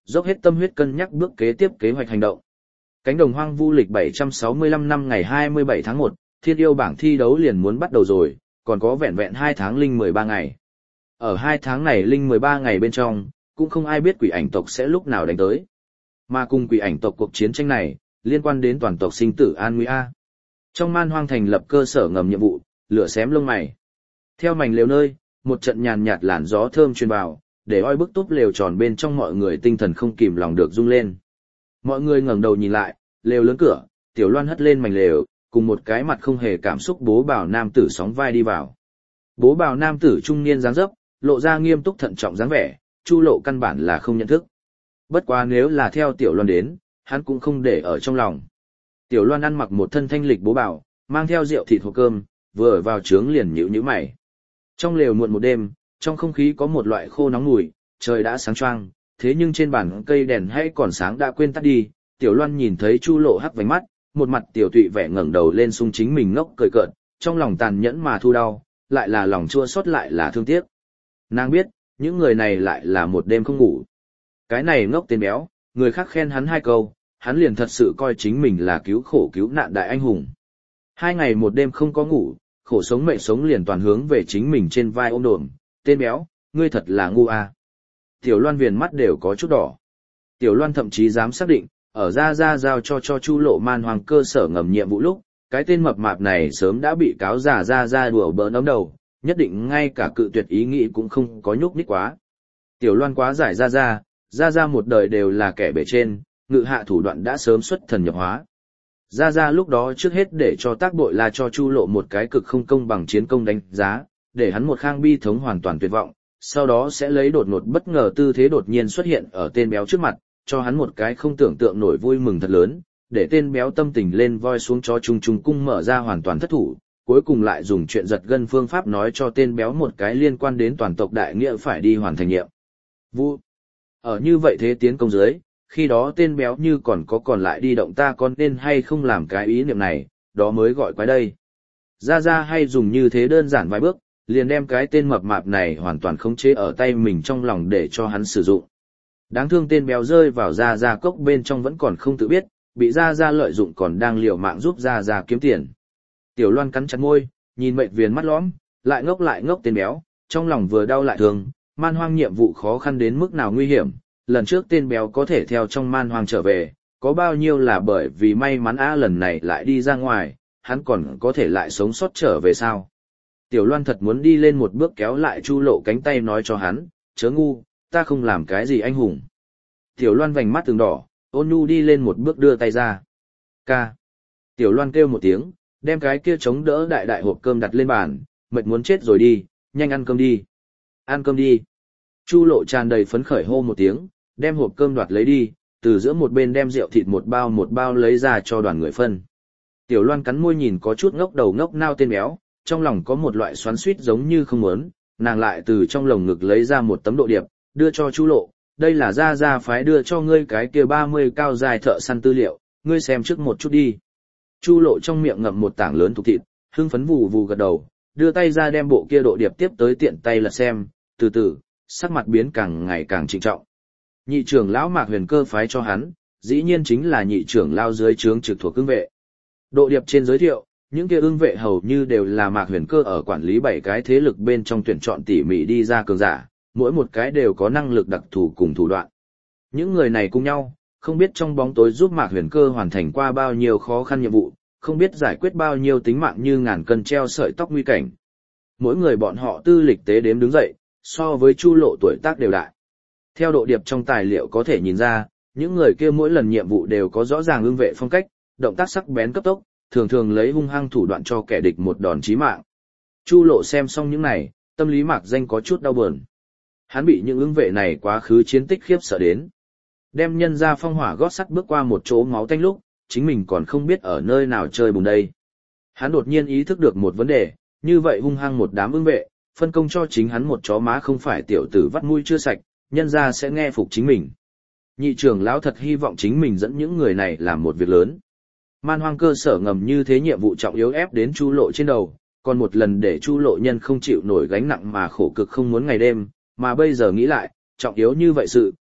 dốc hết tâm huyết cân nhắc bước kế tiếp kế hoạch hành động. Cánh đồng hoang vu lịch bảy trăm sáu mươi lăm năm ngày hai mươi bảy tháng một, thiên yêu bảng thi đấu liền muốn bắt đầu rồi, còn có vẹn vẹn hai tháng linh mười ba ngày. Ở hai tháng này linh mười ba ngày bên trong, cũng không ai biết quỷ ảnh tộc sẽ lúc nào đánh tới. Mà cùng quỷ ảnh tộc cuộc chiến tranh này, liên quan đến toàn tộc sinh tử an nguy a. Trong man hoang thành lập cơ sở ngầm nhiệm vụ, lửa xém lông mày. Theo mảnh lều nơi, một trận nhàn nhạt làn gió thơm truyền vào, để oi bức túp lều tròn bên trong mọi người tinh thần không kìm lòng được rung lên. Mọi người ngẩng đầu nhìn lại, lều lớn cửa, Tiểu Loan hất lên mảnh lều, cùng một cái mặt không hề cảm xúc bố bào nam tử sóng vai đi vào. Bố bào nam tử trung niên dáng dấp, lộ ra nghiêm túc thận trọng dáng vẻ, Chu Lộ căn bản là không nhận thức. Bất quá nếu là theo Tiểu Loan đến, hắn cũng không để ở trong lòng. Tiểu Loan ăn mặc một thân thanh lịch bố bào, mang theo rượu thịt hộp cơm, vừa ở vào trướng liền nhíu nhíu mày. Trong lều muộn một đêm, trong không khí có một loại khô nóng mùi, trời đã sáng choang, thế nhưng trên bàn cây đèn hay còn sáng đã quên tắt đi. Tiểu Loan nhìn thấy Chu Lộ hắc vành mắt, một mặt tiểu tụy vẻ ngẩng đầu lên sung chính mình ngốc cười cợt, trong lòng tàn nhẫn mà thu đau, lại là lòng chua xót lại là thương tiếc. Nàng biết, những người này lại là một đêm không ngủ. Cái này ngốc tên béo, người khác khen hắn hai câu, hắn liền thật sự coi chính mình là cứu khổ cứu nạn đại anh hùng. Hai ngày một đêm không có ngủ, khổ sống mệnh sống liền toàn hướng về chính mình trên vai ôm đồm, tên béo, ngươi thật là ngu à. Tiểu Loan viền mắt đều có chút đỏ. Tiểu Loan thậm chí dám xác định, ở ra ra giao cho cho Chu Lộ man hoàng cơ sở ngầm nhiệm vụ lúc, cái tên mập mạp này sớm đã bị cáo giả ra ra đùa bỡn ống đầu, nhất định ngay cả cự tuyệt ý nghĩ cũng không có nhúc nhích quá. Tiểu Loan quá giải ra ra, ra ra một đời đều là kẻ bề trên, ngự hạ thủ đoạn đã sớm xuất thần nhập hóa. Ra ra lúc đó trước hết để cho tác bội là cho Chu Lộ một cái cực không công bằng chiến công đánh giá, để hắn một khang bi thống hoàn toàn tuyệt vọng, sau đó sẽ lấy đột ngột bất ngờ tư thế đột nhiên xuất hiện ở tên béo trước mặt, cho hắn một cái không tưởng tượng nổi vui mừng thật lớn, để tên béo tâm tình lên voi xuống chó trùng trùng cung mở ra hoàn toàn thất thủ, cuối cùng lại dùng chuyện giật gân phương pháp nói cho tên béo một cái liên quan đến toàn tộc đại nghĩa phải đi hoàn thành nhiệm vụ. Ở như vậy thế tiến công dưới, khi đó tên béo như còn có còn lại đi động ta còn nên hay không làm cái ý niệm này, đó mới gọi quái đây. Ra ra hay dùng như thế đơn giản vài bước, liền đem cái tên mập mạp này hoàn toàn khống chế ở tay mình trong lòng để cho hắn sử dụng. Đáng thương tên béo rơi vào ra ra cốc bên trong vẫn còn không tự biết, bị ra ra lợi dụng còn đang liều mạng giúp ra ra kiếm tiền. Tiểu Loan cắn chặt môi, nhìn mệt viền mắt lõm, lại ngốc lại ngốc tên béo, trong lòng vừa đau lại thương, man hoang nhiệm vụ khó khăn đến mức nào nguy hiểm, lần trước tên béo có thể theo trong man hoang trở về, có bao nhiêu là bởi vì may mắn á lần này lại đi ra ngoài, hắn còn có thể lại sống sót trở về sao. Tiểu Loan thật muốn đi lên một bước kéo lại Chu Lộ cánh tay nói cho hắn, chớ ngu, ta không làm cái gì anh hùng. Tiểu Loan vành mắt từng đỏ, ôn nhu đi lên một bước đưa tay ra. Ca. Tiểu Loan kêu một tiếng, đem cái kia chống đỡ đại đại hộp cơm đặt lên bàn, mệt muốn chết rồi đi, nhanh ăn cơm đi. Ăn cơm đi. Chu Lộ tràn đầy phấn khởi hô một tiếng, đem hộp cơm đoạt lấy đi, từ giữa một bên đem rượu thịt một bao một bao lấy ra cho đoàn người phân. Tiểu Loan cắn môi nhìn có chút ngốc đầu ngốc nao tên béo, trong lòng có một loại xoắn xuýt giống như không muốn, nàng lại từ trong lồng ngực lấy ra một tấm độ điệp, đưa cho Chu Lộ, đây là gia gia phái đưa cho ngươi cái kia ba mươi cao dài thợ săn tư liệu, ngươi xem trước một chút đi. Chu Lộ trong miệng ngậm một tảng lớn thục thịt, hưng phấn vù vù gật đầu, đưa tay ra đem bộ kia độ điệp tiếp tới tiện tay lật xem, từ từ, sắc mặt biến càng ngày càng trịnh trọng. Nhị trưởng lão Mạc Huyền Cơ phái cho hắn, dĩ nhiên chính là nhị trưởng lao dưới trướng trực thuộc ưng vệ. Độ điệp trên giới thiệu, những kia ưng vệ hầu như đều là Mạc Huyền Cơ ở quản lý bảy cái thế lực bên trong tuyển chọn tỉ mỉ đi ra cường giả, mỗi một cái đều có năng lực đặc thù cùng thủ đoạn. Những người này cùng nhau, không biết trong bóng tối giúp Mạc Huyền Cơ hoàn thành qua bao nhiêu khó khăn nhiệm vụ, không biết giải quyết bao nhiêu tính mạng như ngàn cân treo sợi tóc nguy cảnh. Mỗi người bọn họ tư lịch tế đếm đứng dậy, so với Chu Lộ tuổi tác đều đại. Theo độ điệp trong tài liệu có thể nhìn ra, những người kia mỗi lần nhiệm vụ đều có rõ ràng ưng vệ phong cách, động tác sắc bén cấp tốc, thường thường lấy hung hăng thủ đoạn cho kẻ địch một đòn chí mạng. Chu Lộ xem xong những này, tâm lý Mạc Danh có chút đau buồn. Hắn bị những ưng vệ này quá khứ chiến tích khiếp sợ đến. Đem nhân ra phong hỏa gót sắt bước qua một chỗ máu tanh lúc, chính mình còn không biết ở nơi nào chơi bùn đây. Hắn đột nhiên ý thức được một vấn đề, như vậy hung hăng một đám ưng vệ, phân công cho chính hắn một chó má không phải tiểu tử vắt mũi chưa sạch, nhân ra sẽ nghe phục chính mình. Nhị trưởng lão thật hy vọng chính mình dẫn những người này làm một việc lớn. Man hoang cơ sở ngầm như thế nhiệm vụ trọng yếu ép đến Chu Lộ trên đầu, còn một lần để Chu Lộ nhân không chịu nổi gánh nặng mà khổ cực không muốn ngày đêm, mà bây giờ nghĩ lại, trọng yếu như vậy sự,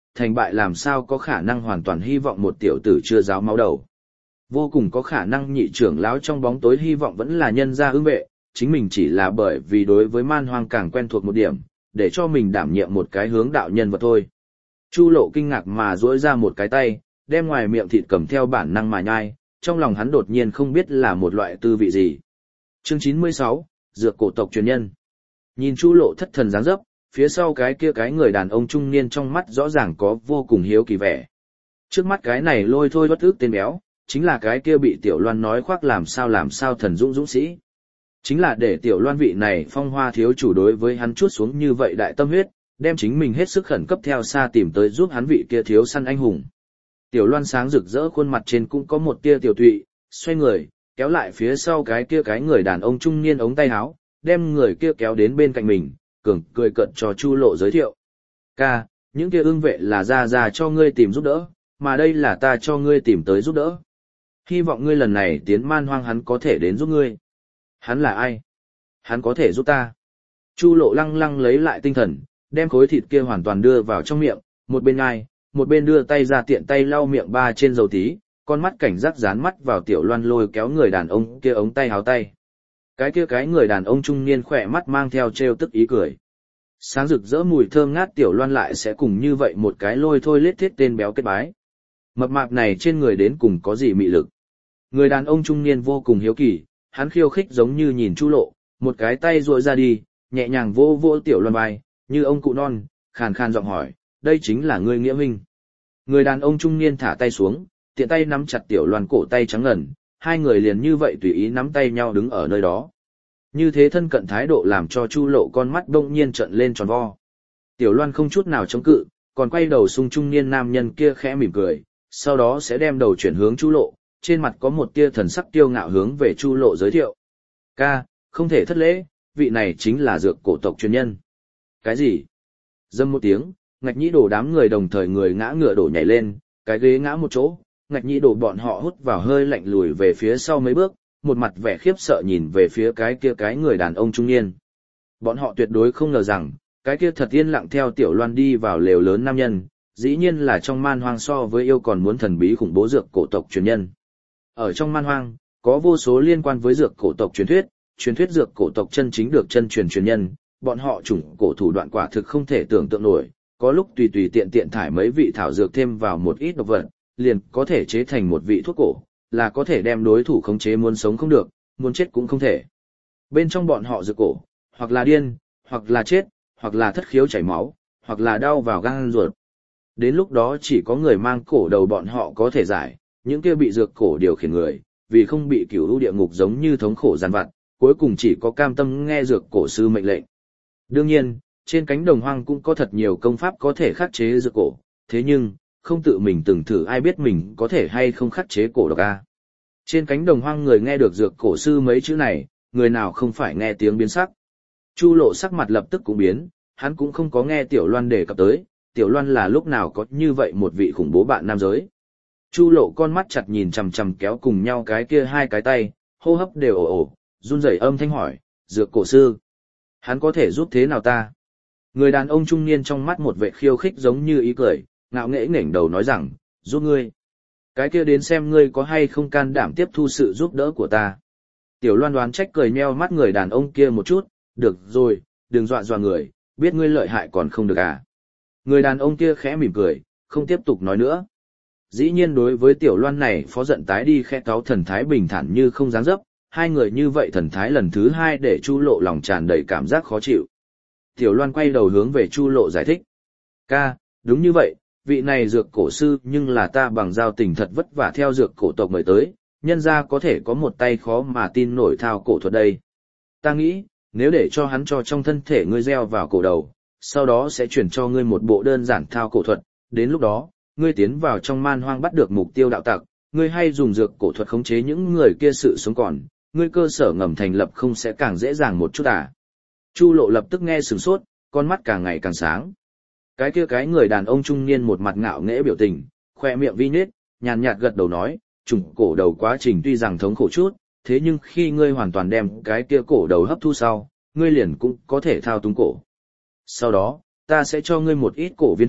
thành bại làm sao có khả năng hoàn toàn hy vọng một tiểu tử chưa ráo máu đầu. Vô cùng có khả năng nhị trưởng lão trong bóng tối hy vọng vẫn là nhân gia ưng vệ, chính mình chỉ là bởi vì đối với man hoang càng quen thuộc một điểm, để cho mình đảm nhiệm một cái hướng đạo nhân vật thôi. Chu Lộ kinh ngạc mà duỗi ra một cái tay, đem ngoài miệng thịt cầm theo bản năng mà nhai, trong lòng hắn đột nhiên không biết là một loại tư vị gì. Chương chín mươi sáu, Dược cổ tộc truyền nhân. Nhìn Chu Lộ thất thần dáng dấp, phía sau cái kia cái người đàn ông trung niên trong mắt rõ ràng có vô cùng hiếu kỳ vẻ. Trước mắt cái này lôi thôi bất ức tên béo, chính là cái kia bị Tiểu Loan nói khoác làm sao làm sao thần dũng dũng sĩ. Chính là để Tiểu Loan vị này phong hoa thiếu chủ đối với hắn chuốt xuống như vậy đại tâm huyết, đem chính mình hết sức khẩn cấp theo xa tìm tới giúp hắn vị kia thiếu săn anh hùng. Tiểu Loan sáng rực rỡ khuôn mặt trên cũng có một tia tiểu tụy, xoay người, kéo lại phía sau cái kia cái người đàn ông trung niên ống tay áo, đem người kia kéo đến bên cạnh mình, cường cười cợt cho Chu Lộ giới thiệu. Ca, những kia ưng vệ là ra ra cho ngươi tìm giúp đỡ, mà đây là ta cho ngươi tìm tới giúp đỡ. Hy vọng ngươi lần này tiến man hoang hắn có thể đến giúp ngươi. Hắn là ai? Hắn có thể giúp ta. Chu Lộ lăng lăng lấy lại tinh thần, đem khối thịt kia hoàn toàn đưa vào trong miệng, một bên ngai, một bên đưa tay ra tiện tay lau miệng ba trên dầu tí, con mắt cảnh giác dán mắt vào Tiểu Loan lôi kéo người đàn ông kia ống tay háo tay. Cái kia cái người đàn ông trung niên khỏe mắt mang theo trêu tức ý cười. Sáng rực rỡ mùi thơm ngát Tiểu Loan lại sẽ cùng như vậy một cái lôi thôi lết thiết tên béo kết bái. Mập mạp này trên người đến cùng có gì mị lực. Người đàn ông trung niên vô cùng hiếu kỳ, hắn khiêu khích giống như nhìn Chu Lộ, một cái tay duỗi ra đi, nhẹ nhàng vô vô Tiểu Loan vai, như ông cụ non, khàn khàn giọng hỏi, đây chính là ngươi nghĩa huynh. Người đàn ông trung niên thả tay xuống, tiện tay nắm chặt Tiểu Loan cổ tay trắng ngần, hai người liền như vậy tùy ý nắm tay nhau đứng ở nơi đó. Như thế thân cận thái độ làm cho Chu Lộ con mắt đông nhiên trợn lên tròn vo. Tiểu Loan không chút nào chống cự, còn quay đầu xung trung niên nam nhân kia khẽ mỉm cười, sau đó sẽ đem đầu chuyển hướng Chu Lộ, trên mặt có một tia thần sắc kiêu ngạo hướng về Chu Lộ giới thiệu. Ca, không thể thất lễ, vị này chính là dược cổ tộc truyền nhân. Cái gì? Dâm một tiếng, Ngạch Nhĩ Đổ đám người đồng thời người ngã ngựa đổ nhảy lên, cái ghế ngã một chỗ, Ngạch Nhĩ Đổ bọn họ hút vào hơi lạnh lùi về phía sau mấy bước, một mặt vẻ khiếp sợ nhìn về phía cái kia cái người đàn ông trung niên. Bọn họ tuyệt đối không ngờ rằng, cái kia thật yên lặng theo Tiểu Loan đi vào lều lớn nam nhân, dĩ nhiên là trong man hoang so với yêu còn muốn thần bí khủng bố dược cổ tộc truyền nhân. Ở trong man hoang, có vô số liên quan với dược cổ tộc truyền thuyết, truyền thuyết dược cổ tộc chân chính được chân truyền truyền nhân, bọn họ chủng cổ thủ đoạn quả thực không thể tưởng tượng nổi, có lúc tùy tùy tiện tiện thải mấy vị thảo dược thêm vào một ít độc vật, liền có thể chế thành một vị thuốc cổ, là có thể đem đối thủ khống chế muốn sống không được, muốn chết cũng không thể. Bên trong bọn họ dược cổ, hoặc là điên, hoặc là chết, hoặc là thất khiếu chảy máu, hoặc là đau vào gan ruột. Đến lúc đó chỉ có người mang cổ đầu bọn họ có thể giải, những kia bị dược cổ điều khiển người, vì không bị cửu u địa ngục giống như thống khổ gian vặt, cuối cùng chỉ có cam tâm nghe dược cổ sư mệnh lệnh. Đương nhiên, trên cánh đồng hoang cũng có thật nhiều công pháp có thể khắc chế dược cổ, thế nhưng, không tự mình từng thử ai biết mình có thể hay không khắc chế cổ độc a. Trên cánh đồng hoang người nghe được dược cổ sư mấy chữ này, người nào không phải nghe tiếng biến sắc. Chu Lộ sắc mặt lập tức cũng biến, hắn cũng không có nghe Tiểu Loan đề cập tới, Tiểu Loan là lúc nào có như vậy một vị khủng bố bạn nam giới. Chu Lộ con mắt chặt nhìn chằm chằm kéo cùng nhau cái kia hai cái tay, hô hấp đều ồ ồ, run rẩy âm thanh hỏi, dược cổ sư, hắn có thể giúp thế nào ta? Người đàn ông trung niên trong mắt một vệ khiêu khích giống như ý cười, ngạo nghễ ngẩng đầu nói rằng, giúp ngươi. Cái kia đến xem ngươi có hay không can đảm tiếp thu sự giúp đỡ của ta. Tiểu Loan đoán trách cười nheo mắt người đàn ông kia một chút, được rồi, đừng dọa dọa người, biết ngươi lợi hại còn không được à. Người đàn ông kia khẽ mỉm cười, không tiếp tục nói nữa. Dĩ nhiên đối với Tiểu Loan này phó giận tái đi khẽ cáu thần thái bình thản như không dáng dấp, hai người như vậy thần thái lần thứ hai để Chu Lộ lòng tràn đầy cảm giác khó chịu. Tiểu Loan quay đầu hướng về Chu Lộ giải thích. Ca, đúng như vậy, vị này dược cổ sư nhưng là ta bằng giao tình thật vất vả theo dược cổ tộc mời tới, nhân ra có thể có một tay khó mà tin nổi thao cổ thuật đây. Ta nghĩ, nếu để cho hắn cho trong thân thể ngươi gieo vào cổ đầu, sau đó sẽ chuyển cho ngươi một bộ đơn giản thao cổ thuật, đến lúc đó, ngươi tiến vào trong man hoang bắt được mục tiêu đạo tặc, ngươi hay dùng dược cổ thuật khống chế những người kia sự sống còn, ngươi cơ sở ngầm thành lập không sẽ càng dễ dàng một chút à. Chu Lộ lập tức nghe sửng sốt, con mắt càng ngày càng sáng. Cái kia cái người đàn ông trung niên một mặt ngạo nghễ biểu tình, khoe miệng vi nết, nhàn nhạt gật đầu nói, trùng cổ đầu quá trình tuy rằng thống khổ chút, thế nhưng khi ngươi hoàn toàn đem cái kia cổ đầu hấp thu sau, ngươi liền cũng có thể thao túng cổ. Sau đó, ta sẽ cho ngươi một ít cổ viên thuốc,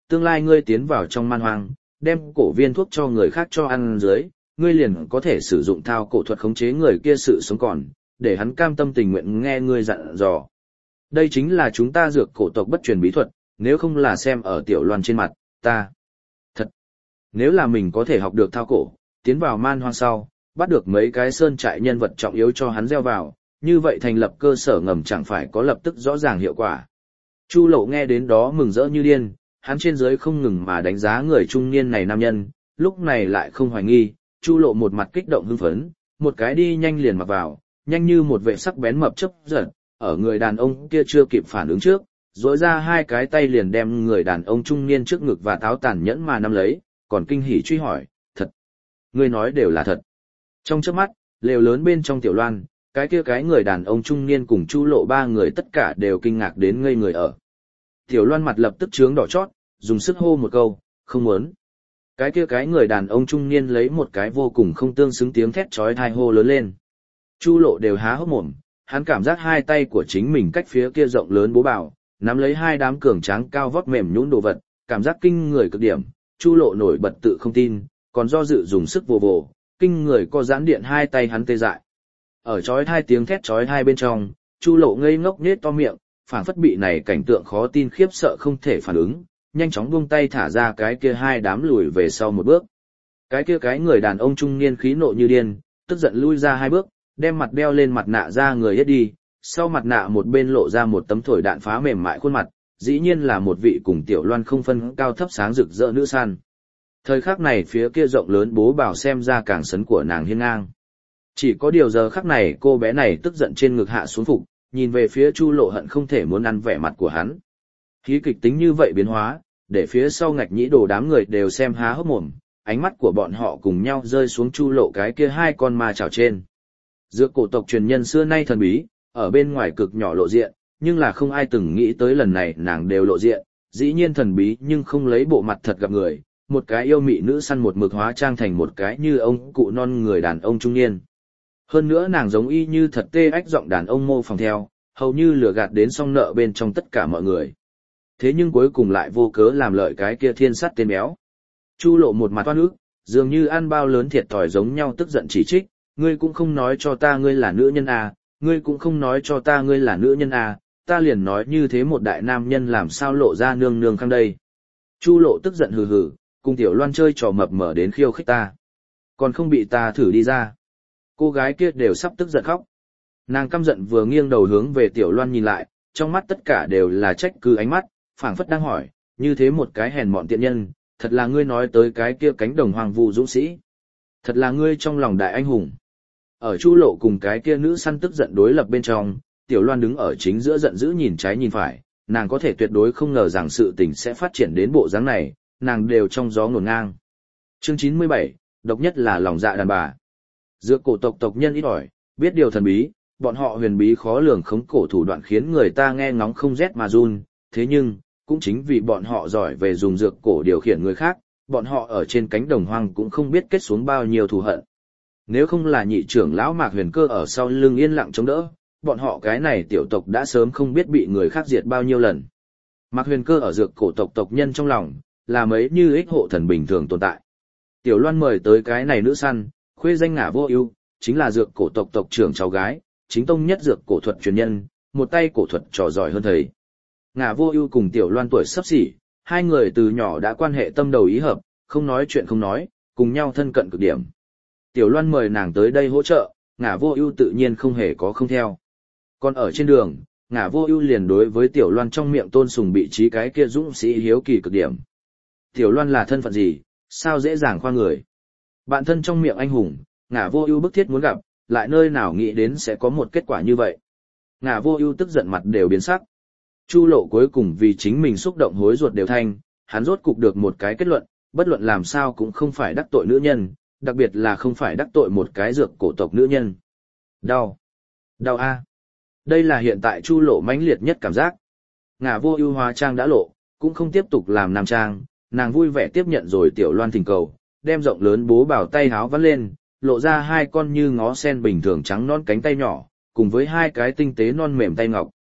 tương lai ngươi tiến vào trong man hoang, đem cổ viên thuốc cho người khác cho ăn dưới, ngươi liền có thể sử dụng thao cổ thuật khống chế người kia sự sống còn, để hắn cam tâm tình nguyện nghe ngươi dặn dò. Đây chính là chúng ta dược cổ tộc bất truyền bí thuật, nếu không là xem ở Tiểu Loan trên mặt, ta. Thật, nếu là mình có thể học được thao cổ, tiến vào man hoang sau, bắt được mấy cái sơn trại nhân vật trọng yếu cho hắn gieo vào, như vậy thành lập cơ sở ngầm chẳng phải có lập tức rõ ràng hiệu quả. Chu Lộ nghe đến đó mừng rỡ như điên, hắn trên dưới không ngừng mà đánh giá người trung niên này nam nhân, lúc này lại không hoài nghi, Chu Lộ một mặt kích động hưng phấn, một cái đi nhanh liền mặc vào, nhanh như một vệ sắc bén mập chớp giật, ở người đàn ông kia chưa kịp phản ứng trước, rỗi ra hai cái tay liền đem người đàn ông trung niên trước ngực và tháo tàn nhẫn mà nắm lấy, còn kinh hỉ truy hỏi, thật, ngươi nói đều là thật. Trong chớp mắt, lều lớn bên trong Tiểu Loan, cái kia cái người đàn ông trung niên cùng Chu Lộ ba người tất cả đều kinh ngạc đến ngây người ở. Tiểu Loan mặt lập tức trướng đỏ chót, dùng sức hô một câu, không muốn. Cái kia cái người đàn ông trung niên lấy một cái vô cùng không tương xứng tiếng thét chói tai hô lớn lên. Chu Lộ đều há hốc mồm, hắn cảm giác hai tay của chính mình cách phía kia rộng lớn bố bào, nắm lấy hai đám cường tráng cao vót mềm nhũn đồ vật, cảm giác kinh người cực điểm. Chu Lộ nổi bật tự không tin, còn do dự dùng sức vồ vồ, kinh người co giãn điện hai tay hắn tê dại. Ở chói tai tiếng thét chói tai bên trong, Chu Lộ ngây ngốc nhếch to miệng, phảng phất bị này cảnh tượng khó tin khiếp sợ không thể phản ứng, nhanh chóng buông tay thả ra cái kia hai đám lùi về sau một bước. Cái kia cái người đàn ông trung niên khí nộ như điên, tức giận lui ra hai bước, đem mặt đeo lên mặt nạ ra người hết đi, sau mặt nạ một bên lộ ra một tấm thổi đạn phá mềm mại khuôn mặt, dĩ nhiên là một vị cùng Tiểu Loan không phân cao thấp sáng rực rỡ nữ săn. Thời khắc này phía kia rộng lớn bố bảo xem ra càng sấn của nàng hiên ngang. Chỉ có điều giờ khắc này cô bé này tức giận trên ngực hạ xuống phục, nhìn về phía Chu Lộ hận không thể muốn ăn vẻ mặt của hắn. Khí kịch tính như vậy biến hóa, để phía sau ngạch nhĩ đồ đám người đều xem há hốc mồm, ánh mắt của bọn họ cùng nhau rơi xuống Chu Lộ cái kia hai con ma chảo trên. Dược cổ tộc truyền nhân xưa nay thần bí, ở bên ngoài cực nhỏ lộ diện, nhưng là không ai từng nghĩ tới lần này nàng đều lộ diện, dĩ nhiên thần bí nhưng không lấy bộ mặt thật gặp người, một cái yêu mị nữ săn một mực hóa trang thành một cái như ông cụ non người đàn ông trung niên. Hơn nữa nàng giống y như thật tê ách giọng đàn ông mô phỏng theo, hầu như lừa gạt đến song nợ bên trong tất cả mọi người. Thế nhưng cuối cùng lại vô cớ làm lợi cái kia thiên sắt tên béo. Chu Lộ một mặt oan ức, dường như ăn bao lớn thiệt thòi giống nhau tức giận chỉ trích, ngươi cũng không nói cho ta ngươi là nữ nhân à, ngươi cũng không nói cho ta ngươi là nữ nhân à, ta liền nói như thế một đại nam nhân làm sao lộ ra nương nương khang đây. Chu Lộ tức giận hừ hừ, cùng Tiểu Loan chơi trò mập mờ đến khiêu khích ta. Còn không bị ta thử đi ra. Cô gái kia đều sắp tức giận khóc. Nàng căm giận vừa nghiêng đầu hướng về Tiểu Loan nhìn lại, trong mắt tất cả đều là trách cứ ánh mắt, phảng phất đang hỏi, như thế một cái hèn mọn tiện nhân, thật là ngươi nói tới cái kia cánh đồng hoàng vu dũng sĩ. Thật là ngươi trong lòng đại anh hùng. Ở Chu Lộ cùng cái kia nữ săn tức giận đối lập bên trong, Tiểu Loan đứng ở chính giữa giận dữ nhìn trái nhìn phải, nàng có thể tuyệt đối không ngờ rằng sự tình sẽ phát triển đến bộ dáng này, nàng đều trong gió ngổn ngang. Chương chín mươi bảy, độc nhất là lòng dạ đàn bà. Dược cổ tộc tộc nhân ít ỏi, biết điều thần bí, bọn họ huyền bí khó lường khống cổ thủ đoạn khiến người ta nghe ngóng không rét mà run, thế nhưng, cũng chính vì bọn họ giỏi về dùng dược cổ điều khiển người khác, bọn họ ở trên cánh đồng hoang cũng không biết kết xuống bao nhiêu thù hận. Nếu không là nhị trưởng lão Mạc Huyền Cơ ở sau lưng yên lặng chống đỡ, bọn họ cái này tiểu tộc đã sớm không biết bị người khác diệt bao nhiêu lần. Mạc Huyền Cơ ở dược cổ tộc tộc nhân trong lòng, là mấy như ích hộ thần bình thường tồn tại. Tiểu Loan mời tới cái này nữ săn, khuê danh Ngả Vô Ưu, chính là dược cổ tộc tộc trưởng cháu gái, chính tông nhất dược cổ thuật truyền nhân, một tay cổ thuật trò giỏi hơn thầy. Ngả Vô Ưu cùng Tiểu Loan tuổi sắp xỉ, hai người từ nhỏ đã quan hệ tâm đầu ý hợp, không nói chuyện không nói, cùng nhau thân cận cực điểm. Tiểu Loan mời nàng tới đây hỗ trợ, Ngả Vô Ưu tự nhiên không hề có không theo. Còn ở trên đường, Ngả Vô Ưu liền đối với Tiểu Loan trong miệng tôn sùng bị trí cái kia dũng sĩ hiếu kỳ cực điểm. Tiểu Loan là thân phận gì, sao dễ dàng khoa người. Bạn thân trong miệng anh hùng, Ngả Vô Ưu bức thiết muốn gặp, lại nơi nào nghĩ đến sẽ có một kết quả như vậy. Ngả Vô Ưu tức giận mặt đều biến sắc. Chu Lộ cuối cùng vì chính mình xúc động hối ruột đều thanh, hắn rốt cục được một cái kết luận, bất luận làm sao cũng không phải đắc tội nữ nhân, đặc biệt là không phải đắc tội một cái dược cổ tộc nữ nhân. Đau. Đau a. Đây là hiện tại Chu Lộ mãnh liệt nhất cảm giác. Ngả Vô Ưu hóa trang đã lộ, cũng không tiếp tục làm nam trang, nàng vui vẻ tiếp nhận rồi Tiểu Loan thỉnh cầu, đem rộng lớn bố bảo tay háo vắt lên, lộ ra hai con như ngó sen bình thường trắng non cánh tay nhỏ, cùng với hai cái tinh tế non mềm tay ngọc.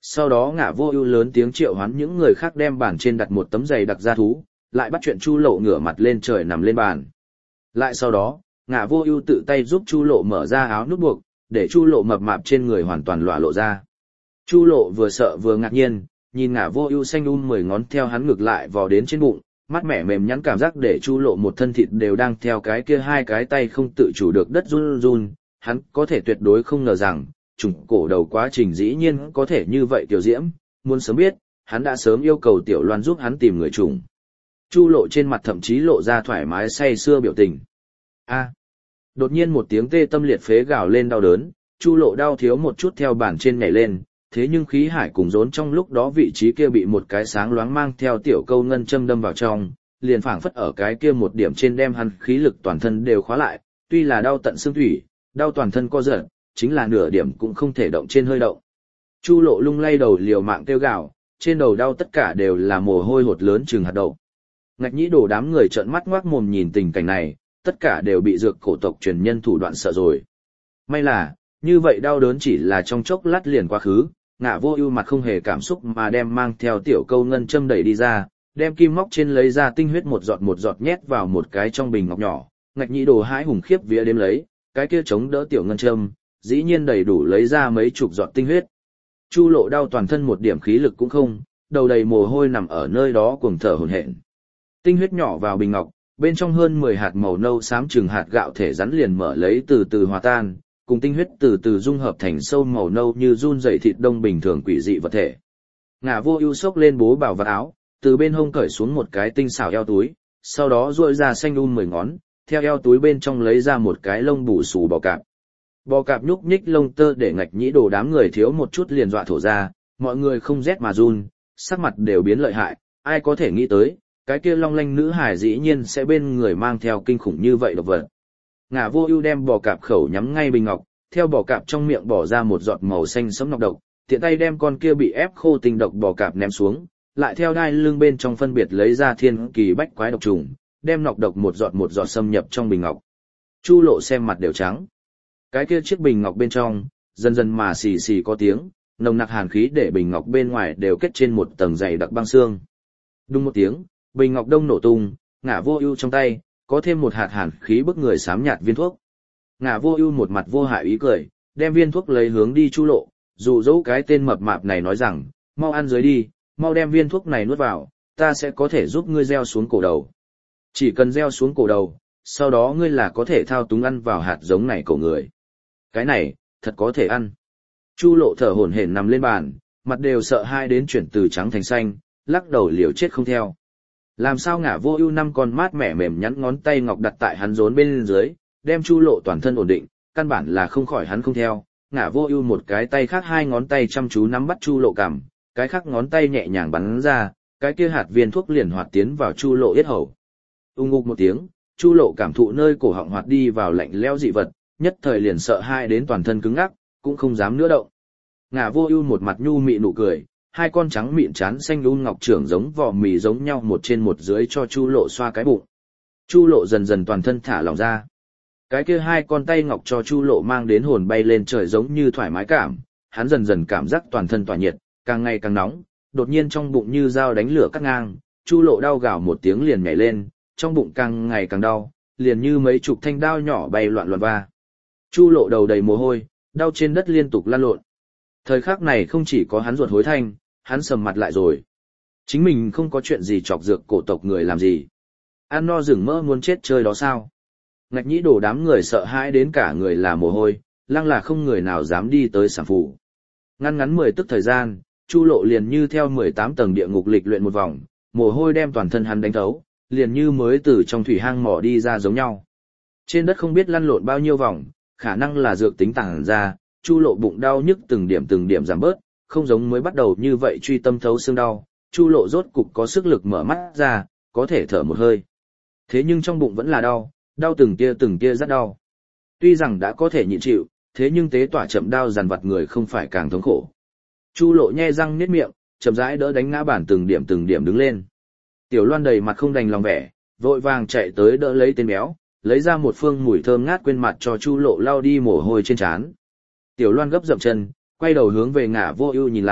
Sau đó Ngả Vô Ưu lớn tiếng triệu hoán những người khác đem bàn trên đặt một tấm giày đặc da thú, lại bắt chuyện Chu Lộ ngửa mặt lên trời nằm lên bàn. Lại sau đó, Ngả Vô Ưu tự tay giúp Chu Lộ mở ra áo nút buộc, để Chu Lộ mập mạp trên người hoàn toàn lòa lộ ra. Chu Lộ vừa sợ vừa ngạc nhiên, nhìn Ngả Vô Ưu xanh um mười ngón theo hắn ngược lại vò đến trên bụng, mắt mẻ mềm nhẵn cảm giác để Chu Lộ một thân thịt đều đang theo cái kia hai cái tay không tự chủ được đất run run, hắn có thể tuyệt đối không ngờ rằng, trùng cổ đầu quá trình dĩ nhiên có thể như vậy tiểu diễm, muốn sớm biết, hắn đã sớm yêu cầu Tiểu Loan giúp hắn tìm người trùng. Chu Lộ trên mặt thậm chí lộ ra thoải mái say sưa biểu tình. A. Đột nhiên một tiếng tê tâm liệt phế gào lên đau đớn, Chu Lộ đau thiếu một chút theo bản trên nhảy lên, thế nhưng khí hải cùng rốn trong lúc đó vị trí kia bị một cái sáng loáng mang theo tiểu câu ngân châm đâm vào trong, liền phảng phất ở cái kia một điểm trên đem hắn khí lực toàn thân đều khóa lại, tuy là đau tận xương thủy, đau toàn thân co giật, chính là nửa điểm cũng không thể động trên hơi động. Chu Lộ lung lay đầu liều mạng kêu gào, trên đầu đau tất cả đều là mồ hôi hột lớn chừng hạt đậu. Ngạch Nhĩ Đồ đám người trợn mắt ngoác mồm nhìn tình cảnh này, tất cả đều bị dược cổ tộc truyền nhân thủ đoạn sợ rồi. May là, như vậy đau đớn chỉ là trong chốc lát liền quá khứ, Ngả Vô Ưu mặt không hề cảm xúc mà đem mang theo tiểu câu ngân châm đẩy đi ra, đem kim móc trên lấy ra tinh huyết một giọt một giọt nhét vào một cái trong bình ngọc nhỏ, Ngạch Nhĩ Đồ hãi hùng khiếp vía đếm lấy, cái kia chống đỡ tiểu ngân châm, dĩ nhiên đầy đủ lấy ra mấy chục giọt tinh huyết. Chu Lộ đau toàn thân một điểm khí lực cũng không, đầu đầy mồ hôi nằm ở nơi đó cuồng thở hổn hển. Tinh huyết nhỏ vào bình ngọc, bên trong hơn mười hạt màu nâu xám chừng hạt gạo thể rắn liền mở lấy từ từ hòa tan, cùng tinh huyết từ từ dung hợp thành sâu màu nâu như run rẩy thịt đông bình thường quỷ dị vật thể. Ngả Vô Ưu xốc lên bố bảo vật áo, từ bên hông cởi xuống một cái tinh xảo eo túi, sau đó duỗi ra xanh um mười ngón, theo eo túi bên trong lấy ra một cái lông bù xù bò cạp. Bò cạp nhúc nhích lông tơ để Ngạch Nhĩ Đồ đám người thiếu một chút liền dọa thổ ra, mọi người không rét mà run, sắc mặt đều biến lợi hại, ai có thể nghĩ tới, cái kia long lanh nữ hài dĩ nhiên sẽ bên người mang theo kinh khủng như vậy độc vật. Ngả Vô Ưu đem bò cạp khẩu nhắm ngay bình ngọc, theo bò cạp trong miệng bỏ ra một giọt màu xanh sẫm nọc độc, tiện tay đem con kia bị ép khô tinh độc bò cạp ném xuống, lại theo đai lưng bên trong phân biệt lấy ra thiên kỳ bách quái độc trùng, đem nọc độc một giọt một giọt xâm nhập trong bình ngọc. Chu Lộ xem mặt đều trắng. Cái kia chiếc bình ngọc bên trong, dần dần mà xì xì có tiếng, nồng nặc hàn khí để bình ngọc bên ngoài đều kết trên một tầng dày đặc băng xương. Đùng một tiếng, bình ngọc đông nổ tung, Ngả Vô Ưu trong tay có thêm một hạt hàn khí bức người xám nhạt viên thuốc. Ngả Vô Ưu một mặt vô hại ý cười, đem viên thuốc lấy hướng đi Chu Lộ, dụ dỗ cái tên mập mạp này nói rằng, mau ăn dưới đi, mau đem viên thuốc này nuốt vào, ta sẽ có thể giúp ngươi gieo xuống cổ đầu. Chỉ cần gieo xuống cổ đầu, sau đó ngươi là có thể thao túng ăn vào hạt giống này cổ người. Cái này, thật có thể ăn. Chu Lộ thở hổn hển nằm lên bàn, mặt đều sợ hai đến chuyển từ trắng thành xanh, lắc đầu liều chết không theo. Làm sao Ngả Vô Ưu năm con mát mẻ mềm nhắn ngón tay ngọc đặt tại hắn rốn bên dưới, đem Chu Lộ toàn thân ổn định, căn bản là không khỏi hắn không theo. Ngả Vô Ưu một cái tay khác hai ngón tay chăm chú nắm bắt Chu Lộ cằm, cái khác ngón tay nhẹ nhàng bắn ra, cái kia hạt viên thuốc liền hoạt tiến vào Chu Lộ yết hầu. Ung ục một tiếng, Chu Lộ cảm thụ nơi cổ họng hoạt đi vào lạnh lẽo dị vật, nhất thời liền sợ hai đến toàn thân cứng ngắc, cũng không dám nữa động. Ngả Vô Ưu một mặt nhu mị nụ cười, hai con trắng mịn trán xanh đun ngọc trưởng giống vỏ mì giống nhau một trên một dưới cho Chu Lộ xoa cái bụng. Chu Lộ dần dần toàn thân thả lỏng ra. Cái kia hai con tay ngọc cho Chu Lộ mang đến hồn bay lên trời giống như thoải mái cảm, hắn dần dần cảm giác toàn thân tỏa nhiệt, càng ngày càng nóng, đột nhiên trong bụng như dao đánh lửa cắt ngang, Chu Lộ đau gào một tiếng liền nhảy lên, trong bụng càng ngày càng đau, liền như mấy chục thanh đao nhỏ bay loạn loạn va. Chu Lộ đầu đầy mồ hôi, đau trên đất liên tục lăn lộn. Thời khắc này không chỉ có hắn ruột hối thanh, hắn sầm mặt lại rồi. Chính mình không có chuyện gì chọc dược cổ tộc người làm gì. Ăn no rừng mỡ muốn chết chơi đó sao? Ngạch Nhĩ Đồ đám người sợ hãi đến cả người là mồ hôi, lăng là không người nào dám đi tới sảng phủ. Ngăn ngắn mười tức thời gian, Chu Lộ liền như theo mười tám tầng địa ngục lịch luyện một vòng, mồ hôi đem toàn thân hắn đánh thấu, liền như mới từ trong thủy hang mỏ đi ra giống nhau. Trên đất không biết lăn lộn bao nhiêu vòng, khả năng là dược tính tàng ra, Chu Lộ bụng đau nhức từng điểm từng điểm giảm bớt, không giống mới bắt đầu như vậy truy tâm thấu xương đau, Chu Lộ rốt cục có sức lực mở mắt ra, có thể thở một hơi. Thế nhưng trong bụng vẫn là đau, đau từng tia từng tia rất đau. Tuy rằng đã có thể nhịn chịu, thế nhưng tế tỏa chậm đau dằn vặt người không phải càng thống khổ. Chu Lộ nhe răng niết miệng, chậm rãi đỡ đánh ngã bản từng điểm từng điểm đứng lên. Tiểu Loan đầy mặt không đành lòng vẻ, vội vàng chạy tới đỡ lấy tên béo, lấy ra một phương mùi thơm ngát quên mặt cho Chu Lộ lau đi mồ hôi trên trán. Tiểu Loan gấp dậm chân, quay đầu hướng về Ngả Vô Ưu nhìn lại,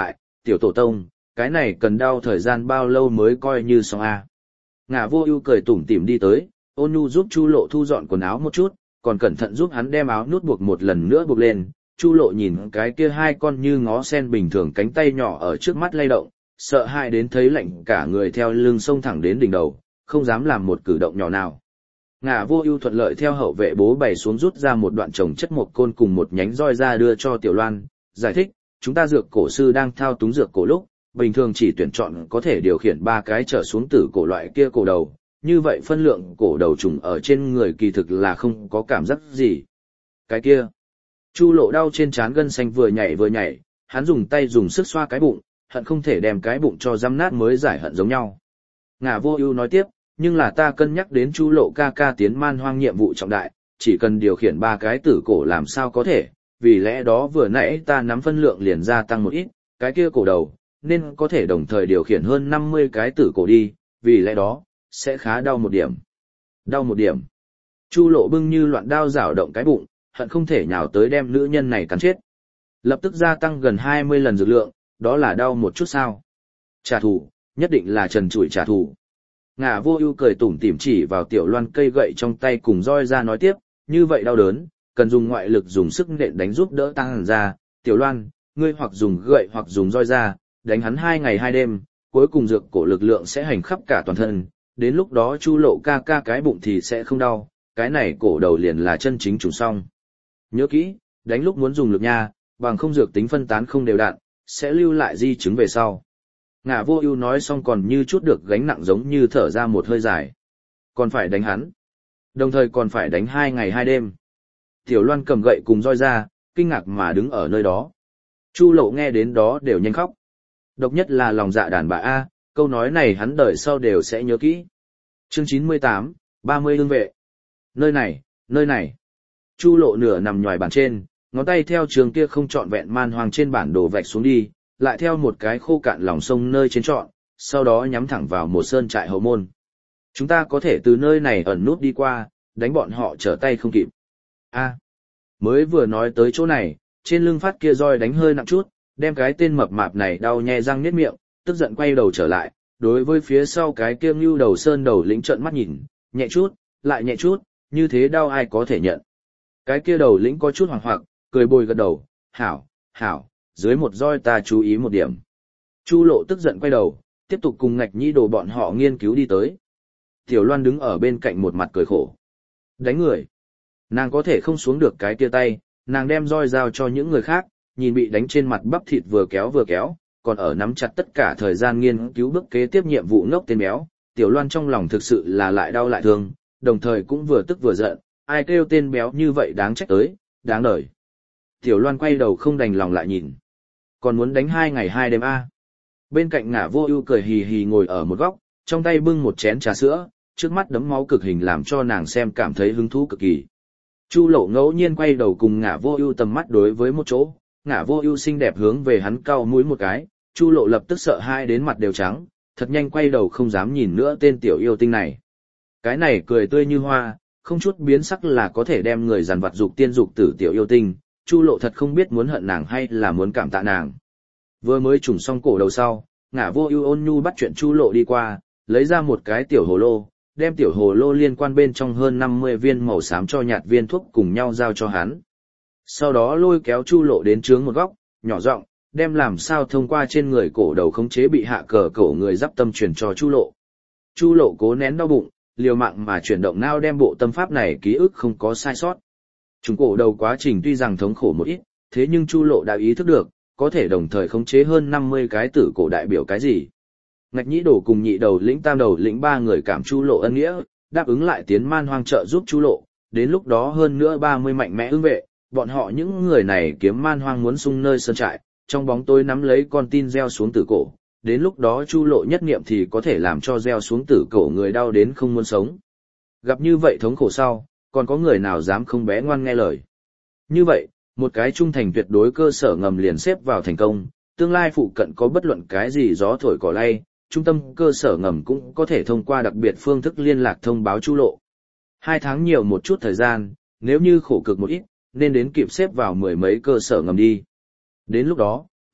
tiểu tổ tông, cái này cần đau thời gian bao lâu mới coi như xong a? Ngả Vô Ưu cười tủm tỉm đi tới, ôn nhu giúp Chu Lộ thu dọn quần áo một chút, còn cẩn thận giúp hắn đem áo nút buộc một lần nữa buộc lên. Chu Lộ nhìn cái kia hai con như ngó sen bình thường cánh tay nhỏ ở trước mắt lay động, sợ hãi đến thấy lạnh cả người theo lưng xông thẳng đến đỉnh đầu, không dám làm một cử động nhỏ nào. Ngả Vô Ưu thuận lợi theo hậu vệ bố bày xuống rút ra một đoạn chồng chất một côn cùng một nhánh roi ra đưa cho Tiểu Loan, giải thích, chúng ta dược cổ sư đang thao túng dược cổ lúc, bình thường chỉ tuyển chọn có thể điều khiển ba cái trở xuống tử cổ loại kia cổ đầu, như vậy phân lượng cổ đầu trùng ở trên người kỳ thực là không có cảm giác gì. Cái kia, Chu Lộ đau trên trán gân xanh vừa nhảy vừa nhảy, hắn dùng tay dùng sức xoa cái bụng, hận không thể đem cái bụng cho răm nát mới giải hận giống nhau. Ngả Vô Ưu nói tiếp, nhưng là ta cân nhắc đến Chu Lộ ca ca tiến man hoang nhiệm vụ trọng đại, chỉ cần điều khiển ba cái tử cổ làm sao có thể, vì lẽ đó vừa nãy ta nắm phân lượng liền gia tăng một ít, cái kia cổ đầu, nên có thể đồng thời điều khiển hơn năm mươi cái tử cổ đi, vì lẽ đó, sẽ khá đau một điểm. Đau một điểm. Chu Lộ bưng như loạn đao rảo động cái bụng, hận không thể nhào tới đem nữ nhân này cắn chết. Lập tức gia tăng gần hai mươi lần dược lượng, đó là đau một chút sao. Trả thù, nhất định là trần trụi trả thù. Ngả Vô Ưu cười tủm tỉm chỉ vào Tiểu Loan cây gậy trong tay cùng roi ra nói tiếp, như vậy đau đớn, cần dùng ngoại lực dùng sức nện đánh giúp đỡ tăng hẳn ra. Tiểu Loan, ngươi hoặc dùng gậy hoặc dùng roi ra, đánh hắn hai ngày hai đêm, cuối cùng dược cổ lực lượng sẽ hành khắp cả toàn thân, đến lúc đó Chu Lộ ca ca cái bụng thì sẽ không đau, cái này cổ đầu liền là chân chính trùng xong. Nhớ kỹ, đánh lúc muốn dùng lực nha, bằng không dược tính phân tán không đều đặn, sẽ lưu lại di chứng về sau. Ngả Vô Ưu nói xong còn như chút được gánh nặng giống như thở ra một hơi dài. Còn phải đánh hắn. Đồng thời còn phải đánh hai ngày hai đêm. Tiểu Loan cầm gậy cùng roi ra, kinh ngạc mà đứng ở nơi đó. Chu Lộ nghe đến đó đều nhanh khóc. Độc nhất là lòng dạ đàn bà A, câu nói này hắn đời sau đều sẽ nhớ kỹ. Chương chín mươi tám, ba mươi ương vệ. Nơi này, nơi này. Chu Lộ nửa nằm nhòi bàn trên, ngón tay theo trường kia không trọn vẹn man hoang trên bản đồ vạch xuống đi, lại theo một cái khô cạn lòng sông nơi trên trọn, sau đó nhắm thẳng vào một sơn trại hậu môn. Chúng ta có thể từ nơi này ẩn nút đi qua, đánh bọn họ trở tay không kịp. A, mới vừa nói tới chỗ này, trên lưng phát kia roi đánh hơi nặng chút, đem cái tên mập mạp này đau nhè răng niết miệng, tức giận quay đầu trở lại, đối với phía sau cái kia Ngưu Đầu Sơn đầu lĩnh trợn mắt nhìn, nhẹ chút, lại nhẹ chút, như thế đau ai có thể nhận. Cái kia đầu lĩnh có chút hoảng hoặc, cười bồi gật đầu, hảo, hảo, dưới một roi ta chú ý một điểm. Chu Lộ tức giận quay đầu, tiếp tục cùng Ngạch Nhĩ Đồ bọn họ nghiên cứu đi tới. Tiểu Loan đứng ở bên cạnh một mặt cười khổ. Đánh người. Nàng có thể không xuống được cái kia tay, nàng đem roi giao cho những người khác, nhìn bị đánh trên mặt bắp thịt vừa kéo vừa kéo, còn ở nắm chặt tất cả thời gian nghiên cứu bước kế tiếp nhiệm vụ ngốc tên béo. Tiểu Loan trong lòng thực sự là lại đau lại thương, đồng thời cũng vừa tức vừa giận, ai kêu tên béo như vậy đáng trách tới, đáng đời. Tiểu Loan quay đầu không đành lòng lại nhìn. Còn muốn đánh hai ngày hai đêm a. Bên cạnh Ngả Vô Ưu cười hì hì ngồi ở một góc, trong tay bưng một chén trà sữa, trước mắt đấm máu cực hình làm cho nàng xem cảm thấy hứng thú cực kỳ. Chu Lộ ngẫu nhiên quay đầu cùng Ngả Vô Ưu tầm mắt đối với một chỗ, Ngả Vô Ưu xinh đẹp hướng về hắn cau mũi một cái, Chu Lộ lập tức sợ hãi đến mặt đều trắng, thật nhanh quay đầu không dám nhìn nữa tên tiểu yêu tinh này. Cái này cười tươi như hoa, không chút biến sắc là có thể đem người dằn vặt dục tiên dục tử tiểu yêu tinh, Chu Lộ thật không biết muốn hận nàng hay là muốn cảm tạ nàng. Vừa mới trùng xong cổ đầu sau, Ngả Vô Ưu ôn nhu bắt chuyện Chu Lộ đi qua, lấy ra một cái tiểu hồ lô, đem tiểu hồ lô liên quan bên trong hơn năm mươi viên màu xám cho nhạt viên thuốc cùng nhau giao cho hắn. Sau đó lôi kéo Chu Lộ đến trướng một góc, nhỏ giọng, đem làm sao thông qua trên người cổ đầu khống chế bị hạ cờ cổ người giáp tâm truyền cho Chu Lộ. Chu Lộ cố nén đau bụng, liều mạng mà chuyển động não đem bộ tâm pháp này ký ức không có sai sót. Trùng cổ đầu quá trình tuy rằng thống khổ một ít, thế nhưng Chu Lộ đã ý thức được, có thể đồng thời khống chế hơn năm mươi cái tử cổ đại biểu cái gì. Ngạch Nhĩ Đồ cùng Nhị Đầu lĩnh Tam Đầu lĩnh ba người cảm Chu Lộ ân nghĩa, đáp ứng lại tiến man hoang trợ giúp Chu Lộ, đến lúc đó hơn nữa ba mươi mạnh mẽ ưng vệ, bọn họ những người này kiếm man hoang muốn sung nơi sơn trại, trong bóng tối nắm lấy con tin gieo xuống tử cổ, đến lúc đó Chu Lộ nhất niệm thì có thể làm cho gieo xuống tử cổ người đau đến không muốn sống. Gặp như vậy thống khổ sau, còn có người nào dám không bé ngoan nghe lời. Như vậy, một cái trung thành tuyệt đối cơ sở ngầm liền xếp vào thành công, tương lai phụ cận có bất luận cái gì gió thổi cỏ lay, trung tâm cơ sở ngầm cũng có thể thông qua đặc biệt phương thức liên lạc thông báo Chu Lộ. Hai tháng nhiều một chút thời gian, nếu như khổ cực một ít, nên đến kịp xếp vào mười mấy cơ sở ngầm đi. Đến lúc đó,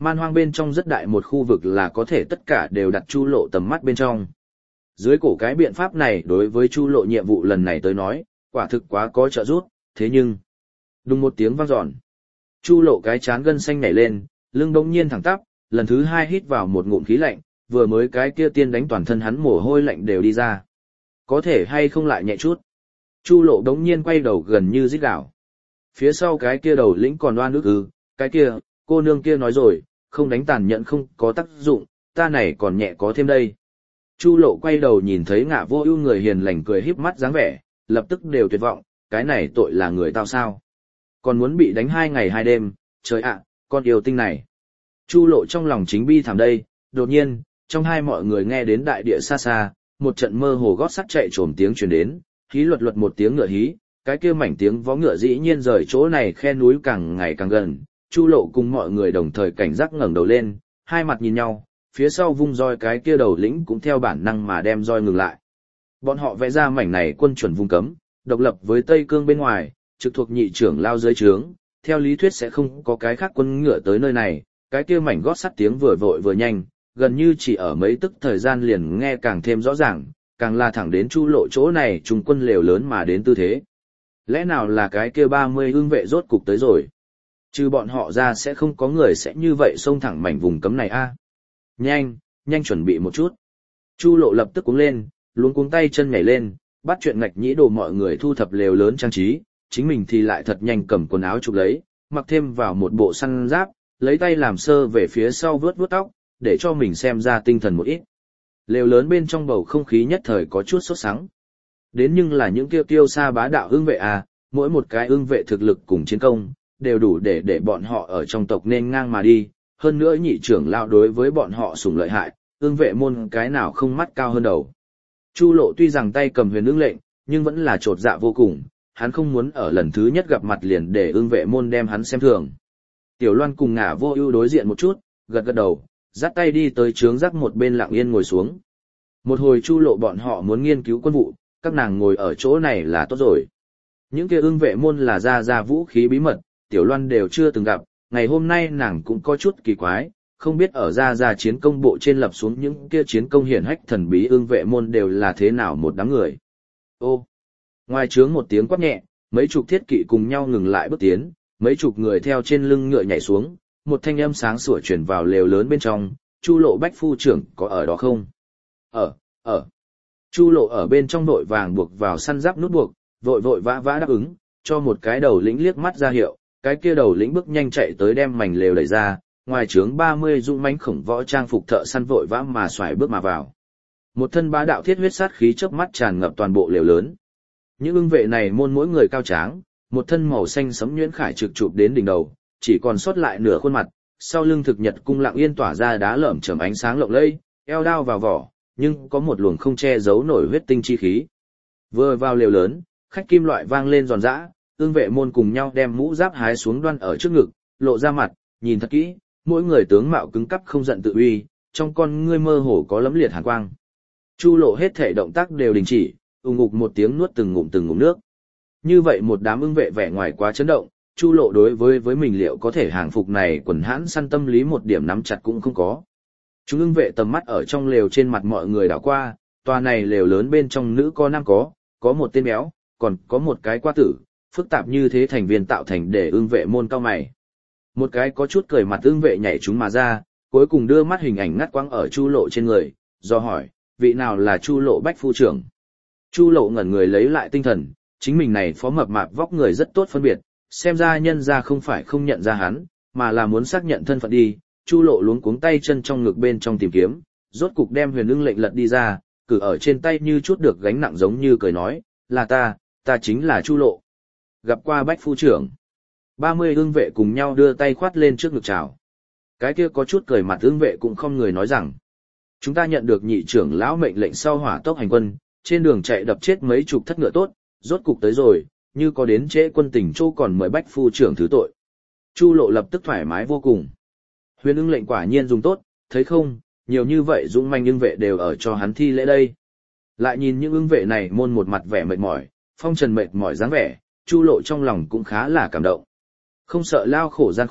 Man hoang bên trong rất đại một khu vực là có thể tất cả đều đặt Chu Lộ tầm mắt bên trong. Dưới cổ cái biện pháp này đối với Chu Lộ nhiệm vụ lần này tới nói, quả thực quá có trợ giúp, thế nhưng... Đùng một tiếng vang dọn. Chu Lộ cái chán gân xanh nhảy lên, lưng bỗng nhiên thẳng tắp, lần thứ hai hít vào một ngụm khí lạnh, vừa mới cái kia tiên đánh toàn thân hắn mồ hôi lạnh đều đi ra. Có thể hay không lại nhẹ chút. Chu Lộ đống nhiên quay đầu gần như rít gào. Phía sau cái kia đầu lĩnh còn oan ức ư, cái kia, cô nương kia nói rồi, không đánh tàn nhẫn không có tác dụng, ta này còn nhẹ có thêm đây. Chu Lộ quay đầu nhìn thấy Ngạ Vô Ưu người hiền lành cười híp mắt dáng vẻ, lập tức đều tuyệt vọng, cái này tội là người tao sao? Còn muốn bị đánh hai ngày hai đêm, trời ạ, con yêu tinh này. Chu Lộ trong lòng chính bi thảm đây, đột nhiên, trong hai mọi người nghe đến đại địa xa xa, một trận mơ hồ gót sắt chạy trồm tiếng truyền đến, hí luật luật một tiếng ngựa hí, cái kia mảnh tiếng vó ngựa dĩ nhiên rời chỗ này khe núi càng ngày càng gần. Chu Lộ cùng mọi người đồng thời cảnh giác ngẩng đầu lên, hai mặt nhìn nhau, phía sau vung roi cái kia đầu lĩnh cũng theo bản năng mà đem roi ngừng lại. Bọn họ vẽ ra mảnh này quân chuẩn vùng cấm, độc lập với Tây Cương bên ngoài, trực thuộc nhị trưởng lao dưới trướng, theo lý thuyết sẽ không có cái khác quân ngựa tới nơi này, cái kia mảnh gót sắt tiếng vừa vội vừa nhanh, gần như chỉ ở mấy tức thời gian liền nghe càng thêm rõ ràng, càng là thẳng đến Chu Lộ chỗ này trung quân lều lớn mà đến tư thế. Lẽ nào là cái kia ba mươi ương vệ rốt cục tới rồi? Trừ bọn họ ra sẽ không có người sẽ như vậy xông thẳng mảnh vùng cấm này a. Nhanh, nhanh chuẩn bị một chút. Chu Lộ lập tức cuống lên, luống cuống tay chân nhảy lên, bắt chuyện ngạch nhĩ đồ mọi người thu thập lều lớn trang trí, chính mình thì lại thật nhanh cầm quần áo chụp lấy, mặc thêm vào một bộ săn giáp, lấy tay làm sơ về phía sau vuốt vuốt tóc, để cho mình xem ra tinh thần một ít. Lều lớn bên trong bầu không khí nhất thời có chút sốt sắng. Đến nhưng là những kiêu kiêu sa bá đạo ương vệ à, mỗi một cái ương vệ thực lực cùng chiến công, đều đủ để để bọn họ ở trong tộc nên ngang mà đi, hơn nữa nhị trưởng lão đối với bọn họ sủng lợi hại, ương vệ môn cái nào không mắt cao hơn đầu. Chu Lộ tuy rằng tay cầm huyền ương lệnh, nhưng vẫn là trột dạ vô cùng, hắn không muốn ở lần thứ nhất gặp mặt liền để ương vệ môn đem hắn xem thường. Tiểu Loan cùng Ngả Vô Ưu đối diện một chút, gật gật đầu, dắt tay đi tới trướng rắc một bên lặng yên ngồi xuống. Một hồi Chu Lộ bọn họ muốn nghiên cứu quân vụ, các nàng ngồi ở chỗ này là tốt rồi. Những kia ương vệ môn là ra ra vũ khí bí mật, Tiểu Loan đều chưa từng gặp, ngày hôm nay nàng cũng có chút kỳ quái, không biết ở ra ra chiến công bộ trên lập xuống những kia chiến công hiển hách thần bí ương vệ môn đều là thế nào một đám người. Ô, ngoài trướng một tiếng quát nhẹ, mấy chục thiết kỵ cùng nhau ngừng lại bước tiến, mấy chục người theo trên lưng ngựa nhảy xuống, một thanh âm sáng sủa truyền vào lều lớn bên trong, Chu Lộ Bách phu trưởng có ở đó không? Ở, ở. Chu Lộ ở bên trong đội vàng buộc vào săn giáp nút buộc, vội vội vã vã đáp ứng, cho một cái đầu lĩnh liếc mắt ra hiệu, cái kia đầu lĩnh bước nhanh chạy tới đem mảnh lều đẩy ra, ngoài trướng ba mươi dũng mãnh khổng võ trang phục thợ săn vội vã mà xoài bước mà vào. Một thân bá đạo thiết huyết sát khí chớp mắt tràn ngập toàn bộ lều lớn. Những ưng vệ này môn mỗi người cao tráng, một thân màu xanh sẫm nhuyễn khải trực chụp đến đỉnh đầu, chỉ còn sót lại nửa khuôn mặt, sau lưng thực nhật cung lặng yên tỏa ra đá lởm chởm ánh sáng lộng lẫy, eo đao vào vỏ, nhưng có một luồng không che giấu nổi huyết tinh chi khí. Vừa vào lều lớn, khách kim loại vang lên giòn giã, ương vệ môn cùng nhau đem mũ giáp hái xuống đoan ở trước ngực, lộ ra mặt, nhìn thật kỹ, mỗi người tướng mạo cứng cắp không giận tự uy, trong con ngươi mơ hồ có lấm liệt hàn quang. Chu Lộ hết thể động tác đều đình chỉ, ù ngục một tiếng nuốt từng ngụm từng ngụm nước. Như vậy một đám ưng vệ vẻ ngoài quá chấn động, Chu Lộ đối với với mình liệu có thể hàng phục này quần hãn săn tâm lý một điểm nắm chặt cũng không có. Chúng ưng vệ tầm mắt ở trong lều trên mặt mọi người đảo qua, tòa này lều lớn bên trong nữ có nam có, có một tên béo, còn có một cái qua tử, phức tạp như thế thành viên tạo thành để ưng vệ môn cao mày. Một cái có chút cười mặt ưng vệ nhảy chúng mà ra, cuối cùng đưa mắt hình ảnh ngắt quãng ở Chu Lộ trên người, do hỏi, vị nào là Chu Lộ Bách phu trưởng? Chu Lộ ngẩn người lấy lại tinh thần, chính mình này phó mập mạp vóc người rất tốt phân biệt, xem ra nhân ra không phải không nhận ra hắn, mà là muốn xác nhận thân phận đi. Chu Lộ luống cuống tay chân trong ngực bên trong tìm kiếm, rốt cục đem huyền ưng lệnh lật đi ra, cử ở trên tay như chút được gánh nặng giống như cười nói, là ta, ta chính là Chu Lộ. Gặp qua Bách phu trưởng. ba mươi ưng vệ cùng nhau đưa tay khoát lên trước ngực chào. Cái kia có chút cười mặt ưng vệ cũng không người nói rằng, chúng ta nhận được nhị trưởng lão mệnh lệnh sau hỏa tốc hành quân, trên đường chạy đập chết mấy chục thất ngựa tốt, rốt cục tới rồi, như có đến trễ quân tình châu còn mời Bách phu trưởng thứ tội. Chu Lộ lập tức thoải mái vô cùng. Huyền ưng lệnh quả nhiên dùng tốt, thấy không, nhiều như vậy dũng manh ưng vệ đều ở cho hắn thi lễ đây. Lại nhìn những ưng vệ này môn một mặt vẻ mệt mỏi, phong trần mệt mỏi dáng vẻ, Chu Lộ trong lòng cũng khá là cảm động. Không sợ lao khổ gian khổ,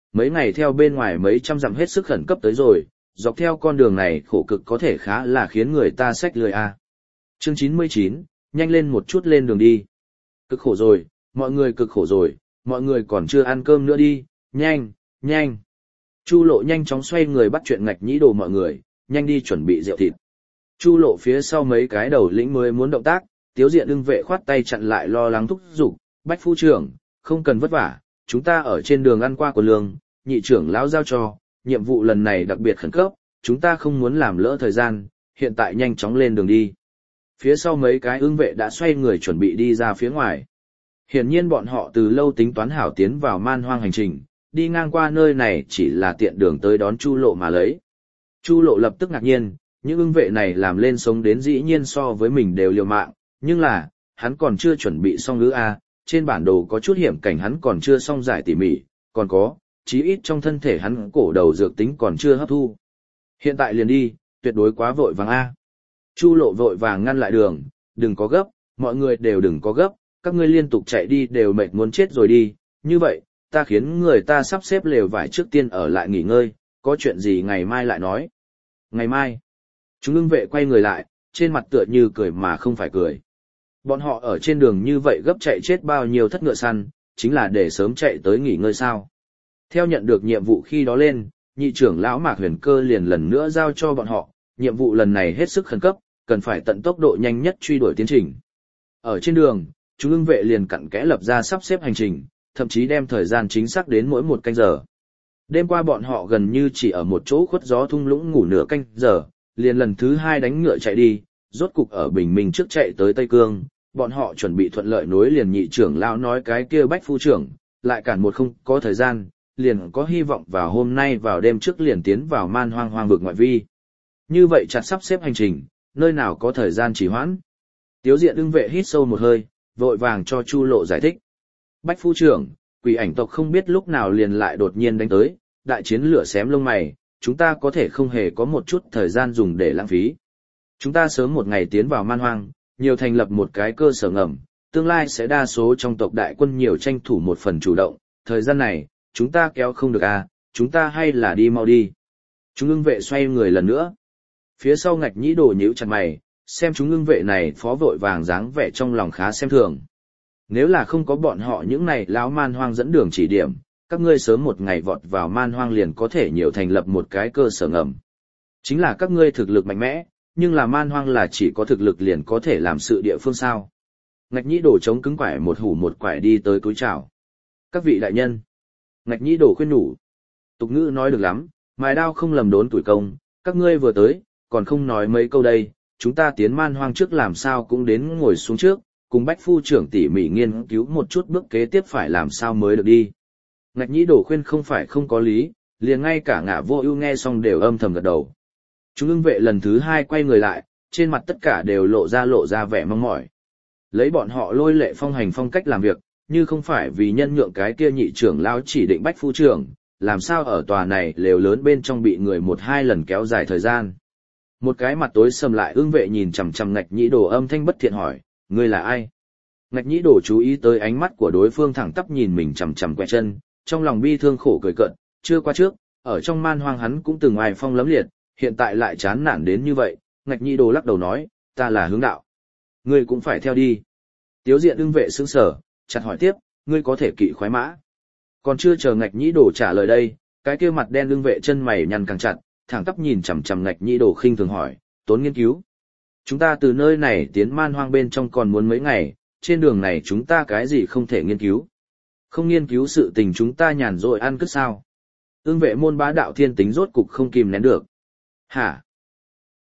mấy ngày theo bên ngoài mấy trăm dặm hết sức khẩn cấp tới rồi, dọc theo con đường này khổ cực có thể khá là khiến người ta xách lười a. Chương chín mươi chín, nhanh lên một chút lên đường đi. Cực khổ rồi, mọi người cực khổ rồi, mọi người còn chưa ăn cơm nữa đi, nhanh, nhanh. Chu Lộ nhanh chóng xoay người bắt chuyện Ngạch Nhĩ Đồ mọi người, nhanh đi chuẩn bị rượu thịt. Chu Lộ phía sau mấy cái đầu lĩnh mới muốn động tác, Tiếu Diện Ưng vệ khoát tay chặn lại lo lắng thúc giục, Bách phu trưởng, không cần vất vả, chúng ta ở trên đường ăn qua của lương, nhị trưởng lão giao cho, nhiệm vụ lần này đặc biệt khẩn cấp, chúng ta không muốn làm lỡ thời gian, hiện tại nhanh chóng lên đường đi. Phía sau mấy cái ưng vệ đã xoay người chuẩn bị đi ra phía ngoài. Hiển nhiên bọn họ từ lâu tính toán hảo tiến vào man hoang hành trình, đi ngang qua nơi này chỉ là tiện đường tới đón Chu Lộ mà lấy. Chu Lộ lập tức ngạc nhiên, những ưng vệ này làm lên sống đến dĩ nhiên so với mình đều liều mạng, nhưng là, hắn còn chưa chuẩn bị xong ngữ A, trên bản đồ có chút hiểm cảnh hắn còn chưa xong giải tỉ mỉ, còn có, chí ít trong thân thể hắn cổ đầu dược tính còn chưa hấp thu. Hiện tại liền đi, tuyệt đối quá vội vàng A. Chu Lộ vội vàng ngăn lại đường, đừng có gấp, mọi người đều đừng có gấp, các ngươi liên tục chạy đi đều mệt muốn chết rồi đi, như vậy, ta khiến người ta sắp xếp lều vải trước tiên ở lại nghỉ ngơi, có chuyện gì ngày mai lại nói. Ngày mai, chúng ưng vệ quay người lại, trên mặt tựa như cười mà không phải cười. Bọn họ ở trên đường như vậy gấp chạy chết bao nhiêu thất ngựa săn, chính là để sớm chạy tới nghỉ ngơi sao. Theo nhận được nhiệm vụ khi đó lên, nhị trưởng lão Mạc Huyền Cơ liền lần nữa giao cho bọn họ, nhiệm vụ lần này hết sức khẩn cấp, cần phải tận tốc độ nhanh nhất truy đuổi tiến trình. Ở trên đường, chúng ưng vệ liền cặn kẽ lập ra sắp xếp hành trình, thậm chí đem thời gian chính xác đến mỗi một canh giờ. Đêm qua bọn họ gần như chỉ ở một chỗ khuất gió thung lũng ngủ nửa canh giờ, liền lần thứ hai đánh ngựa chạy đi, rốt cục ở bình minh trước chạy tới Tây Cương, bọn họ chuẩn bị thuận lợi nối liền nhị trưởng lão nói cái kia Bách phu trưởng, lại cản một không có thời gian, liền có hy vọng vào hôm nay vào đêm trước liền tiến vào man hoang hoang vực ngoại vi. Như vậy chặt sắp xếp hành trình, nơi nào có thời gian trì hoãn. Tiếu Diện Ưng vệ hít sâu một hơi, vội vàng cho Chu Lộ giải thích. Bách phu trưởng, quỷ ảnh tộc không biết lúc nào liền lại đột nhiên đánh tới, đại chiến lửa xém lông mày, chúng ta có thể không hề có một chút thời gian dùng để lãng phí. Chúng ta sớm một ngày tiến vào man hoang, nhiều thành lập một cái cơ sở ngầm, tương lai sẽ đa số trong tộc đại quân nhiều tranh thủ một phần chủ động, thời gian này, chúng ta kéo không được à, chúng ta hay là đi mau đi. Chúng ưng vệ xoay người lần nữa. Phía sau Ngạch Nhĩ Đồ nhíu chặt mày, xem chúng ưng vệ này phó vội vàng dáng vẻ trong lòng khá xem thường. Nếu là không có bọn họ những này lão man hoang dẫn đường chỉ điểm, các ngươi sớm một ngày vọt vào man hoang liền có thể nhiều thành lập một cái cơ sở ngầm. Chính là các ngươi thực lực mạnh mẽ, nhưng là man hoang là chỉ có thực lực liền có thể làm sự địa phương sao. Ngạch Nhĩ Đồ chống cứng quải một hủ một quải đi tới cúi chào. Các vị đại nhân. Ngạch Nhĩ Đồ khuyên nhủ. Tục ngữ nói được lắm, mài đao không lầm đốn tuổi công, các ngươi vừa tới, còn không nói mấy câu đây, chúng ta tiến man hoang trước làm sao cũng đến ngồi xuống trước, cùng Bách phu trưởng tỉ mỉ nghiên cứu một chút bước kế tiếp phải làm sao mới được đi. Ngạch Nhĩ Đồ khuyên không phải không có lý, liền ngay cả Ngạ Vô Ưu nghe xong đều âm thầm gật đầu. Chúng ưng vệ lần thứ hai quay người lại, trên mặt tất cả đều lộ ra lộ ra vẻ mong mỏi. Lấy bọn họ lôi lệ phong hành phong cách làm việc, như không phải vì nhân nhượng cái kia nhị trưởng lão chỉ định Bách phu trưởng, làm sao ở tòa này lều lớn bên trong bị người một hai lần kéo dài thời gian. Một cái mặt tối sầm lại ưng vệ nhìn chằm chằm Ngạch Nhĩ Đồ âm thanh bất thiện hỏi, ngươi là ai? Ngạch Nhĩ Đồ chú ý tới ánh mắt của đối phương thẳng tắp nhìn mình chằm chằm quẹ chân, trong lòng bi thương khổ cười cợt, chưa qua trước, ở trong man hoang hắn cũng từng oai phong lấm liệt, hiện tại lại chán nản đến như vậy. Ngạch Nhĩ Đồ lắc đầu nói, ta là hướng đạo. Ngươi cũng phải theo đi. Tiếu Diện Ưng vệ sững sờ, chặt hỏi tiếp, ngươi có thể kỵ khoái mã? Còn chưa chờ Ngạch Nhĩ Đồ trả lời đây, cái kia mặt đen ưng vệ chân mày nhăn càng chặt, thẳng tắp nhìn chằm chằm Ngạch Nhĩ Đồ khinh thường hỏi, tốn nghiên cứu. Chúng ta từ nơi này tiến man hoang bên trong còn muốn mấy ngày, trên đường này chúng ta cái gì không thể nghiên cứu. Không nghiên cứu sự tình chúng ta nhàn rỗi ăn cứt sao. Ưng vệ môn bá đạo thiên tính rốt cục không kìm nén được. Hả?